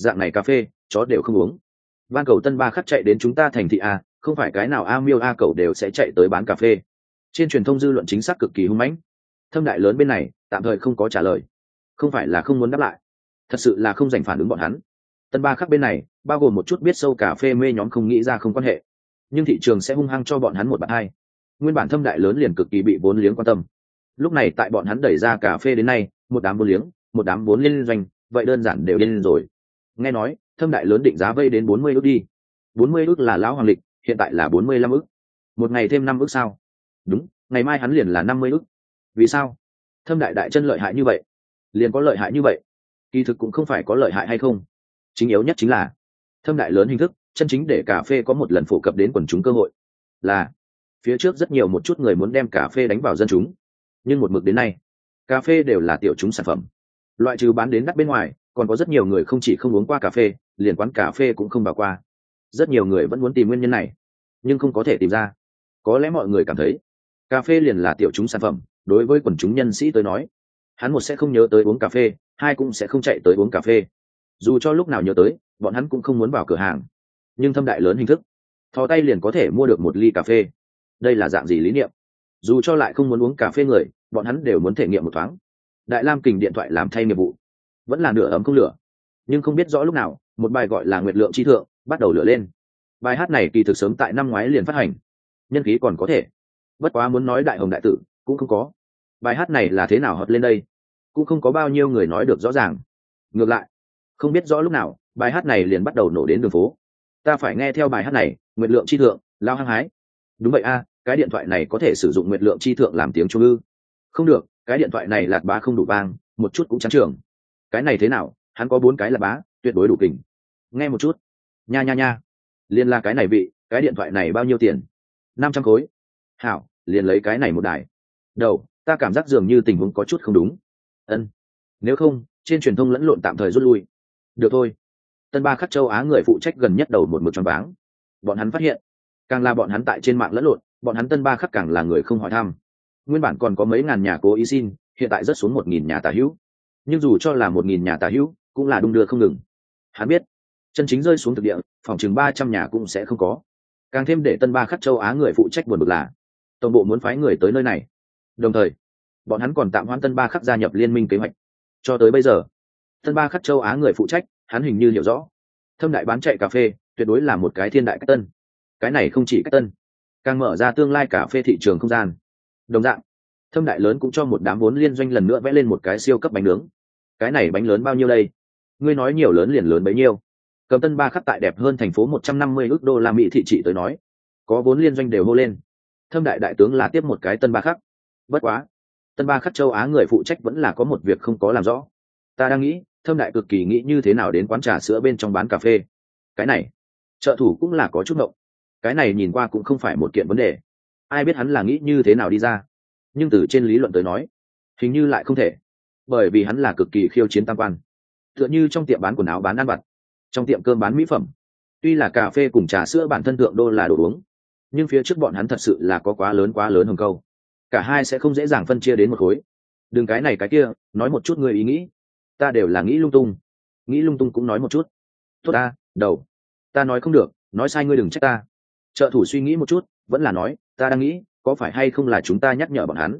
dạng này cà phê chó đều không uống. Van cầu Tân Ba Khắc chạy đến chúng ta thành thị a, không phải cái nào a miêu a cầu đều sẽ chạy tới bán cà phê. Trên truyền thông dư luận chính xác cực kỳ hung mãnh. Thâm đại lớn bên này tạm thời không có trả lời, không phải là không muốn đáp lại, thật sự là không dành phản ứng bọn hắn. Tân Ba Khắc bên này bao gồm một chút biết sâu cà phê mê nhóm không nghĩ ra không quan hệ, nhưng thị trường sẽ hung hăng cho bọn hắn một bạn hai. Nguyên bản Thâm đại lớn liền cực kỳ bị vốn liếng quan tâm, lúc này tại bọn hắn đẩy ra cà phê đến nay, một đám vốn liếng, một đám vốn liên doanh, vậy đơn giản đều điên rồi. Nghe nói Thâm đại lớn định giá vây đến 40 ức đi. 40 ức là lão hoàng lịch, hiện tại là 45 ức. Một ngày thêm 5 ức sao? Đúng, ngày mai hắn liền là 50 ức. Vì sao? Thâm đại đại chân lợi hại như vậy, liền có lợi hại như vậy. Kỳ thực cũng không phải có lợi hại hay không, chính yếu nhất chính là Thâm đại lớn hình thức chân chính để cà phê có một lần phổ cập đến quần chúng cơ hội. Là phía trước rất nhiều một chút người muốn đem cà phê đánh vào dân chúng, nhưng một mực đến nay cà phê đều là tiểu chúng sản phẩm, loại trừ bán đến đắt bên ngoài, còn có rất nhiều người không chỉ không uống qua cà phê, liền quán cà phê cũng không vào qua. Rất nhiều người vẫn muốn tìm nguyên nhân này, nhưng không có thể tìm ra. Có lẽ mọi người cảm thấy cà phê liền là tiểu chúng sản phẩm, đối với quần chúng nhân sĩ tới nói, hắn một sẽ không nhớ tới uống cà phê, hai cũng sẽ không chạy tới uống cà phê. Dù cho lúc nào nhớ tới, bọn hắn cũng không muốn vào cửa hàng. Nhưng Thâm đại lớn hình thức, thò tay liền có thể mua được một ly cà phê. Đây là dạng gì lý niệm? Dù cho lại không muốn uống cà phê người, bọn hắn đều muốn thể nghiệm một thoáng. Đại Lam Kình điện thoại làm thay nghiệp vụ, vẫn là nửa ấm không lửa. Nhưng không biết rõ lúc nào, một bài gọi là Nguyệt Lượng Chi Thượng bắt đầu lửa lên. Bài hát này kỳ thực sớm tại năm ngoái liền phát hành, nhân khí còn có thể. Bất quá muốn nói đại hồng đại tử, cũng không có. Bài hát này là thế nào hot lên đây, cũng không có bao nhiêu người nói được rõ ràng. Ngược lại, không biết rõ lúc nào, bài hát này liền bắt đầu nổ đến đường phố. Ta phải nghe theo bài hát này, Nguyệt Lượng Chi Thượng, lao hăng hái. Đúng vậy a, cái điện thoại này có thể sử dụng Nguyệt Lượng Chi Thượng làm tiếng Trung ư? Không được, cái điện thoại này lạt bá không đủ vang, một chút cũng chán trường. Cái này thế nào, hắn có 4 cái lạt bá, tuyệt đối đủ kình. Nghe một chút. Nha nha nha. Liên là cái này vị, cái điện thoại này bao nhiêu tiền? 500 khối. Hảo, liền lấy cái này một đài. Đầu, ta cảm giác dường như tình huống có chút không đúng. Ân. Nếu không, trên truyền thông lẫn lộn tạm thời rút lui. Được thôi. Tân Ba Khắc châu Á người phụ trách gần nhất đầu một mực choáng váng. Bọn hắn phát hiện, càng là bọn hắn tại trên mạng lẫn lộn, bọn hắn Tân Ba Khắc càng là người không hỏi thăm. Nguyên bản còn có mấy ngàn nhà cố ý xin, hiện tại rất xuống 1000 nhà tả hữu. Nhưng dù cho là 1000 nhà tả hữu, cũng là đung đưa không ngừng. Hắn biết, chân chính rơi xuống thực địa, phòng chừng 300 nhà cũng sẽ không có. Càng thêm để Tân Ba Khắc châu Á người phụ trách buồn bực là, tổng bộ muốn phái người tới nơi này. Đồng thời, bọn hắn còn tạm hoãn Tân Ba Khắc gia nhập liên minh kế hoạch. Cho tới bây giờ, Tân Ba Khắc châu Á người phụ trách, hắn hình như hiểu rõ, Thâm đại bán chạy cà phê tuyệt đối là một cái thiên đại cách tân. Cái này không chỉ cách tân, càng mở ra tương lai cà phê thị trường không gian. Đồng dạng, Thâm đại lớn cũng cho một đám vốn liên doanh lần nữa vẽ lên một cái siêu cấp bánh nướng. Cái này bánh lớn bao nhiêu đây? Ngươi nói nhiều lớn liền lớn bấy nhiêu. Cầm Tân Ba Khắc tại đẹp hơn thành phố 150 ức đô la Mỹ thị trị tới nói, có vốn liên doanh đều hô lên. Thâm đại đại tướng là tiếp một cái Tân Ba Khắc. Bất quá, Tân Ba Khắc châu Á người phụ trách vẫn là có một việc không có làm rõ. Ta đang nghĩ, Thâm đại cực kỳ nghĩ như thế nào đến quán trà sữa bên trong bán cà phê. Cái này, trợ thủ cũng là có chút ngộng. Cái này nhìn qua cũng không phải một kiện vấn đề. Ai biết hắn là nghĩ như thế nào đi ra. Nhưng từ trên lý luận tới nói, hình như lại không thể. Bởi vì hắn là cực kỳ khiêu chiến tam quan. Tựa như trong tiệm bán quần áo bán ăn vặt, trong tiệm cơm bán mỹ phẩm. Tuy là cà phê cùng trà sữa bản thân thượng đô là đồ uống, nhưng phía trước bọn hắn thật sự là có quá lớn hồng câu. Cả hai sẽ không dễ dàng phân chia đến một khối. Đừng cái này cái kia, nói một chút người ý nghĩ. Ta đều là nghĩ lung tung. Nghĩ lung tung cũng nói một chút. Tốt ta, đầu. Ta nói không được, nói sai ngươi đừng trách ta. Trợ thủ suy nghĩ một chút, vẫn là nói, ta đang nghĩ, có phải hay không là chúng ta nhắc nhở bọn hắn.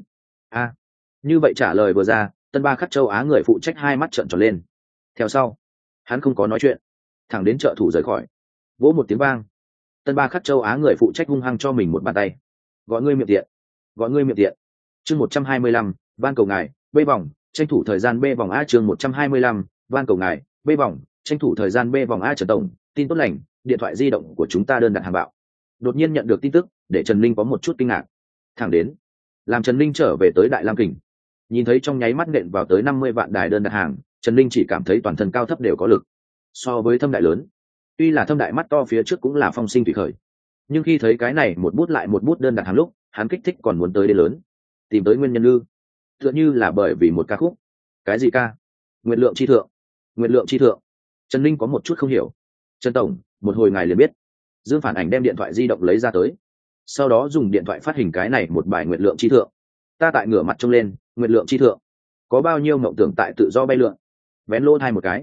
Như vậy trả lời vừa ra, Tân Ba Khắc châu Á người phụ trách hai mắt trợn tròn lên. Theo sau, hắn không có nói chuyện, thẳng đến trợ thủ rời khỏi. Vỗ một tiếng vang, Tân Ba Khắc châu Á người phụ trách hung hăng cho mình một bàn tay. Gọi ngươi miệng tiện, gọi ngươi miệng tiện. Chương 125, van cầu ngài, B vòng, tranh thủ thời gian B vòng A. Chương 125, van cầu ngài, B vòng, tranh thủ thời gian B vòng A. Trần tổng, tin tốt lành, điện thoại di động của chúng ta đơn đặt hàng bạo. Đột nhiên nhận được tin tức, để Trần Linh có một chút kinh ngạc. Thẳng đến, làm Trần Linh trở về tới Đại Lam Kình, nhìn thấy trong nháy mắt nện vào tới 50 vạn đài đơn đặt hàng, Trần Linh chỉ cảm thấy toàn thân cao thấp đều có lực. So với Thâm đại lớn, tuy là Thâm đại mắt to phía trước cũng là phong sinh thủy khởi, nhưng khi thấy cái này một bút lại một bút đơn đặt hàng lúc, hắn kích thích còn muốn tới đến lớn, tìm tới nguyên nhân ư? Tựa như là bởi vì một ca khúc. Cái gì ca? Nguyệt Lượng Chi Thượng. Nguyệt Lượng Chi Thượng. Trần Linh có một chút không hiểu. Trần tổng, một hồi ngài liền biết. Dương Phản Ảnh đem điện thoại di động lấy ra tới, sau đó dùng điện thoại phát hình cái này một bài Nguyệt Lượng Chi Thượng. Ta tại ngửa mặt trông lên, Nguyệt Lượng Chi Thượng. Có bao nhiêu mộng tưởng tại tự do bay lượn. Vén lỗ thai một cái.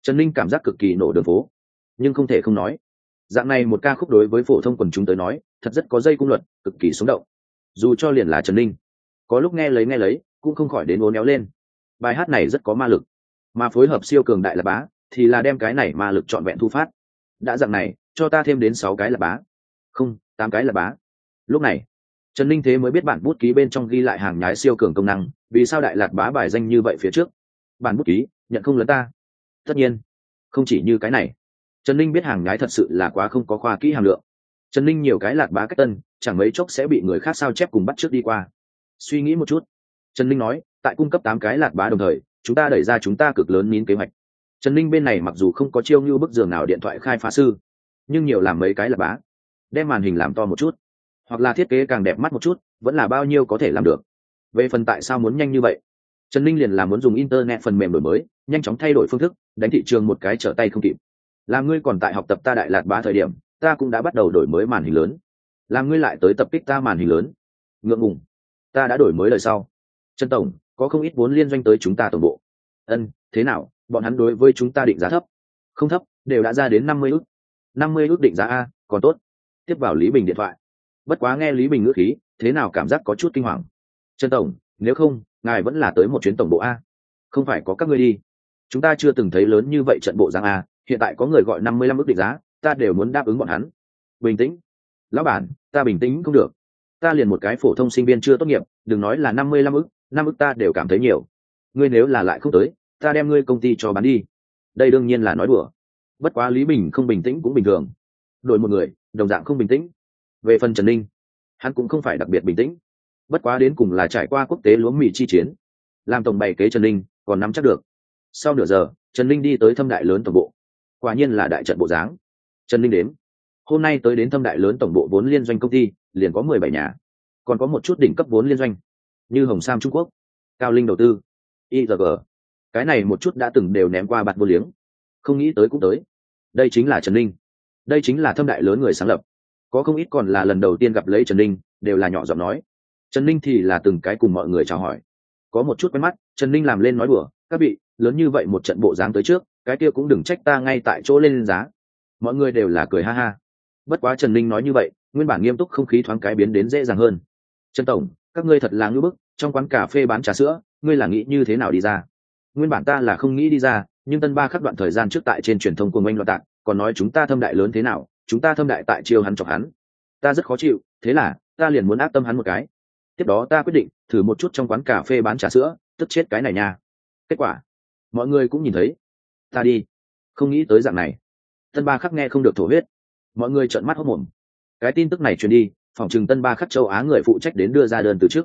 Trần Ninh cảm giác cực kỳ nổ đường phố, nhưng không thể không nói, dạng này một ca khúc đối với phổ thông quần chúng tới nói thật rất có dây cung luật, cực kỳ sống động. Dù cho liền là Trần Ninh có lúc nghe lấy cũng không khỏi đến uốn éo lên. Bài hát này rất có ma lực, mà phối hợp siêu cường đại là bá thì là đem cái này ma lực trọn vẹn thu phát. Đã dạng này, cho ta thêm đến 6 cái là bá, không, 8 cái là bá. Lúc này Trần Ninh thế mới biết bản bút ký bên trong ghi lại hàng nhái siêu cường công năng, vì sao đại lạt bá bài danh như vậy phía trước. Bản bút ký nhận không lấn ta. Tất nhiên không chỉ như cái này, Trần Ninh biết hàng nhái thật sự là quá không có khoa kỹ hàm lượng. Trần Ninh nhiều cái lạt bá cách tân, chẳng mấy chốc sẽ bị người khác sao chép cùng bắt trước đi qua. Suy nghĩ một chút, Trần Ninh nói, tại cung cấp 8 cái lạt bá đồng thời, chúng ta đẩy ra chúng ta cực lớn nín kế hoạch. Trần Ninh bên này mặc dù không có chiêu như bức giường nào điện thoại khai phá sư, nhưng nhiều làm mấy cái lạt bá, đem màn hình làm to một chút, hoặc là thiết kế càng đẹp mắt một chút, vẫn là bao nhiêu có thể làm được. Về phần tại sao muốn nhanh như vậy, Trần Ninh liền là muốn dùng internet phần mềm đổi mới, nhanh chóng thay đổi phương thức, đánh thị trường một cái trở tay không kịp. Làm ngươi còn tại học tập ta đại lạt bá thời điểm, ta cũng đã bắt đầu đổi mới màn hình lớn. Làm ngươi lại tới tập kích ta màn hình lớn, ngượng ngùng, ta đã đổi mới lời sau. Trần tổng, có không ít vốn liên doanh tới chúng ta tổng bộ. Thế nào, bọn hắn đối với chúng ta định giá thấp? Không thấp, đều đã ra đến 50 ức. 50 ức định giá a, còn tốt. Tiếp vào Lý Bình điện thoại. Bất quá nghe Lý Bình ngữ khí, thế nào cảm giác có chút kinh hoàng. Trần tổng, nếu không, ngài vẫn là tới một chuyến tổng bộ a. Không phải có các ngươi đi. Chúng ta chưa từng thấy lớn như vậy trận bộ giang a, hiện tại có người gọi 55 ức định giá, ta đều muốn đáp ứng bọn hắn. Bình tĩnh. Lão bản, ta bình tĩnh không được. Ta liền một cái phổ thông sinh viên chưa tốt nghiệp, đừng nói là 55 ức, 5 ức ta đều cảm thấy nhiều. Ngươi nếu là lại không tới, ta đem ngươi công ty cho bán đi. Đây đương nhiên là nói đùa. Bất quá Lý Bình không bình tĩnh cũng bình thường. Đổi một người, đồng dạng không bình tĩnh. Về phần Trần Ninh, hắn cũng không phải đặc biệt bình tĩnh. Bất quá đến cùng là trải qua quốc tế lúa mì chi chiến, làm tổng bày kế Trần Ninh còn nắm chắc được. Sau nửa giờ, Trần Ninh đi tới Thâm Đại lớn tổng bộ. Quả nhiên là đại trận bộ dáng. Trần Ninh đếm, hôm nay tới đến Thâm Đại lớn tổng bộ vốn liên doanh công ty liền có 17 nhà, còn có một chút đỉnh cấp vốn liên doanh như Hồng Sam Trung Quốc, Cao Linh đầu tư, IRG. Cái này một chút đã từng đều ném qua bạt vô liếng, không nghĩ tới cũng tới. Đây chính là Trần Ninh, đây chính là Thâm Đại lớn người sáng lập. Có không ít còn là lần đầu tiên gặp lấy Trần Ninh, đều là nhỏ giọng nói. Trần Ninh thì là từng cái cùng mọi người chào hỏi. Có một chút quen mắt, Trần Ninh làm lên nói đùa, các vị, lớn như vậy một trận bộ dáng tới trước, cái kia cũng đừng trách ta ngay tại chỗ lên giá. Mọi người đều là cười ha ha. Bất quá Trần Ninh nói như vậy, nguyên bản nghiêm túc không khí thoáng cái biến đến dễ dàng hơn. Trần tổng, các ngươi thật là ngưỡng bức, trong quán cà phê bán trà sữa, ngươi là nghĩ như thế nào đi ra? Nguyên bản ta là không nghĩ đi ra, nhưng Tân Ba khắc đoạn thời gian trước tại trên truyền thông cuồng oanh loạn tạc, còn nói chúng ta Thâm Đại lớn thế nào, chúng ta Thâm Đại tại chiêu hắn chọc hắn. Ta rất khó chịu, thế là ta liền muốn ác tâm hắn một cái. Tiếp đó ta quyết định thử một chút trong quán cà phê bán trà sữa, tức chết cái này nha. Kết quả, mọi người cũng nhìn thấy. Ta đi, không nghĩ tới dạng này. Tân Ba khắc nghe không được thổ huyết, mọi người trợn mắt hốt mồm. Cái tin tức này truyền đi, phòng trừng Tân Ba khắc châu Á người phụ trách đến đưa ra đơn từ trước.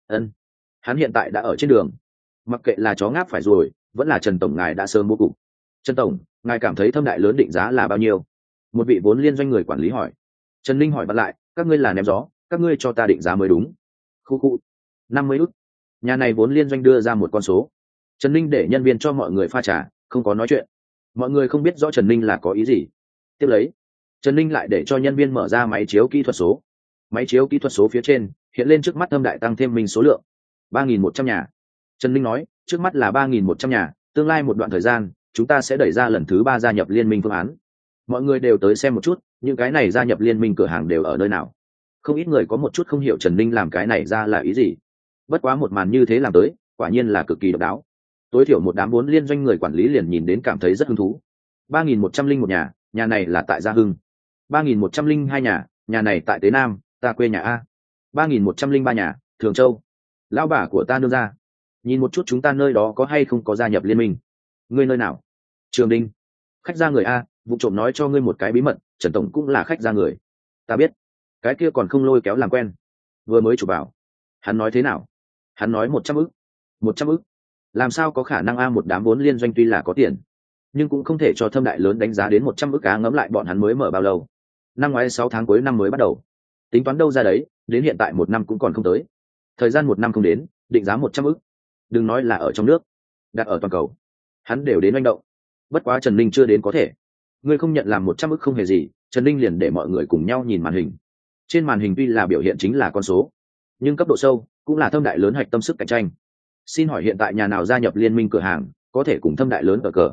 Hắn hiện tại đã ở trên đường, mặc kệ là chó ngáp phải rồi, vẫn là Trần tổng ngài đã sớm mua cục. Trần tổng, ngài cảm thấy Thâm Đại lớn định giá là bao nhiêu? Một vị vốn liên doanh người quản lý hỏi. Trần Ninh hỏi bắt lại, các ngươi là ném gió, các ngươi cho ta định giá mới đúng. Khu 50 ức. Nhà này vốn liên doanh đưa ra một con số. Trần Ninh để nhân viên cho mọi người pha trà, không có nói chuyện. Mọi người không biết rõ Trần Ninh là có ý gì. Tiếp lấy, Trần Ninh lại để cho nhân viên mở ra máy chiếu kỹ thuật số. Máy chiếu kỹ thuật số phía trên hiện lên trước mắt Thâm Đại tăng thêm mình số lượng 3.100 nhà. Trần Ninh nói, trước mắt là 3.100 nhà, tương lai một đoạn thời gian chúng ta sẽ đẩy ra lần thứ 3 gia nhập liên minh phương án. Mọi người đều tới xem một chút, những cái này gia nhập liên minh cửa hàng đều ở nơi nào. Không ít người có một chút không hiểu Trần Ninh làm cái này ra là ý gì. Bất quá một màn như thế làm tới, quả nhiên là cực kỳ độc đáo. Tối thiểu một đám vốn liên doanh người quản lý liền nhìn đến cảm thấy rất hứng thú. 3.101 nhà, nhà này là tại Gia Hưng. 3.102 nhà, nhà này tại Tế Nam, ta quê nhà a. 3.103 nhà, Thường Châu. Lão bà của ta nương ra. Nhìn một chút chúng ta nơi đó có hay không có gia nhập liên minh. Ngươi nơi nào? Trường Đinh. Khách gia người a, vụ trộm nói cho ngươi một cái bí mật, Trần tổng cũng là khách gia người. Ta biết. Cái kia còn không lôi kéo làm quen. Vừa mới chụp vào. Hắn nói thế nào? Hắn nói 100 ức. 100 ức. Làm sao có khả năng a, một đám vốn liên doanh tuy là có tiền, nhưng cũng không thể cho Thâm Đại lớn đánh giá đến 100 ức á. Ngẫm lại bọn hắn mới mở bao lâu? Năm ngoái 6 tháng cuối năm mới bắt đầu. Tính toán đâu ra đấy, đến hiện tại 1 năm cũng còn không tới. Thời gian 1 năm không đến, định giá 100 ức. Đừng nói là ở trong nước, đặt ở toàn cầu, hắn đều đến manh động. Bất quá Trần Ninh chưa đến có thể. Ngươi không nhận làm 100 ức không hề gì, Trần Ninh liền để mọi người cùng nhau nhìn màn hình. Trên màn hình tuy là biểu hiện chính là con số, nhưng cấp độ sâu cũng là Thâm Đại lớn hạch tâm sức cạnh tranh. Xin hỏi hiện tại nhà nào gia nhập liên minh cửa hàng có thể cùng Thâm Đại lớn cờ cờ?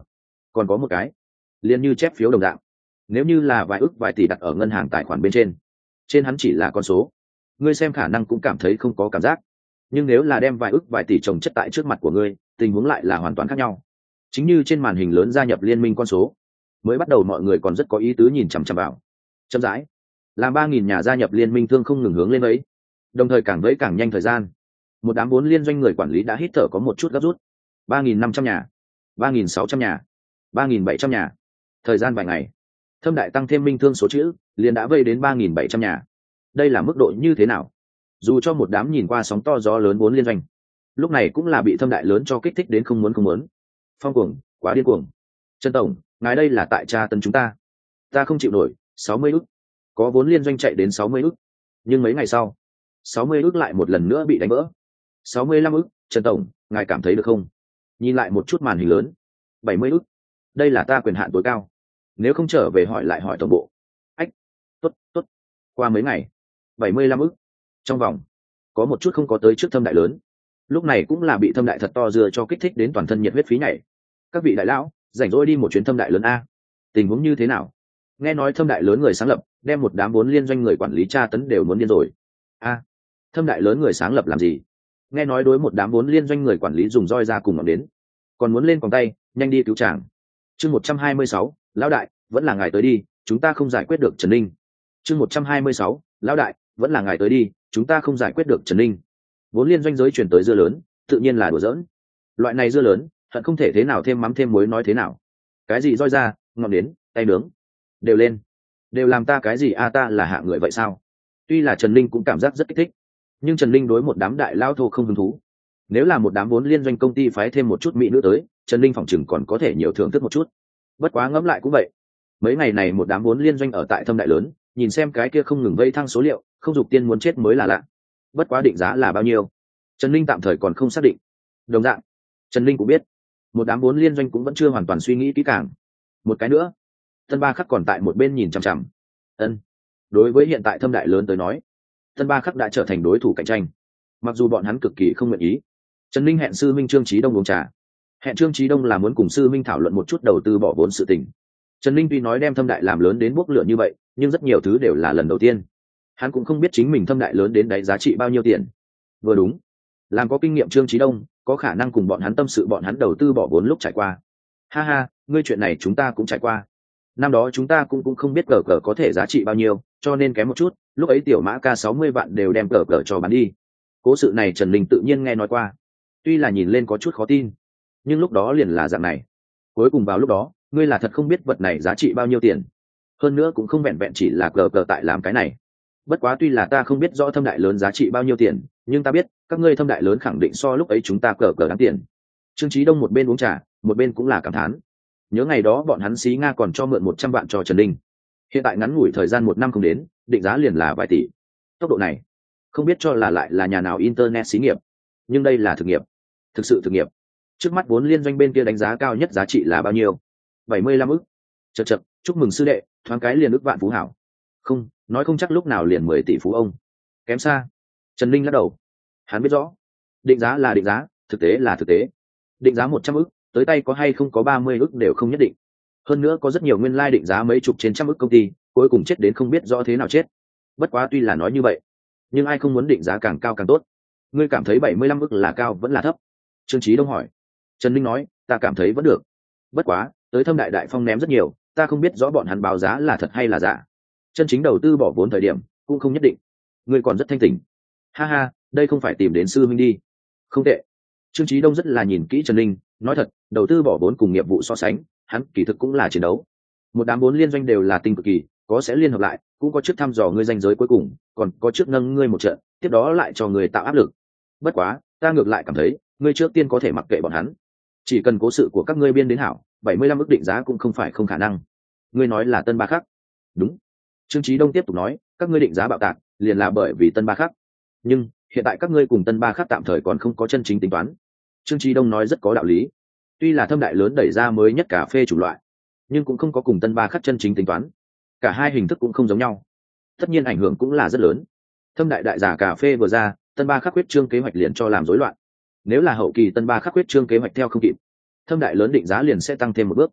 còn có một cái liền như chép phiếu đồng dạng, nếu như là vài ức vài tỷ đặt ở ngân hàng tài khoản bên trên hắn chỉ là con số, ngươi xem khả năng cũng cảm thấy không có cảm giác, nhưng nếu là đem vài ức vài tỷ chồng chất tại trước mặt của ngươi, tình huống lại là hoàn toàn khác nhau. Chính như trên màn hình lớn gia nhập liên minh con số, mới bắt đầu mọi người còn rất có ý tứ nhìn chằm chằm vào, chậm rãi làm 3.000 nhà gia nhập liên minh thương không ngừng hướng lên ấy, đồng thời càng vẫy càng nhanh thời gian, một đám vốn liên doanh người quản lý đã hít thở có một chút gấp rút. 3.500 nhà, 3.600 nhà, 3.700 nhà, thời gian vài ngày, Thâm Đại tăng thêm minh thương số chữ liền đã vây đến 3.700 nhà. Đây là mức độ như thế nào? Dù cho một đám nhìn qua sóng to gió lớn vốn liên doanh, lúc này cũng là bị Thâm Đại lớn cho kích thích đến không muốn. Phong cuồng, quá điên cuồng. Trần tổng, ngài đây là tại tra tấn chúng ta không chịu nổi. 60 ức, có vốn liên doanh chạy đến 60 ức, nhưng mấy ngày sau 60 ức lại một lần nữa bị đánh vỡ. 65 ức, Trần tổng, ngài cảm thấy được không? Nhìn lại một chút màn hình lớn, 70 ức, đây là ta quyền hạn tối cao, nếu không trở về hỏi tổng bộ. Ách, tốt. Qua mấy ngày, 75 ức, trong vòng có một chút không có tới trước Thâm Đại lớn, lúc này cũng là bị Thâm Đại thật to dừa cho kích thích đến toàn thân nhiệt huyết phí nhảy. Các vị đại lão, rảnh rỗi đi một chuyến Thâm Đại lớn a. Tình huống như thế nào? Nghe nói Thâm Đại lớn người sáng lập đem một đám vốn liên doanh người quản lý tra tấn đều muốn điên rồi. A, Thâm Đại lớn người sáng lập làm gì? Nghe nói đối một đám vốn liên doanh người quản lý dùng roi ra cùng ngọc đến, còn muốn lên còng tay, nhanh đi cứu chàng. Chương 126, lão đại, vẫn là ngài tới đi, chúng ta không giải quyết được Trần Ninh. Chương 126, lão đại, vẫn là ngài tới đi, chúng ta không giải quyết được Trần Ninh. Vốn liên doanh giới chuyển tới dưa lớn, tự nhiên là đùa giỡn. Loại này dưa lớn, hận không thể thế nào thêm mắm thêm muối nói thế nào. Cái gì roi ra, ngọn đến, tay nướng, đều lên, đều làm ta cái gì a, ta là hạ người vậy sao? Tuy là Trần Ninh cũng cảm giác rất kích thích, nhưng Trần Ninh đối một đám đại lao thô không hứng thú. Nếu là một đám vốn liên doanh công ty phái thêm một chút mỹ nữ tới, Trần Ninh phỏng chừng còn có thể nhiều thưởng thức một chút. Bất quá ngẫm lại cũng vậy, mấy ngày này một đám vốn liên doanh ở tại Thâm Đại lớn, nhìn xem cái kia không ngừng vây thăng số liệu, không dục tiên muốn chết mới là lạ. Bất quá định giá là bao nhiêu, Trần Ninh tạm thời còn không xác định. Đồng dạng, Trần Ninh cũng biết một đám vốn liên doanh cũng vẫn chưa hoàn toàn suy nghĩ kỹ càng. Một cái nữa, Tân Ba Khắc còn tại một bên nhìn chằm chằm. Đối với hiện tại Thâm Đại lớn tới nói, Tân Ba Khắc đã trở thành đối thủ cạnh tranh, mặc dù bọn hắn cực kỳ không nguyện ý. Trần Ninh hẹn sư minh Trương Chí Đông uống trà, hẹn Trương Chí Đông là muốn cùng sư minh thảo luận một chút đầu tư bỏ vốn sự tình. Trần Ninh tuy nói đem Thâm Đại làm lớn đến bốc lửa như vậy, nhưng rất nhiều thứ đều là lần đầu tiên, hắn cũng không biết chính mình Thâm Đại lớn đến đấy giá trị bao nhiêu tiền. Vừa đúng, làm có kinh nghiệm Trương Chí Đông có khả năng cùng bọn hắn tâm sự bọn hắn đầu tư bỏ vốn lúc trải qua. Ha ha, ngươi chuyện này chúng ta cũng trải qua. Năm đó chúng ta cũng không biết cờ có thể giá trị bao nhiêu, cho nên kém một chút, lúc ấy tiểu mã ca 60 vạn đều đem cờ cho bán đi. Cố sự này Trần Ninh tự nhiên nghe nói qua, tuy là nhìn lên có chút khó tin, nhưng lúc đó liền là dạng này. Cuối cùng vào lúc đó, ngươi là thật không biết vật này giá trị bao nhiêu tiền, hơn nữa cũng không vẹn vẹn chỉ là cờ tại làm cái này. Bất quá tuy là ta không biết rõ Thâm Đại lớn giá trị bao nhiêu tiền, nhưng ta biết các ngươi Thâm Đại lớn khẳng định so lúc ấy chúng ta cờ đáng tiền. Trương Chí Đông một bên uống trà, một bên cũng là cảm thán. Nhớ ngày đó bọn hắn xí Nga còn cho mượn 100 vạn cho Trần Ninh, hiện tại ngắn ngủi thời gian 1 năm không đến, định giá liền là vài tỷ. Tốc độ này không biết cho là lại là nhà nào internet xí nghiệp, nhưng đây là thực nghiệp, thực sự thực nghiệp. Trước mắt vốn liên doanh bên kia đánh giá cao nhất giá trị là bao nhiêu? 75 ức. Chậc, chúc mừng sư đệ, thoáng cái liền ức vạn phú hảo. Không, nói không chắc lúc nào liền 10 tỷ phú ông. Kém xa. Trần Ninh lắc đầu. Hắn biết rõ, định giá là định giá, thực tế là thực tế. Định giá 100 ức, tới tay có hay không có 30 ức đều không nhất định. Hơn nữa có rất nhiều nguyên lai định giá mấy chục trên trăm ức công ty, cuối cùng chết đến không biết rõ thế nào chết. Bất quá tuy là nói như vậy, nhưng ai không muốn định giá càng cao càng tốt. Ngươi cảm thấy 75 ức là cao vẫn là thấp? Trương Chí Đông hỏi. Trần Ninh nói, ta cảm thấy vẫn được. Bất quá, tới Thâm Đại Phong ném rất nhiều, ta không biết rõ bọn hắn báo giá là thật hay là giả. Chân chính đầu tư bỏ vốn thời điểm, cũng không nhất định. Ngươi còn rất thanh tỉnh. Ha ha, đây không phải tìm đến sư huynh đi. Không tệ. Trương Chí Đông rất là nhìn kỹ Trần Ninh, nói thật, đầu tư bỏ vốn cùng nghiệp vụ so sánh, hắn kỳ thực cũng là chiến đấu. Một đám vốn liên doanh đều là tinh cực kỳ, có sẽ liên hợp lại, cũng có trước thăm dò ngươi danh giới cuối cùng, còn có trước nâng ngươi một trận, tiếp đó lại cho người tạo áp lực. Bất quá, ta ngược lại cảm thấy, ngươi trước tiên có thể mặc kệ bọn hắn. Chỉ cần cố sự của các ngươi biên đến hảo, 75 ức định giá cũng không phải không khả năng. Ngươi nói là Tân Ba Khắc. Đúng. Trương Chí Đông tiếp tục nói, các ngươi định giá bạo tạc, liền là bởi vì Tân Ba Khắc. Nhưng, hiện tại các ngươi cùng Tân Ba Khắc tạm thời còn không có chân chính tính toán. Trương Chí Đông nói rất có đạo lý. Tuy là Thâm Đại lớn đẩy ra mới nhất cà phê chủ loại, nhưng cũng không có cùng Tân Ba Khắc chân chính tính toán. Cả hai hình thức cũng không giống nhau. Tất nhiên ảnh hưởng cũng là rất lớn. Thâm Đại đại giả cà phê vừa ra, Tân Ba Khắc quyết trương kế hoạch liền cho làm rối loạn. Nếu là hậu kỳ Tân Ba Khắc quyết trương kế hoạch theo không kịp, Thâm Đại lớn định giá liền sẽ tăng thêm một bước.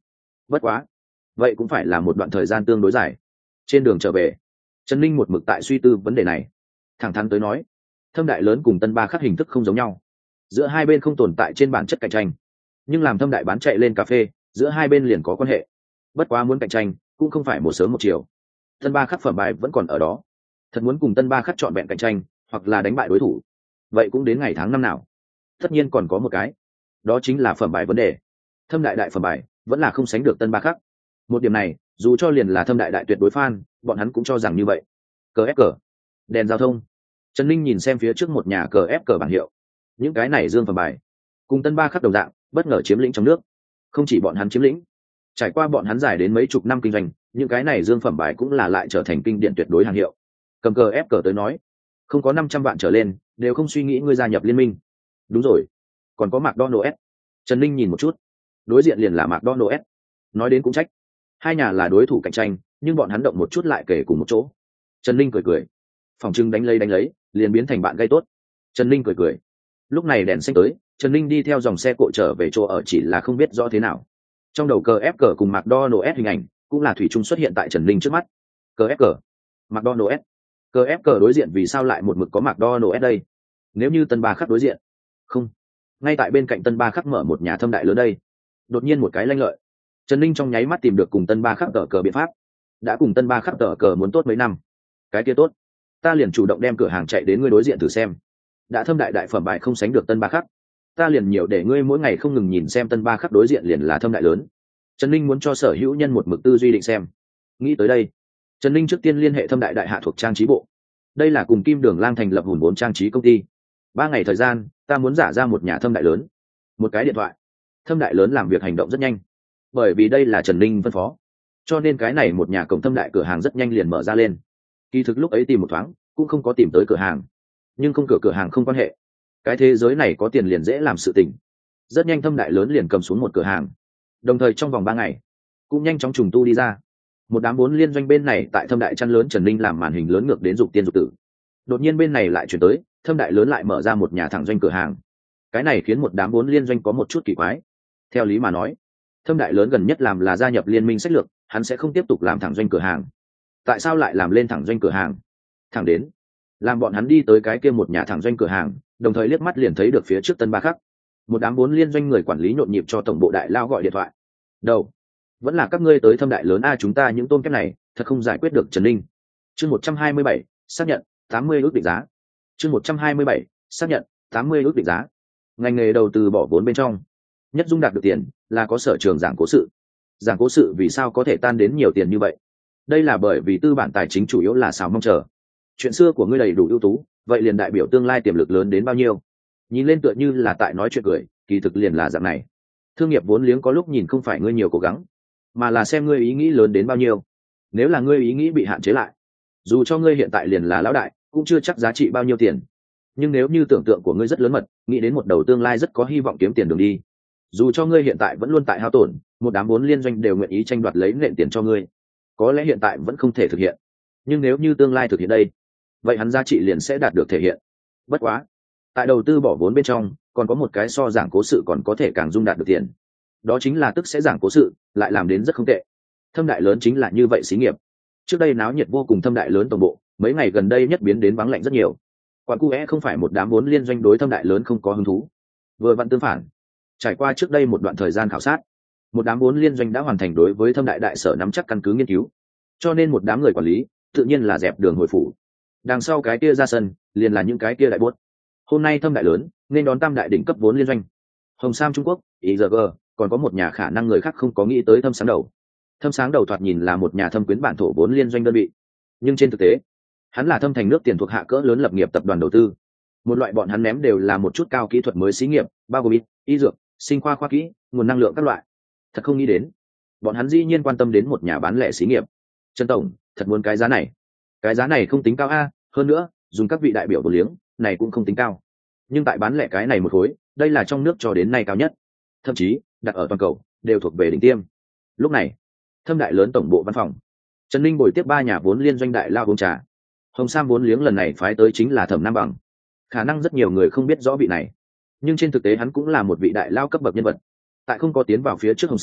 Bất quá vậy cũng phải là một đoạn thời gian tương đối dài. Trên đường trở về, Trần Ninh một mực tại suy tư vấn đề này. Thẳng thắn tới nói, Thâm Đại lớn cùng Tân Ba Khắc hình thức không giống nhau, giữa hai bên không tồn tại trên bản chất cạnh tranh, nhưng làm Thâm Đại bán chạy lên cà phê, giữa hai bên liền có quan hệ. Bất quá muốn cạnh tranh cũng không phải một sớm một chiều. Tân Ba Khắc phẩm bài vẫn còn ở đó, thật muốn cùng Tân Ba Khắc chọn vẹn cạnh tranh hoặc là đánh bại đối thủ, vậy cũng đến ngày tháng năm nào. Tất nhiên còn có một cái, đó chính là phẩm bài vấn đề. Thâm Đại phẩm bài vẫn là không sánh được Tân Ba Khắc. Một điểm này dù cho liền là Thâm Đại tuyệt đối fan, bọn hắn cũng cho rằng như vậy. Cờ ép cờ, đèn giao thông. Trần Ninh nhìn xem phía trước một nhà cờ ép cờ bảng hiệu, những cái này dương phẩm bài cùng Tân Ba Khắc đồng dạng bất ngờ chiếm lĩnh trong nước. Không chỉ bọn hắn chiếm lĩnh, trải qua bọn hắn dài đến mấy chục năm kinh doanh, những cái này dương phẩm bài cũng là lại trở thành kinh điển tuyệt đối hàng hiệu. Cầm cờ ép cờ tới nói, không có 500 vạn trở lên đều không suy nghĩ ngươi gia nhập liên minh. Đúng rồi, còn có McDonald's. Trần Ninh nhìn một chút, đối diện liền là McDonald's. Nói đến cũng trách, hai nhà là đối thủ cạnh tranh, nhưng bọn hắn động một chút lại kể cùng một chỗ. Trần Ninh cười, phòng trưng đánh lấy liền biến thành bạn gây tốt. Trần Ninh cười. Lúc này đèn xanh tới, Trần Ninh đi theo dòng xe cộ trở về chỗ ở, chỉ là không biết rõ thế nào. Trong đầu cờ ép cờ cùng McDonald's hình ảnh cũng là thủy chung xuất hiện tại Trần Ninh trước mắt. Cờ ép cờ, McDonald's. Cờ ép cờ đối diện vì sao lại một mực có McDonald's đây? Nếu như Tân Ba Khắc đối diện, không, ngay tại bên cạnh Tân Ba Khắc mở một nhà Thâm Đại lớn đây. Đột nhiên một cái lanh lợi, Trần Ninh trong nháy mắt tìm được cùng Tân Ba Khắc tờ cờ biện pháp. Đã cùng Tân Ba Khắc tờ cờ muốn tốt mấy năm, cái kia tốt, ta liền chủ động đem cửa hàng chạy đến ngươi đối diện thử xem. Đã Thâm Đại phẩm bài không sánh được Tân Ba Khắc, ta liền nhiều để ngươi mỗi ngày không ngừng nhìn xem Tân Ba Khắc đối diện liền là Thâm Đại lớn. Trần Ninh muốn cho sở hữu nhân một mực tư duy định xem. Nghĩ tới đây, Trần Ninh trước tiên liên hệ Thâm Đại hạ thuộc trang trí bộ. Đây là cùng Kim Đường Lang thành lập hùn vốn trang trí công ty. 3 ngày thời gian, ta muốn giả ra một nhà Thâm Đại lớn. Một cái điện thoại, Thâm Đại lớn làm việc hành động rất nhanh. Bởi vì đây là Trần Ninh phân phó, cho nên cái này một nhà cổng Thâm Đại cửa hàng rất nhanh liền mở ra lên. Kỳ thực lúc ấy tìm một thoáng cũng không có tìm tới cửa hàng, nhưng không cửa hàng không quan hệ, cái thế giới này có tiền liền dễ làm sự tình. Rất nhanh Thâm Đại lớn liền cầm xuống một cửa hàng, đồng thời trong vòng 3 ngày cũng nhanh chóng trùng tu đi ra. Một đám 4 liên doanh bên này tại Thâm Đại chăn lớn, Trần Ninh làm màn hình lớn ngược đến dục tiên dục tử. Đột nhiên bên này lại chuyển tới Thâm Đại lớn lại mở ra một nhà thẳng doanh cửa hàng. Cái này khiến một đám 4 liên doanh có một chút kỳ quái. Theo lý mà nói, Thâm Đại lớn gần nhất làm là gia nhập liên minh sách lược, hắn sẽ không tiếp tục làm thẳng doanh cửa hàng. Tại sao lại làm lên thẳng doanh cửa hàng? Thẳng đến làm bọn hắn đi tới cái kia một nhà thẳng doanh cửa hàng, đồng thời liếc mắt liền thấy được phía trước Tân Ba Khắc. Một đám 4 liên doanh người quản lý nhộn nhịp cho tổng bộ đại lao gọi điện thoại. Đầu, vẫn là các ngươi tới Thâm Đại lớn a, chúng ta những tôm kép này thật không giải quyết được. Trần Ninh. Chương 127, xác nhận 80 ước định giá. Chương 127, xác nhận 80 ước định giá. Ngành nghề đầu tư bỏ vốn bên trong, nhất dung đạt được tiền là có sở trường giảng cố sự. Giảng cố sự vì sao có thể tan đến nhiều tiền như vậy? Đây là bởi vì tư bản tài chính chủ yếu là xào mong chờ. Chuyện xưa của ngươi đầy đủ ưu tú, vậy liền đại biểu tương lai tiềm lực lớn đến bao nhiêu. Nhìn lên tựa như là tại nói chuyện cười, kỳ thực liền là dạng này. Thương nghiệp vốn liếng có lúc nhìn không phải ngươi nhiều cố gắng, mà là xem ngươi ý nghĩ lớn đến bao nhiêu. Nếu là ngươi ý nghĩ bị hạn chế lại, dù cho ngươi hiện tại liền là lão đại, cũng chưa chắc giá trị bao nhiêu tiền. Nhưng nếu như tưởng tượng của ngươi rất lớn mật, nghĩ đến một đầu tương lai rất có hy vọng kiếm tiền đường đi, dù cho ngươi hiện tại vẫn luôn tại hao tổn, một đám 4 liên doanh đều nguyện ý tranh đoạt lấy nện tiền cho ngươi. Có lẽ hiện tại vẫn không thể thực hiện, nhưng nếu như tương lai thực hiện đây, vậy hắn giá trị liền sẽ đạt được thể hiện. Bất quá, tại đầu tư bỏ vốn bên trong còn có một cái so giảng cố sự còn có thể càng dung đạt được tiền, đó chính là tức sẽ giảng cố sự lại làm đến rất không tệ. Thâm Đại lớn chính là như vậy xí nghiệp. Trước đây náo nhiệt vô cùng Thâm Đại lớn tổng bộ, mấy ngày gần đây nhất biến đến vắng lạnh rất nhiều. Quản cu không phải một đám 4 liên doanh đối Thâm Đại lớn không có hứng thú, vừa vặn tương phản. Trải qua trước đây một đoạn thời gian khảo sát, một đám 4 liên doanh đã hoàn thành đối với Thâm Đại sở nắm chắc căn cứ nghiên cứu, cho nên một đám người quản lý tự nhiên là dẹp đường hồi phủ. Đằng sau cái kia ra sân liền là những cái kia đại buốt. Hôm nay Thâm Đại lớn nên đón tam đại đỉnh cấp 4 liên doanh. Hồng Sam Trung Quốc, IGG, còn có một nhà khả năng người khác không có nghĩ tới Thâm Sáng Đầu. Thâm Sáng Đầu thoạt nhìn là một nhà thâm quyến bản thổ 4 liên doanh đơn vị, nhưng trên thực tế hắn là Thâm Thành nước tiền thuộc hạ cỡ lớn lập nghiệp tập đoàn đầu tư. Một loại bọn hắn ném đều là một chút cao kỹ thuật mới xí nghiệp, bao gồm y dược, sinh khoa khoa kỹ, nguồn năng lượng các loại. Thật không nghĩ đến bọn hắn dĩ nhiên quan tâm đến một nhà bán lẻ xí nghiệp. Trần tổng, thật muốn cái giá này. Cái giá này không tính cao a, hơn nữa dùng các vị đại biểu vô liếng này cũng không tính cao, nhưng tại bán lẻ cái này một khối, đây là trong nước cho đến nay cao nhất, thậm chí đặt ở toàn cầu đều thuộc về đỉnh tiêm. Lúc này Thâm Đại lớn tổng bộ văn phòng, Trần Ninh bồi tiếp 3 nhà vốn liên doanh đại lao uống trà. Hồng Sam vốn liếng lần này phái tới chính là Thẩm Nam Bằng. Khả năng rất nhiều người không biết rõ vị này, nhưng trên thực tế hắn cũng là một vị đại lao cấp bậc nhân vật. Tại không có tiến vào phía trước Hồng Sam,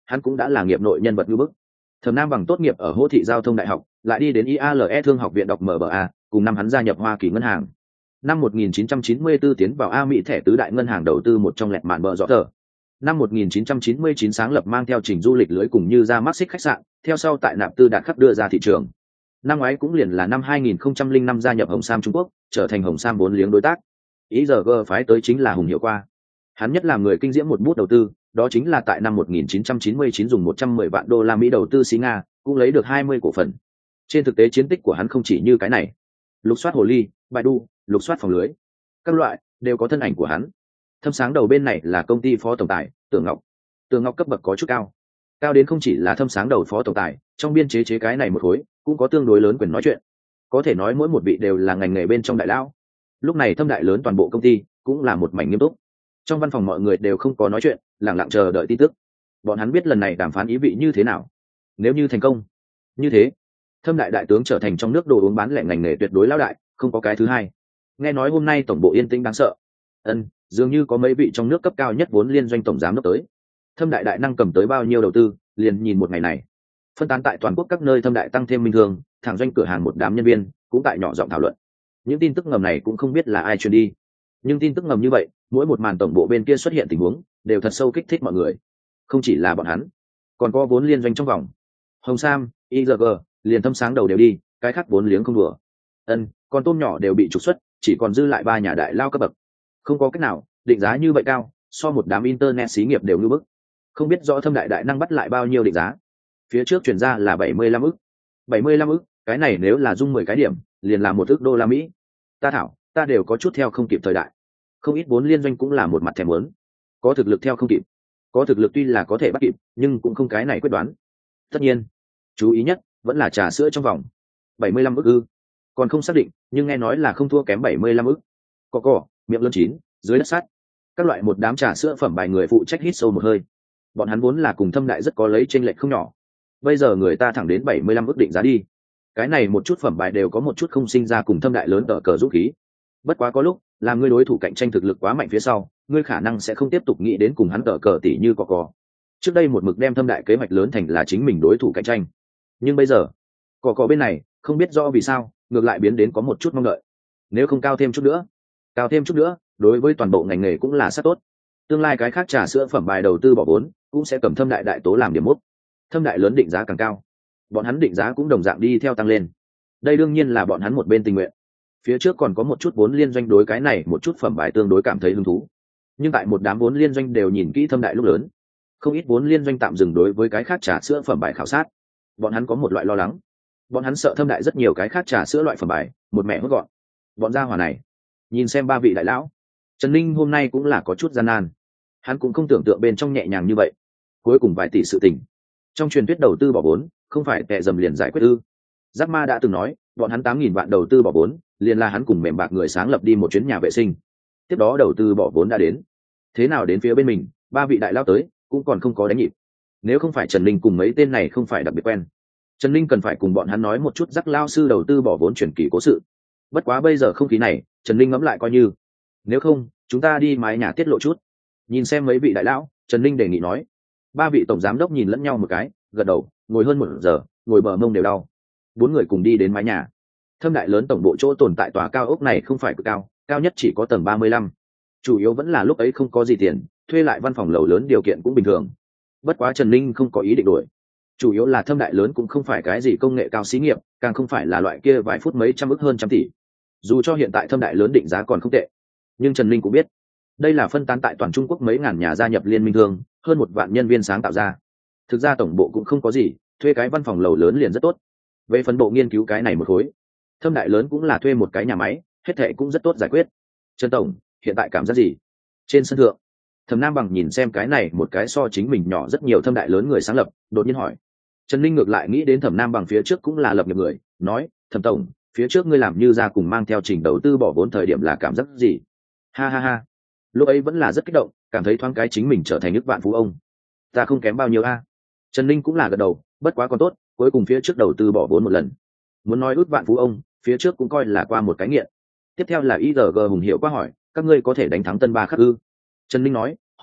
hắn cũng đã là nghiệp nội nhân vật ngưỡng bức. Thẩm Nam Bằng tốt nghiệp ở Hỗ thị Giao thông Đại học, lại đi đến IALE Thương học viện đọc MBA, cùng năm hắn gia nhập Hoa Kỳ ngân hàng. Năm 1994 tiến vào A Mỹ thẻ tứ đại ngân hàng đầu tư một trong lẹt mạn bờ rõ tờ. Năm 1999 sáng lập mang theo trình du lịch lưới cùng như ra mắt xích khách sạn, theo sau tại nạp tư đạt khắp đưa ra thị trường. Năm ngoái cũng liền là năm 2005 gia nhập Hồng Sam Trung Quốc, trở thành Hồng Sam vốn liếng đối tác. Ý giờ G phái tới chính là Hùng Hiệu Qua. Hắn nhất là người kinh diễm một bút đầu tư, đó chính là tại năm 1999 dùng 110 vạn đô la Mỹ đầu tư xí Nga, cũng lấy được 20 cổ phần. Trên thực tế chiến tích của hắn không chỉ như cái này. Lục soát hồ ly, Baidu, lục soát phòng lưới, các loại đều có thân ảnh của hắn. Thâm sáng đầu bên này là công ty phó tổng tài Tưởng Ngọc. Tưởng Ngọc cấp bậc có chút cao, cao đến không chỉ là thâm sáng đầu phó tổng tài, trong biên chế cái này một khối cũng có tương đối lớn quyền nói chuyện, có thể nói mỗi một vị đều là ngành nghề bên trong đại lão. Lúc này Thâm đại lớn toàn bộ công ty cũng là một mảnh nghiêm túc. Trong văn phòng mọi người đều không có nói chuyện, lặng lặng chờ đợi tin tức. Bọn hắn biết lần này đàm phán ý vị như thế nào. Nếu như thành công như thế, Thâm đại đại tướng trở thành trong nước đồ uống bán lẻ ngành nghề tuyệt đối lão đại, không có cái thứ hai. Nghe nói hôm nay tổng bộ yên tĩnh đáng sợ. Dường như có mấy vị trong nước cấp cao nhất vốn liên doanh tổng giám đốc tới. Thâm đại đại năng cầm tới bao nhiêu đầu tư, liền nhìn một ngày này. Phân tán tại toàn quốc các nơi Thâm đại tăng thêm minh thường, thẳng doanh cửa hàng một đám nhân viên cũng tại nhỏ giọng thảo luận. Những tin tức ngầm này cũng không biết là ai truyền đi, nhưng tin tức ngầm như vậy, mỗi một màn tổng bộ bên kia xuất hiện tình huống đều thật sâu kích thích mọi người. Không chỉ là bọn hắn, còn có vốn liên doanh trong vòng Hồng Sam, IGG, liền Thâm sáng đầu đều đi, cái khác vốn liếng không đùa. Còn tôm nhỏ đều bị trục xuất, chỉ còn dư lại 3 nhà đại lao cấp bậc. Không có cách nào, định giá như vậy cao, so một đám internet xí nghiệp đều như bức. Không biết rõ Thâm đại đại năng bắt lại bao nhiêu định giá. Phía trước chuyển ra là 75 ức. 75 ức, cái này nếu là dung 10 cái điểm, liền là 1 ức đô la Mỹ. Ta đều có chút theo không kịp thời đại. Không ít vốn liên doanh cũng là một mặt thèm muốn. Có thực lực theo không kịp, có thực lực tuy là có thể bắt kịp, nhưng cũng không cái này quyết đoán. Tất nhiên, chú ý nhất vẫn là trà sữa trong vòng 75 ức ư. Còn không xác định, nhưng nghe nói là không thua kém 75 ức. Cỏ, miệng lớn chín, dưới đất sắt. Các loại một đám trà sữa phẩm bài người phụ trách hít sâu một hơi. Bọn hắn vốn là cùng Thâm đại rất có lấy chênh lệch không nhỏ. Bây giờ người ta thẳng đến 75 ức định giá đi. Cái này một chút phẩm bài đều có một chút không sinh ra cùng Thâm đại lớn tờ cờ dũng khí. Bất quá có lúc, làm ngươi đối thủ cạnh tranh thực lực quá mạnh phía sau, ngươi khả năng sẽ không tiếp tục nghĩ đến cùng hắn tờ cờ tỷ như cỏ. Trước đây một mực đem Thâm đại kế hoạch lớn thành là chính mình đối thủ cạnh tranh. Nhưng bây giờ, cỏ bên này, không biết rõ vì sao, ngược lại biến đến có một chút mong đợi. Nếu không cao thêm chút nữa, đối với toàn bộ ngành nghề cũng là sát tốt. Tương lai cái khác trà sữa phẩm bài đầu tư bỏ vốn, cũng sẽ cầm Thâm đại đại tố làm điểm mốc. Thâm đại lớn định giá càng cao, bọn hắn định giá cũng đồng dạng đi theo tăng lên. Đây đương nhiên là bọn hắn một bên tình nguyện. Phía trước còn có một chút vốn liên doanh đối cái này một chút phẩm bài tương đối cảm thấy hứng thú, nhưng tại một đám vốn liên doanh đều nhìn kỹ Thâm đại lúc lớn, không ít vốn liên doanh tạm dừng đối với cái khác trà sữa phẩm bài khảo sát. Bọn hắn có một loại lo lắng, bọn hắn sợ Thâm đại rất nhiều cái khác trà sữa loại phẩm bài một mẹ hốt gọn. Bọn gia hỏa này, nhìn xem 3 vị đại lão, Trần Ninh hôm nay cũng là có chút gian nan. Hắn cũng không tưởng tượng bên trong nhẹ nhàng như vậy. Cuối cùng vài tỷ sự tình, trong truyền thuyết đầu tư bỏ vốn không phải tệ dầm liền giải quyết ư? Jack Ma đã từng nói, bọn hắn 8.000 vạn đầu tư bỏ vốn, liền là hắn cùng mềm bạc người sáng lập đi một chuyến nhà vệ sinh. Tiếp đó đầu tư bỏ vốn đã đến. Thế nào đến phía bên mình, 3 vị đại lao tới, cũng còn không có đánh nhịp. Nếu không phải Trần Ninh cùng mấy tên này không phải đặc biệt quen, Trần Ninh cần phải cùng bọn hắn nói một chút Jack lao sư đầu tư bỏ vốn chuyển kỳ cố sự. Bất quá bây giờ không khí này, Trần Ninh ngẫm lại coi như, nếu không, chúng ta đi mái nhà tiết lộ chút. Nhìn xem mấy vị đại lão, Trần Ninh đề nghị nói. 3 vị tổng giám đốc nhìn lẫn nhau một cái, gật đầu, ngồi hơn 1 giờ, ngồi bờ mông đều đau. 4 người cùng đi đến mái nhà. Thâm đại lớn tổng bộ chỗ tồn tại tòa cao ốc này không phải cực cao, cao nhất chỉ có tầng 35. Chủ yếu vẫn là lúc ấy không có gì tiền, thuê lại văn phòng lầu lớn điều kiện cũng bình thường. Bất quá Trần Ninh không có ý định đổi. Chủ yếu là Thâm đại lớn cũng không phải cái gì công nghệ cao xí nghiệp, càng không phải là loại kia vài phút mấy trăm ức hơn trăm tỷ. Dù cho hiện tại Thâm đại lớn định giá còn không tệ, nhưng Trần Ninh cũng biết, đây là phân tán tại toàn Trung Quốc mấy ngàn nhà gia nhập liên minh thương, hơn 1 vạn nhân viên sáng tạo ra. Thực ra tổng bộ cũng không có gì, thuê cái văn phòng lầu lớn liền rất tốt. Về phân bộ nghiên cứu cái này một khối, Thâm đại lớn cũng là thuê một cái nhà máy, hết thệ cũng rất tốt giải quyết. Trần tổng, hiện tại cảm giác gì? Trên sân thượng, Thẩm Nam Bằng nhìn xem cái này một cái so chính mình nhỏ rất nhiều Thâm đại lớn người sáng lập, đột nhiên hỏi. Trần Ninh ngược lại nghĩ đến Thẩm Nam Bằng phía trước cũng là lập nghiệp người, nói, Thẩm tổng, phía trước ngươi làm như ra cùng mang theo trình đầu tư bỏ vốn thời điểm là cảm giác gì? Ha, lúc ấy vẫn là rất kích động, cảm thấy thoáng cái chính mình trở thành nước vạn phú ông. Ta không kém bao nhiêu a. Trần Ninh cũng là gật đầu, bất quá còn tốt, cuối cùng phía trước đầu tư bỏ vốn một lần. Muốn nói ước vạn phú ông, phía trước cũng coi là qua một cái nghiện. Tiếp theo là IRG Hùng Hiệu Qua hỏi, các ngươi có thể đánh thắng Tân Ba Khắc ư? Trần Ninh nói, Hùng tổng,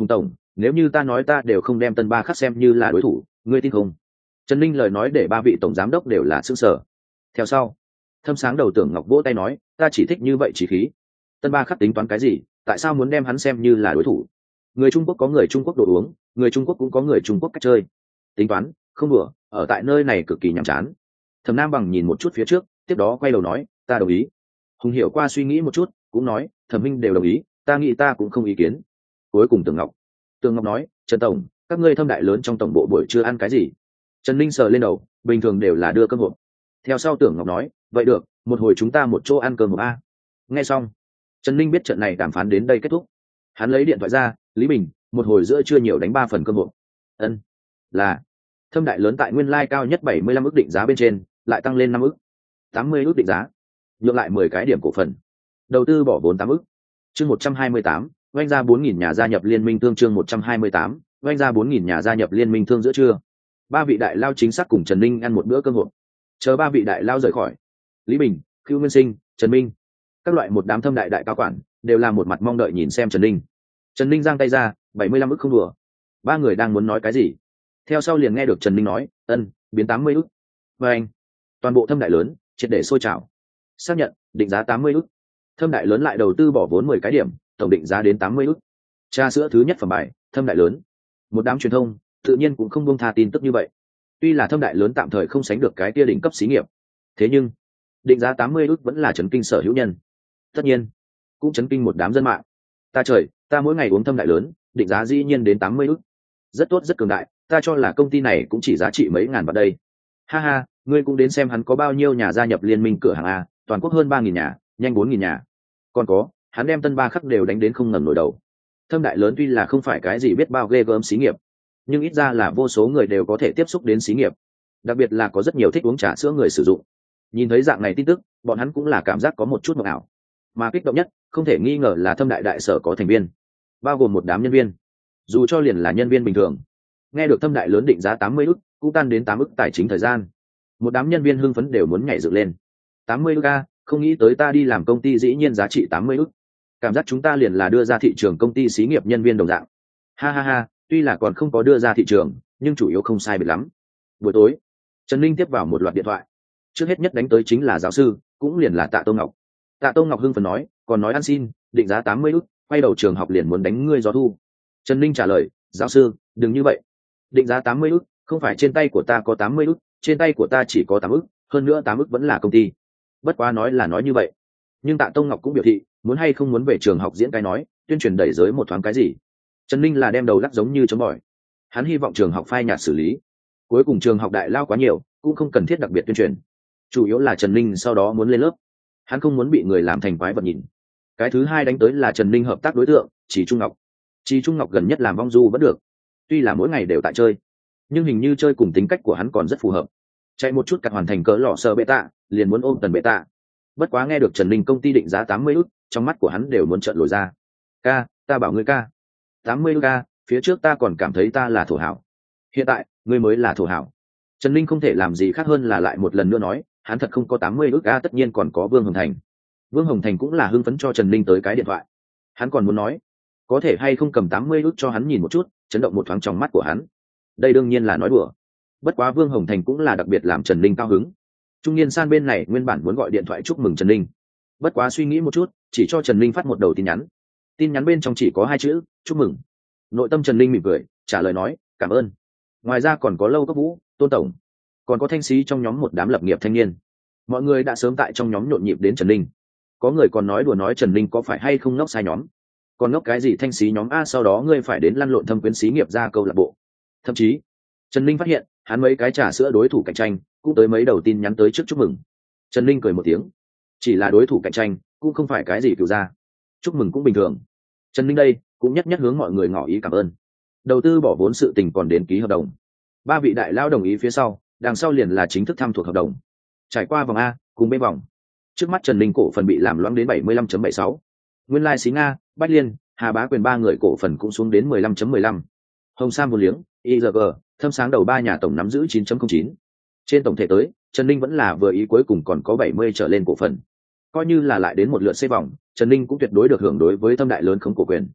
nếu như ta nói ta đều không đem Tân Ba Khắc xem như là đối thủ, ngươi tin không? Trần Ninh lời nói để ba vị tổng giám đốc đều là sững sờ. Theo sau, Thâm Sáng Đầu Tưởng Ngọc vỗ tay nói, ta chỉ thích như vậy chí khí. Tân Ba Khắc tính toán cái gì, tại sao muốn đem hắn xem như là đối thủ? Người Trung Quốc có người Trung Quốc đồ uống, người Trung Quốc cũng có người Trung Quốc cách chơi. Tính toán, không đùa, ở tại nơi này cực kỳ nhàm chán. Thẩm Nam Bằng nhìn một chút phía trước, tiếp đó quay đầu nói, ta đồng ý. Hùng Hiểu qua suy nghĩ một chút, cũng nói, Thẩm Minh đều đồng ý, ta nghĩ ta cũng không ý kiến. Cuối cùng Tưởng Ngọc nói, Trần Tổng, các ngươi Thâm Đại lớn trong tổng bộ buổi trưa ăn cái gì? Trần Ninh sờ lên đầu, bình thường đều là đưa cơm hộp. Theo sau Tưởng Ngọc nói, vậy được, một hồi chúng ta một chỗ ăn cơm hộp a. Nghe xong, Trần Ninh biết trận này đàm phán đến đây kết thúc. Hắn lấy điện thoại ra, Lý Bình, một hồi giữa trưa nhiều đánh 3 phần cơm hộp. Ân, là. Thâm Đại lớn tại nguyên lai cao nhất 75 ức định giá bên trên, lại tăng lên 5 ức, 80 ức định giá, nhượng lại 10 cái điểm cổ phần. Đầu tư bỏ vốn 8 ức. Chương 128, oanh ra 4.000 nhà gia nhập liên minh thương. Chương 128, oanh ra 4.000 nhà gia nhập liên minh thương. Giữa trưa, ba vị đại lao chính xác cùng Trần Ninh ăn một bữa cơm hộp. Chờ ba vị đại lao rời khỏi, Lý Bình, Khưu Nguyên Sinh, Trần Minh, các loại một đám thâm đại đại cao quản đều là một mặt mong đợi nhìn xem Trần Ninh. Trần Ninh giang tay ra, 75 ức không đùa. Ba người đang muốn nói cái gì, theo sau liền nghe được Trần Ninh nói, biến 80 ức. Và anh, toàn bộ Thâm Đại lớn triệt để sôi trào. Xác nhận định giá 80 ức. Thâm Đại lớn lại đầu tư bỏ vốn 10 cái điểm, tổng định giá đến 80 ức. Trà sữa thứ nhất phẩm bài, Thâm Đại lớn. Một đám truyền thông tự nhiên cũng không buông tha tin tức như vậy. Tuy là Thâm Đại lớn tạm thời không sánh được cái kia đỉnh cấp xí nghiệp, thế nhưng định giá 80 ức vẫn là chấn kinh sở hữu nhân. Tất nhiên, cũng chấn kinh một đám dân mạng. Ta trời, ta mỗi ngày uống Thâm Đại lớn, định giá dĩ nhiên đến 80 ức. Rất tốt, rất cường đại, ta cho là công ty này cũng chỉ giá trị mấy ngàn bạc đây. Ha ha, ngươi cũng đến xem hắn có bao nhiêu nhà gia nhập liên minh cửa hàng a, toàn quốc hơn 3.000 nhà, nhanh 4.000 nhà. Còn có, hắn đem Tân Ba Khắc đều đánh đến không ngẩng nổi đầu. Thâm Đại lớn tuy là không phải cái gì biết bao ghê gớm xí nghiệp, nhưng ít ra là vô số người đều có thể tiếp xúc đến xí nghiệp, đặc biệt là có rất nhiều thích uống trà sữa người sử dụng. Nhìn thấy dạng này tin tức, bọn hắn cũng là cảm giác có một chút mộng ảo. Mà kích động nhất, không thể nghi ngờ là Thâm Đại đại sở có thành viên, bao gồm một đám nhân viên. Dù cho liền là nhân viên bình thường, nghe được Thâm Đại lớn định giá 80 ức, cũng tan đến 8 ức tài chính thời gian. Một đám nhân viên hưng phấn đều muốn nhảy dựng lên. 80 ức a, không nghĩ tới ta đi làm công ty dĩ nhiên giá trị 80 ức. Cảm giác chúng ta liền là đưa ra thị trường công ty xí nghiệp nhân viên đồng dạng. Ha ha ha, tuy là còn không có đưa ra thị trường, nhưng chủ yếu không sai biệt lắm. Buổi tối, Trần Ninh tiếp vào một loạt điện thoại. Trước hết nhất đánh tới chính là giáo sư, cũng liền là Tạ Tô Ngọc. Tạ Tô Ngọc hưng phấn nói, còn nói ăn xin, định giá 80 ức, quay đầu trường học liền muốn đánh ngươi gió thu. Trần Ninh trả lời, giáo sư, đừng như vậy. Định giá 80 ức, không phải trên tay của ta có 80 ức, trên tay của ta chỉ có 8 ức, hơn nữa 8 ức vẫn là công ty. Bất quá nói là nói như vậy, nhưng Tạ Tông Ngọc cũng biểu thị, muốn hay không muốn về trường học diễn cái nói, tuyên truyền đẩy giới một thoáng cái gì. Trần Ninh là đem đầu lắc giống như chống bỏi. Hắn hy vọng trường học phai nhạt xử lý. Cuối cùng trường học đại lao quá nhiều, cũng không cần thiết đặc biệt tuyên truyền. Chủ yếu là Trần Ninh sau đó muốn lên lớp, hắn không muốn bị người làm thành quái vật nhìn. Cái thứ hai đánh tới là Trần Ninh hợp tác đối tượng, Chỉ Trung Ngọc. Chỉ Trung Ngọc gần nhất làm vong du vẫn được, tuy là mỗi ngày đều tại chơi, nhưng hình như chơi cùng tính cách của hắn còn rất phù hợp. Chạy một chút cặt hoàn thành cỡ lọ sơ bệ tạ, liền muốn ôm tần bệ tạ. Bất quá nghe được Trần Ninh công ty định giá 80 ức, trong mắt của hắn đều muốn trợn lồi ra. Ca, ta bảo ngươi ca. 80 ức ca, phía trước ta còn cảm thấy ta là thổ hảo. Hiện tại, ngươi mới là thổ hảo. Trần Ninh không thể làm gì khác hơn là lại một lần nữa nói, hắn thật không có 80 ức ca, tất nhiên còn có Vương Hồng Thành. Vương Hồng Thành cũng là hưng phấn cho Trần Ninh tới cái điện thoại. Hắn còn muốn nói, có thể hay không cầm 80 ức cho hắn nhìn một chút, chấn động một thoáng trong mắt của hắn. Đây đương nhiên là nói đùa. Bất quá Vương Hồng Thành cũng là đặc biệt làm Trần Ninh cao hứng. Trung niên san bên này nguyên bản muốn gọi điện thoại chúc mừng Trần Ninh, bất quá suy nghĩ một chút, chỉ cho Trần Ninh phát một đầu tin nhắn. Tin nhắn bên trong chỉ có 2 chữ, chúc mừng. Nội tâm Trần Ninh mỉm cười, trả lời nói, cảm ơn. Ngoài ra còn có Lâu Cấp Vũ, Tôn Tổng, còn có Thanh Sĩ trong nhóm một đám lập nghiệp thanh niên. Mọi người đã sớm tại trong nhóm nhộn nhịp đến Trần Ninh. Có người còn nói đùa nói Trần Ninh có phải hay không ngốc sai nhóm. Còn ngốc cái gì Thanh Sĩ nhóm a, sau đó ngươi phải đến lăn lộn thâm quyến xí nghiệp ra câu lạc bộ. Thậm chí, Trần Ninh phát hiện, hắn mấy cái trà sữa đối thủ cạnh tranh, cũng tới mấy đầu tin nhắn tới trước chúc mừng. Trần Ninh cười một tiếng, chỉ là đối thủ cạnh tranh, cũng không phải cái gì cựu ra. Chúc mừng cũng bình thường. Trần Ninh đây, cũng nhất nhất hướng mọi người ngỏ ý cảm ơn. Đầu tư bỏ vốn sự tình còn đến ký hợp đồng. 3 vị đại lao đồng ý phía sau, đằng sau liền là chính thức tham thuộc hợp đồng. Trải qua vòng A, cùng B vòng. Trước mắt Trần Ninh cổ phần bị làm loãng đến 75.76. Nguyên lai Xí Nga, Bách Liên, Hà Bá Quyền 3 người cổ phần cũng xuống đến 15.15. Hồng Sam Vốn Liếng, IRG, Thâm Sáng Đầu 3 nhà tổng nắm giữ 9.09. Trên tổng thể tới, Trần Ninh vẫn là vừa ý, cuối cùng còn có 70 trở lên cổ phần. Coi như là lại đến một lượt xây vòng, Trần Ninh cũng tuyệt đối được hưởng đối với Thâm Đại lớn không cổ quyền.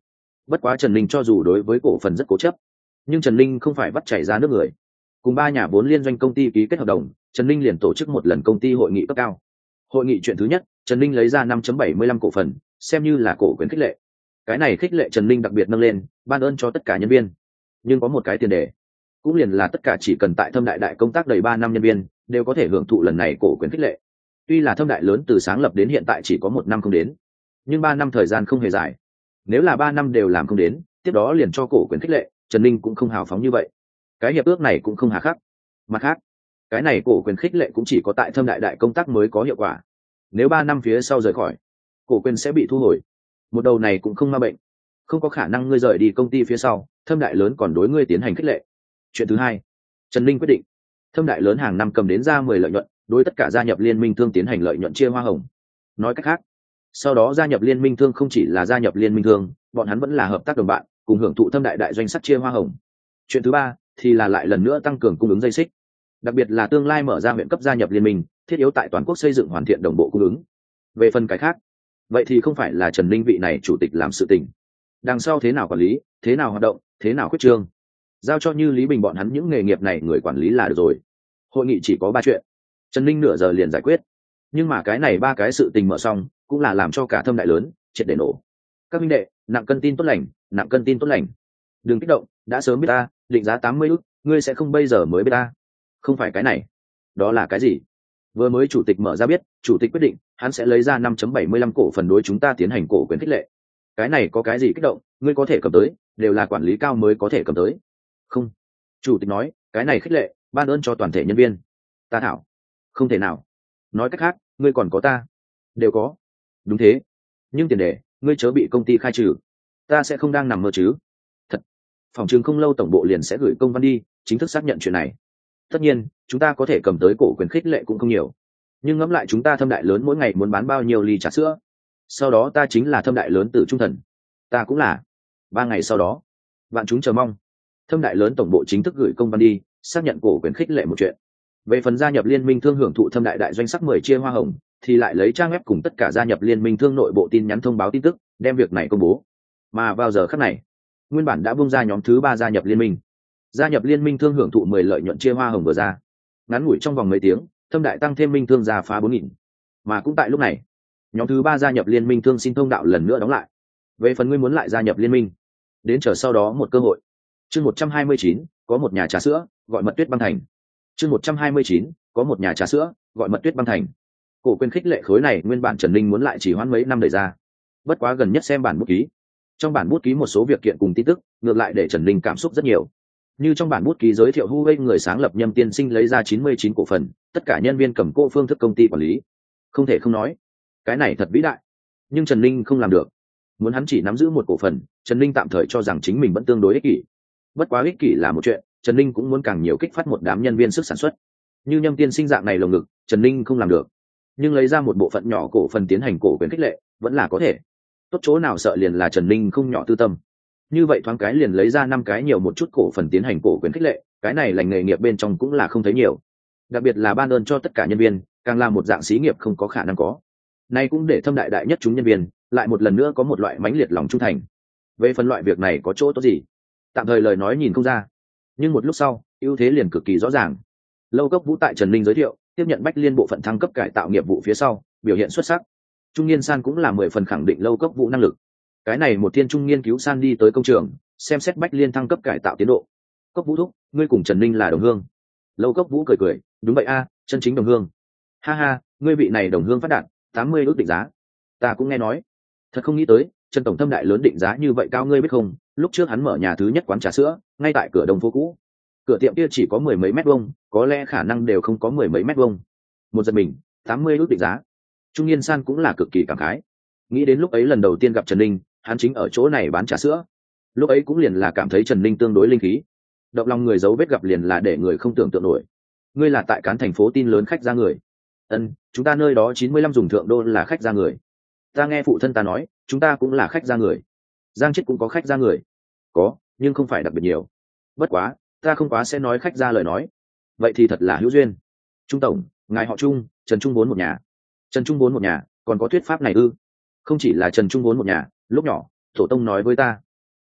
Bất quá Trần Ninh cho dù đối với cổ phần rất cố chấp, nhưng Trần Ninh không phải vắt chảy ra nước người. Cùng ba nhà vốn liên doanh công ty ký kết hợp đồng, Trần Ninh liền tổ chức một lần công ty hội nghị cấp cao. Hội nghị chuyện thứ nhất, Trần Ninh lấy ra 5.75 cổ phần, xem như là cổ quyền khích lệ. Cái này khích lệ Trần Ninh đặc biệt nâng lên, ban ơn cho tất cả nhân viên. Nhưng có một cái tiền đề, cũng liền là tất cả chỉ cần tại Thâm Đại Đại công tác đầy 3 năm nhân viên đều có thể hưởng thụ lần này cổ quyền khích lệ. Tuy là Thâm Đại lớn từ sáng lập đến hiện tại chỉ có 1 năm không đến, nhưng 3 năm thời gian không hề dài. Nếu là 3 năm đều làm không đến, tiếp đó liền cho cổ quyền khích lệ, Trần Ninh cũng không hào phóng như vậy. Cái hiệp ước này cũng không hà khắc. Mặt khác, cái này cổ quyền khích lệ cũng chỉ có tại Thâm Đại Đại công tác mới có hiệu quả. Nếu 3 năm phía sau rời khỏi, cổ quyền sẽ bị thu hồi. Một đầu này cũng không ma bệnh, không có khả năng ngươi rời đi công ty phía sau, Thâm Đại lớn còn đối ngươi tiến hành khích lệ. Chuyện thứ hai, Trần Ninh quyết định, Thâm Đại lớn hàng năm cầm đến ra 10 lợi nhuận, đối tất cả gia nhập liên minh thương tiến hành lợi nhuận chia hoa hồng. Nói cách khác, sau đó gia nhập liên minh thương không chỉ là gia nhập liên minh thương, bọn hắn vẫn là hợp tác đồng bạn, cùng hưởng thụ Thâm Đại Đại doanh sắc chia hoa hồng. Chuyện thứ ba thì là lại lần nữa tăng cường cung ứng dây xích, đặc biệt là tương lai mở ra huyện cấp gia nhập liên minh, thiết yếu tại toàn quốc xây dựng hoàn thiện đồng bộ cung ứng. Về phần cái khác, vậy thì không phải là Trần Ninh vị này chủ tịch làm sự tình. Đằng sau thế nào quản lý, thế nào hoạt động, thế nào khuyết trương, giao cho như Lý Bình bọn hắn những nghề nghiệp này người quản lý là được rồi. Hội nghị chỉ có 3 chuyện, Trần Ninh nửa giờ liền giải quyết. Nhưng mà cái này 3 cái sự tình mở xong, cũng là làm cho cả Thâm Đại lớn triệt để nổ. Các minh đệ, nặng cân tin tốt lành, nặng cân tin tốt lành. Đừng kích động, đã sớm biết ta, định giá 80 ức, ngươi sẽ không bây giờ mới biết ta. Không phải cái này. Đó là cái gì? Vừa mới chủ tịch mở ra biết, chủ tịch quyết định, hắn sẽ lấy ra 5.75 cổ phần đối chúng ta tiến hành cổ quyền khích lệ. Cái này có cái gì kích động, ngươi có thể cầm tới, đều là quản lý cao mới có thể cầm tới. Không. Chủ tịch nói, cái này khích lệ, ban ơn cho toàn thể nhân viên. Ta thảo. Không thể nào. Nói cách khác, ngươi còn có ta. Đều có. Đúng thế. Nhưng tiền đề, ngươi chớ bị công ty khai trừ. Ta sẽ không đang nằm mơ chứ. Thật. Phòng trường không lâu tổng bộ liền sẽ gửi công văn đi, chính thức xác nhận chuyện này. Tất nhiên, chúng ta có thể cầm tới cổ quyền khích lệ cũng không nhiều. Nhưng ngẫm lại chúng ta Thâm Đại lớn mỗi ngày muốn bán bao nhiêu ly trà sữa. Sau đó ta chính là Thâm Đại lớn tử trung thần. Ta cũng là. 3 ngày sau đó, bạn chúng chờ mong. Thâm Đại lớn tổng bộ chính thức gửi công văn đi, xác nhận cổ quyền khích lệ một chuyện. Về phần gia nhập liên minh thương hưởng thụ Thâm Đại Đại doanh sắc 10 chia hoa hồng, thì lại lấy trang web cùng tất cả gia nhập liên minh thương nội bộ tin nhắn thông báo tin tức, đem việc này công bố. Mà vào giờ khắc này, nguyên bản đã bung ra nhóm thứ 3 gia nhập liên minh. Gia nhập liên minh thương hưởng thụ 10 lợi nhuận chia hoa hồng vừa ra. Ngắn ngủi trong vòng mấy tiếng, Thâm Đại tăng thêm minh thương ra phá 4.000. Mà cũng tại lúc này, nhóm thứ 3 gia nhập liên minh thương xin thông đạo lần nữa đóng lại. Về phần ngươi muốn lại gia nhập liên minh, đến chờ sau đó một cơ hội. Chương 129, có một nhà trà sữa, gọi Mật Tuyết Băng Thành. Chương 129, có một nhà trà sữa, gọi Mật Tuyết Băng Thành. Cổ quyền khích lệ khối này nguyên bản Trần Ninh muốn lại chỉ hoãn mấy năm đẩy ra. Bất quá gần nhất xem bản bút ký. Trong bản bút ký một số việc kiện cùng tin tức, ngược lại để Trần Ninh cảm xúc rất nhiều. Như trong bản bút ký giới thiệu Huawei người sáng lập Nhâm Tiên Sinh lấy ra 99 cổ phần, tất cả nhân viên cầm cố phương thức công ty quản lý. Không thể không nói, cái này thật vĩ đại. Nhưng Trần Ninh không làm được. Muốn hắn chỉ nắm giữ một cổ phần, Trần Ninh tạm thời cho rằng chính mình vẫn tương đối ích kỷ. Bất quá ích kỷ là một chuyện, Trần Ninh cũng muốn càng nhiều kích phát một đám nhân viên sức sản xuất. Như Nhâm Tiên Sinh dạng này lồng ngực, Trần Ninh không làm được. Nhưng lấy ra một bộ phận nhỏ cổ phần tiến hành cổ quyền khích lệ, vẫn là có thể. Tốt chỗ nào sợ liền là Trần Ninh không nhỏ tư tâm. Như vậy thoáng cái liền lấy ra 5 cái nhiều một chút cổ phần tiến hành cổ quyền khích lệ, cái này lành nghề nghiệp bên trong cũng là không thấy nhiều. Đặc biệt là ban ơn cho tất cả nhân viên, càng là một dạng xí nghiệp không có khả năng có. Nay cũng để Thâm Đại Đại nhất chúng nhân viên lại một lần nữa có một loại mãnh liệt lòng trung thành. Về phần loại việc này có chỗ tốt gì, tạm thời lời nói nhìn không ra, nhưng một lúc sau ưu thế liền cực kỳ rõ ràng. Lâu Cốc Vũ tại Trần Ninh giới thiệu tiếp nhận Bách Liên bộ phận thăng cấp cải tạo nghiệp vụ phía sau biểu hiện xuất sắc. Trung Nghiên San cũng là 10 phần khẳng định Lâu Cốc Vũ năng lực. Cái này một thiên trung nghiên cứu San đi tới công trường xem xét Bách Liên thăng cấp cải tạo tiến độ. Cốc Vũ thúc, ngươi cùng Trần Ninh là đồng hương? Lâu Cốc Vũ cười cười, đúng vậy a, chân chính đồng hương. Ha ha, ngươi vị này đồng hương phát đạt, 80 ước định giá. Ta cũng nghe nói. Thật không nghĩ tới, Trần tổng Thâm Đại lớn định giá như vậy cao, ngươi biết không? Lúc trước hắn mở nhà thứ nhất quán trà sữa, ngay tại cửa Đông phố cũ. Cửa tiệm kia chỉ có 10 mấy mét vuông, có lẽ khả năng đều không có 10 mấy mét vuông. Một giật mình, 80 ước định giá. Trung Nghiên San cũng là cực kỳ cảm khái. Nghĩ đến lúc ấy lần đầu tiên gặp Trần Ninh, hắn chính ở chỗ này bán trà sữa. Lúc ấy cũng liền là cảm thấy Trần Ninh tương đối linh khí. Động lòng người dấu vết gặp liền là để người không tưởng tượng nổi. Ngươi là tại cán thành phố tin lớn khách ra người. Ân, chúng ta nơi đó 95 dùng thượng đô là khách ra người. Ta nghe phụ thân ta nói, chúng ta cũng là khách ra người. Giang Chiết cũng có khách ra người. Có, nhưng không phải đặc biệt nhiều. Bất quá, ta không quá sẽ nói khách ra lời nói. Vậy thì thật là hữu duyên. Trung tổng, ngài họ Trung, Trần Trung vốn một nhà. Trần Trung vốn một nhà, còn có thuyết pháp này ư? Không chỉ là Trần Trung vốn một nhà, lúc nhỏ, tổ tông nói với ta,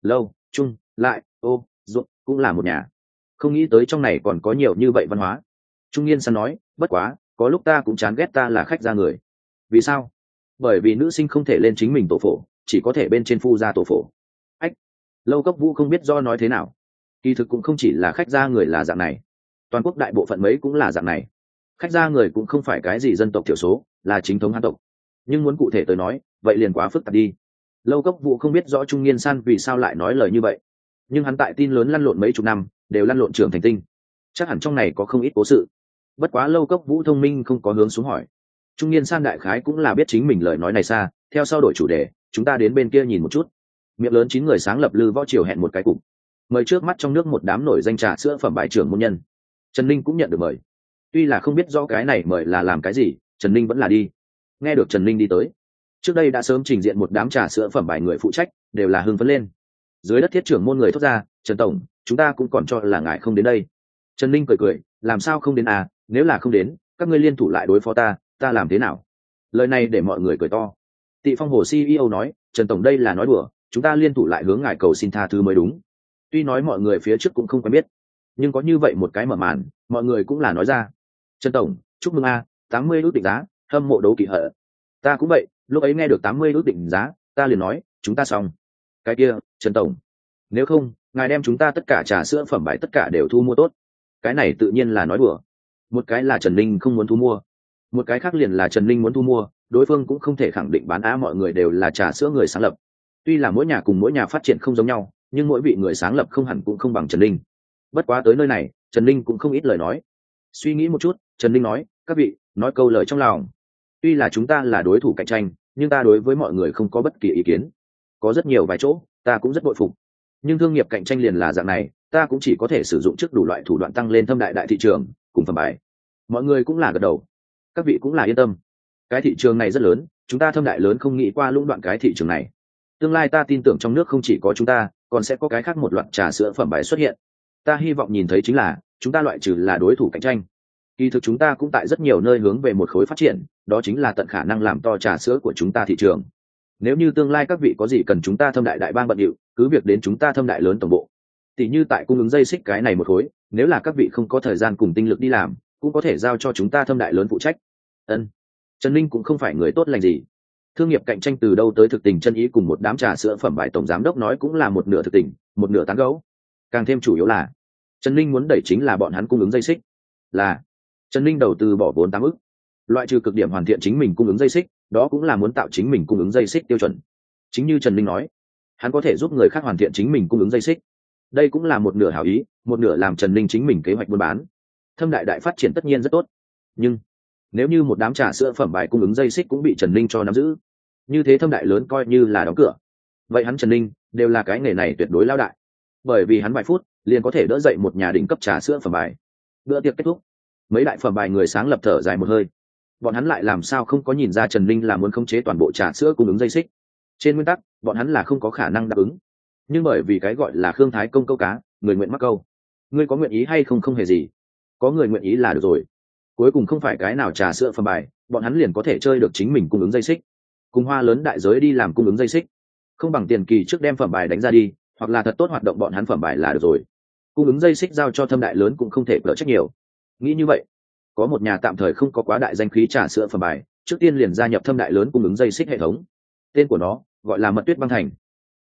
lâu trung lại ô ruộng cũng là một nhà. Không nghĩ tới trong này còn có nhiều như vậy văn hóa. Trung niên săn nói, bất quá có lúc ta cũng chán ghét ta là khách gia người. Vì sao? Bởi vì nữ sinh không thể lên chính mình tổ phổ, chỉ có thể bên trên phu gia tổ phổ. Ách. Lâu Cốc Vũ không biết do nói thế nào. Kỳ thực cũng không chỉ là khách gia người là dạng này, toàn quốc đại bộ phận mấy cũng là dạng này. Khách gia người cũng không phải cái gì dân tộc thiểu số, là chính thống Hán tộc. Nhưng muốn cụ thể tới nói, vậy liền quá phức tạp đi. Lâu Cốc Vũ không biết rõ Trung niên san vì sao lại nói lời như vậy, nhưng hắn tại tin lớn lăn lộn mấy chục năm, đều lăn lộn trưởng thành tinh, chắc hẳn trong này có không ít cố sự. Bất quá Lâu Cốc Vũ thông minh không có hướng xuống hỏi. Trung niên san đại khái cũng là biết chính mình lời nói này xa, theo sau đổi chủ đề, chúng ta đến bên kia nhìn một chút. Miệng lớn 9 người sáng lập Lư Võ Triều hẹn một cái cục, mời trước mắt trong nước một đám nổi danh trà sữa phẩm bài trưởng môn nhân. Trần Ninh cũng nhận được mời, tuy là không biết rõ cái này mời là làm cái gì, Trần Ninh vẫn là đi. Nghe được Trần Ninh đi tới, trước đây đã sớm trình diện một đám trà sữa phẩm bài người phụ trách, đều là hưng phấn lên. Dưới đất thiết trưởng môn người thốt ra, Trần tổng, chúng ta cũng còn cho là ngài không đến đây. Trần Ninh cười cười, làm sao không đến à, nếu là không đến, các ngươi liên thủ lại đối phó ta làm thế nào? Lời này để mọi người cười to. Tị Phong Hồ CEO nói, Trần tổng đây là nói đùa, chúng ta liên thủ lại hướng ngài cầu xin tha thứ mới đúng. Tuy nói mọi người phía trước cũng không quen biết, nhưng có như vậy một cái mở màn, mọi người cũng là nói ra. Trần tổng, chúc mừng a, 80 ước định giá, hâm mộ đấu kỵ hận. Ta cũng vậy, lúc ấy nghe được 80 ước định giá, ta liền nói, chúng ta xong. Cái kia, Trần tổng, nếu không, ngài đem chúng ta tất cả trà sữa phẩm bài tất cả đều thu mua tốt. Cái này tự nhiên là nói đùa. Một cái là Trần Ninh không muốn thu mua, một cái khác liền là Trần Ninh muốn thu mua, đối phương cũng không thể khẳng định bán á, mọi người đều là trà sữa người sáng lập. Tuy là mỗi nhà cùng mỗi nhà phát triển không giống nhau, nhưng mỗi vị người sáng lập không hẳn cũng không bằng Trần Ninh. Bất quá tới nơi này, Trần Ninh cũng không ít lời nói. Suy nghĩ một chút, Trần Ninh nói, các vị, nói câu lời trong lòng. Tuy là chúng ta là đối thủ cạnh tranh, nhưng ta đối với mọi người không có bất kỳ ý kiến. Có rất nhiều vài chỗ, ta cũng rất bội phục. Nhưng thương nghiệp cạnh tranh liền là dạng này, ta cũng chỉ có thể sử dụng trước đủ loại thủ đoạn tăng lên thâm đại thị trường, cùng phẩm bài. Mọi người cũng là gật đầu. Các vị cũng là yên tâm. Cái thị trường này rất lớn, chúng ta thâm đại lớn không nghĩ qua lũng đoạn cái thị trường này. Tương lai ta tin tưởng trong nước không chỉ có chúng ta, còn sẽ có cái khác một loạt trà sữa phẩm bài xuất hiện. Ta hy vọng nhìn thấy chính là chúng ta loại trừ là đối thủ cạnh tranh. Kỳ thực chúng ta cũng tại rất nhiều nơi hướng về một khối phát triển, đó chính là tận khả năng làm to trà sữa của chúng ta thị trường. Nếu như tương lai các vị có gì cần chúng ta thâm đại bang bận điệu, cứ việc đến chúng ta thâm đại lớn tổng bộ. Tỷ như tại cung ứng dây xích cái này một khối, nếu là các vị không có thời gian cùng tinh lực đi làm, cũng có thể giao cho chúng ta thâm đại lớn phụ trách. Ân. Trần Ninh cũng không phải người tốt lành gì. Thương nghiệp cạnh tranh từ đâu tới thực tình chân ý cùng một đám trà sữa phẩm bài tổng giám đốc nói cũng là một nửa thực tình, một nửa tán gẫu. Càng thêm chủ yếu là Trần Ninh muốn đẩy chính là bọn hắn cung ứng dây xích. Là Trần Ninh đầu tư bỏ vốn 8 ức, loại trừ cực điểm hoàn thiện chính mình cung ứng dây xích, đó cũng là muốn tạo chính mình cung ứng dây xích tiêu chuẩn. Chính như Trần Ninh nói, hắn có thể giúp người khác hoàn thiện chính mình cung ứng dây xích. Đây cũng là một nửa hảo ý, một nửa làm Trần Ninh chính mình kế hoạch buôn bán. Thâm đại phát triển tất nhiên rất tốt, nhưng nếu như một đám trà sữa phẩm bài cung ứng dây xích cũng bị Trần Ninh cho nắm giữ, như thế thâm đại lớn coi như là đóng cửa. Vậy hắn Trần Ninh đều là cái nghề này tuyệt đối lao đại, bởi vì hắn vài phút liền có thể đỡ dậy một nhà đỉnh cấp trà sữa phẩm bài. Bữa tiệc kết thúc, mấy đại phẩm bài người sáng lập thở dài một hơi. Bọn hắn lại làm sao không có nhìn ra Trần Ninh là muốn khống chế toàn bộ trà sữa cung ứng dây xích. Trên nguyên tắc, bọn hắn là không có khả năng đáp ứng, nhưng bởi vì cái gọi là Khương Thái Công câu cá, người nguyện mắc câu. Ngươi có nguyện ý hay không không hề gì, có người nguyện ý là được rồi. Cuối cùng không phải cái nào trà sữa phẩm bài, bọn hắn liền có thể chơi được chính mình cung ứng dây xích. Cùng hoa lớn đại giới đi làm cung ứng dây xích, không bằng tiền kỳ trước đem phẩm bài đánh ra đi, hoặc là thật tốt hoạt động bọn hắn phẩm bài là được rồi. Cung ứng dây xích giao cho thâm đại lớn cũng không thể cỡ trách nhiều. Nghĩ như vậy, có một nhà tạm thời không có quá đại danh khí trà sữa phẩm bài, trước tiên liền gia nhập thâm đại lớn cung ứng dây xích hệ thống. Tên của nó gọi là Mật Tuyết Băng Thành.